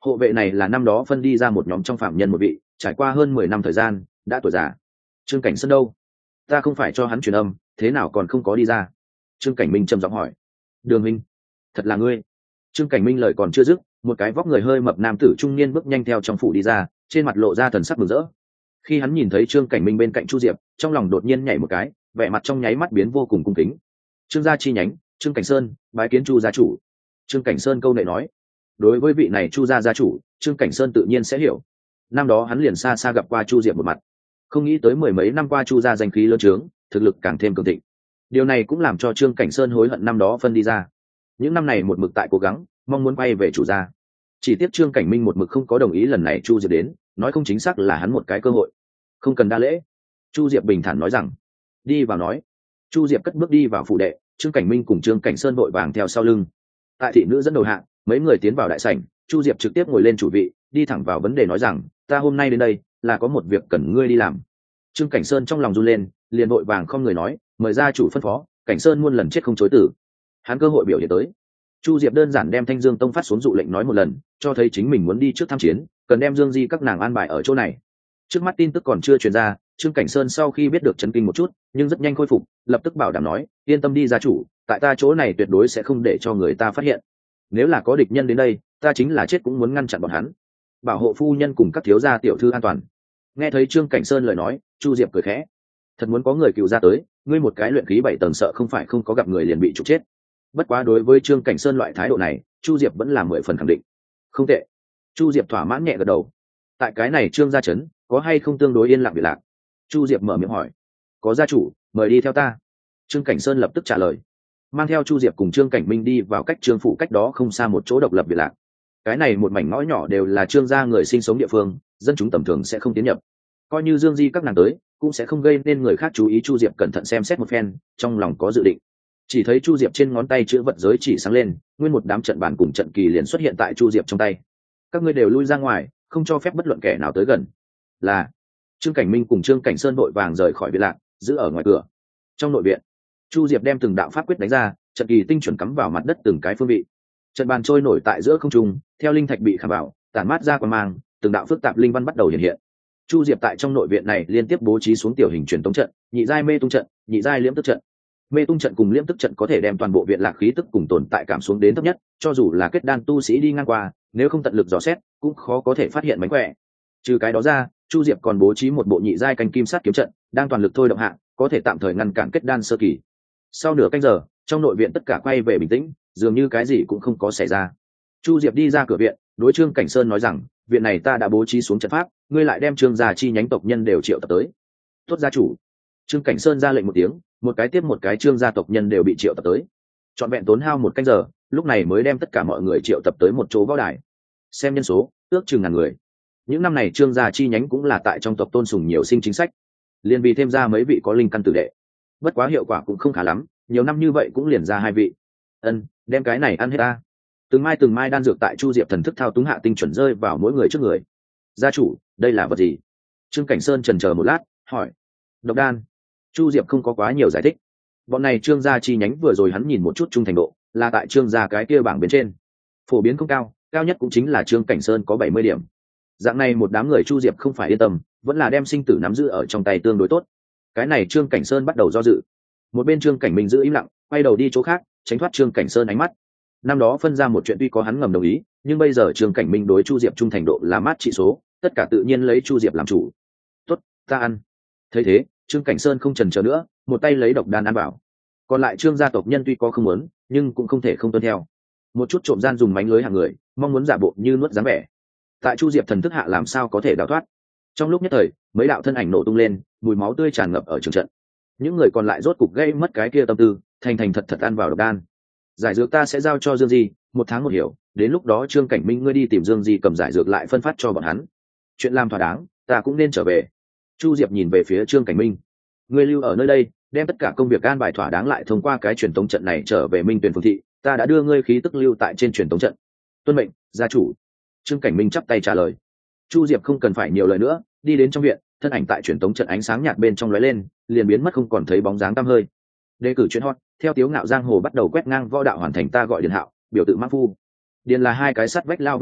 Hộ vệ này là năm đó phân đi ra một nhóm trong phạm nhân một vị, trải qua hơn mười năm thời gian đã tuổi già. Trương Cảnh Sơn đâu? Ta không phải cho hắn truyền âm, thế nào còn không có đi ra? Trương Cảnh Minh trầm giọng hỏi. Đường Minh, thật là ngươi? Trương Cảnh Minh lời còn chưa dứt, một cái vóc người hơi mập nam tử trung niên bước nhanh theo trong phủ đi ra, trên mặt lộ ra thần sắc mừng rỡ. Khi hắn nhìn thấy Trương Cảnh Minh bên cạnh Chu Diệp, trong lòng đột nhiên nhảy một cái, vẻ mặt trong nháy mắt biến vô cùng cung kính. Trương gia chi nhánh, Trương Cảnh Sơn, bái kiến Chu gia chủ. Trương Cảnh Sơn câu nệ nói. Đối với vị này Chu gia gia chủ, Trương Cảnh Sơn tự nhiên sẽ hiểu. Năm đó hắn liền xa xa gặp qua Chu Diệp một mặt, không nghĩ tới mười mấy năm qua Chu gia danh khí lớn trướng, thực lực càng thêm cường thịnh. Điều này cũng làm cho Trương Cảnh Sơn hối hận năm đó phân đi ra. Những năm này một mực tại cố gắng, mong muốn quay về chủ gia. Chỉ tiếc Trương Cảnh Minh một mực không có đồng ý lần này Chu Diệp đến, nói không chính xác là hắn một cái cơ hội. Không cần đa lễ. Chu Diệp bình thản nói rằng. Đi vào nói. Chu Diệp cất bước đi vào phủ đệ, Trương Cảnh Minh cùng Trương Cảnh Sơn vội vàng theo sau lưng. Tại thị nữ dẫn đầu hạng, mấy người tiến vào đại sảnh, Chu Diệp trực tiếp ngồi lên chủ vị, đi thẳng vào vấn đề nói rằng, ta hôm nay đến đây là có một việc cần ngươi đi làm. Trương Cảnh Sơn trong lòng run lên, liền vội vàng không người nói, mời gia chủ phân phó. Cảnh Sơn muôn lần chết không chối từ. Hắn cơ hội biểu hiện tới. Chu Diệp đơn giản đem Thanh Dương Tông phát xuống dụ lệnh nói một lần, cho thấy chính mình muốn đi trước tham chiến, cần đem Dương Di các nàng an bài ở chỗ này. Trước mắt tin tức còn chưa truyền ra, Trương Cảnh Sơn sau khi biết được chấn kinh một chút, nhưng rất nhanh khôi phục, lập tức bảo đảm nói, yên tâm đi gia chủ, tại ta chỗ này tuyệt đối sẽ không để cho người ta phát hiện. Nếu là có địch nhân đến đây, ta chính là chết cũng muốn ngăn chặn bọn hắn, bảo hộ phu nhân cùng các thiếu gia tiểu thư an toàn. Nghe thấy Trương Cảnh Sơn lời nói, Chu Diệp cười khẽ, thật muốn có người cựu ra tới, ngươi một cái luyện khí bảy tầng sợ không phải không có gặp người liền bị trục chết. Bất quá đối với Trương Cảnh Sơn loại thái độ này, Chu Diệp vẫn là mười phần khẳng định. Không tệ. Chu Diệp thỏa mãn nhẹ gật đầu. Tại cái này Trương gia trấn, có hay không tương đối yên lặng biệt lạc? Chu Diệp mở miệng hỏi. Có gia chủ, mời đi theo ta. Trương Cảnh Sơn lập tức trả lời. Mang theo Chu Diệp cùng Trương Cảnh Minh đi vào cách Trương phủ cách đó không xa một chỗ độc lập biệt lạc. Cái này một mảnh ngõ nhỏ đều là Trương gia người sinh sống địa phương, dân chúng tầm thường sẽ không tiến nhập. Coi như Dương Di các nàng tới, cũng sẽ không gây nên người khác chú ý. Chu Diệp cẩn thận xem xét một phen, trong lòng có dự định. Chỉ thấy Chu Diệp trên ngón tay chữ vật giới chỉ sáng lên, nguyên một đám trận bàn cùng trận kỳ liền xuất hiện tại Chu Diệp trong tay. Các ngươi đều lui ra ngoài, không cho phép bất luận kẻ nào tới gần. Là. Trương Cảnh Minh cùng Trương Cảnh Sơn vội vàng rời khỏi biệt lạc, giữ ở ngoài cửa. Trong nội viện, Chu Diệp đem từng đạo pháp quyết đánh ra, trận kỳ tinh chuẩn cắm vào mặt đất từng cái phương vị. Trận bàn trôi nổi tại giữa không trung, theo linh thạch bị khảm vào, tản mát ra quang mang, từng đạo phức tạp linh văn bắt đầu hiện hiện. Chu Diệp tại trong nội viện này liên tiếp bố trí xuống tiểu hình truyền tống trận, nhị giai mê tung trận, nhị giai liễm tức trận. Mê tung trận cùng liễm tức trận có thể đem toàn bộ viện lạc khí tức cùng tồn tại cảm xuống đến thấp nhất, cho dù là kết đan tu sĩ đi ngang qua, nếu không tận lực dò xét, cũng khó có thể phát hiện mánh khỏe. Trừ cái đó ra, Chu Diệp còn bố trí một bộ nhị giai canh kim sát kiếm trận, đang toàn lực thôi động hạ, có thể tạm thời ngăn cản kết đan sơ kỳ. Sau nửa canh giờ, trong nội viện tất cả quay về bình tĩnh, dường như cái gì cũng không có xảy ra. Chu Diệp đi ra cửa viện, đối Trương Cảnh Sơn nói rằng, viện này ta đã bố trí xuống trận pháp, ngươi lại đem Trương gia chi nhánh tộc nhân đều triệu tập tới. Tốt gia chủ. Trương Cảnh Sơn ra lệnh một tiếng, một cái tiếp một cái Trương gia tộc nhân đều bị triệu tập tới. Trọn vẹn tốn hao một canh giờ, lúc này mới đem tất cả mọi người triệu tập tới một chỗ võ đài. Xem nhân số, ước chừng ngàn người. Những năm này Trương gia chi nhánh cũng là tại trong tộc tôn sùng nhiều sinh chính sách, liền vì thêm ra mấy vị có linh căn tử đệ. Bất quá hiệu quả cũng không khá lắm, nhiều năm như vậy cũng liền ra hai vị. Ân, đem cái này ăn hết ta. Từng mai từng mai đan dược tại Chu Diệp thần thức thao túng hạ tinh chuẩn rơi vào mỗi người trước người. Gia chủ, đây là vật gì? Trương Cảnh Sơn chần chờ một lát, hỏi. Độc đan. Chu Diệp không có quá nhiều giải thích. Bọn này Trương gia chi nhánh vừa rồi hắn nhìn một chút trung thành độ, là tại Trương gia cái kia bảng bên trên. Phổ biến không cao, cao nhất cũng chính là Trương Cảnh Sơn có bảy mươi điểm. Dạng này một đám người Chu Diệp không phải yên tâm, vẫn là đem sinh tử nắm giữ ở trong tay tương đối tốt. Cái này Trương Cảnh Sơn bắt đầu do dự. Một bên Trương Cảnh Minh giữ im lặng, quay đầu đi chỗ khác, tránh thoát Trương Cảnh Sơn ánh mắt. Năm đó phân ra một chuyện tuy có hắn ngầm đồng ý, nhưng bây giờ Trương Cảnh Minh đối Chu Diệp trung thành độ là mát trị số, tất cả tự nhiên lấy Chu Diệp làm chủ. Tốt, ta ăn. Thấy thế, Trương Cảnh Sơn không chần chờ nữa, một tay lấy độc đan ăn bảo. Còn lại Trương gia tộc nhân tuy có không muốn, nhưng cũng không thể không tuân theo. Một chút trộm gian dùng mánh lưới hàng người, mong muốn giả bộ như nuốt dáng vẻ. Tại Chu Diệp thần thức hạ làm sao có thể đào thoát. Trong lúc nhất thời, mấy đạo thân ảnh nổ tung lên, mùi máu tươi tràn ngập ở trường trận. Những người còn lại rốt cục gây mất cái kia tâm tư, thành thành thật thật ăn vào độc đan. Giải dược ta sẽ giao cho Dương Di, một tháng một hiểu, đến lúc đó Trương Cảnh Minh ngươi đi tìm Dương Di cầm giải dược lại phân phát cho bọn hắn. Chuyện làm thỏa đáng, ta cũng nên trở về. Chu Diệp nhìn về phía Trương Cảnh Minh. Ngươi lưu ở nơi đây, đem tất cả công việc an bài thỏa đáng lại thông qua cái truyền tống trận này trở về Minh Tuyền Phương thị, ta đã đưa ngươi khí tức lưu tại trên truyền tống trận. Tuân mệnh, gia chủ. Trương Cảnh Minh chắp tay trả lời. Chu Diệp không cần phải nhiều lời nữa, đi đến trong viện, thân ảnh tại truyền tống trận ánh sáng nhạt bên trong lóe lên, liền biến mất không còn thấy bóng dáng tăm hơi. Đề cử chuyên hot, theo Tiếu Ngạo giang hồ bắt đầu quét ngang võ đạo hoàn thành, ta gọi Điền Hạo, biểu tự Mã Phu. Điền là hai cái sắt vách lao vương điền,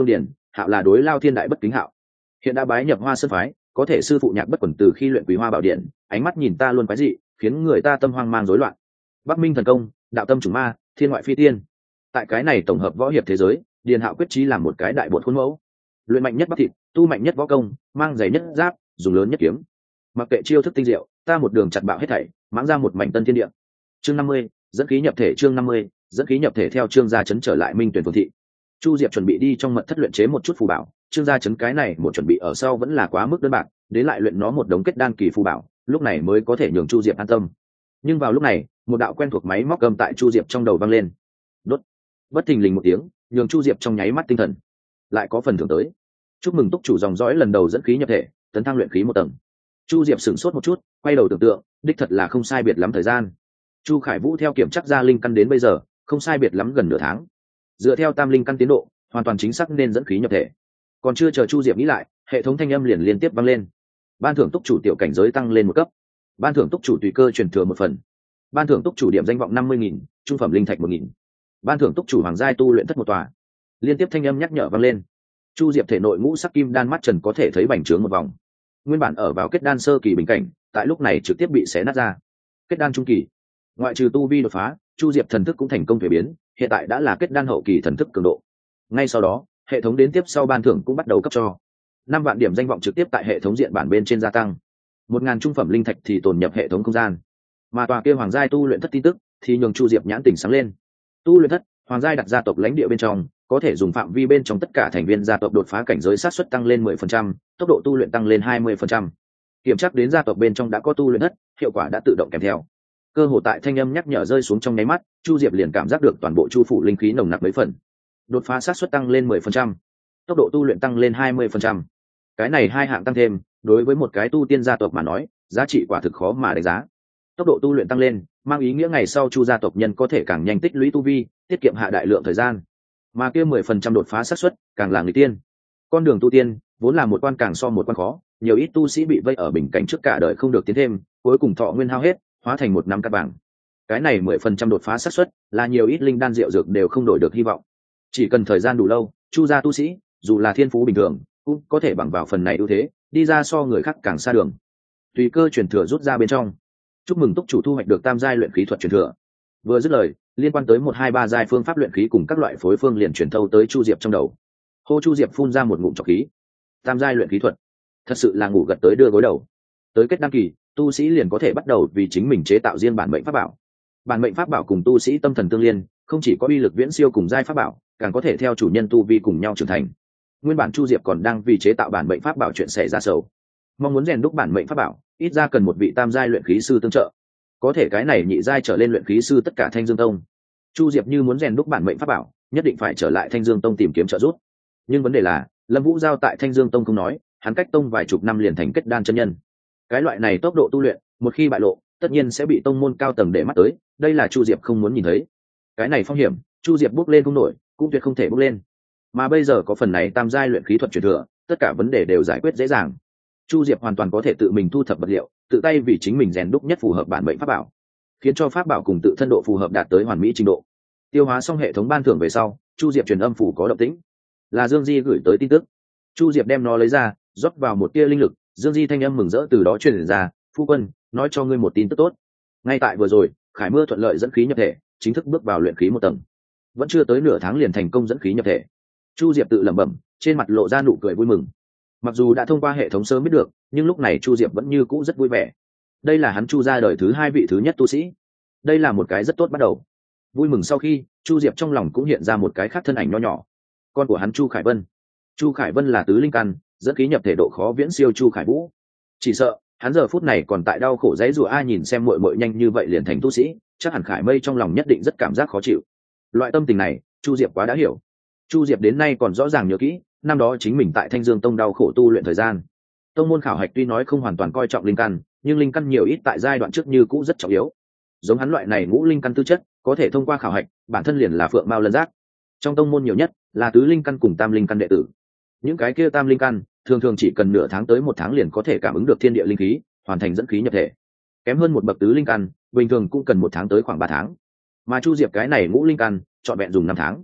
Hạo là đối Lao Thiên Đại bất kính Hạo, hiện đã bái nhập Hoa Sơn phái, có thể sư phụ Nhạc Bất Quần từ khi luyện Quý Hoa Bảo Điện, ánh mắt nhìn ta luôn quái dị, khiến người ta tâm hoang mang rối loạn. Bắc Minh thần công, đạo tâm chủng ma, thiên ngoại phi tiên. Tại cái này tổng hợp võ hiệp thế giới, Điền Hạo quyết chí làm một cái đại bột khuôn mẫu. Luyện mạnh nhất bắp thịt, tu mạnh nhất võ công, mang giày nhất giáp, dùng lớn nhất kiếm. Mặc kệ chiêu thức tinh diệu, ta một đường chặt bạo hết thảy, mãng ra một mảnh tân thiên địa. Chương năm mươi, dẫn khí nhập thể. Chương năm mươi, dẫn khí nhập thể. Theo Trương Gia Chấn trở lại Minh Tuyển Phường thị, Chu Diệp chuẩn bị đi trong mật thất luyện chế một chút phù bảo. Trương Gia Chấn cái này một chuẩn bị ở sau vẫn là quá mức đơn bạc, đến lại luyện nó một đống kết đan kỳ phù bảo, lúc này mới có thể nhường Chu Diệp an tâm. Nhưng vào lúc này, một đạo quen thuộc máy móc gầm tại Chu Diệp trong đầu vang lên. Đốt. Bất thình lình một tiếng, nhường Chu Diệp trong nháy mắt tinh thần. Lại có phần thưởng tới. Chúc mừng túc chủ dòng dõi lần đầu dẫn khí nhập thể, tấn thăng luyện khí một tầng. Chu Diệp sửng sốt một chút, quay đầu tưởng tượng, đích thật là không sai biệt lắm thời gian. Chu Khải Vũ theo kiểm chắc ra linh căn đến bây giờ, không sai biệt lắm gần nửa tháng. Dựa theo tam linh căn tiến độ, hoàn toàn chính xác nên dẫn khí nhập thể. Còn chưa chờ Chu Diệp nghĩ lại, hệ thống thanh âm liền liên tiếp vang lên. Ban thưởng túc chủ tiểu cảnh giới tăng lên một cấp. Ban thưởng túc chủ tùy cơ truyền thừa một phần. Ban thưởng túc chủ điểm danh vọng năm mươi nghìn, trung phẩm linh thạch một nghìn. Ban thưởng túc chủ hoàng giai tu luyện thất một tòa. Liên tiếp thanh âm nhắc nhở vang lên. Chu Diệp thể nội ngũ sắc kim đan mắt trần có thể thấy bành trướng một vòng. Nguyên bản ở vào kết đan sơ kỳ bình cảnh, tại lúc này trực tiếp bị xé nát ra. Kết đan trung kỳ, ngoại trừ tu vi đột phá, Chu Diệp thần thức cũng thành công thuế biến, hiện tại đã là kết đan hậu kỳ thần thức cường độ. Ngay sau đó, hệ thống đến tiếp sau ban thưởng cũng bắt đầu cấp cho. Năm vạn điểm danh vọng trực tiếp tại hệ thống diện bản bên trên gia tăng. Một ngàn trung phẩm linh thạch thì tồn nhập hệ thống không gian. Mà tòa kia hoàng giai tu luyện thất tin tức thì nhường Chu Diệp nhãn tỉnh sáng lên. Tu luyện thất, hoàng giai đặt gia tộc lãnh địa bên trong, có thể dùng phạm vi bên trong tất cả thành viên gia tộc đột phá cảnh giới sát suất tăng lên mười phần trăm, tốc độ tu luyện tăng lên hai mươi phần trăm. Kiểm tra đến gia tộc bên trong đã có tu luyện thất, hiệu quả đã tự động kèm theo. Cơ hồ tại thanh âm nhắc nhở rơi xuống trong nháy mắt, Chu Diệp liền cảm giác được toàn bộ chu phủ linh khí nồng nặc mấy phần. Đột phá sát suất tăng lên mười phần trăm, tốc độ tu luyện tăng lên hai mươi phần trăm. Cái này hai hạng tăng thêm, đối với một cái tu tiên gia tộc mà nói, giá trị quả thực khó mà đánh giá. Tốc độ tu luyện tăng lên, mang ý nghĩa ngày sau Chu gia tộc nhân có thể càng nhanh tích lũy tu vi, tiết kiệm hạ đại lượng thời gian. Mà kia mười phần trăm đột phá xác suất, càng là người tiên. Con đường tu tiên vốn là một quan càng so một quan khó, nhiều ít tu sĩ bị vây ở bình cảnh trước cả đời không được tiến thêm, cuối cùng thọ nguyên hao hết, hóa thành một năm cát bảng. Cái này mười phần trăm đột phá xác suất, là nhiều ít linh đan rượu dược đều không đổi được hy vọng. Chỉ cần thời gian đủ lâu, Chu gia tu sĩ, dù là thiên phú bình thường, cũng có thể bằng vào phần này ưu thế, đi ra so người khác càng xa đường. Tùy cơ truyền thừa rút ra bên trong. Chúc mừng túc chủ thu hoạch được tam giai luyện khí thuật truyền thừa. Vừa dứt lời, liên quan tới một hai ba giai phương pháp luyện khí cùng các loại phối phương liền truyền thâu tới Chu Diệp trong đầu. Hô Chu Diệp phun ra một ngụm trọc khí. Tam giai luyện khí thuật, thật sự là ngủ gật tới đưa gối đầu. Tới kết đăng kỳ, tu sĩ liền có thể bắt đầu vì chính mình chế tạo riêng bản mệnh pháp bảo. Bản mệnh pháp bảo cùng tu sĩ tâm thần tương liên, không chỉ có uy lực viễn siêu cùng giai pháp bảo, càng có thể theo chủ nhân tu vi cùng nhau trưởng thành. Nguyên bản Chu Diệp còn đang vì chế tạo bản mệnh pháp bảo chuyện xảy ra sầu, mong muốn rèn đúc bản mệnh pháp bảo, ít ra cần một vị tam giai luyện khí sư tương trợ. Có thể cái này nhị giai trở lên luyện khí sư tất cả Thanh Dương Tông. Chu Diệp như muốn rèn đúc bản mệnh pháp bảo, nhất định phải trở lại Thanh Dương Tông tìm kiếm trợ giúp. Nhưng vấn đề là, Lâm Vũ Giao tại Thanh Dương Tông không nói, hắn cách tông vài chục năm liền thành kết đan chân nhân. Cái loại này tốc độ tu luyện, một khi bại lộ, tất nhiên sẽ bị tông môn cao tầng để mắt tới, đây là Chu Diệp không muốn nhìn thấy. Cái này phong hiểm, Chu Diệp bước lên không nổi, cũng tuyệt không thể bước lên. Mà bây giờ có phần này tam giai luyện khí thuật truyền thừa, tất cả vấn đề đều giải quyết dễ dàng. Chu Diệp hoàn toàn có thể tự mình thu thập vật liệu, tự tay vì chính mình rèn đúc nhất phù hợp bản mệnh pháp bảo, khiến cho pháp bảo cùng tự thân độ phù hợp đạt tới hoàn mỹ trình độ. Tiêu hóa xong hệ thống ban thưởng về sau, Chu Diệp truyền âm phủ có động tĩnh, là Dương Di gửi tới tin tức. Chu Diệp đem nó lấy ra, rót vào một tia linh lực, Dương Di thanh âm mừng rỡ từ đó truyền ra, "Phu quân, nói cho ngươi một tin tức tốt. Ngay tại vừa rồi, Khải Mưa thuận lợi dẫn khí nhập thể, chính thức bước vào luyện khí một tầng. Vẫn chưa tới nửa tháng liền thành công dẫn khí nhập thể." Chu Diệp tự lẩm bẩm, trên mặt lộ ra nụ cười vui mừng. Mặc dù đã thông qua hệ thống sớm biết được, nhưng lúc này Chu Diệp vẫn như cũ rất vui vẻ. Đây là hắn Chu gia đời thứ hai vị thứ nhất tu sĩ. Đây là một cái rất tốt bắt đầu. Vui mừng sau khi, Chu Diệp trong lòng cũng hiện ra một cái khác thân ảnh nho nhỏ. Con của hắn Chu Khải Vân. Chu Khải Vân là tứ linh căn, dẫn khí nhập thể độ khó viễn siêu Chu Khải Vũ. Chỉ sợ, hắn giờ phút này còn tại đau khổ giấy rủa ai nhìn xem muội muội nhanh như vậy liền thành tu sĩ, chắc hẳn Khải Mây trong lòng nhất định rất cảm giác khó chịu. Loại tâm tình này, Chu Diệp quá đã hiểu. Chu Diệp đến nay còn rõ ràng nhớ kỹ, năm đó chính mình tại Thanh Dương Tông đau khổ tu luyện thời gian. Tông môn khảo hạch tuy nói không hoàn toàn coi trọng linh căn, nhưng linh căn nhiều ít tại giai đoạn trước như cũ rất trọng yếu. Giống hắn loại này ngũ linh căn tư chất, có thể thông qua khảo hạch, bản thân liền là phượng mao lân giác. Trong tông môn nhiều nhất là tứ linh căn cùng tam linh căn đệ tử. Những cái kia tam linh căn, thường thường chỉ cần nửa tháng tới một tháng liền có thể cảm ứng được thiên địa linh khí, hoàn thành dẫn khí nhập thể. Kém hơn một bậc tứ linh căn, bình thường cũng cần một tháng tới khoảng ba tháng. Mà Chu Diệp cái này ngũ linh căn, trọn vẹn dùng năm tháng.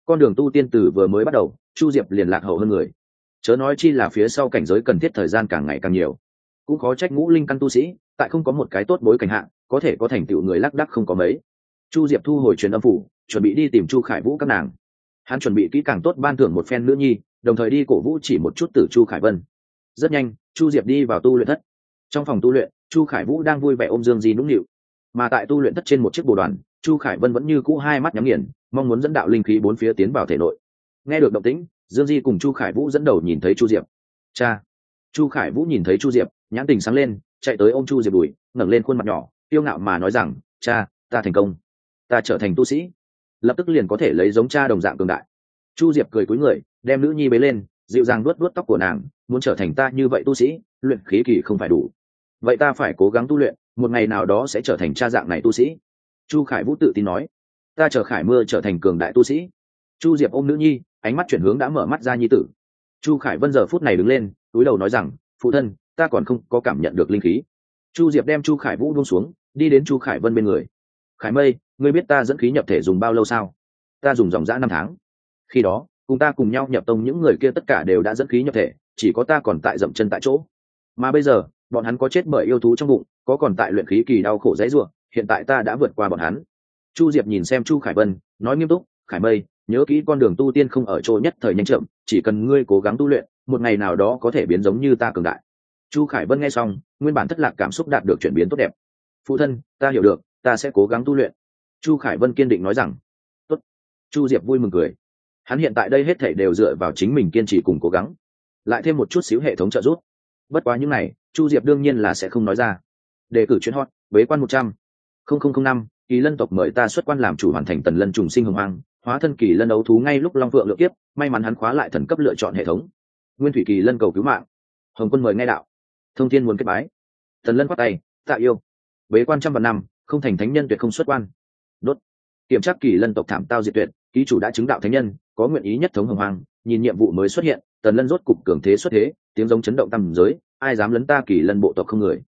con đường tu tiên tử vừa mới bắt đầu Chu Diệp liền lạc hậu hơn người, chớ nói chi là phía sau cảnh giới cần thiết thời gian càng ngày càng nhiều. Cũng khó trách ngũ linh căn tu sĩ tại không có một cái tốt bối cảnh hạng có thể có thành tựu người lác đác không có mấy. Chu Diệp thu hồi truyền âm phủ, chuẩn bị đi tìm Chu Khải Vũ các nàng. Hắn chuẩn bị kỹ càng tốt ban thưởng một phen nữ nhi, đồng thời đi cổ vũ chỉ một chút từ Chu Khải Vân. Rất nhanh Chu Diệp đi vào tu luyện thất. Trong phòng tu luyện Chu Khải Vũ đang vui vẻ ôm Dương Di nũng nịu, mà tại tu luyện thất trên một chiếc bồ đoàn, Chu Khải Vân vẫn như cũ hai mắt nhắm nghiền, mong muốn dẫn đạo linh khí bốn phía tiến vào thể nội. Nghe được động tĩnh, Dương Di cùng Chu Khải Vũ dẫn đầu nhìn thấy Chu Diệp. Cha! Chu Khải Vũ nhìn thấy Chu Diệp, nhãn tình sáng lên, chạy tới ôm Chu Diệp đùi, ngẩng lên khuôn mặt nhỏ, tiêu ngạo mà nói rằng, cha, ta thành công, ta trở thành tu sĩ, lập tức liền có thể lấy giống cha đồng dạng cường đại. Chu Diệp cười cúi người, đem nữ nhi bế lên, dịu dàng vuốt vuốt tóc của nàng, muốn trở thành ta như vậy tu sĩ, luyện khí kỳ không phải đủ, vậy ta phải cố gắng tu luyện, một ngày nào đó sẽ trở thành cha dạng này tu sĩ. Chu Khải Vũ tự tin nói, ta chờ Khải Mưa trở thành cường đại tu sĩ. Chu Diệp ôm nữ nhi, ánh mắt chuyển hướng đã mở mắt ra nhi tử. Chu Khải Vân giờ phút này đứng lên, cúi đầu nói rằng, phụ thân, ta còn không có cảm nhận được linh khí. Chu Diệp đem Chu Khải Vũ buông xuống, đi đến Chu Khải Vân bên người. Khải Mây, ngươi biết ta dẫn khí nhập thể dùng bao lâu sao? Ta dùng dòng dã năm tháng. Khi đó cùng ta cùng nhau nhập tông những người kia tất cả đều đã dẫn khí nhập thể, chỉ có ta còn tại dậm chân tại chỗ. Mà bây giờ bọn hắn có chết bởi yêu thú trong bụng, có còn tại luyện khí kỳ đau khổ dãy rủa, hiện tại ta đã vượt qua bọn hắn. Chu Diệp nhìn xem Chu Khải Vân, nói nghiêm túc, Khải Mây, nhớ kỹ con đường tu tiên không ở chỗ nhất thời nhanh chậm, chỉ cần ngươi cố gắng tu luyện, một ngày nào đó có thể biến giống như ta cường đại. Chu Khải Vân nghe xong, nguyên bản thất lạc cảm xúc đạt được chuyển biến tốt đẹp. Phụ thân, ta hiểu được, ta sẽ cố gắng tu luyện. Chu Khải Vân kiên định nói rằng. Tốt. Chu Diệp vui mừng cười. Hắn hiện tại đây hết thảy đều dựa vào chính mình kiên trì cùng cố gắng, lại thêm một chút xíu hệ thống trợ giúp. Bất quá những này, Chu Diệp đương nhiên là sẽ không nói ra. Đề cử chuyên hot, bế quan một trăm nghìn năm, Kỳ Lân tộc mời ta xuất quan làm chủ hoàn thành Tần Lân trùng sinh hồng hoang, hóa thân Kỳ Lân ấu thú ngay lúc Long Vượng lượng kiếp, may mắn hắn khóa lại thần cấp lựa chọn hệ thống. Nguyên Thủy Kỳ Lân cầu cứu mạng. Hồng Quân mời ngay đạo. Thông Thiên muốn kết bái. Tần Lân quát tay, tạ yêu. Bế quan trăm vạn năm, không thành thánh nhân tuyệt không xuất quan. Đốt. Kiểm tra Kỳ Lân tộc thảm tao diệt tuyệt, ký chủ đã chứng đạo thánh nhân, có nguyện ý nhất thống hồng hoang, nhìn nhiệm vụ mới xuất hiện, Tần Lân rốt cục cường thế xuất thế, tiếng giống chấn động tầm giới, ai dám lấn ta Kỳ Lân bộ tộc không người.